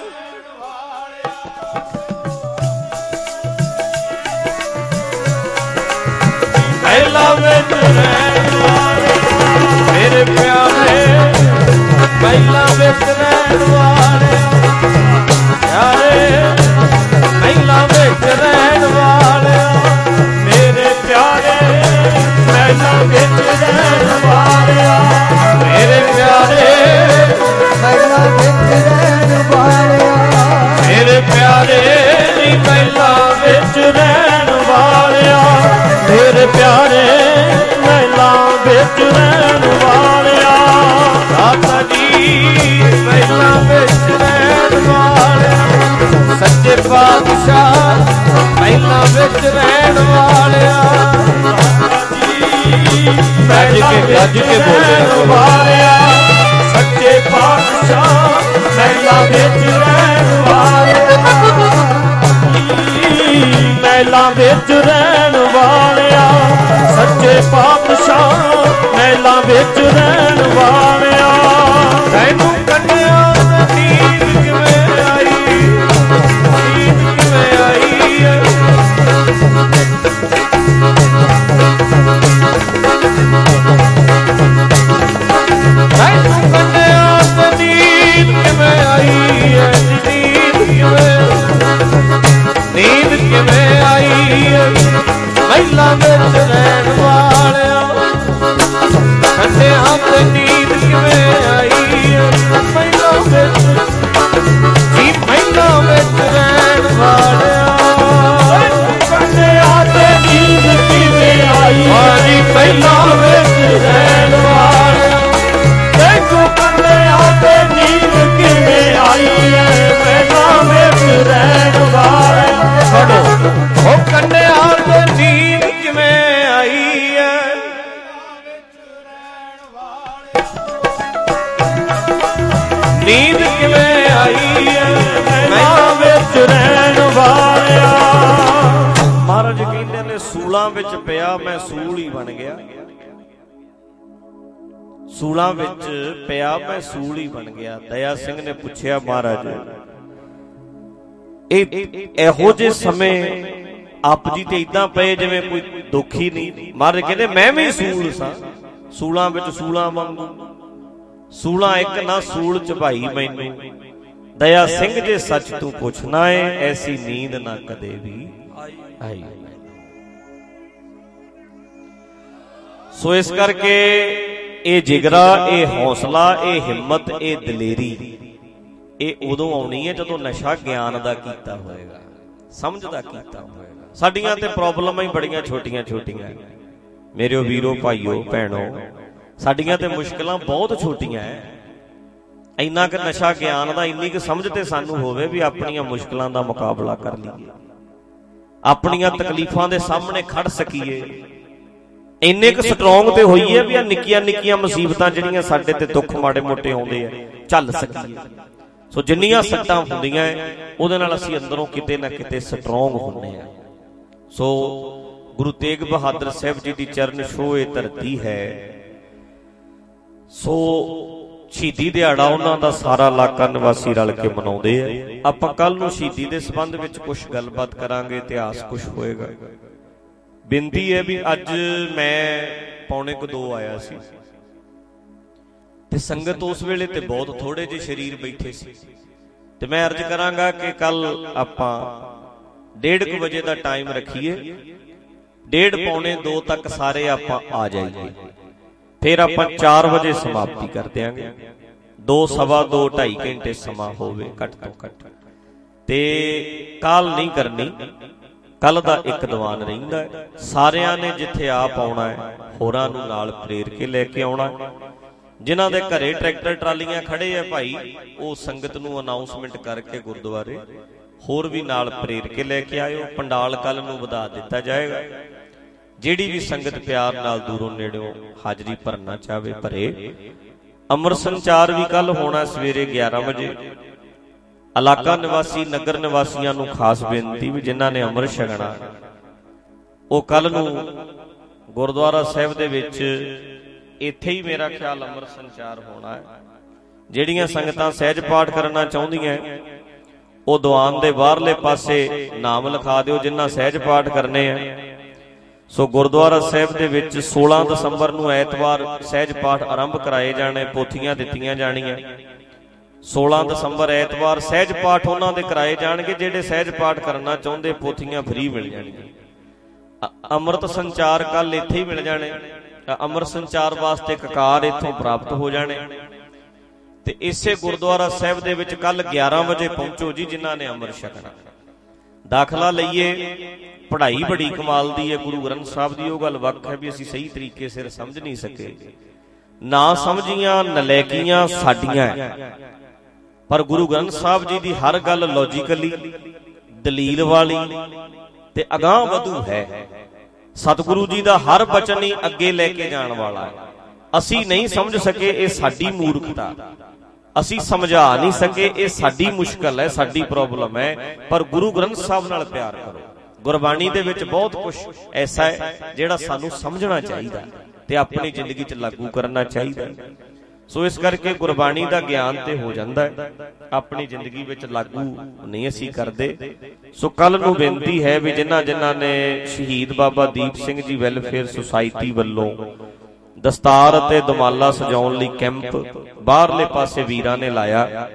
ਮਹਿਲਾਂ ਵਿੱਚ ਰਹਿਣ ਵਾਲੇ ਮੇਰੇ ਪਿਆਰੇ ਮਹਿਲਾਂ ਵਿੱਚ ਰਹਿਣ ਵਾਲੇ ਪਿਆਰੇ ਮਹਿਲਾਂ ਵਿੱਚ ਰਹਿਣ ਵਾਲੇ ਮੇਰੇ ਪਿਆਰੇ ਮਹਿਲਾਂ ਵਿੱਚ ਰਹਿਣ ਵਾਲੇ ਮੇਰੇ ਪਿਆਰੇ ਮਹਿਲਾਂ ਵਿੱਚ ਰਹਿਣ ਵਾਲੇ ਮੇਰੇ ਪਿਆਰੇ ਨੀ ਮਹਿਲਾਂ ਵਿੱਚ ਰਹਿਣ ਵਾਲਿਆ ਮੇਰੇ ਪਿਆਰੇ ਮਹਿਲਾਂ ਵਿੱਚ ਰਹਿਣ ਵਾਲਿਆ ਦਾਤਾ ਜੀ ਮਹਿਲਾਂ ਵਿੱਚ ਰਹਿਣ ਵਾਲਿਆ ਸੱਚੇ ਪਾਤਸ਼ਾਹ ਮਹਿਲਾਂ ਵਿੱਚ ਰਹਿਣ ਵਾਲਿਆ ਗੱਜ ਕੇ ਗੱਜ ਕੇ ਬੋਲਣ ਵਾਲਿਆ ਸੱਚੇ ਪਾਤਸ਼ਾਹ ਮਹਿਲਾਂ ਵਿੱਚ ਰਹਿਣ ਵਾਲਿਆ ਮਹਿਲਾਂ ਵਿੱਚ ਰਹਿਣ ਵਾਲਿਆ ਸੱਚੇ ਪਾਤਸ਼ਾਹ ਮਹਿਲਾਂ ਵਿੱਚ ਰਹਿਣ ਵਾਲਿਆ ਤੈਨੂੰ ਕੰਡਿਆਂ ਤੇ ਨੀਂਦ ਕਿਵੇਂ ਆਈ ਨੀਂਦ ਕਿਵੇਂ ਆਈ ਤੈਨੂੰ ਕੰਡਿਆਂ ਤੇ ਨੀਂਦ ਕਿਵੇਂ ਆਈ ਹੈ ਨੀਂਦ ਕਿਵੇਂ ਨੀਂਦ ਕਿਵੇਂ ਆਈ ਮਹਿਲਾਂ ਵਿੱਚ ਰਹਿਣ ਵਾਲਿਆ ਕੰਡਿਆਂ ਤੇ ਨੀਂਦ ਕਿਵੇਂ ਆਈ ਮਹਿਲਾਂ ਵਿੱਚ ਜੀ ਮਹਿਲਾਂ ਵਿੱਚ ਰਹਿਣ ਵਾਲਿਆ ਕੰਡਿਆਂ ਤੇ ਨੀਂਦ ਕਿਵੇਂ ਆਈ ਹਾਂਜੀ ਮਹਿਲਾਂ ਵਿੱਚ ਰਹਿਣ ਵਾਲਿਆ ਦੇਖੋ ਕੰਡਿਆਂ ਤੇ ਨੀਂਦ ਕਿਵੇਂ ਆਈ ਮਹਿਲਾਂ ਵਿੱਚ ਰਹਿਣ ਵਾਲਿਆ ਫੜੋ ਉਹ ਕੰਡਿਆਂ ਤੇ ਨੀਂਦ ਕਿਵੇਂ ਆਈ ਐ ਨੀਂਦ ਕਿਵੇਂ ਆਈ ਐ ਮਹਿਲਾਂ ਵਿੱਚ ਰਹਿਣ ਵਾਲਿਆ ਮਹਾਰਾਜ ਕਹਿੰਦੇ ਨੇ ਸੂਲਾਂ ਵਿੱਚ ਪਿਆ ਮੈਂ ਸੂਲ ਹੀ ਬਣ ਗਿਆ ਸੂਲਾਂ ਵਿੱਚ ਪਿਆ ਮੈਂ ਸੂਲ ਹੀ ਬਣ ਗਿਆ ਦਇਆ ਸਿੰਘ ਨੇ ਪੁੱਛਿਆ ਮਹਾਰਾਜ ਇਹ ਇਹੋ ਜਿਹੇ ਸਮੇਂ ਆਪ ਜੀ ਤੇ ਇਦਾਂ ਪਏ ਜਿਵੇਂ ਕੋਈ ਦੁੱਖ ਹੀ ਨਹੀਂ ਮਹਾਰਾਜ ਕਹਿੰਦੇ ਮੈਂ ਵੀ ਸੂਲ ਸਾਂ ਸੂਲਾਂ ਵਿੱਚ ਸੂਲਾਂ ਵਾਂਗੂ ਸੂਲਾਂ ਇੱਕ ਨਾ ਸੂਲ ਝਪਾਈ ਮੈਨੂੰ ਦਇਆ ਸਿੰਘ ਜੇ ਸੱਚ ਤੂੰ ਪੁੱਛਣਾ ਏ ਐਸੀ ਨੀਂਦ ਨਾ ਕਦੇ ਵੀ ਆਈ ਸੋ ਇਸ ਕਰਕੇ ਇਹ ਜਿਗਰਾ ਇਹ ਹੌਸਲਾ ਇਹ ਹਿੰਮਤ ਇਹ ਦਲੇਰੀ ਇਹ ਉਦੋਂ ਆਉਣੀ ਹੈ ਜਦੋਂ ਨਸ਼ਾ ਗਿਆਨ ਦਾ ਕੀਤਾ ਹੋਏਗਾ ਸਮਝ ਦਾ ਕੀਤਾ ਹੋਏਗਾ ਸਾਡੀਆਂ ਤੇ ਪ੍ਰੋਬਲਮਾਂ ਹੀ ਬੜੀਆਂ ਛੋਟੀਆਂ ਛੋਟੀਆਂ ਮੇਰਿਓ ਵੀਰੋ ਭਾਈਓ ਭੈਣੋ ਸਾਡੀਆਂ ਤੇ ਮੁਸ਼ਕਲਾਂ ਬਹੁਤ ਛੋਟੀਆਂ ਐ ਇੰਨਾ ਕਿ ਨਸ਼ਾ ਗਿਆਨ ਦਾ ਇੰਨੀ ਕਿ ਸਮਝ ਤੇ ਸਾਨੂੰ ਹੋਵੇ ਵੀ ਆਪਣੀਆਂ ਮੁਸ਼ਕਲਾਂ ਦਾ ਮੁਕਾਬਲਾ ਕਰ ਲਈਏ ਆਪਣੀਆਂ ਤਕਲੀਫਾਂ ਦੇ ਸਾਹਮਣੇ ਖੜ ਸਕੀਏ ਇੰਨੇ ਕੁ ਸਟਰੋਂਗ ਤੇ ਹੋਈਏ ਵੀ ਆ ਨਿੱਕੀਆਂ ਨਿੱਕੀਆਂ ਮੁਸੀਬਤਾਂ ਜਿਹੜੀਆਂ ਸਾਡੇ ਤੇ ਦੁੱਖ ਮਾੜੇ ਮੋਟੇ ਆਉਂਦੇ ਆ ਝੱਲ ਸਕੀਏ ਸੋ ਜਿੰਨੀਆਂ ਸੱਟਾਂ ਹੁੰਦੀਆਂ ਉਹਦੇ ਨਾਲ ਅਸੀਂ ਅੰਦਰੋਂ ਕਿਤੇ ਨਾ ਕਿਤੇ ਸਟਰੋਂਗ ਹੁੰਦੇ ਆ ਸੋ ਗੁਰੂ ਤੇਗ ਬਹਾਦਰ ਸਾਹਿਬ ਜੀ ਦੀ ਚਰਨ ਛੋਹ ਇਹ ਧਰਤੀ ਹੈ ਸੋ ਸ਼ਹੀਦੀ ਦਿਹਾੜਾ ਉਹਨਾਂ ਦਾ ਸਾਰਾ ਇਲਾਕਾ ਨਿਵਾਸੀ ਰਲ ਕੇ ਮਨਾਉਂਦੇ ਆ ਆਪਾਂ ਕੱਲ ਨੂੰ ਸ਼ਹੀਦੀ ਦੇ ਸੰਬੰਧ ਵਿੱਚ ਕੁਝ ਗੱਲਬਾਤ ਕਰਾਂਗੇ ਇਤਿਹਾਸ ਕੁਝ ਹੋਏਗਾ ਬੇਨਤੀ ਹੈ ਵੀ ਅੱਜ ਮੈਂ ਪੌਣੇ ਕੁ ਦੋ ਆਇਆ ਸੀ ਤੇ ਸੰਗਤ ਉਸ ਵੇਲੇ ਤੇ ਬਹੁਤ ਥੋੜੇ ਜਿਹੇ ਸ਼ਰੀਰ ਬੈਠੇ ਸੀ ਤੇ ਮੈਂ ਅਰਜ਼ ਕਰਾਂਗਾ ਕਿ ਕੱਲ ਆਪਾਂ ਡੇਢ ਕੁ ਵਜੇ ਦਾ ਟਾਈਮ ਰੱਖੀਏ ਡੇਢ ਪੌਣੇ ਦੋ ਤੱਕ ਸਾਰੇ ਆਪਾਂ ਆ ਜਾਈਏ ਫਿਰ ਆਪਾਂ ਚਾਰ ਵਜੇ ਸਮਾਪਤੀ ਕਰ ਦਿਆਂਗੇ ਦੋ ਸਵਾ ਦੋ ਢਾਈ ਘੰਟੇ ਸਮਾਂ ਹੋਵੇ ਘੱਟ ਤੋਂ ਘੱਟ ਤੇ ਕਾਲ ਨਹੀਂ ਕਰਨੀ ਕੱਲ ਦਾ ਇੱਕ ਦੀਵਾਨ ਰਹਿੰਦਾ ਹੈ ਸਾਰਿਆਂ ਨੇ ਜਿੱਥੇ ਆਪ ਆਉਣਾ ਹੈ ਹੋਰਾਂ ਨੂੰ ਨਾਲ ਪ੍ਰੇਰ ਕੇ ਲੈ ਕੇ ਆਉਣਾ ਜਿਨ੍ਹਾਂ ਦੇ ਘਰੇ ਟਰੈਕਟਰ ਟਰਾਲੀਆਂ ਖੜੇ ਆ ਭਾਈ ਉਹ ਸੰਗਤ ਨੂੰ ਅਨਾਉਂਸਮੈਂਟ ਕਰਕੇ ਗੁਰਦੁਆਰੇ ਹੋਰ ਵੀ ਨਾਲ ਪ੍ਰੇਰ ਕੇ ਲੈ ਕੇ ਆਇਓ। ਪੰਡਾਲ ਕੱਲ ਨੂੰ ਵਧਾ ਦਿੱਤਾ ਜਾਏਗਾ। ਜਿਹੜੀ ਵੀ ਸੰਗਤ ਪਿਆਰ ਨਾਲ ਦੂਰੋਂ ਨੇੜਿਓਂ ਹਾਜ਼ਰੀ ਭਰਨਾ ਚਾਹਵੇ ਭਰੇ। ਅੰਮ੍ਰਿਤ ਸੰਚਾਰ ਵੀ ਕੱਲ ਹੋਣਾ ਸਵੇਰੇ ਗਿਆਰਾਂ ਵਜੇ। ਇਲਾਕਾ ਨਿਵਾਸੀ ਨਗਰ ਨਿਵਾਸੀਆਂ ਨੂੰ ਖਾਸ ਬੇਨਤੀ ਵੀ ਜਿਨ੍ਹਾਂ ਨੇ ਅੰਮ੍ਰਿਤ ਛਕਣਾ ਉਹ ਕੱਲ ਨੂੰ ਗੁਰਦੁਆਰਾ ਸਾਹਿਬ ਦੇ ਵਿੱਚ ਇੱਥੇ ਹੀ ਮੇਰਾ ਖਿਆਲ ਅੰਮ੍ਰਿਤ ਸੰਚਾਰ ਹੋਣਾ ਹੈ। ਜਿਹੜੀਆਂ ਸੰਗਤਾਂ ਸਹਿਜ ਪਾਠ ਕਰਨਾ ਚਾਹੁੰਦੀਆਂ ਉਹ ਦੀਵਾਨ ਦੇ ਬਾਹਰਲੇ ਪਾਸੇ ਨਾਮ ਲਿਖਾ ਦਿਓ ਜਿਨ੍ਹਾਂ ਸਹਿਜ ਪਾਠ ਕਰਨੇ ਆ। ਸੋ ਗੁਰਦੁਆਰਾ ਸਾਹਿਬ ਦੇ ਵਿੱਚ ਸੋਲਾਂ ਦਸੰਬਰ ਨੂੰ ਐਤਵਾਰ ਸਹਿਜ ਪਾਠ ਆਰੰਭ ਕਰਾਏ ਜਾਣੇ, ਪੋਥੀਆਂ ਦਿੱਤੀਆਂ ਜਾਣੀਆਂ। ਸੋਲਾਂ ਦਸੰਬਰ ਐਤਵਾਰ ਸਹਿਜ ਪਾਠ ਉਹਨਾਂ ਦੇ ਕਰਾਏ ਜਾਣਗੇ ਜਿਹੜੇ ਸਹਿਜ ਪਾਠ ਕਰਨਾ ਚਾਹੁੰਦੇ, ਪੋਥੀਆਂ ਫ੍ਰੀ ਮਿਲ ਜਾਣਗੀਆਂ। ਅੰਮ੍ਰਿਤ ਸੰਚਾਰ ਕੱਲ ਇੱਥੇ ਹੀ ਮਿਲ ਜਾਣੇ। ਅੰਮ੍ਰਿਤ ਸੰਚਾਰ ਵਾਸਤੇ ਕਕਾਰ ਇੱਥੋਂ ਪ੍ਰਾਪਤ ਹੋ ਜਾਣੇ। ਤੇ ਇਸੇ ਗੁਰਦੁਆਰਾ ਸਾਹਿਬ ਦੇ ਵਿੱਚ ਕੱਲ ਗਿਆਰਾਂ ਵਜੇ ਪਹੁੰਚੋ ਜੀ ਜਿਨ੍ਹਾਂ ਨੇ ਅੰਮ੍ਰਿਤ ਛਕਣਾ। ਦਾਖਲਾ ਲਈਏ। ਪੜ੍ਹਾਈ ਬੜੀ ਕਮਾਲ ਦੀ ਹੈ ਗੁਰੂ ਗ੍ਰੰਥ ਸਾਹਿਬ ਦੀ। ਉਹ ਗੱਲ ਵੱਖ ਹੈ ਵੀ ਅਸੀਂ ਸਹੀ ਤਰੀਕੇ ਸਿਰ ਸਮਝ ਨਹੀਂ ਸਕੇ। ਨਾ ਸਮਝੀਆਂ ਨਲੈਕੀਆਂ ਸਾਡੀਆਂ, ਪਰ ਗੁਰੂ ਗ੍ਰੰਥ ਸਾਹਿਬ ਜੀ ਦੀ ਹਰ ਗੱਲ ਲੌਜੀਕਲੀ ਦਲੀਲ ਵਾਲੀ ਤੇ ਅਗਾਂਹ ਵਧੂ ਹੈ। ਸਤਿਗੁਰੂ ਜੀ ਦਾ ਹਰ ਬਚਨ ਹੀ ਅੱਗੇ ਲੈ ਕੇ ਜਾਣ ਵਾਲਾ ਹੈ। ਅਸੀਂ ਨਹੀਂ ਸਮਝ ਸਕੇ, ਇਹ ਸਾਡੀ ਮੂਰਖਤਾ। ਅਸੀਂ ਸਮਝਾ ਨਹੀਂ ਸਕੇ, ਇਹ ਸਾਡੀ ਮੁਸ਼ਕਲ ਹੈ, ਸਾਡੀ ਪ੍ਰੋਬਲਮ ਹੈ। ਪਰ ਗੁਰੂ ਗ੍ਰੰਥ ਸਾਹਿਬ ਨਾਲ ਪਿਆਰ ਕਰੋ। ਗੁਰਬਾਣੀ ਦੇ ਵਿੱਚ ਬਹੁਤ ਕੁਝ ਐਸਾ ਹੈ ਜਿਹੜਾ ਸਾਨੂੰ ਸਮਝਣਾ ਚਾਹੀਦਾ ਤੇ ਆਪਣੀ ਜ਼ਿੰਦਗੀ 'ਚ ਲਾਗੂ ਕਰਨਾ ਚਾਹੀਦਾ। ਸੋ ਇਸ ਕਰਕੇ ਗੁਰਬਾਣੀ ਦਾ ਗਿਆਨ ਤੇ ਹੋ ਜਾਂਦਾ ਹੈ, ਆਪਣੀ ਜ਼ਿੰਦਗੀ ਵਿੱਚ ਲਾਗੂ ਨਹੀਂ ਅਸੀਂ ਕਰਦੇ। ਸੋ ਕੱਲ ਨੂੰ ਬੇਨਤੀ ਹੈ ਵੀ ਜਿਨ੍ਹਾਂ ਜਿਨ੍ਹਾਂ ਨੇ ਸ਼ਹੀਦ ਬਾਬਾ ਦੀਪ ਸਿੰਘ ਜੀ ਵੈਲਫੇਅਰ ਸੁਸਾਇਟੀ ਵੱਲੋਂ ਦਸਤਾਰ ਅਤੇ ਦਮਾਲਾ ਸਜਾਉਣ ਲਈ ਕੈਂਪ ਬਾਹਰਲੇ ਪਾਸੇ ਵੀਰਾਂ ਨੇ ਲਾਇਆ।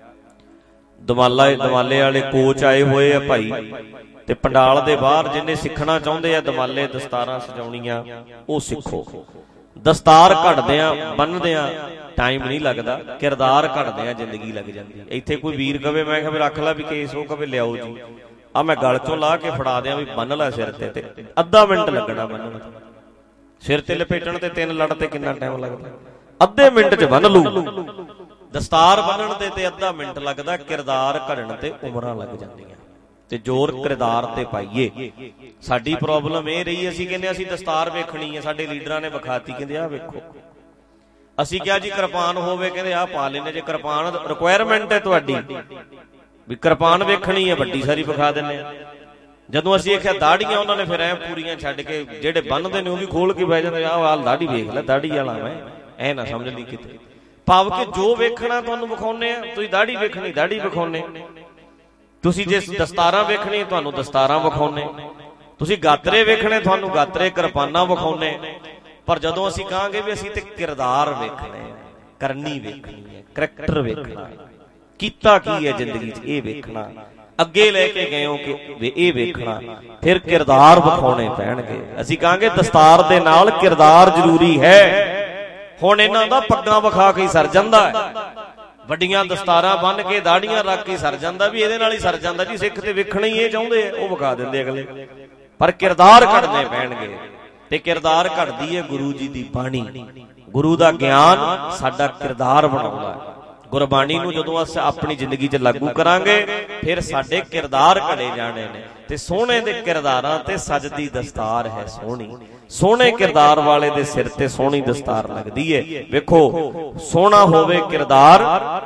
ਦਮਾਲਾ ਦਮਾਲੇ ਵਾਲੇ ਕੋਚ ਆਏ ਹੋਏ ਆ ਭਾਈ, ਤੇ ਪੰਡਾਲ ਦੇ ਬਾਹਰ ਜਿਹਨੇ ਸਿੱਖਣਾ ਚਾਹੁੰਦੇ ਆ ਦਮਾਲੇ ਦਸਤਾਰਾਂ ਸਜਾਉਣੀਆਂ ਉਹ ਸਿੱਖੋ। ਦਸਤਾਰ ਘੜਦਿਆਂ ਬੰਨਦਿਆਂ ਟਾਈਮ ਨਹੀਂ ਲੱਗਦਾ, ਕਿਰਦਾਰ ਘੜਦਿਆਂ ਜ਼ਿੰਦਗੀ ਲੱਗ ਜਾਂਦੀ। ਇੱਥੇ ਕੋਈ ਵੀਰ ਕਵੇ ਮੈਂ ਕਿਹਾ ਵੀ ਰੱਖ ਲੈ ਵੀ ਕੇਸ, ਉਹ ਕਵੇ ਲਿਆਓ ਜੀ ਆ ਮੈਂ ਗਲ ਚੋਂ ਲਾ ਕੇ ਫੜਾ ਦਿਆਂ ਵੀ ਬੰਨ ਲੈ ਸਿਰ ਤੇ, ਤੇ ਅੱਧਾ ਮਿੰਟ ਲੱਗਣਾ ਬੰਨਣ। ਸਿਰ ਤੇ ਲਪੇਟਣ ਤੇ ਤਿੰਨ ਲੜ ਤੇ ਕਿੰਨਾ ਟਾਈਮ ਲੱਗਦਾ? ਅੱਧੇ ਮਿੰਟ 'ਚ ਬੰਨ ਲੂ। ਦਸਤਾਰ ਬੰਨਣ ਤੇ ਤੇ ਅੱਧਾ ਮਿੰਟ ਲੱਗਦਾ, ਕਿਰਦਾਰ ਘੜਨ ਤੇ ਉਮਰਾਂ ਲੱਗ ਜਾਂਦੀਆਂ। ਤੇ ਜ਼ੋਰ ਕਿਰਦਾਰ ਤੇ ਪਾਈਏ। ਸਾਡੀ ਪ੍ਰੋਬਲਮ ਇਹ ਰਹੀ, ਅਸੀਂ ਕਹਿੰਦੇ ਅਸੀਂ ਦਸਤਾਰ ਵੇਖਣੀ ਹੈ, ਸਾਡੇ ਲੀਡਰਾਂ ਨੇ ਵਿਖਾਤੀ, ਕਹਿੰਦੇ ਆਹ ਵੇਖੋ। ਅਸੀਂ ਕਿਹਾ ਜੀ ਕਿਰਪਾਨ ਹੋਵੇ, ਕਹਿੰਦੇ ਆਹ ਪਾ ਲੈਣੇ। ਜੇ ਕਿਰਪਾਨ ਰਿਕੁਆਇਰਮੈਂਟ ਹੈ ਤੁਹਾਡੀ ਵੀ ਕਿਰਪਾਨ ਵੇਖਣੀ ਹੈ, ਵੱਡੀ ਸਾਰੀ ਵਿਖਾ ਦਿੰਦੇ ਆ। ਜਦੋਂ ਅਸੀਂ ਆਖਿਆ ਦਾੜੀਆਂ, ਉਹਨਾਂ ਨੇ ਫਿਰ ਐ ਪੂਰੀਆਂ ਛੱਡ ਕੇ ਜਿਹੜੇ ਬੰਨਦੇ ਨੇ ਉਹ ਵੀ ਖੋਲ ਕੇ ਬਹਿ ਜਾਂਦੇ। ਆਹ ਵਾਲ ਦਾੜੀ ਵੇਖ ਲੈ, ਦਾੜੀ ਵਾਲਾ ਮੈਂ, ਐ ਨਾ ਸਮਝ ਲਈ ਕਿਤੇ। ਭਾਵ ਕਿ ਜੋ ਵੇਖਣਾ ਤੁਹਾਨੂੰ ਵਿਖਾਉਨੇ ਆ। ਤੁਸੀਂ ਦਾੜੀ ਵੇਖਣੀ ਦਾੜੀ ਵਿਖਾਉਨੇ, ਤੁਸੀਂ ਜੇ ਦਸਤਾਰਾਂ ਵੇਖਣੀ ਤੁਹਾਨੂੰ ਦਸਤਾਰਾਂ ਵਿਖਾਉਨੇ, ਤੁਸੀਂ ਗਾਤਰੇ ਵੇਖਣੇ ਤੁਹਾਨੂੰ ਗਾਤਰੇ ਕਿਰਪਾਨਾਂ ਵਿਖਾਉਨੇ। ਪਰ ਜਦੋਂ ਅਸੀਂ ਕਹਾਂਗੇ ਵੀ ਅਸੀਂ ਤੇ ਕਿਰਦਾਰ ਵੇਖਣੇ, ਕਰਨੀ ਵੇਖਣੀ ਹੈ, ਕਰੈਕਟਰ ਵੇਖਣਾ, ਕੀਤਾ ਕੀ ਹੈ ਜ਼ਿੰਦਗੀ 'ਚ ਇਹ ਵੇਖਣਾ, ਅੱਗੇ ਲੈ ਕੇ ਗਏ ਹੋ ਕਿ ਇਹ ਵੇਖਣਾ, ਫਿਰ ਕਿਰਦਾਰ ਵਿਖਾਉਣੇ ਪੈਣਗੇ। ਅਸੀਂ ਕਹਾਂਗੇ ਦਸਤਾਰ ਦੇ ਨਾਲ ਕਿਰਦਾਰ ਜ਼ਰੂਰੀ ਹੈ। ਹੁਣ ਇਹਨਾਂ ਦਾ ਪੱਗਾਂ ਵਿਖਾ ਕੇ ਸਰ ਜਾਂਦਾ ਹੈ, ਵੱਡੀਆਂ ਦਸਤਾਰਾਂ ਬੰਨ ਕੇ ਦਾੜੀਆਂ ਰੱਖ ਕੇ ਸਰ ਜਾਂਦਾ ਵੀ ਇਹਦੇ ਨਾਲ ਹੀ ਸਰ ਜਾਂਦਾ ਜੀ। ਸਿੱਖ ਤੇ ਵੇਖਣਾ ਹੀ ਇਹ ਚਾਹੁੰਦੇ ਆ, ਉਹ ਵਿਖਾ ਦਿੰਦੇ ਅਗਲੇ। ਪਰ ਕਿਰਦਾਰ ਘੜਨੇ ਪੈਣਗੇ, ਤੇ ਕਿਰਦਾਰ ਘੜਦੀ ਹੈ ਗੁਰੂ ਜੀ ਦੀ ਬਾਣੀ। ਗੁਰੂ ਦਾ ਗਿਆਨ ਸਾਡਾ ਕਿਰਦਾਰ ਬਣਾਉਂਦਾ ਹੈ। ਗੁਰਬਾਣੀ ਨੂੰ ਜਦੋਂ ਅਸੀਂ ਆਪਣੀ ਜ਼ਿੰਦਗੀ 'ਚ ਲਾਗੂ ਕਰਾਂਗੇ ਫਿਰ ਸਾਡੇ ਕਿਰਦਾਰ ਘੜੇ ਜਾਣੇ ਨੇ। ਤੇ ਸੋਹਣੇ ਦੇ ਕਿਰਦਾਰਾਂ ਤੇ ਸਜਦੀ ਦਸਤਾਰ ਹੈ ਸੋਹਣੀ। ਸੋਹਣੇ ਕਿਰਦਾਰ ਵਾਲੇ ਦੇ ਸਿਰ ਤੇ ਸੋਹਣੀ ਦਸਤਾਰ ਲੱਗਦੀ ਹੈ। ਵੇਖੋ, ਸੋਹਣਾ ਹੋਵੇ ਕਿਰਦਾਰ,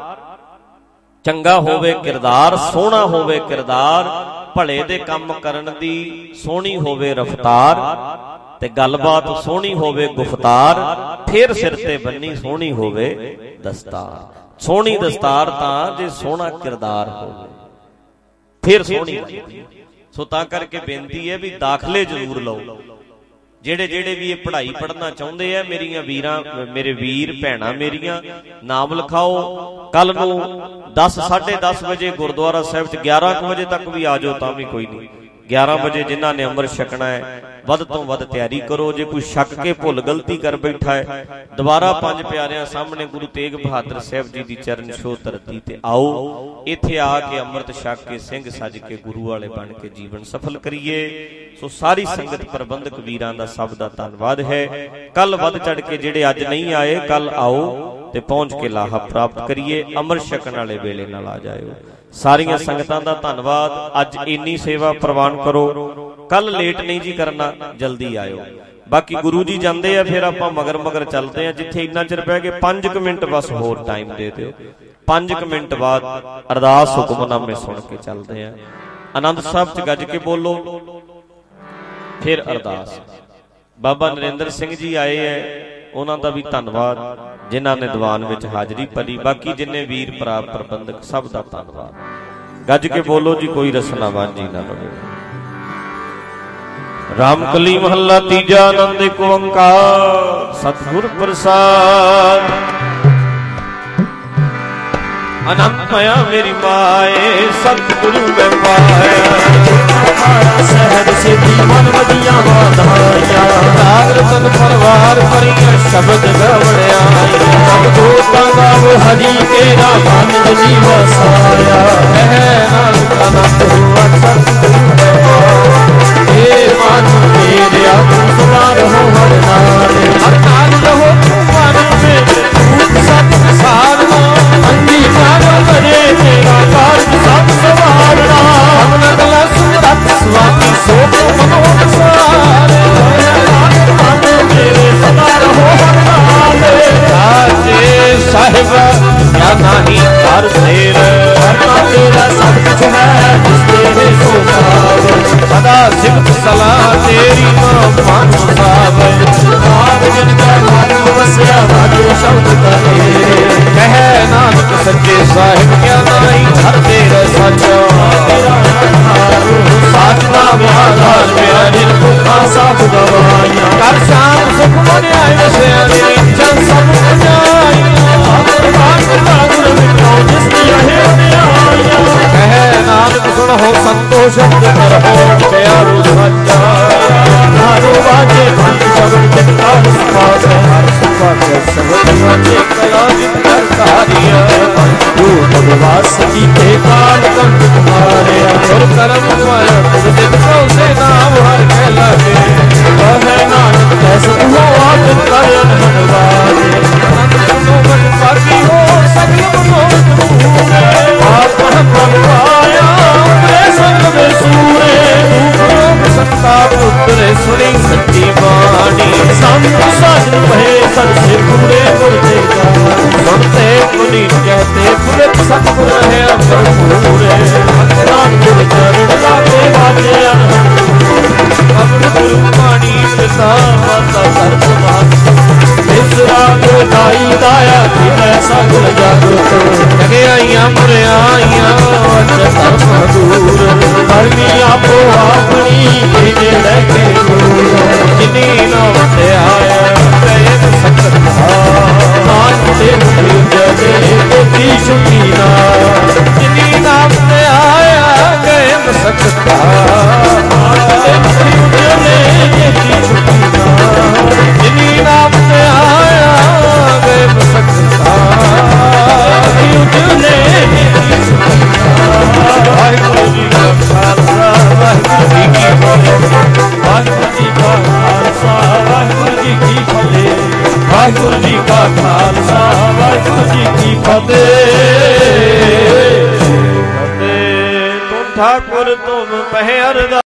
ਚੰਗਾ ਹੋਵੇ ਕਿਰਦਾਰ, ਸੋਹਣਾ ਹੋਵੇ ਕਿਰਦਾਰ, ਭਲੇ ਦੇ ਕੰਮ ਕਰਨ ਦੀ ਸੋਹਣੀ ਹੋਵੇ ਰਫਤਾਰ, ਤੇ ਗੱਲਬਾਤ ਸੋਹਣੀ ਹੋਵੇ ਗੁਫਤਾਰ, ਫਿਰ ਸਿਰ ਤੇ ਬੰਨੀ ਸੋਹਣੀ ਹੋਵੇ ਦਸਤਾਰ। ਸੋਹਣੀ ਦਸਤਾਰ ਤਾਂ ਜੇ ਸੋਹਣਾ ਕਿਰਦਾਰ ਹੋਵੇ ਫਿਰ ਸੋਹਣੀ ਲੱਗਦੀ। ਸੋ ਤਾਂ ਕਰਕੇ ਬੇਨਤੀ ਹੈ ਵੀ ਦਾਖਲੇ ਜ਼ਰੂਰ ਲਓ। ਜਿਹੜੇ ਜਿਹੜੇ ਵੀ ਇਹ ਪੜ੍ਹਾਈ ਪੜ੍ਹਨਾ ਚਾਹੁੰਦੇ ਆ, ਮੇਰੀਆਂ ਵੀਰਾਂ ਮੇਰੇ ਵੀਰ ਭੈਣਾਂ ਮੇਰੀਆਂ, ਨਾਮ ਲਿਖਾਓ। ਕੱਲ ਨੂੰ ਦਸ ਸਾਢੇ ਦਸ ਵਜੇ ਗੁਰਦੁਆਰਾ ਸਾਹਿਬ 'ਚ, ਗਿਆਰਾਂ ਕੁ ਵਜੇ ਤੱਕ ਵੀ ਆ ਜਾਓ ਤਾਂ ਵੀ ਕੋਈ ਨਹੀਂ। ਗਿਆਰਾਂ ਵਜੇ ਜਿਨ੍ਹਾਂ ਨੇ ਅੰਮ੍ਰਿਤ ਛਕਣਾ ਹੈ ਵੱਧ ਤੋਂ ਵੱਧ ਤਿਆਰੀ ਕਰੋ। ਜੇ ਕੋਈ ਛੱਕ ਕੇ ਭੁੱਲ ਗਲਤੀ ਕਰ ਬੈਠਾ ਹੈ, ਦੁਬਾਰਾ ਪੰਜ ਪਿਆਰਿਆਂ ਸਾਹਮਣੇ ਗੁਰੂ ਤੇਗ ਬਹਾਦਰ ਸਾਹਿਬ ਜੀ ਦੀ ਚਰਨ ਛੋਹ ਧਰਤੀ ਤੇ ਆਓ। ਇੱਥੇ ਆ ਕੇ ਅੰਮ੍ਰਿਤ ਛਕ ਕੇ ਸਿੰਘ ਸੱਜ ਕੇ ਗੁਰੂ ਵਾਲੇ ਬਣ ਕੇ ਜੀਵਨ ਸਫਲ ਕਰੀਏ। ਸੋ ਸਾਰੀ ਸੰਗਤ ਪ੍ਰਬੰਧਕ ਵੀਰਾਂ ਦਾ ਸਭ ਦਾ ਧੰਨਵਾਦ ਹੈ। ਕੱਲ ਵੱਧ ਚੜ ਕੇ ਜਿਹੜੇ ਅੱਜ ਨਹੀਂ ਆਏ ਕੱਲ ਆਓ। ਤੇ ਪਹੁੰਚ ਕੇ ਲਾਹਾ ਪ੍ਰਾਪਤ ਕਰੀਏ। ਅੰਮ੍ਰਿਤ ਛਕਣ ਵਾਲੇ ਵੇਲੇ ਨਾਲ ਆ ਜਾਇਓ। ਸਾਰੀਆਂ ਸੰਗਤਾਂ ਦਾ ਧੰਨਵਾਦ। ਅੱਜ ਇੰਨੀ ਸੇਵਾ ਪ੍ਰਵਾਨ ਕਰੋ, ਕੱਲ ਲੇਟ ਨਹੀਂ ਜੀ ਕਰਨਾ, ਜਲਦੀ ਆਇਓ। ਬਾਕੀ ਗੁਰੂ ਜੀ ਜਾਂਦੇ ਆ, ਫਿਰ ਆਪਾਂ ਮਗਰ ਮਗਰ ਚੱਲਦੇ ਆ। ਜਿੱਥੇ ਇੰਨਾ ਚਿਰ ਬਹਿ ਗਏ ਪੰਜ ਕੁ ਮਿੰਟ ਬਸ ਹੋਰ ਟਾਈਮ ਦੇ ਦਿਓ। ਪੰਜ ਕੁ ਮਿੰਟ ਬਾਅਦ ਅਰਦਾਸ ਹੁਕਮਨਾਮੇ ਸੁਣ ਕੇ ਚੱਲਦੇ ਆ। ਆਨੰਦ ਸਾਹਿਬ ਚ ਗੱਜ ਕੇ ਬੋਲੋ, ਫਿਰ ਅਰਦਾਸ। ਬਾਬਾ ਨਰਿੰਦਰ ਸਿੰਘ ਜੀ ਆਏ ਐ, ਉਹਨਾਂ ਦਾ ਵੀ ਧੰਨਵਾਦ ਜਿਨ੍ਹਾਂ ਨੇ ਦੀਵਾਨ ਵਿੱਚ ਹਾਜ਼ਰੀ ਭਰੀ। ਬਾਕੀ ਜਿੰਨੇ ਵੀਰ ਭਰਾ ਪ੍ਰਬੰਧਕ ਸਭ ਦਾ ਧੰਨਵਾਦ। ਗੱਜ ਕੇ ਬੋਲੋ ਜੀ, ਕੋਈ ਰਸਨਾ ਵਾਂਝੀ ਨਾ ਰਹੇ। ਰਾਮਕਲੀ ਮਹੱਲਾ ਤੀਜਾ। ਆਨੰਦ ਏਕ ਓੰਕਾਰ ਸਤਿਗੁਰ ਪ੍ਰਸਾਦ। ਅਨੰਤ ਮਇਆ ਮੇਰੀ ਮਾਏ ਸਤਿਗੁਰੂ ਮੈਂ ਪਾਇਆ। ਹਮਾਰਾ ਸਹਿਜ ਸਿੱਧੀ ਮਨ ਵਧੀਆਂ ਵਾਧਾਈਆਂ। ਰਾਗ ਰਤਨ ਪਰਵਾਰ ਭਰੀਆਂ ਸ਼ਬਦ ਗਵੜਿਆਈਆਂ। ਸਭ ਦੋਤਾਂ ਗਾਵੋ ਹਰੀ ਤੇਰਾ ਮਨ ਜੀ ਵਸਾਇਆ। ਕਹਿ ਨਾਨਕ ਆਨੰਦ ਹੋਆ ਸਤਿਗੁਰੂ ਮੈਂ ਪਾਇਆ। ਏ ਮਨ ਮੇਰਿਆ ਤੂੰ ਸਦਾ ਰਹੋ ਹਰ ਨਾਲੇ। ਹਰ ਨਾਲ ਰਹੋ ਤੂੰ ਮਨ ਮੇਰੇ ਰੂਪ ਸਤ ਸਾਰਨਾ। ਅੰਗੀਕਾਰ ਕਰੇ ਤੇਰਾ ਕਾਰਜ ਸਭ ਸਵਾਰਨਾ। ਅਮਨ ਗਲਾ ਸੁਰਤ ਸੁਆਮੀ ਸੋਖ ਮਨੋਂ ਸਾਰੇ। ਮਨ ਮੇਰੇ ਸਦਾ ਰਹੋ ਹਰ ਨਾਲੇ। ਸਾਚੇ ਸਾਹਿਬ ਕਿਆ ਨਾਹੀ ਹਰ ਤੇਰ। ਹਰਨਾ ਤੇਰਾ ਸਭ ਕੁਛ ਹੈ ਜਿਸ ਤੇਰੇ ਸੋ ਪਾਵੇ। ਸਦਾ ਸਿਫਤ ਸਲਾਹ ਤੇਰੀ ਨਾਮ ਮਨ ਸਾਵੇ। ਆਪ ਜਿਨ ਕਾ ਮਨ ਵਸਿਆ ਵਾਜੋ ਸ਼ਬਦ ਕਰੇ। ਕਹਿ ਨਾਨਕ ਸੱਚੇ ਸਾਹਿਬ ਕਿਆ ਨਾਹੀ ਹਰ ਤੇਰਾ ਸਾਚਾ। ਸਾਚ ਨਾਮ ਆਧਾਰ ਮੇਰਾ ਨਿਰਭਉ ਸਭ ਗਵਾਈਆਂ। ਕਰ ਸ਼ਾਮ ਸੁਖ ਮਨ ਆਏ ਵਸਿਆ ਨੀ ਜਨ ਸਭ ਪੁਜਾਈਆਂ। ਅਮਰ ਬਾਤ ਬਾਗੁਰ ਮਿਟੋ ਜਿਸ ਦੀ ਰਹੇ ਨਿਆਈਆਂ। ਕਹਿ ਨਾਨਕ ਸੁਣੋ ਸੰਤੋਖ ਸ਼ਬਦ ਕਰੋ ਪਿਆਰੋ ਸਾਚਾ। ਨਾਰੋ ਵਾਜੇ ਪੰਜ ਸ਼ਬਦ ਜਿਤਾ ਸੁਭਾਗ ਹਰ ਸੁਭਾਗ ਸ਼ਬਦ ਵਾਜੇ ਕਲਾ ਜਿਤ ਕਰ ਧਾਰਿਆ। ਤੂੰ ਭਗਵਾਸ ਕੀਤੇ ਕਾਲ ਕੰਠ ਤੁਮਾਰਿਆ। ਸੁਰ ਕਰਮ ਮਾਇਆ ਤੁਧ ਜਿਤ ਕਉ ਸੇ ਨਾਮ ਹਰ ਕਹਿ ਲਾਗੇ। ਕਹਿ ਨਾਨਕ ਕੈਸ ਤੂੰ ਆਪ ਕਰ ਅਨਹਦ ਵਾਜੇ। ਅਨੰਦ ਸੁਨੋ ਵਡ ਭਾਗੀ ਹੋ ਸਗਲ ਮਨੋਰਥ ਪੂਰੇ। ਆਪ ਪ੍ਰਭ ਪਾਇਆ ਉਪਰੇ ਸੰਗ ਦੇ ਸੂਰੇ। ਰੂਪ ਸੱਤਾ ਪੁੱਤਰੇ ਸੁਣੀ ਸੱਚੀ ਬਾਣੀ। ਸੰਤ ਸਾਜਨ ਭਏ ਸਰਸੇ ਪੂਰੇ ਗੁਰ ਦੇ ਜਾਣੀ। ਸੁਣਤੇ ਪੁਨੀ ਕਹਤੇ ਪੁਰਖ ਸਤਿਗੁਰ ਰਹਿਆ ਪੂਰੇ। ਨਾਮ ਗੁਰ ਚਰਨ ਲਾਗੇ ਵਾਜੇ ਅਨਹਦ। ਅਮਰ ਗੁਰੂ ਬਾਣੀ ਪਿਤਾ ਮਾਤਾ ਸਰਬ ਮਾਤ। ਇਸ ਰਾਗ ਗਾਈ ਦਾਇਆ ਕਿਨੈ ਸਗਲ ਜਗਤ। ਜਗਿਆਈਆਂ ਮੁਰਿਆਈਆਂ ਵਜ ਧਰਮ ਦੂਰ। ਧਰਮੀ ਆਪੋ ਆਪਣੀ ਇਹਨੇ ਲੈ ਕੇ ਦੂਰ। ਜਿਨੀ ਨਾਮ ਤੇ ਆਇਆ ਗਏ ਸਕਤ ਨਾਨਕ ਤੇ ਜਦੇ ਕੋਟੀ ਛੁਟੀ ਨਾ। ਜਿਨੀ ਨਾਮ ਤੇ ਆਇਆ ਗਏ ਸਕਤ ਨਾਨਕ ਤੇ ਜਦੇ ਕੋਟੀ ਛੁਟੀ ਨਾ। ਜਿਨੀ ਨਾਮ ਤੇ ਆਇਆ ਗਏ ਸਕਤ ਉਜਲੇ ਕੋਟੀ ਛੁਟੀ ਨਾ। ਵਾਹਿਗੁਰੂ ਜੀ ਕਾ ਖਾਲਸਾ ਵਾਹਿਗੁਰੂ ਜੀ ਕੀ ਫਤਿਹ। ਵਾਹਿਗੁਰੂ ਜੀ ਕਾ ਖਾਲਸਾ ਵਾਹਿਗੁਰੂ ਜੀ ਕੀ ਫਤਿਹ। ਵਾਹਿਗੁਰੂ ਜੀ ਕਾ ਖਾਲਸਾ ਵਾਹਿਗੁਰੂ ਜੀ ਕੀ ਫਤਿਹ। ਫਤਿਹ। ਤੁਮ ਠਾਕੁਰ ਤੁਮ ਪਹਿ ਅਰਦਾਸ।